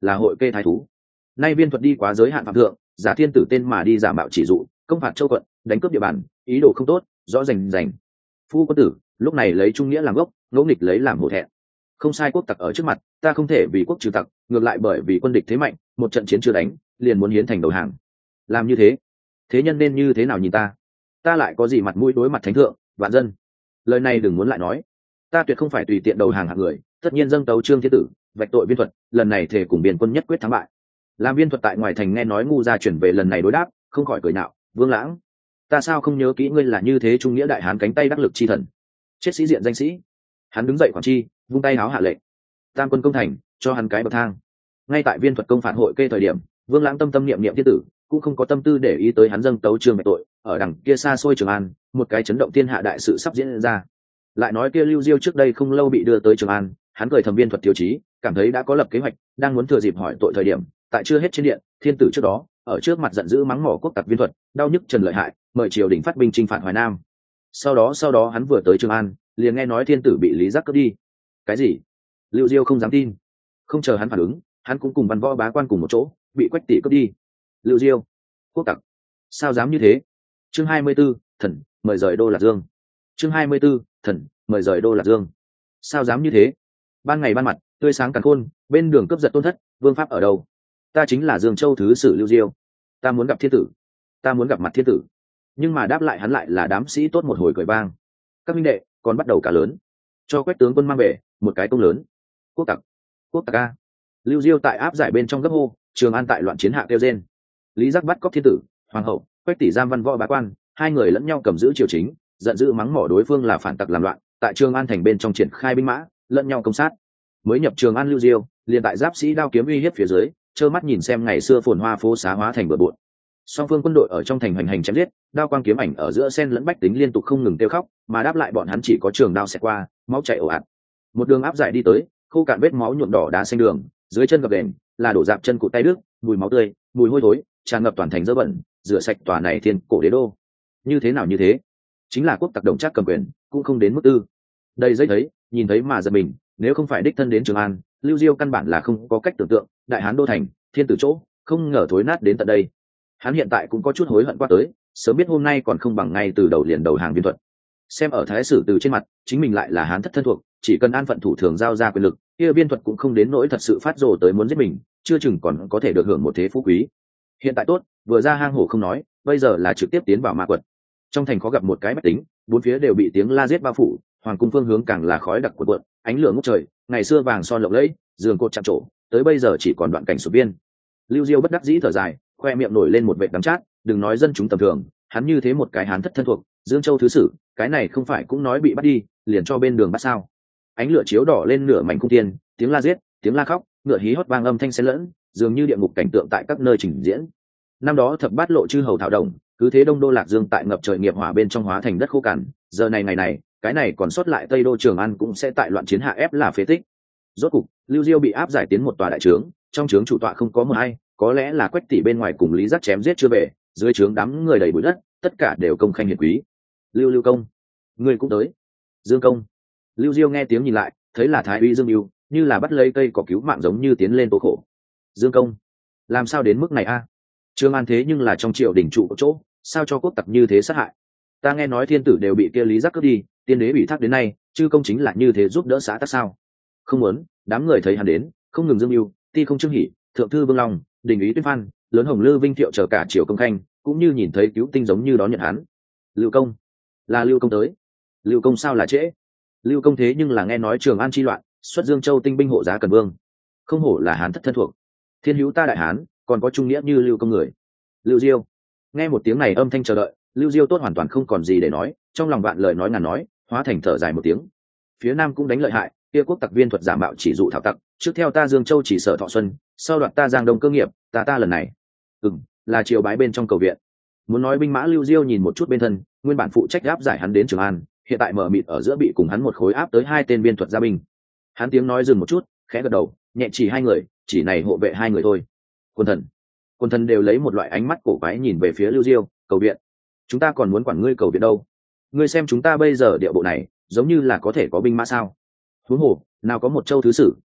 là hội kê thái thú. Nay viên thuật đi quá giới hạn phạm thượng, giả thiên tử tên mà đi giả mạo chỉ dụ, công phạt châu quận, đánh cướp địa bàn, ý đồ không tốt, rõ rành rành. Phu quân tử lúc này lấy trung nghĩa làm gốc, ngỗ nghịch lấy làm hổ thẹn. Không sai, quốc tặc ở trước mặt, ta không thể vì quốc trừ tặc, ngược lại bởi vì quân địch thế mạnh, một trận chiến chưa đánh, liền muốn hiến thành đầu hàng. Làm như thế, thế nhân nên như thế nào nhìn ta? Ta lại có gì mặt mũi đối mặt thánh thượng, vạn dân? Lời này đừng muốn lại nói. Ta tuyệt không phải tùy tiện đầu hàng hạng người, tất nhiên dâng tấu trương thiên tử, vạch tội viên thuật, lần này thể cùng biên quân nhất quyết thắng bại. Làm viên thuật tại ngoài thành nghe nói ngu gia chuyển về lần này đối đáp, không khỏi cười nạo, Vương Lãng, ta sao không nhớ kỹ ngươi là như thế trung nghĩa đại hán cánh tay đắc lực chi thần, chết sĩ diện danh sĩ. Hắn đứng dậy khoản chi, vung tay háo hạ lệnh, tam quân công thành, cho hắn cái bậc thang. Ngay tại viên thuật công phản hội kê thời điểm, Vương Lãng tâm tâm niệm niệm thiên tử, cũng không có tâm tư để ý tới hắn dâng tấu trương vạch tội. Ở đằng kia xa xôi Trường An, một cái chấn động thiên hạ đại sự sắp diễn ra. Lại nói kia Lưu Diêu trước đây không lâu bị đưa tới Trường An, hắn cười thầm viên thuật thiếu chí, cảm thấy đã có lập kế hoạch, đang muốn thừa dịp hỏi tội thời điểm, tại chưa hết trên điện, thiên tử trước đó ở trước mặt giận dữ mắng mỏ quốc tặc viên thuật, đau nhức trần lợi hại, mời triều đình phát binh chinh phạt Hoài Nam. Sau đó sau đó hắn vừa tới Trường An, liền nghe nói thiên tử bị Lý Giác cướp đi. Cái gì? Lưu Diêu không dám tin. Không chờ hắn phản ứng, hắn cũng cùng văn võ bá quan cùng một chỗ bị Quách tỷ cướp đi. Lưu Diêu, quốc tặc, sao dám như thế? Chương hai mươi 24, thần mời rời đô Lạc Dương. Chương hai mươi 24, thần mời rời đô Lạc Dương. Sao dám như thế? Ban ngày ban mặt tươi sáng càn khôn, bên đường cướp giật tôn thất, vương pháp ở đâu? Ta chính là Dương Châu thứ sử Lưu Diêu, ta muốn gặp thiên tử, ta muốn gặp mặt thiên tử. Nhưng mà đáp lại hắn lại là đám sĩ tốt một hồi cười vang. Các minh đệ còn bắt đầu cả lớn, cho Quách tướng quân mang về một cái công lớn. Quốc tặc, quốc tặc a! Lưu Diêu tại áp giải bên trong gấp hô, Trường An tại loạn chiến hạ kêu rên. Lý Giác bắt cóc thiên tử, hoàng hậu, Quách tỷ giam văn võ bá quan, hai người lẫn nhau cầm giữ triều chính, giận dữ mắng mỏ đối phương là phản tặc làm loạn, tại Trường An thành bên trong triển khai binh mã, lẫn nhau công sát. Mới nhập Trường An Lưu Diêu, liền tại giáp sĩ đao kiếm uy hiếp phía dưới, trơ mắt nhìn xem ngày xưa phồn hoa phố xá hóa thành bừa bộn. Song phương quân đội ở trong thành hành hành chém giết, đao quang kiếm ảnh ở giữa sen lẫn bách tính liên tục không ngừng kêu khóc, mà đáp lại bọn hắn chỉ có trường đao xẹt qua, máu chảy ồ ạt. Một đường áp giải đi tới, khô cạn vết máu nhuộm đỏ đá xanh đường, dưới chân gập ghềnh là đổ dạp chân cụt tay đứt, mùi máu tươi, mùi hôi thối tràn ngập toàn thành dơ bẩn, rửa sạch tòa này thiên cổ đế đô. Như thế nào như thế? Chính là quốc tặc Đồng Trác cầm quyền, cũng không đến mức tư. Đây dây thấy, nhìn thấy mà giật mình, nếu không phải đích thân đến Trường An, Lưu Diêu căn bản là không có cách tưởng tượng, đại hán đô thành, thiên tử chỗ, không ngờ thối nát đến tận đây. Hắn hiện tại cũng có chút hối hận qua tới, sớm biết hôm nay còn không bằng ngay từ đầu liền đầu hàng viên thuật. Xem ở thái sử từ trên mặt, chính mình lại là hán thất thân thuộc, chỉ cần an phận thủ thường giao ra quyền lực, kia viên thuật cũng không đến nỗi thật sự phát rồ tới muốn giết mình, chưa chừng còn có thể được hưởng một thế phú quý. Hiện tại tốt, vừa ra hang hổ không nói, bây giờ là trực tiếp tiến vào ma quật. Trong thành khó gặp một cái bách tính, bốn phía đều bị tiếng la giết bao phủ, hoàng cung phương hướng càng là khói đặc cuộn cuộn, ánh lửa ngút trời, ngày xưa vàng son lộng lẫy, giường cột chạm trổ, tới bây giờ chỉ còn đoạn cảnh sụp viên. Lưu Diêu bất đắc dĩ thở dài, khoe miệng nổi lên một vệt đắng chát, đừng nói dân chúng tầm thường, hắn như thế một cái hán thất thân thuộc, Dương Châu thứ sử, cái này không phải cũng nói bị bắt đi, liền cho bên đường bắt sao? Ánh lửa chiếu đỏ lên nửa mảnh cung tiên, tiếng la giết, tiếng la khóc, ngựa hí hót vang âm thanh xen lẫn, dường như địa ngục cảnh tượng tại các nơi trình diễn. Năm đó thập bát lộ chư hầu thảo đồng, cứ thế đông đô Lạc Dương tại ngập trời nghiệp hỏa bên trong hóa thành đất khô cằn, giờ này ngày này, cái này còn sót lại Tây đô Trường An cũng sẽ tại loạn chiến hạ ép là phế tích. Rốt cục, Lưu Diêu bị áp giải tiến một tòa đại trướng, trong trướng chủ tọa không có một ai, có lẽ là Quách tỷ bên ngoài cùng Lý Giác chém giết chưa về, dưới trướng đám người đầy bụi đất, tất cả đều công khanh hiển quý. Lưu Lưu công, người cũng tới. Dương công. Lưu Diêu nghe tiếng nhìn lại, thấy là thái úy Dương Bưu, như là bắt lấy cây cỏ cứu mạng giống như tiến lên tố khổ. Dương công, làm sao đến mức này a? Trường An thế nhưng là trong triều đình trụ có chỗ, sao cho quốc tặc như thế sát hại? Ta nghe nói thiên tử đều bị kia Lý Giác cướp đi, tiên đế bị thác đến nay, chư công chính là như thế giúp đỡ xã tắc sao? Không muốn, đám người thấy hắn đến, không ngừng Dương Bưu, ti không trương hỉ, thượng thư Vương Long, đình ý Tuyết Phan, lớn Hồng Lư Vinh Thiệu chờ cả triều công khanh, cũng như nhìn thấy cứu tinh giống như đón nhận hắn. Lưu công, là Lưu công tới. Lưu công sao là trễ? Lưu công thế nhưng là nghe nói Trường An chi loạn, xuất Dương Châu tinh binh hộ giá Cần Vương, không hổ là hán thất thân thuộc. Thiên hữu ta đại hán, còn có trung nghĩa như Lưu công người. Lưu Diêu, nghe một tiếng này âm thanh chờ đợi, Lưu Diêu tốt hoàn toàn không còn gì để nói, trong lòng vạn lời nói ngàn nói, hóa thành thở dài một tiếng. Phía nam cũng đánh lợi hại, kia quốc tặc viên thuật giả mạo chỉ dụ thảo tặc, trước theo ta Dương Châu chỉ sở Thọ Xuân, sau đoạt ta Giang Đông cơ nghiệp, ta ta lần này, ừm, là triều bái bên trong cầu viện. Muốn nói binh mã Lưu Diêu nhìn một chút bên thân, nguyên bản phụ trách áp giải hắn đến Trường An, hiện tại mở mịt ở giữa bị cùng hắn một khối áp tới hai tên viên thuật gia binh. Hắn tiếng nói dừng một chút, khẽ gật đầu, nhẹ chỉ hai người, chỉ này hộ vệ hai người thôi. Quân thần, quân thần đều lấy một loại ánh mắt cổ quái nhìn về phía Lưu Diêu, cầu viện. Chúng ta còn muốn quản ngươi cầu viện đâu? Ngươi xem chúng ta bây giờ địa bộ này, giống như là có thể có binh mã sao? Huống hồ, nào có một châu thứ sử,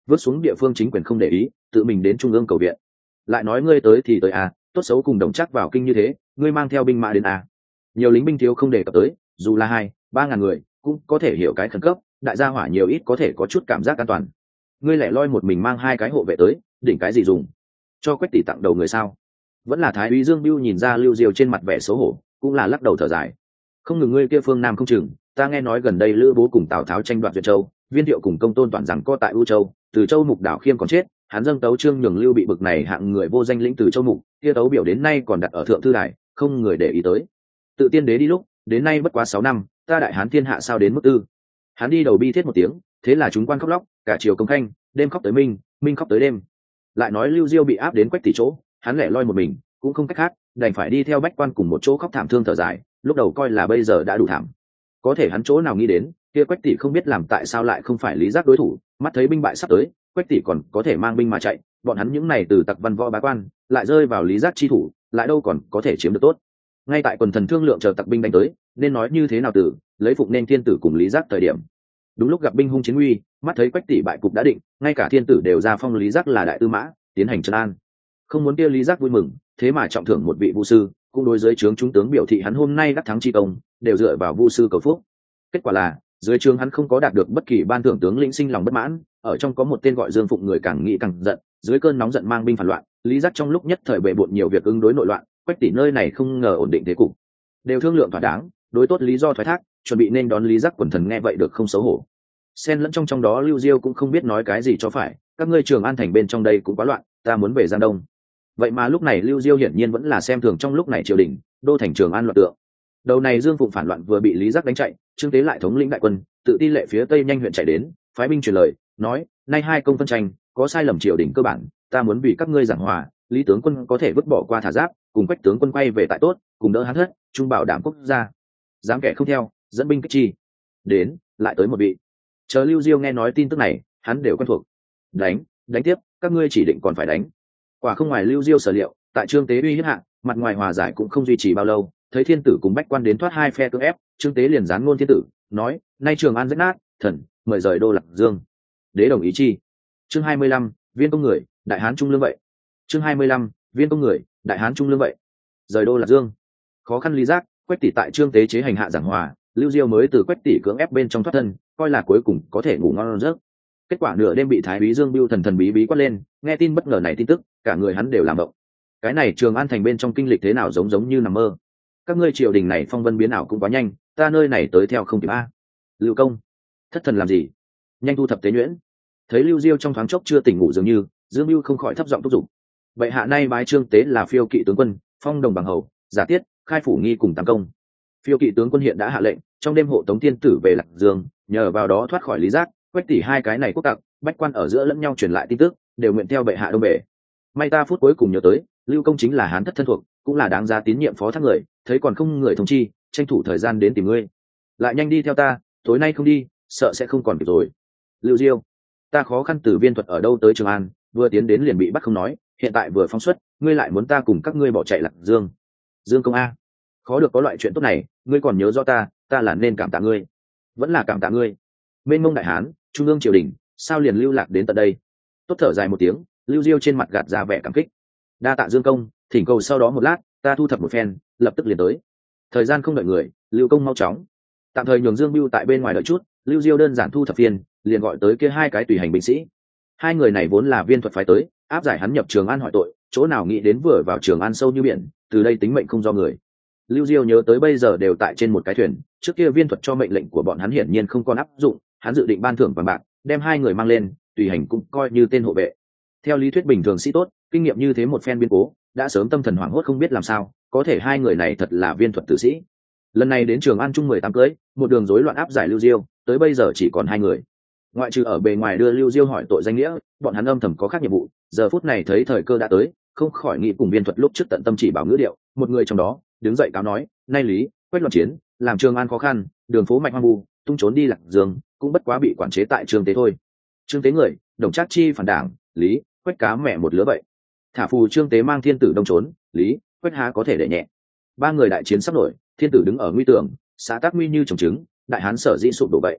vứt xuống địa phương chính quyền không để ý, tự mình đến trung ương cầu viện. Lại nói ngươi tới thì tới à, tốt xấu cùng đồng chắc vào kinh như thế, ngươi mang theo binh mã đến à. Nhiều lính binh thiếu không đề cập tới, dù là hai ba ngàn người cũng có thể hiểu cái khẩn cấp, đại gia hỏa nhiều ít có thể có chút cảm giác an toàn. Ngươi lẻ loi một mình mang hai cái hộ vệ tới, đỉnh cái gì dùng? Cho Quách tỷ tặng đầu người sao? Vẫn là Thái úy Dương Bưu nhìn ra Lưu Diêu trên mặt vẻ xấu hổ, cũng là lắc đầu thở dài. Không ngừng ngươi kia phương Nam không chừng, ta nghe nói gần đây Lữ Bố cùng Tào Tháo tranh đoạt Duyệt Châu, Viên Thiệu cùng Công Tôn toàn rằng co tại U Châu, Từ Châu Mục Đảo Khiêm còn chết, hắn dâng tấu trương nhường Lưu bị bực này hạng người vô danh lĩnh Từ Châu Mục, kia tấu biểu đến nay còn đặt ở thượng thư đài, không người để ý tới. Tự tiên đế đi lúc, đến nay bất quá sáu năm, ta đại hán thiên hạ sao đến mức tư. Hắn đi đầu bi thiết một tiếng, thế là chúng quan khóc lóc, cả chiều công khanh, đêm khóc tới minh, minh khóc tới đêm. Lại nói Lưu Diêu bị áp đến Quách tỷ chỗ, hắn lẻ loi một mình, cũng không cách khác, đành phải đi theo bách quan cùng một chỗ khóc thảm thương thở dài, lúc đầu coi là bây giờ đã đủ thảm. Có thể hắn chỗ nào nghĩ đến, kia Quách tỷ không biết làm tại sao lại không phải Lý Giác đối thủ, mắt thấy binh bại sắp tới, Quách tỷ còn có thể mang binh mà chạy, bọn hắn những này từ tặc văn võ bá quan, lại rơi vào Lý Giác chi thủ, lại đâu còn có thể chiếm được tốt. Ngay tại quần thần thương lượng chờ tặc binh đánh tới, nên nói như thế nào từ lấy phục nên thiên tử cùng Lý Giác thời điểm. Đúng lúc gặp binh hung chiến uy, mắt thấy Quách tỷ bại cục đã định, ngay cả thiên tử đều ra phong Lý Giác là đại tư mã, tiến hành trấn an. Không muốn kia Lý Giác vui mừng, thế mà trọng thưởng một vị vu sư, cũng đối dưới trướng chúng tướng biểu thị hắn hôm nay đắc thắng chi công, đều dựa vào vu sư cầu phúc. Kết quả là dưới trướng hắn không có đạt được bất kỳ ban thưởng, tướng lĩnh sinh lòng bất mãn, ở trong có một tên gọi Dương Phụng người càng nghĩ càng giận, dưới cơn nóng giận mang binh phản loạn. Lý Giác trong lúc nhất thời bệ bội nhiều việc ứng đối nội loạn, Quách tỷ nơi này không ngờ ổn định thế cục, đều thương lượng thỏa đáng, đối tốt lý do thoái thác, chuẩn bị nên đón Lý Giác. Quần thần nghe vậy được không xấu hổ, xen lẫn trong trong đó. Lưu Diêu cũng không biết nói cái gì cho phải, các ngươi Trường An thành bên trong đây cũng quá loạn, ta muốn về Giang Đông. Vậy mà lúc này Lưu Diêu hiển nhiên vẫn là xem thường trong lúc này triều đình, đô thành Trường An loạn tượng. Đầu này Dương Phụng phản loạn vừa bị Lý Giác đánh chạy, Trương Tế lại thống lĩnh đại quân, tự ti lệ phía tây nhanh huyện chạy đến, phái binh truyền lời, nói: nay hai công phân tranh, có sai lầm triều đình cơ bản, ta muốn vì các ngươi giảng hòa, Lý tướng quân có thể vứt bỏ qua thả giáp, cùng Quách tướng quân quay về tại tốt, cùng đỡ hắn thất, trung bảo đảm quốc gia. Dám kẻ không theo, dẫn binh kích chi. Đến, lại tới một vị. Chờ Lưu Diêu nghe nói tin tức này, hắn đều quen thuộc. Đánh, đánh tiếp, các ngươi chỉ định còn phải đánh. Quả không ngoài Lưu Diêu sở liệu, tại Trương Tế uy hiếp hạ, mặt ngoài hòa giải cũng không duy trì bao lâu, thấy thiên tử cùng bách quan đến thoát hai phe cưỡng ép, Trương Tế liền giáng ngôn thiên tử, nói: nay Trường An rách nát, thần mời rời đô Lạc Dương. Đế đồng ý chi. Chương hai mươi lăm, viên công người, đại hán trung lương vậy. Chương hai mươi lăm, viên công người, đại hán trung lương vậy. Rời đô Lạc Dương. Khó khăn Lý Giác, Quách tỷ tại Trương Tế chế hành hạ giảng hòa, Lưu Diêu mới từ Quách tỷ cưỡng ép bên trong thoát thân, coi là cuối cùng có thể ngủ ngon giấc. Kết quả nửa đêm bị Thái úy Dương Bưu thần thần bí bí quát lên, nghe tin bất ngờ này tin tức, cả người hắn đều làm động. Cái này Trường An thành bên trong kinh lịch thế nào giống giống như nằm mơ. Các ngươi triều đình này phong vân biến ảo cũng quá nhanh, ta nơi này tới theo không kịp a. Lưu công, thất thần làm gì? Nhanh thu thập tế nhuyễn. Thấy Lưu Diêu trong thoáng chốc chưa tỉnh ngủ dường như, Dương Bưu không khỏi thấp giọng thúc giục. Vậy hạ nay bái Trương Tế là phiêu kỵ tướng quân, phong đồng bằng hầu, giả tiết, khai phủ nghi cùng tam công. Phiêu kỵ tướng quân hiện đã hạ lệnh, trong đêm hộ tống thiên tử về Lạc Dương, nhờ vào đó thoát khỏi Lý Giác, Quách tỷ hai cái này quốc tặc, bách quan ở giữa lẫn nhau truyền lại tin tức, đều nguyện theo bệ hạ đông bể. May ta phút cuối cùng nhớ tới, Lưu công chính là hán thất thân thuộc, cũng là đáng giá tín nhiệm phó thác người, thấy còn không người thông chi, tranh thủ thời gian đến tìm ngươi. Lại nhanh đi theo ta, tối nay không đi, sợ sẽ không còn kịp rồi. Lưu Diêu, ta khó khăn từ Viên Thuật ở đâu tới Trường An, vừa tiến đến liền bị bắt không nói, hiện tại vừa phóng xuất, ngươi lại muốn ta cùng các ngươi bỏ chạy Lạc Dương. Dương công a, khó được có loại chuyện tốt này, ngươi còn nhớ rõ ta, ta là nên cảm tạ ngươi, vẫn là cảm tạ ngươi. Mênh mông đại hán, trung ương triều đình, sao liền lưu lạc đến tận đây? Tốt thở dài một tiếng, Lưu Diêu trên mặt gạt ra vẻ cảm kích. Đa tạ Dương công, thỉnh cầu sau đó một lát, ta thu thập một phen, lập tức liền tới. Thời gian không đợi người, Lưu công mau chóng. Tạm thời nhường Dương Bưu tại bên ngoài đợi chút, Lưu Diêu đơn giản thu thập phiên, liền gọi tới kia hai cái tùy hành binh sĩ. Hai người này vốn là Viên Thuật phái tới, áp giải hắn nhập Trường An hỏi tội, chỗ nào nghĩ đến vừa vào Trường An sâu như biển, từ đây tính mệnh không do người. Lưu Diêu nhớ tới bây giờ đều tại trên một cái thuyền, trước kia Viên Thuật cho mệnh lệnh của bọn hắn hiển nhiên không còn áp dụng, hắn dự định ban thưởng vàng bạc, đem hai người mang lên, tùy hành cũng coi như tên hộ vệ. Theo lý thuyết bình thường sĩ tốt, kinh nghiệm như thế một phen biến cố, đã sớm tâm thần hoảng hốt không biết làm sao, có thể hai người này thật là Viên Thuật tử sĩ. Lần này đến Trường An trung mười tám cưới, một đường rối loạn áp giải Lưu Diêu, tới bây giờ chỉ còn hai người. Ngoại trừ ở bề ngoài đưa Lưu Diêu hỏi tội danh nghĩa, bọn hắn âm thầm có khác nhiệm vụ, giờ phút này thấy thời cơ đã tới, không khỏi nghĩ cùng Viên Thuật lúc trước tận tâm chỉ bảo ngữ điệu, một người trong đó đứng dậy cáo nói: nay Lý, Quách loạn chiến, làm Trường An khó khăn, đường phố mạch hoang vu, tung trốn đi Lạc Dương, cũng bất quá bị quản chế tại Trương Tế thôi. Trương Tế người, đồng trác chi phản đảng, Lý, Quách cá mẹ một lứa vậy. Thả phù Trương Tế mang thiên tử đông trốn, Lý, Quách há có thể để nhẹ. Ba người đại chiến sắp nổi, thiên tử đứng ở nguy tường, xã tác nguy như trồng trứng, đại hán sở dĩ sụp đổ vậy.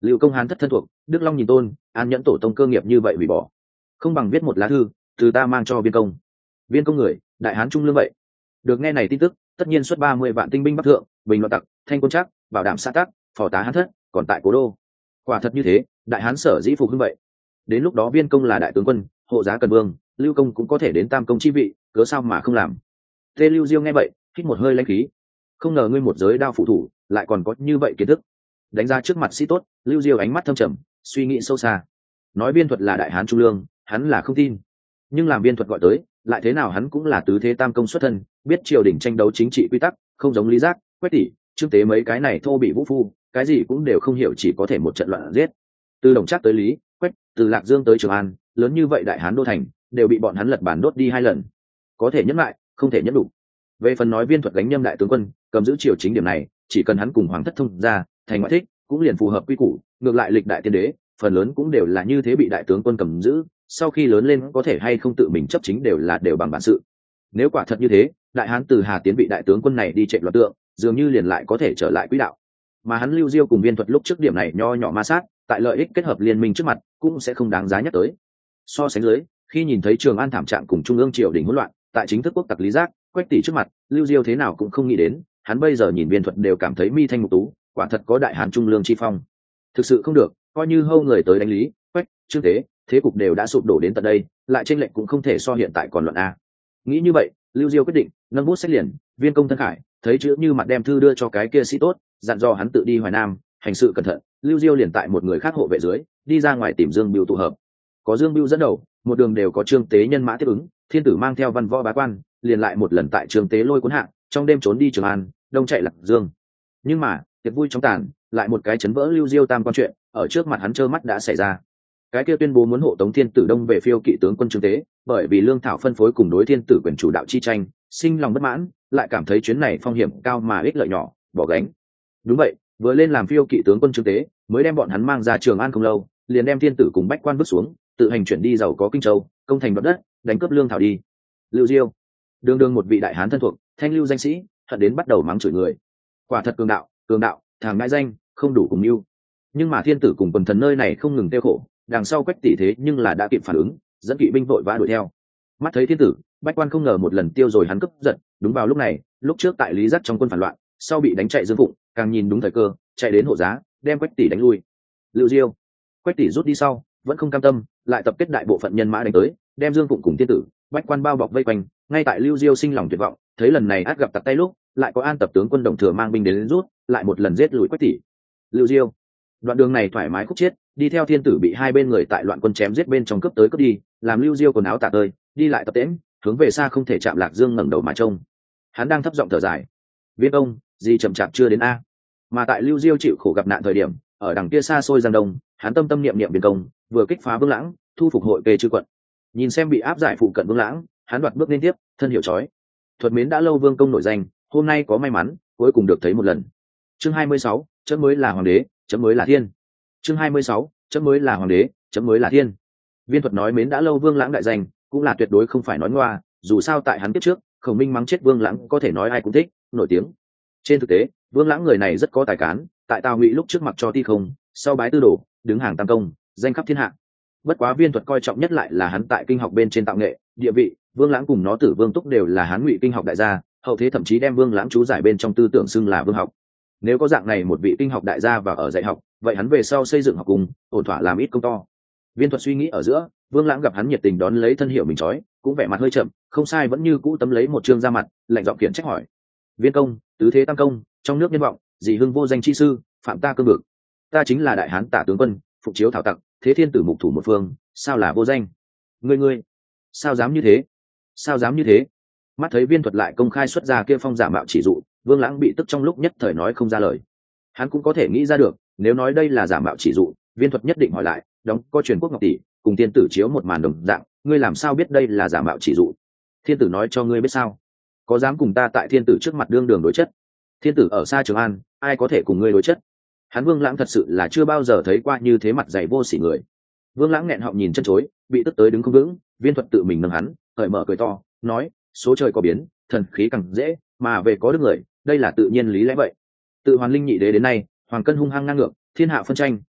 Lưu Công Hán thất thân thuộc, Đức Long nhìn tôn, An Nhẫn tổ tông cơ nghiệp như vậy hủy bỏ, không bằng viết một lá thư từ ta mang cho Viên Công. Viên Công người, đại hán trung lương vậy. Được nghe này tin tức, tất nhiên xuất ba mươi vạn tinh binh bắc thượng, bình loạn tặc, thanh quân chắc, bảo đảm xã tắc, phò tá hán thất, còn tại cố đô. Quả thật như thế, đại hán sở dĩ phục hưng vậy. Đến lúc đó Viên Công là đại tướng quân, hộ giá cần vương, Lưu Công cũng có thể đến tam công chi vị, cớ sao mà không làm. Tê Lưu Diêu nghe vậy, hít một hơi lãnh khí. Không ngờ ngươi một giới đao phụ thủ, lại còn có như vậy kiến thức. Đánh ra trước mặt sĩ tốt, Lưu Diêu ánh mắt thâm trầm, suy nghĩ sâu xa. Nói Viên Thuật là đại hán trung lương, hắn là không tin. Nhưng làm Viên Thuật gọi tới, lại thế nào hắn cũng là tứ thế tam công xuất thân, biết triều đình tranh đấu chính trị quy tắc, không giống Lý Giác, Quách Tỷ, Trương Tế mấy cái này thô bị vũ phu, cái gì cũng đều không hiểu, chỉ có thể một trận loạn giết. Từ Đồng Trác tới Lý, Quách, từ Lạc Dương tới Trường An, lớn như vậy đại hán đô thành, đều bị bọn hắn lật bản đốt đi hai lần. Có thể nhẫn lại, không thể nhẫn đủ. Về phần nói Viên Thuật gánh nhâm đại tướng quân, cầm giữ triều chính điểm này, chỉ cần hắn cùng hoàng thất thông ra, thành ngoại thích, cũng liền phù hợp quy củ. Ngược lại lịch đại tiên đế, phần lớn cũng đều là như thế bị đại tướng quân cầm giữ, sau khi lớn lên có thể hay không tự mình chấp chính đều là đều bằng bản sự. Nếu quả thật như thế, đại hán từ Hà tiến bị đại tướng quân này đi chạy loạn tượng, dường như liền lại có thể trở lại quỹ đạo. Mà hắn Lưu Diêu cùng Viên Thuật lúc trước điểm này nho nhỏ ma sát, tại lợi ích kết hợp liên minh trước mặt, cũng sẽ không đáng giá nhắc tới. So sánh dưới, khi nhìn thấy Trường An thảm trạng cùng trung ương triều đình hỗn loạn, tại chính thức quốc tặc Lý Giác, Quách Tỷ trước mặt, Lưu Diêu thế nào cũng không nghĩ đến, hắn bây giờ nhìn Viên Thuật đều cảm thấy mi thanh mục tú, quả thật có đại hán trung lương chi phong. Thực sự không được, coi như hâu người tới đánh Lý, Quách, Trương Tế, thế cục đều đã sụp đổ đến tận đây, lại chênh lệch cũng không thể so hiện tại còn luận a. Nghĩ như vậy, Lưu Diêu quyết định nâng bút sách liền, Viên Công thân khải, thấy chữ như mặt đem thư đưa cho cái kia sĩ tốt, dặn dò hắn tự đi Hoài Nam, hành sự cẩn thận. Lưu Diêu liền tại một người khác hộ vệ dưới, đi ra ngoài tìm Dương Bưu tụ hợp. Có Dương Bưu dẫn đầu, một đường đều có Trương Tế nhân mã tiếp ứng, Thiên tử mang theo văn võ bá quan, liền lại một lần tại Trương Tế lôi cuốn hạng, trong đêm trốn đi Trường An, đông chạy Lạc Dương. Nhưng mà, tiệc vui trong tàn, lại một cái chấn vỡ Lưu Diêu tam quan chuyện, ở trước mặt hắn trơ mắt đã xảy ra. Cái kia tuyên bố muốn hộ tống Thiên tử đông về phiêu kỵ tướng quân Trương Tế, bởi vì lương thảo phân phối cùng đối Thiên tử quyền chủ đạo chi tranh, sinh lòng bất mãn, lại cảm thấy chuyến này phong hiểm cao mà ích lợi nhỏ, bỏ gánh. Đúng vậy, vừa lên làm phiêu kỵ tướng quân Trương Tế, mới đem bọn hắn mang ra Trường An không lâu, liền đem Thiên tử cùng bách quan vứt xuống, tự hành chuyển đi giàu có Kinh Châu, công thành đoạt đất, đánh cướp lương thảo đi. Lưu Diêu, đương đương một vị đại hán thân thuộc, thanh lưu danh sĩ, hận đến bắt đầu mắng chửi người. Quả thật cường đạo, cường đạo, thằng ngãi danh, không đủ cùng yêu. Nhưng mà Thiên tử cùng quần thần nơi này không ngừng tiêu khổ, đằng sau Quách Tỷ thế nhưng là đã kịp phản ứng, dẫn kỵ binh vội vã đuổi theo. Mắt thấy Thiên tử, bách quan không ngờ một lần tiêu rồi hắn cướp giật, đúng vào lúc này, lúc trước tại Lý Giác trong quân phản loạn, sau bị đánh chạy Dương Phụng, càng nhìn đúng thời cơ, chạy đến hộ giá, đem Quách Tỷ đánh lui. Lưu Diêu, Quách Tỷ rút đi sau, vẫn không cam tâm, lại tập kết đại bộ phận nhân mã đánh tới, đem Dương Phụng cùng Thiên tử, bách quan bao bọc vây quanh. Ngay tại Lưu Diêu sinh lòng tuyệt vọng, thấy lần này át gặp tặc tay lúc, lại có An tập tướng quân Đồng Thừa mang binh đến, đến rút, lại một lần giết lùi Quách Tỷ. Lưu Diêu, đoạn đường này thoải mái khúc chiết, đi theo Thiên tử bị hai bên người tại loạn quân chém giết bên trong cướp tới cướp đi, làm Lưu Diêu quần áo tả tơi, đi lại tập tễnh, hướng về xa không thể chạm Lạc Dương ngẩng đầu mà trông. Hắn đang thấp giọng thở dài, Viên ông, gì chậm chạp chưa đến a. Mà tại Lưu Diêu chịu khổ gặp nạn thời điểm, ở đằng kia xa xôi Giang Đông, hắn tâm tâm niệm niệm Viên Công, vừa kích phá Vương Lãng, thu phục hội kê chư quận. Nhìn xem bị áp giải phụ cận Vương Lãng, hắn đoạt bước liên tiếp, thân hiểu chói. Thuật mến đã lâu Vương Công nổi danh, hôm nay có may mắn, cuối cùng được thấy một lần. Chương hai mươi sáu, chấm mới là hoàng đế, chấm mới là thiên. Chương hai mươi sáu, chấm mới là hoàng đế, chấm mới là thiên. Viên Thuật nói mến đã lâu Vương Lãng đại danh, cũng là tuyệt đối không phải nói ngoa, dù sao tại hắn tiếp trước, Khổng Minh mắng chết Vương Lãng có thể nói ai cũng thích, nổi tiếng. Trên thực tế, Vương Lãng người này rất có tài cán, tại Tào Ngụy lúc trước mặc cho Ti Không, sau bái tư đồ, đứng hàng tam công, danh khắp thiên hạ. Bất quá Viên Thuật coi trọng nhất lại là hắn tại kinh học bên trên tạo nghệ, địa vị, Vương Lãng cùng nó tử Vương Túc đều là Hán Ngụy kinh học đại gia, hậu thế thậm chí đem Vương Lãng chú giải bên trong tư tưởng xưng là vương học. Nếu có dạng này một vị kinh học đại gia vào ở dạy học, vậy hắn về sau xây dựng học cùng, ổn thỏa làm ít công to. Viên Thuật suy nghĩ ở giữa, Vương Lãng gặp hắn nhiệt tình đón lấy thân hiệu mình trói, cũng vẻ mặt hơi chậm, không sai vẫn như cũ tấm lấy một chương ra mặt, lạnh giọng khiển trách hỏi: Viên công, tứ thế tam công, trong nước nhân vọng, dị hưng vô danh chi sư, phạm ta cương vực. Ta chính là đại hán tả tướng quân, phục chiếu thảo tặc, thế thiên tử mục thủ một phương, sao là vô danh? Ngươi ngươi, sao dám như thế? Sao dám như thế? Mắt thấy Viên Thuật lại công khai xuất ra kia phong giả mạo chỉ dụ, Vương Lãng bị tức trong lúc nhất thời nói không ra lời. Hắn cũng có thể nghĩ ra được, nếu nói đây là giả mạo chỉ dụ, Viên Thuật nhất định hỏi lại, đóng có truyền quốc ngọc tỷ, cùng thiên tử chiếu một màn đồng dạng, ngươi làm sao biết đây là giả mạo chỉ dụ? Thiên tử nói cho ngươi biết sao? Có dám cùng ta tại thiên tử trước mặt đương đường đối chất? Thiên tử ở xa Trường An, ai có thể cùng ngươi đối chất? Hắn Vương Lãng thật sự là chưa bao giờ thấy qua như thế mặt dày vô sỉ người. Vương Lãng nghẹn họng nhìn chân chối, bị tức tới đứng không vững. Viên Thuật tự mình nâng hắn, cởi mở cười to, nói: số trời có biến, thần khí càng dễ, mà về có đức người, đây là tự nhiên lý lẽ vậy. Tự Hoàn Linh nhị đế đến nay, hoàng cân hung hăng ngang ngược, thiên hạ phân tranh,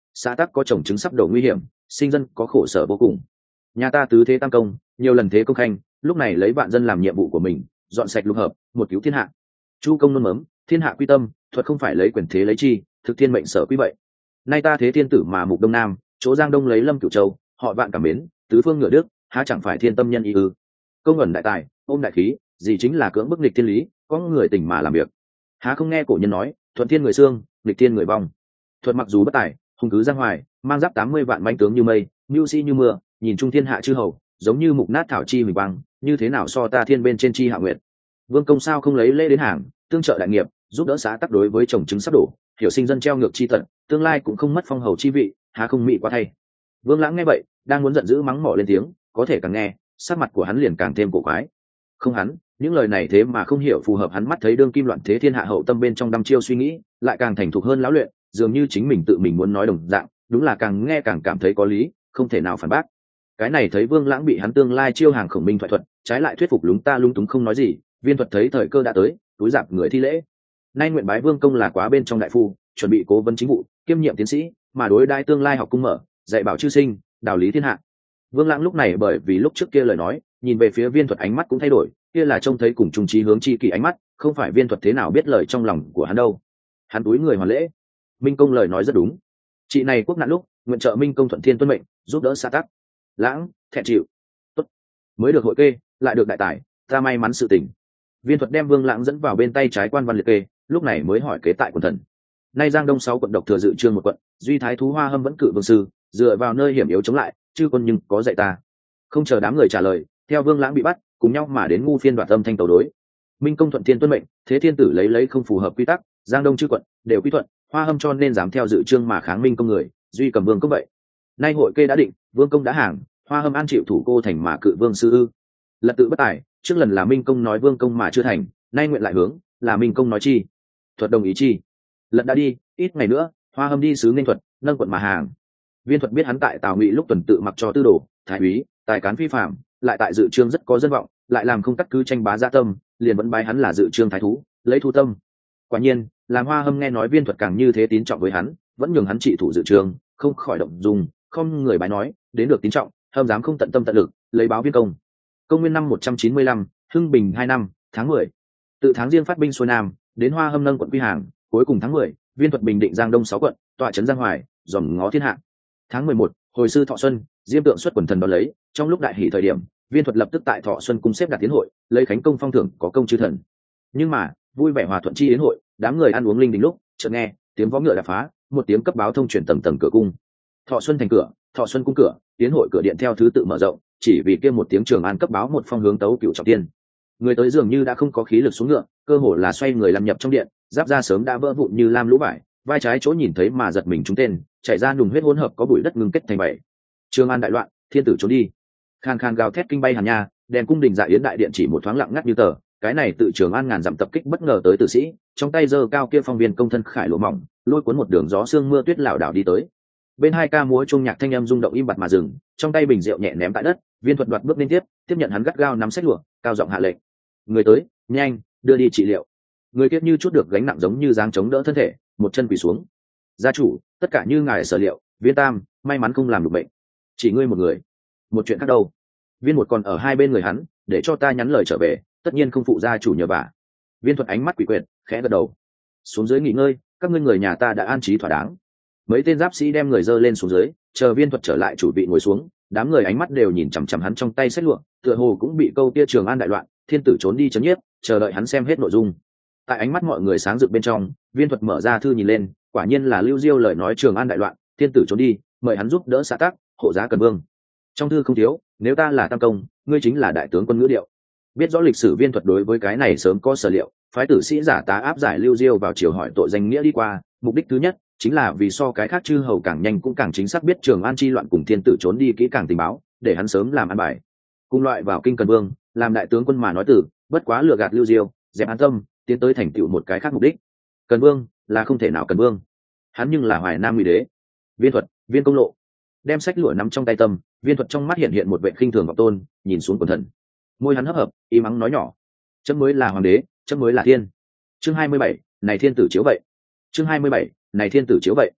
xã tắc có trồng trứng sắp đổ nguy hiểm, sinh dân có khổ sở vô cùng. Nhà ta tứ thế tam công, nhiều lần thế công khanh, lúc này lấy vạn dân làm nhiệm vụ của mình, dọn sạch lục hợp, một cứu thiên hạ. Chu công nôn mớm, thiên hạ quy tâm, thuật không phải lấy quyền thế lấy chi, thực thiên mệnh sở quy vậy. Nay ta thế thiên tử mà mục đông nam, chỗ giang đông lấy lâm cửu châu, họ vạn cảm mến, tứ phương ngựa đức, há chẳng phải thiên tâm nhân ý ư? Công ẩn đại tài, ôm đại khí, gì chính là cưỡng bức nghịch thiên lý, có người tình mà làm việc. Há không nghe cổ nhân nói, thuận thiên người xương, nghịch thiên người vong. Thuật mặc dù bất tài, hùng cứ giang hoài, mang giáp tám mươi vạn mãnh tướng như mây, mưu sĩ như mưa, nhìn trung thiên hạ chư hầu, giống như mục nát thảo chi hủy băng, như thế nào so ta thiên bên trên chi hạ nguyện. Vương công sao không lấy lễ đến hàng, tương trợ đại nghiệp, giúp đỡ xã tắc đối với chồng chứng sắp đổ, hiểu sinh dân treo ngược chi tận, tương lai cũng không mất phong hầu chi vị, há không mị quá thay. Vương Lãng nghe vậy, đang muốn giận dữ mắng mỏ lên tiếng, có thể càng nghe, sắc mặt của hắn liền càng thêm cổ quái. Không hắn, những lời này thế mà không hiểu phù hợp hắn mắt thấy đương kim loạn thế thiên hạ hậu tâm bên trong đăm chiêu suy nghĩ, lại càng thành thục hơn lão luyện, dường như chính mình tự mình muốn nói đồng dạng, đúng là càng nghe càng cảm thấy có lý, không thể nào phản bác. Cái này thấy Vương Lãng bị hắn tương lai chiêu hàng khổng minh thoại thuật, trái lại thuyết phục lúng ta lung túng không nói gì, Viên Thuật thấy thời cơ đã tới, túi dạp người thi lễ. Nay nguyện bái Vương công là quá bên trong đại phu, chuẩn bị cố vấn chính vụ, kiêm nhiệm tiến sĩ, mà đối đai tương lai học cung mở, dạy bảo chư sinh, đạo lý thiên hạ. Vương Lãng lúc này bởi vì lúc trước kia lời nói, nhìn về phía Viên Thuật ánh mắt cũng thay đổi, kia là trông thấy cùng trung trí hướng chi kỳ ánh mắt, không phải Viên Thuật thế nào biết lời trong lòng của hắn đâu. Hắn túi người hoàn lễ. Minh công lời nói rất đúng. Chị này quốc nạn lúc, nguyện trợ Minh công thuận thiên tuân mệnh, giúp đỡ xã tắc. Lãng, thẹn chịu. Tốt. Mới được hội kê, lại được đại tài, ta may mắn sự tình. Viên Thuật đem Vương Lãng dẫn vào bên tay trái quan văn liệt kê, lúc này mới hỏi kế tại quận thần. Nay Giang Đông sáu quận độc thừa dự trương một quận, duy thái thú Hoa Hâm vẫn cự vương sư, dựa vào nơi hiểm yếu chống lại, chư quân nhưng có dạy ta. Không chờ đám người trả lời, theo Vương Lãng bị bắt, cùng nhau mà đến ngu phiên đoạt âm thanh tấu đối. Minh công thuận thiên tuân mệnh, thế thiên tử lấy lấy không phù hợp quy tắc, Giang Đông chư quận đều quy thuận, Hoa Hâm cho nên dám theo dự trương mà kháng Minh công người, duy cầm vương công vậy. Nay hội kê đã định, vương công đã hàng, Hoa Hâm an chịu thủ cô thành mà cự vương sư ư? Lật tự bất tài, trước lần là Minh công nói vương công mà chưa thành, nay nguyện lại hướng, là Minh công nói chi? Thuật đồng ý chi? Lật đã đi, ít ngày nữa, Hoa Hâm đi sứ Ninh Thuật, nâng quận mà hàng. Viên Thuật biết hắn tại Tào Ngụy lúc tuần tự mặc cho tư đồ, thái úy, tài cán phi phạm, lại tại dự trương rất có dân vọng, lại làm không cắt cứ tranh bá gia tâm, liền vẫn bái hắn là dự trương thái thú, lấy thu tâm. Quả nhiên, làm Hoa Hâm nghe nói Viên Thuật càng như thế tín trọng với hắn, vẫn nhường hắn trị thủ dự trương, không khỏi động dung, không người bái nói, đến được tín trọng, Hâm dám không tận tâm tận lực, lấy báo viên công. Công nguyên năm một trăm chín mươi lăm, Hưng Bình hai năm, tháng mười. Tự tháng riêng phát binh xuôi nam, đến Hoa Hâm nâng quận quy hàng, cuối cùng tháng mười, Viên Thuật bình định Giang Đông sáu quận, tọa trấn Giang Hoài, dòm ngó thiên hạ. Tháng mười một, hồi sư Thọ Xuân, Diêm Tượng xuất quần thần đón lấy, trong lúc đại hỷ thời điểm, Viên Thuật lập tức tại Thọ Xuân cung xếp đặt tiến hội, lấy khánh công phong thưởng có công chư thần. Nhưng mà, vui vẻ hòa thuận chi đến hội, đám người ăn uống linh đình lúc, chợt nghe tiếng vó ngựa đạp phá, một tiếng cấp báo thông truyền tầng tầng cửa cung. Thọ Xuân thành cửa, Thọ Xuân cung cửa, tiến hội cửa điện theo thứ tự mở rộng, chỉ vì kia một tiếng Trường An cấp báo một phong hướng tấu cửu trọng tiên. Người tới dường như đã không có khí lực xuống ngựa, cơ hồ là xoay người làm nhập trong điện, giáp da sớm đã vỡ vụn như lam lũ vải, vai trái chỗ nhìn thấy mà giật mình trúng tên, chảy ra nùng huyết hỗn hợp có bụi đất ngưng kết thành bảy. Trường An đại loạn, thiên tử trốn đi. Khan khan gào thét kinh bay hàn nha, đèn cung đình dạ yến đại điện chỉ một thoáng lặng ngắt như tờ, cái này tự Trường An ngàn dặm tập kích bất ngờ tới tử sĩ, trong tay giơ cao kia phong viên công thân khải lụa mỏng, lôi cuốn một đường gió sương mưa tuyết lảo đảo đi tới. Bên hai ca múa trung nhạc thanh âm rung động im bặt mà dừng, trong tay bình rượu nhẹ ném tại đất, Viên Thuật đoạt bước lên tiếp, tiếp nhận hắn gắt gao nắm sách lụa, cao giọng hạ lệnh. Người tới, nhanh, đưa đi trị liệu. Người kiếp như chút được gánh nặng giống như dáng chống đỡ thân thể, một chân quỳ xuống. Gia chủ, tất cả như ngài sở liệu, Viên Tam, may mắn không làm được bệnh. Chỉ ngươi một người. Một chuyện khác đâu? Viên một còn ở hai bên người hắn, để cho ta nhắn lời trở về, tất nhiên không phụ gia chủ nhờ vả. Viên Thuật ánh mắt quỷ quyệt, khẽ gật đầu. Xuống dưới nghỉ ngơi, các ngươi người nhà ta đã an trí thỏa đáng. Mấy tên giáp sĩ đem người dơ lên xuống dưới, chờ Viên Thuật trở lại chủ vị ngồi xuống, đám người ánh mắt đều nhìn chằm chằm hắn trong tay sách lụa, tựa hồ cũng bị câu tia Trường An đại loạn, thiên tử trốn đi chấm nhiếp, chờ đợi hắn xem hết nội dung. Tại ánh mắt mọi người sáng rực bên trong, Viên Thuật mở ra thư nhìn lên, quả nhiên là Lưu Diêu lời nói Trường An đại loạn, thiên tử trốn đi, mời hắn giúp đỡ xã tắc, hộ giá cần vương. Trong thư không thiếu, nếu ta là tam công, ngươi chính là đại tướng quân ngữ điệu. Biết rõ lịch sử Viên Thuật đối với cái này sớm có sở liệu, phái tử sĩ giả tá áp giải Lưu Diêu vào triều hỏi tội danh nghĩa đi qua, mục đích thứ nhất chính là vì so cái khác chư hầu càng nhanh cũng càng chính xác biết Trường An chi loạn cùng thiên tử trốn đi kỹ càng tình báo, để hắn sớm làm ăn bài. Cùng loại vào kinh cần vương, làm đại tướng quân mà nói từ, bất quá lừa gạt Lưu Diêu, dẹp an tâm, tiến tới thành tựu một cái khác mục đích. Cần vương là không thể nào cần vương, hắn nhưng là Hoài Nam Ngụy Đế. Viên Thuật, Viên công lộ, đem sách lụa nắm trong tay tâm, Viên Thuật trong mắt hiện hiện một vệ khinh thường vọng tôn, nhìn xuống quần thần, môi hắn hấp hợp, im mắng nói nhỏ: chấm mới là hoàng đế, chấm mới là thiên. Chương hai mươi bảy, này thiên tử chiếu vậy. Chương hai mươi bảy, này thiên tử chiếu vậy.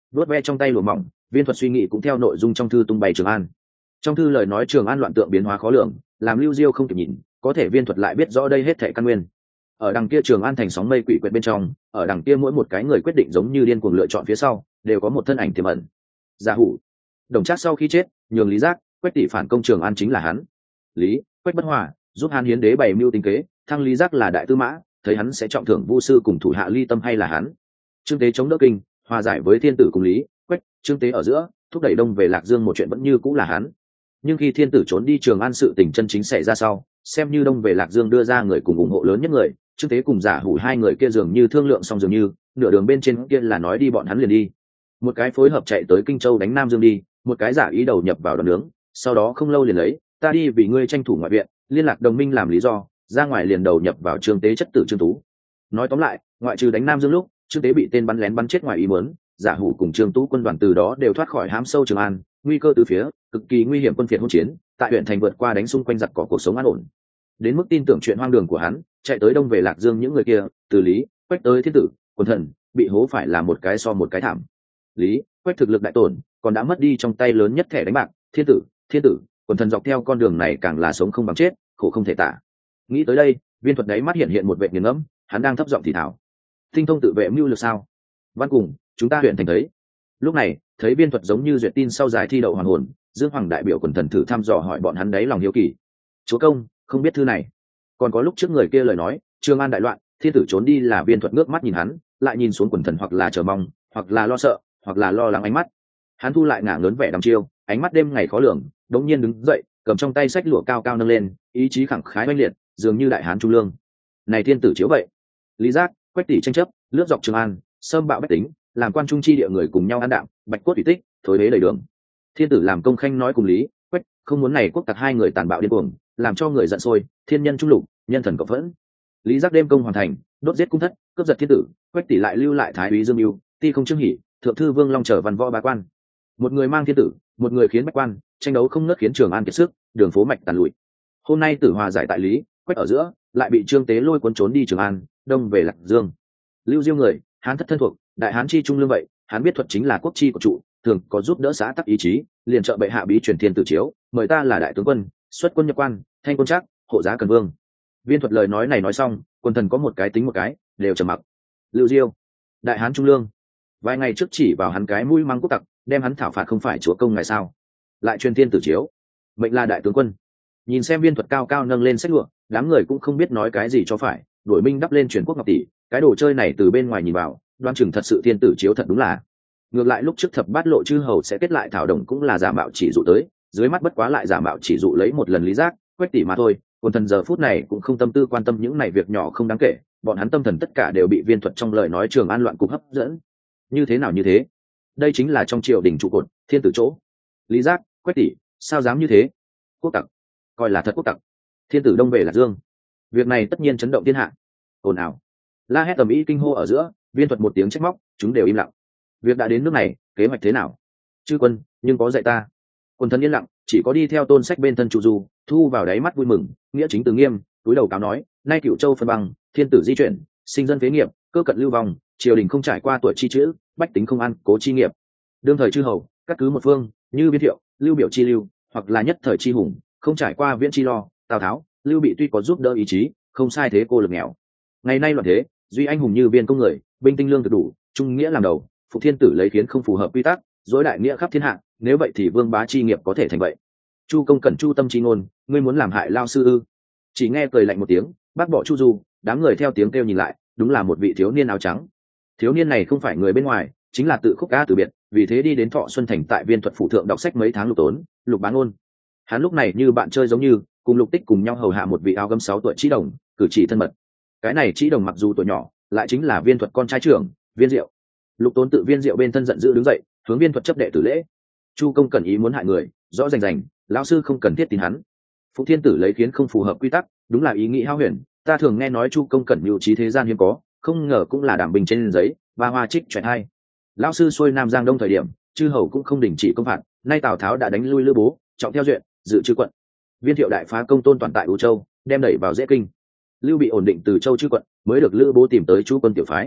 vuốt ve trong tay lụa mỏng, Viên Thuật suy nghĩ cũng theo nội dung trong thư tung bay Trường An. Trong thư lời nói Trường An loạn tượng biến hóa khó lường, làm Lưu Diêu không kịp nhìn, có thể Viên Thuật lại biết rõ đây hết thảy căn nguyên. Ở đằng kia Trường An thành sóng mây quỷ quyệt bên trong, ở đằng kia mỗi một cái người quyết định giống như điên cuồng lựa chọn phía sau, đều có một thân ảnh tiềm ẩn. Giả Hủ, Đồng Trác sau khi chết, nhường Lý Giác, Quách Tỷ phản công Trường An chính là hắn. Lý, Quách bất hòa, giúp Hán Hiến Đế bày mưu tính kế, thăng Lý Giác là đại tư mã, thấy hắn sẽ trọng thưởng Vu sư cùng thủ hạ Ly Tâm hay là hắn. Trương Tế chống đỡ kinh, hòa giải với thiên tử cùng Lý, Quách, Trương Tế ở giữa, thúc đẩy Đông về Lạc Dương một chuyện vẫn như cũng là hắn. Nhưng khi thiên tử trốn đi Trường An sự tình chân chính xảy ra sau, xem như Đông về Lạc Dương đưa ra người cùng ủng hộ lớn nhất người, Trương Tế cùng Giả Hủ hai người kia dường như thương lượng xong dường như, nửa đường bên trên kia là nói đi bọn hắn liền đi. Một cái phối hợp chạy tới Kinh Châu đánh Nam Dương đi, một cái giả ý đầu nhập vào đoàn nướng, sau đó không lâu liền lấy, ta đi vì ngươi tranh thủ ngoại viện, liên lạc đồng minh làm lý do, ra ngoài liền đầu nhập vào Trương Tế chất tử Trương Tú. Nói tóm lại, ngoại trừ đánh Nam Dương lúc, Trương Tế bị tên bắn lén bắn chết ngoài ý muốn, Giả Hủ cùng Trương Tú quân đoàn từ đó đều thoát khỏi hãm sâu Trường An, nguy cơ từ phía, cực kỳ nguy hiểm quân phiệt hỗn chiến, tại huyện thành vượt qua đánh xung quanh giặc cỏ cuộc sống an ổn. Đến mức tin tưởng chuyện hoang đường của hắn, chạy tới Đông về Lạc Dương những người kia, từ Lý, Quách tới thiên tử, Quần Thần, bị hố phải là một cái so một cái thảm. Lý, Quách thực lực đại tổn, còn đã mất đi trong tay lớn nhất thẻ đánh bạc, thiên tử, thiên tử, Quần Thần dọc theo con đường này càng là sống không bằng chết, khổ không thể tả. Nghĩ tới đây, Viên Thuật đáy mắt hiện hiện một vệt nghiền ngẫm, hắn đang thấp giọng thì thào: tinh thông tự vệ mưu lược sao? Văn cùng, chúng ta huyện thành thấy. Lúc này, thấy Viên Thuật giống như duyệt tin sau giải thi đậu hoàn hồn, Dương Hoàng đại biểu Quần Thần thử thăm dò hỏi bọn hắn đấy lòng hiếu kỳ. Chúa công, không biết thư này. Còn có lúc trước người kia lời nói, Trường An đại loạn, thiên tử trốn đi là Viên Thuật ngước mắt nhìn hắn, lại nhìn xuống Quần Thần hoặc là chờ mong, hoặc là lo sợ, hoặc là lo lắng ánh mắt. Hắn thu lại ngả ngớn vẻ đăm chiêu, ánh mắt đêm ngày khó lường, đống nhiên đứng dậy, cầm trong tay sách lụa cao cao nâng lên, ý chí khẳng khái oanh liệt, dường như đại hán trung lương. Này thiên tử chiếu vậy. Lý Giác, Quách Tỷ tranh chấp, lướt dọc Trường An, xâm bạo bách tính, làm quan trung chi địa người cùng nhau ăn đạm, bạch cốt thủy tích, thối đế đầy đường. Thiên tử làm công khanh nói cùng Lý, Quách, không muốn này quốc tặc hai người tàn bạo điên cuồng, làm cho người giận sôi, thiên nhân trung lục, nhân thần cộng phẫn. Lý Giác đêm công hoàn thành, đốt giết cung thất, cướp giật thiên tử, Quách Tỷ lại lưu lại thái úy Dương Mưu, ti không trương hỉ, thượng thư Vương Long trở văn võ bá quan. Một người mang thiên tử, một người khiến bách quan, tranh đấu không ngớt khiến Trường An kiệt sức, đường phố mạch tàn lụi. Hôm nay tử hòa giải tại Lý, Quách ở giữa, lại bị Trương Tế lôi cuốn trốn đi Trường An, Đông về Lạc Dương. Lưu Diêu người, hán thất thân thuộc, đại hán chi trung lương vậy, hán biết thuật chính là quốc chi của trụ, thường có giúp đỡ xã tắc ý chí, liền trợ bệ hạ bí truyền thiên tử chiếu, mời ta là đại tướng quân, xuất quân nhập quan, thanh quân trác, hộ giá cần vương. Viên Thuật lời nói này nói xong, Quần Thần có một cái tính một cái, đều trầm mặc. Lưu Diêu, đại hán trung lương, vài ngày trước chỉ vào hắn cái mũi mắng quốc tặc, đem hắn thảo phạt không phải chúa công ngày sao? Lại truyền thiên tử chiếu, mệnh là đại tướng quân. Nhìn xem Viên Thuật cao cao nâng lên sách lụa, đám người cũng không biết nói cái gì cho phải, đổi minh đắp lên truyền quốc ngọc tỷ, cái đồ chơi này từ bên ngoài nhìn vào, đoan chừng thật sự thiên tử chiếu thật đúng là. Ngược lại lúc trước thập bát lộ chư hầu sẽ kết lại thảo đồng cũng là giả mạo chỉ dụ tới, dưới mắt bất quá lại giả mạo chỉ dụ lấy một lần Lý Giác, Quách Tỷ mà thôi. Còn Thần giờ phút này cũng không tâm tư quan tâm những này việc nhỏ không đáng kể, bọn hắn tâm thần tất cả đều bị Viên Thuật trong lời nói Trường An loạn cục hấp dẫn. Như thế nào như thế? Đây chính là trong triều đình trụ cột, thiên tử chỗ. Lý Giác, Quách Tỷ, sao dám như thế? Quốc tặc, coi là thật quốc tặc. Thiên tử Đông về Lạc Dương, việc này tất nhiên chấn động thiên hạ. Ồn ào, la hét ầm ĩ kinh hô ở giữa, Viên Thuật một tiếng trách móc, chúng đều im lặng. Việc đã đến nước này, kế hoạch thế nào? Chư quân, nhưng có dạy ta. Quân Thần yên lặng, chỉ có đi theo tôn sách bên thân trụ du, thu vào đáy mắt vui mừng, nghĩa chính từ nghiêm, túi đầu cáo nói, nay Cửu Châu phân băng, thiên tử di chuyển, sinh dân phế nghiệp, cơ cận lưu vong, triều đình không trải qua tuổi chi chữ, bách tính không ăn cố chi nghiệp. Đương thời chư hầu, các cứ một phương, như Viên Thiệu, Lưu Biểu chi lưu, hoặc là nhất thời chi hùng, không trải qua viễn chi lo, Tào Tháo, Lưu Bị tuy có giúp đỡ ý chí, không sai thế cô lực nghèo. Ngày nay loạn thế, duy anh hùng như viên công người, binh tinh lương thực đủ, trung nghĩa làm đầu, phục thiên tử lấy khiến không phù hợp quy tắc, dối đại nghĩa khắp thiên hạ, nếu vậy thì vương bá chi nghiệp có thể thành vậy. Chu công cẩn chu tâm chi ngôn, ngươi muốn làm hại lao sư ư? Chỉ nghe cười lạnh một tiếng, bác bỏ Chu Du, đám người theo tiếng kêu nhìn lại, đúng là một vị thiếu niên áo trắng. Thiếu niên này không phải người bên ngoài, chính là tự khúc ca từ biệt, vì thế đi đến Thọ Xuân Thành tại Viên Thuật phủ thượng đọc sách mấy tháng Lục Tốn, Lục Bán Ôn. Hắn lúc này như bạn chơi giống như, cùng Lục Tích cùng nhau hầu hạ một vị áo gấm sáu tuổi Chí Đồng, cử chỉ thân mật. Cái này Chí Đồng mặc dù tuổi nhỏ, lại chính là Viên Thuật con trai trưởng, Viên Diệu. Lục Tốn tự Viên Diệu bên thân giận dữ đứng dậy, hướng Viên Thuật chấp đệ tử lễ. Chu công cẩn ý muốn hại người, rõ rành rành, lão sư không cần thiết tin hắn. Phụ thiên tử lấy khiến không phù hợp quy tắc, đúng là ý nghĩ hao huyền. Ta thường nghe nói Chu công cẩn mưu trí thế gian hiếm có, không ngờ cũng là đảm bình trên giấy, ba hoa trích chuyện hay. Lão sư xuôi Nam Giang Đông thời điểm, chư hầu cũng không đình chỉ công phạt, nay Tào Tháo đã đánh lui Lữ Bố, trọng theo duyện, dự chư quận. Viên Thiệu đại phá công tôn toàn tại U Châu, đem đẩy vào dễ kinh. Lưu Bị ổn định từ Châu chư quận, mới được Lữ Bố tìm tới Chu quân tiểu phái.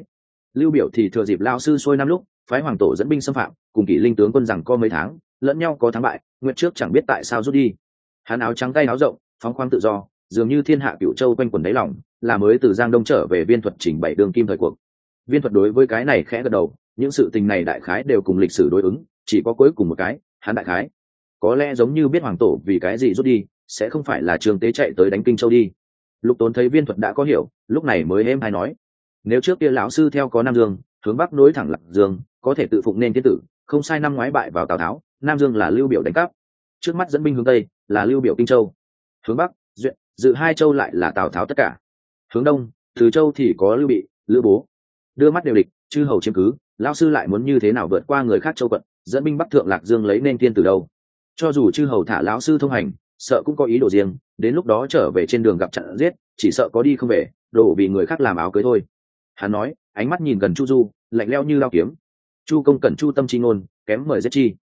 Lưu Biểu thì thừa dịp lão sư xuôi năm lúc phái hoàng tổ dẫn binh xâm phạm, cùng kỷ linh tướng quân rằng co mấy tháng, lẫn nhau có thắng bại, nguyệt trước chẳng biết tại sao rút đi. Hắn áo trắng tay áo rộng, phóng khoáng tự do, dường như thiên hạ cửu châu quanh quần đáy lòng, là mới từ Giang Đông trở về Viên Thuật trình bày đường kim thời cuộc. Viên Thuật đối với cái này khẽ gật đầu, những sự tình này đại khái đều cùng lịch sử đối ứng, chỉ có cuối cùng một cái, hắn đại khái có lẽ giống như biết hoàng tổ vì cái gì rút đi, sẽ không phải là Trường Tế chạy tới đánh Kinh Châu đi. Lục Tốn thấy Viên Thuật đã có hiểu, lúc này mới êm hay nói: nếu trước kia lão sư theo có Nam Dương, hướng bắc nối thẳng Lạc Dương, có thể tự phụng nên thiên tử, không sai, năm ngoái bại vào Tào Tháo, Nam Dương là Lưu Biểu đánh cắp, trước mắt dẫn binh hướng tây là Lưu Biểu Kinh Châu, hướng bắc duyện dự hai châu lại là Tào Tháo tất cả, hướng đông Từ Châu thì có Lưu Bị, Lữ Bố, đưa mắt đều địch, chư hầu chiếm cứ, lão sư lại muốn như thế nào vượt qua người khác châu quận, dẫn binh bắc thượng Lạc Dương lấy nên thiên tử đâu? Cho dù chư hầu thả lão sư thông hành, sợ cũng có ý đồ riêng, đến lúc đó trở về trên đường gặp trận giết, chỉ sợ có đi không về, đổ vì người khác làm áo cưới thôi. Hắn nói, ánh mắt nhìn gần Chu Du, lạnh lẽo như lao kiếm. Chu công cẩn chu tâm chi ngôn, kém mời giết chi.